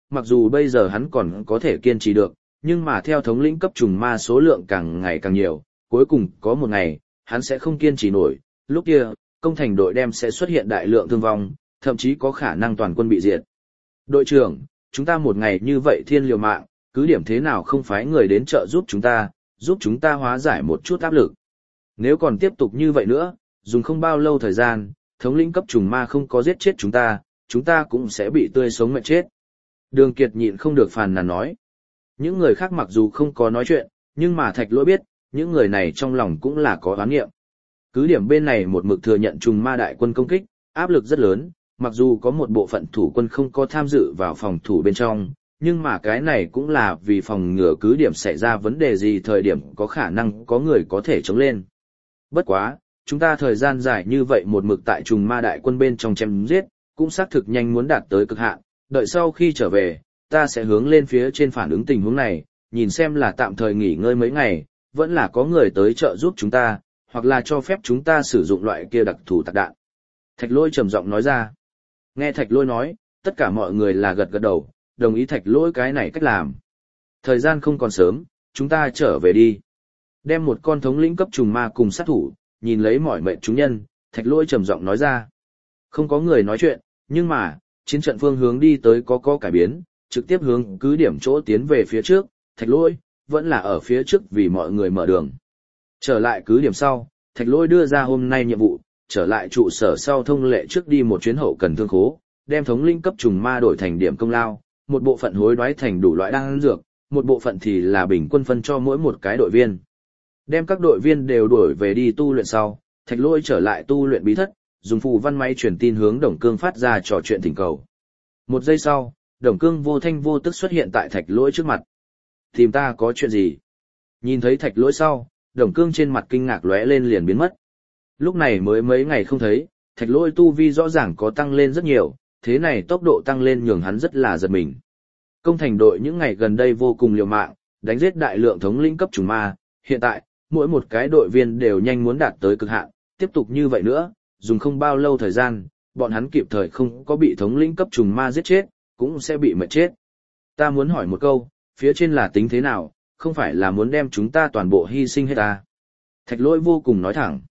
mặc dù bây giờ hắn còn có thể kiên trì được, nhưng mà theo thống lĩnh cấp trùng ma số lượng càng ngày càng nhiều, cuối cùng có một ngày, hắn sẽ không kiên trì nổi, lúc kia, công thành đội đem sẽ xuất hiện đại lượng thương vong, thậm chí có khả năng toàn quân bị diệt. Đội trưởng, chúng ta một ngày như vậy thiên liều mạng, cứ điểm thế nào không phái người đến trợ giúp chúng ta hóa giải một chút áp lực. Nếu còn tiếp tục như vậy nữa, dùng không bao lâu thời gian, thống lĩnh cấp trùng ma không có giết chết chúng ta cũng sẽ bị tươi sống mệt chết. Đường Kiệt nhịn không được phàn nàn nói. Những người khác mặc dù không có nói chuyện, nhưng mà Thạch Lỗi biết, những người này trong lòng cũng là có oán nghiệm. Cứ điểm bên này một mực thừa nhận trùng ma đại quân công kích, áp lực rất lớn, mặc dù có một bộ phận thủ quân không có tham dự vào phòng thủ bên trong, nhưng mà cái này cũng là vì phòng ngừa cứ điểm xảy ra vấn đề gì thời điểm có khả năng có người có thể chống lên. Bất quá, chúng ta thời gian dài như vậy một mực tại trùng ma đại quân bên trong chém giết, cũng xác thực nhanh muốn đạt tới cực hạn, đợi sau khi trở về, ta sẽ hướng lên phía trên phản ứng tình huống này, nhìn xem là tạm thời nghỉ ngơi mấy ngày, vẫn là có người tới trợ giúp chúng ta, hoặc là cho phép chúng ta sử dụng loại kia đặc thù tạc đạn. Thạch Lỗi trầm giọng nói ra. Nghe Thạch Lỗi nói, tất cả mọi người là gật gật đầu, đồng ý Thạch Lỗi cái này cách làm. Thời gian không còn sớm, chúng ta trở về đi. Đem một con thống lĩnh cấp trùng ma cùng sát thủ, nhìn lấy mỏi mệt chúng nhân, Thạch Lỗi trầm giọng nói ra. Không có người nói chuyện, nhưng mà, chiến trận phương hướng đi tới có cải biến, trực tiếp hướng cứ điểm chỗ tiến về phía trước, Thạch Lỗi vẫn là ở phía trước vì mọi người mở đường. Trở lại cứ điểm sau, Thạch Lỗi đưa ra hôm nay nhiệm vụ, trở lại trụ sở sau thông lệ trước đi một chuyến hậu cần thương khố, đem thống lĩnh cấp trùng ma đổi thành điểm công lao, một bộ phận hối đoái thành đủ loại đan dược, một bộ phận thì là bình quân phân cho mỗi một cái đội viên. Đem các đội viên đều đổi về đi tu luyện sau, Thạch Lỗi trở lại tu luyện bí thất, dùng phù văn máy truyền tin hướng Đồng Cương phát ra trò chuyện thỉnh cầu. Một giây sau, Đồng Cương vô thanh vô tức xuất hiện tại Thạch Lỗi trước mặt. Tìm ta có chuyện gì? Nhìn thấy Thạch Lỗi sau, Đồng Cương trên mặt kinh ngạc lóe lên liền biến mất. Lúc này mới mấy ngày không thấy, Thạch Lỗi tu vi rõ ràng có tăng lên rất nhiều, thế này tốc độ tăng lên nhường hắn rất là giật mình. Công thành đội những ngày gần đây vô cùng liều mạng, đánh giết đại lượng thống lĩnh cấp trùng ma, hiện tại, mỗi một cái đội viên đều nhanh muốn đạt tới cực hạn, tiếp tục như vậy nữa, dùng không bao lâu thời gian, bọn hắn kịp thời không có bị thống lĩnh cấp trùng ma giết chết, cũng sẽ bị mệt chết. Ta muốn hỏi một câu, phía trên là tính thế nào, không phải là muốn đem chúng ta toàn bộ hy sinh hết ta. Thạch Lỗi vô cùng nói thẳng.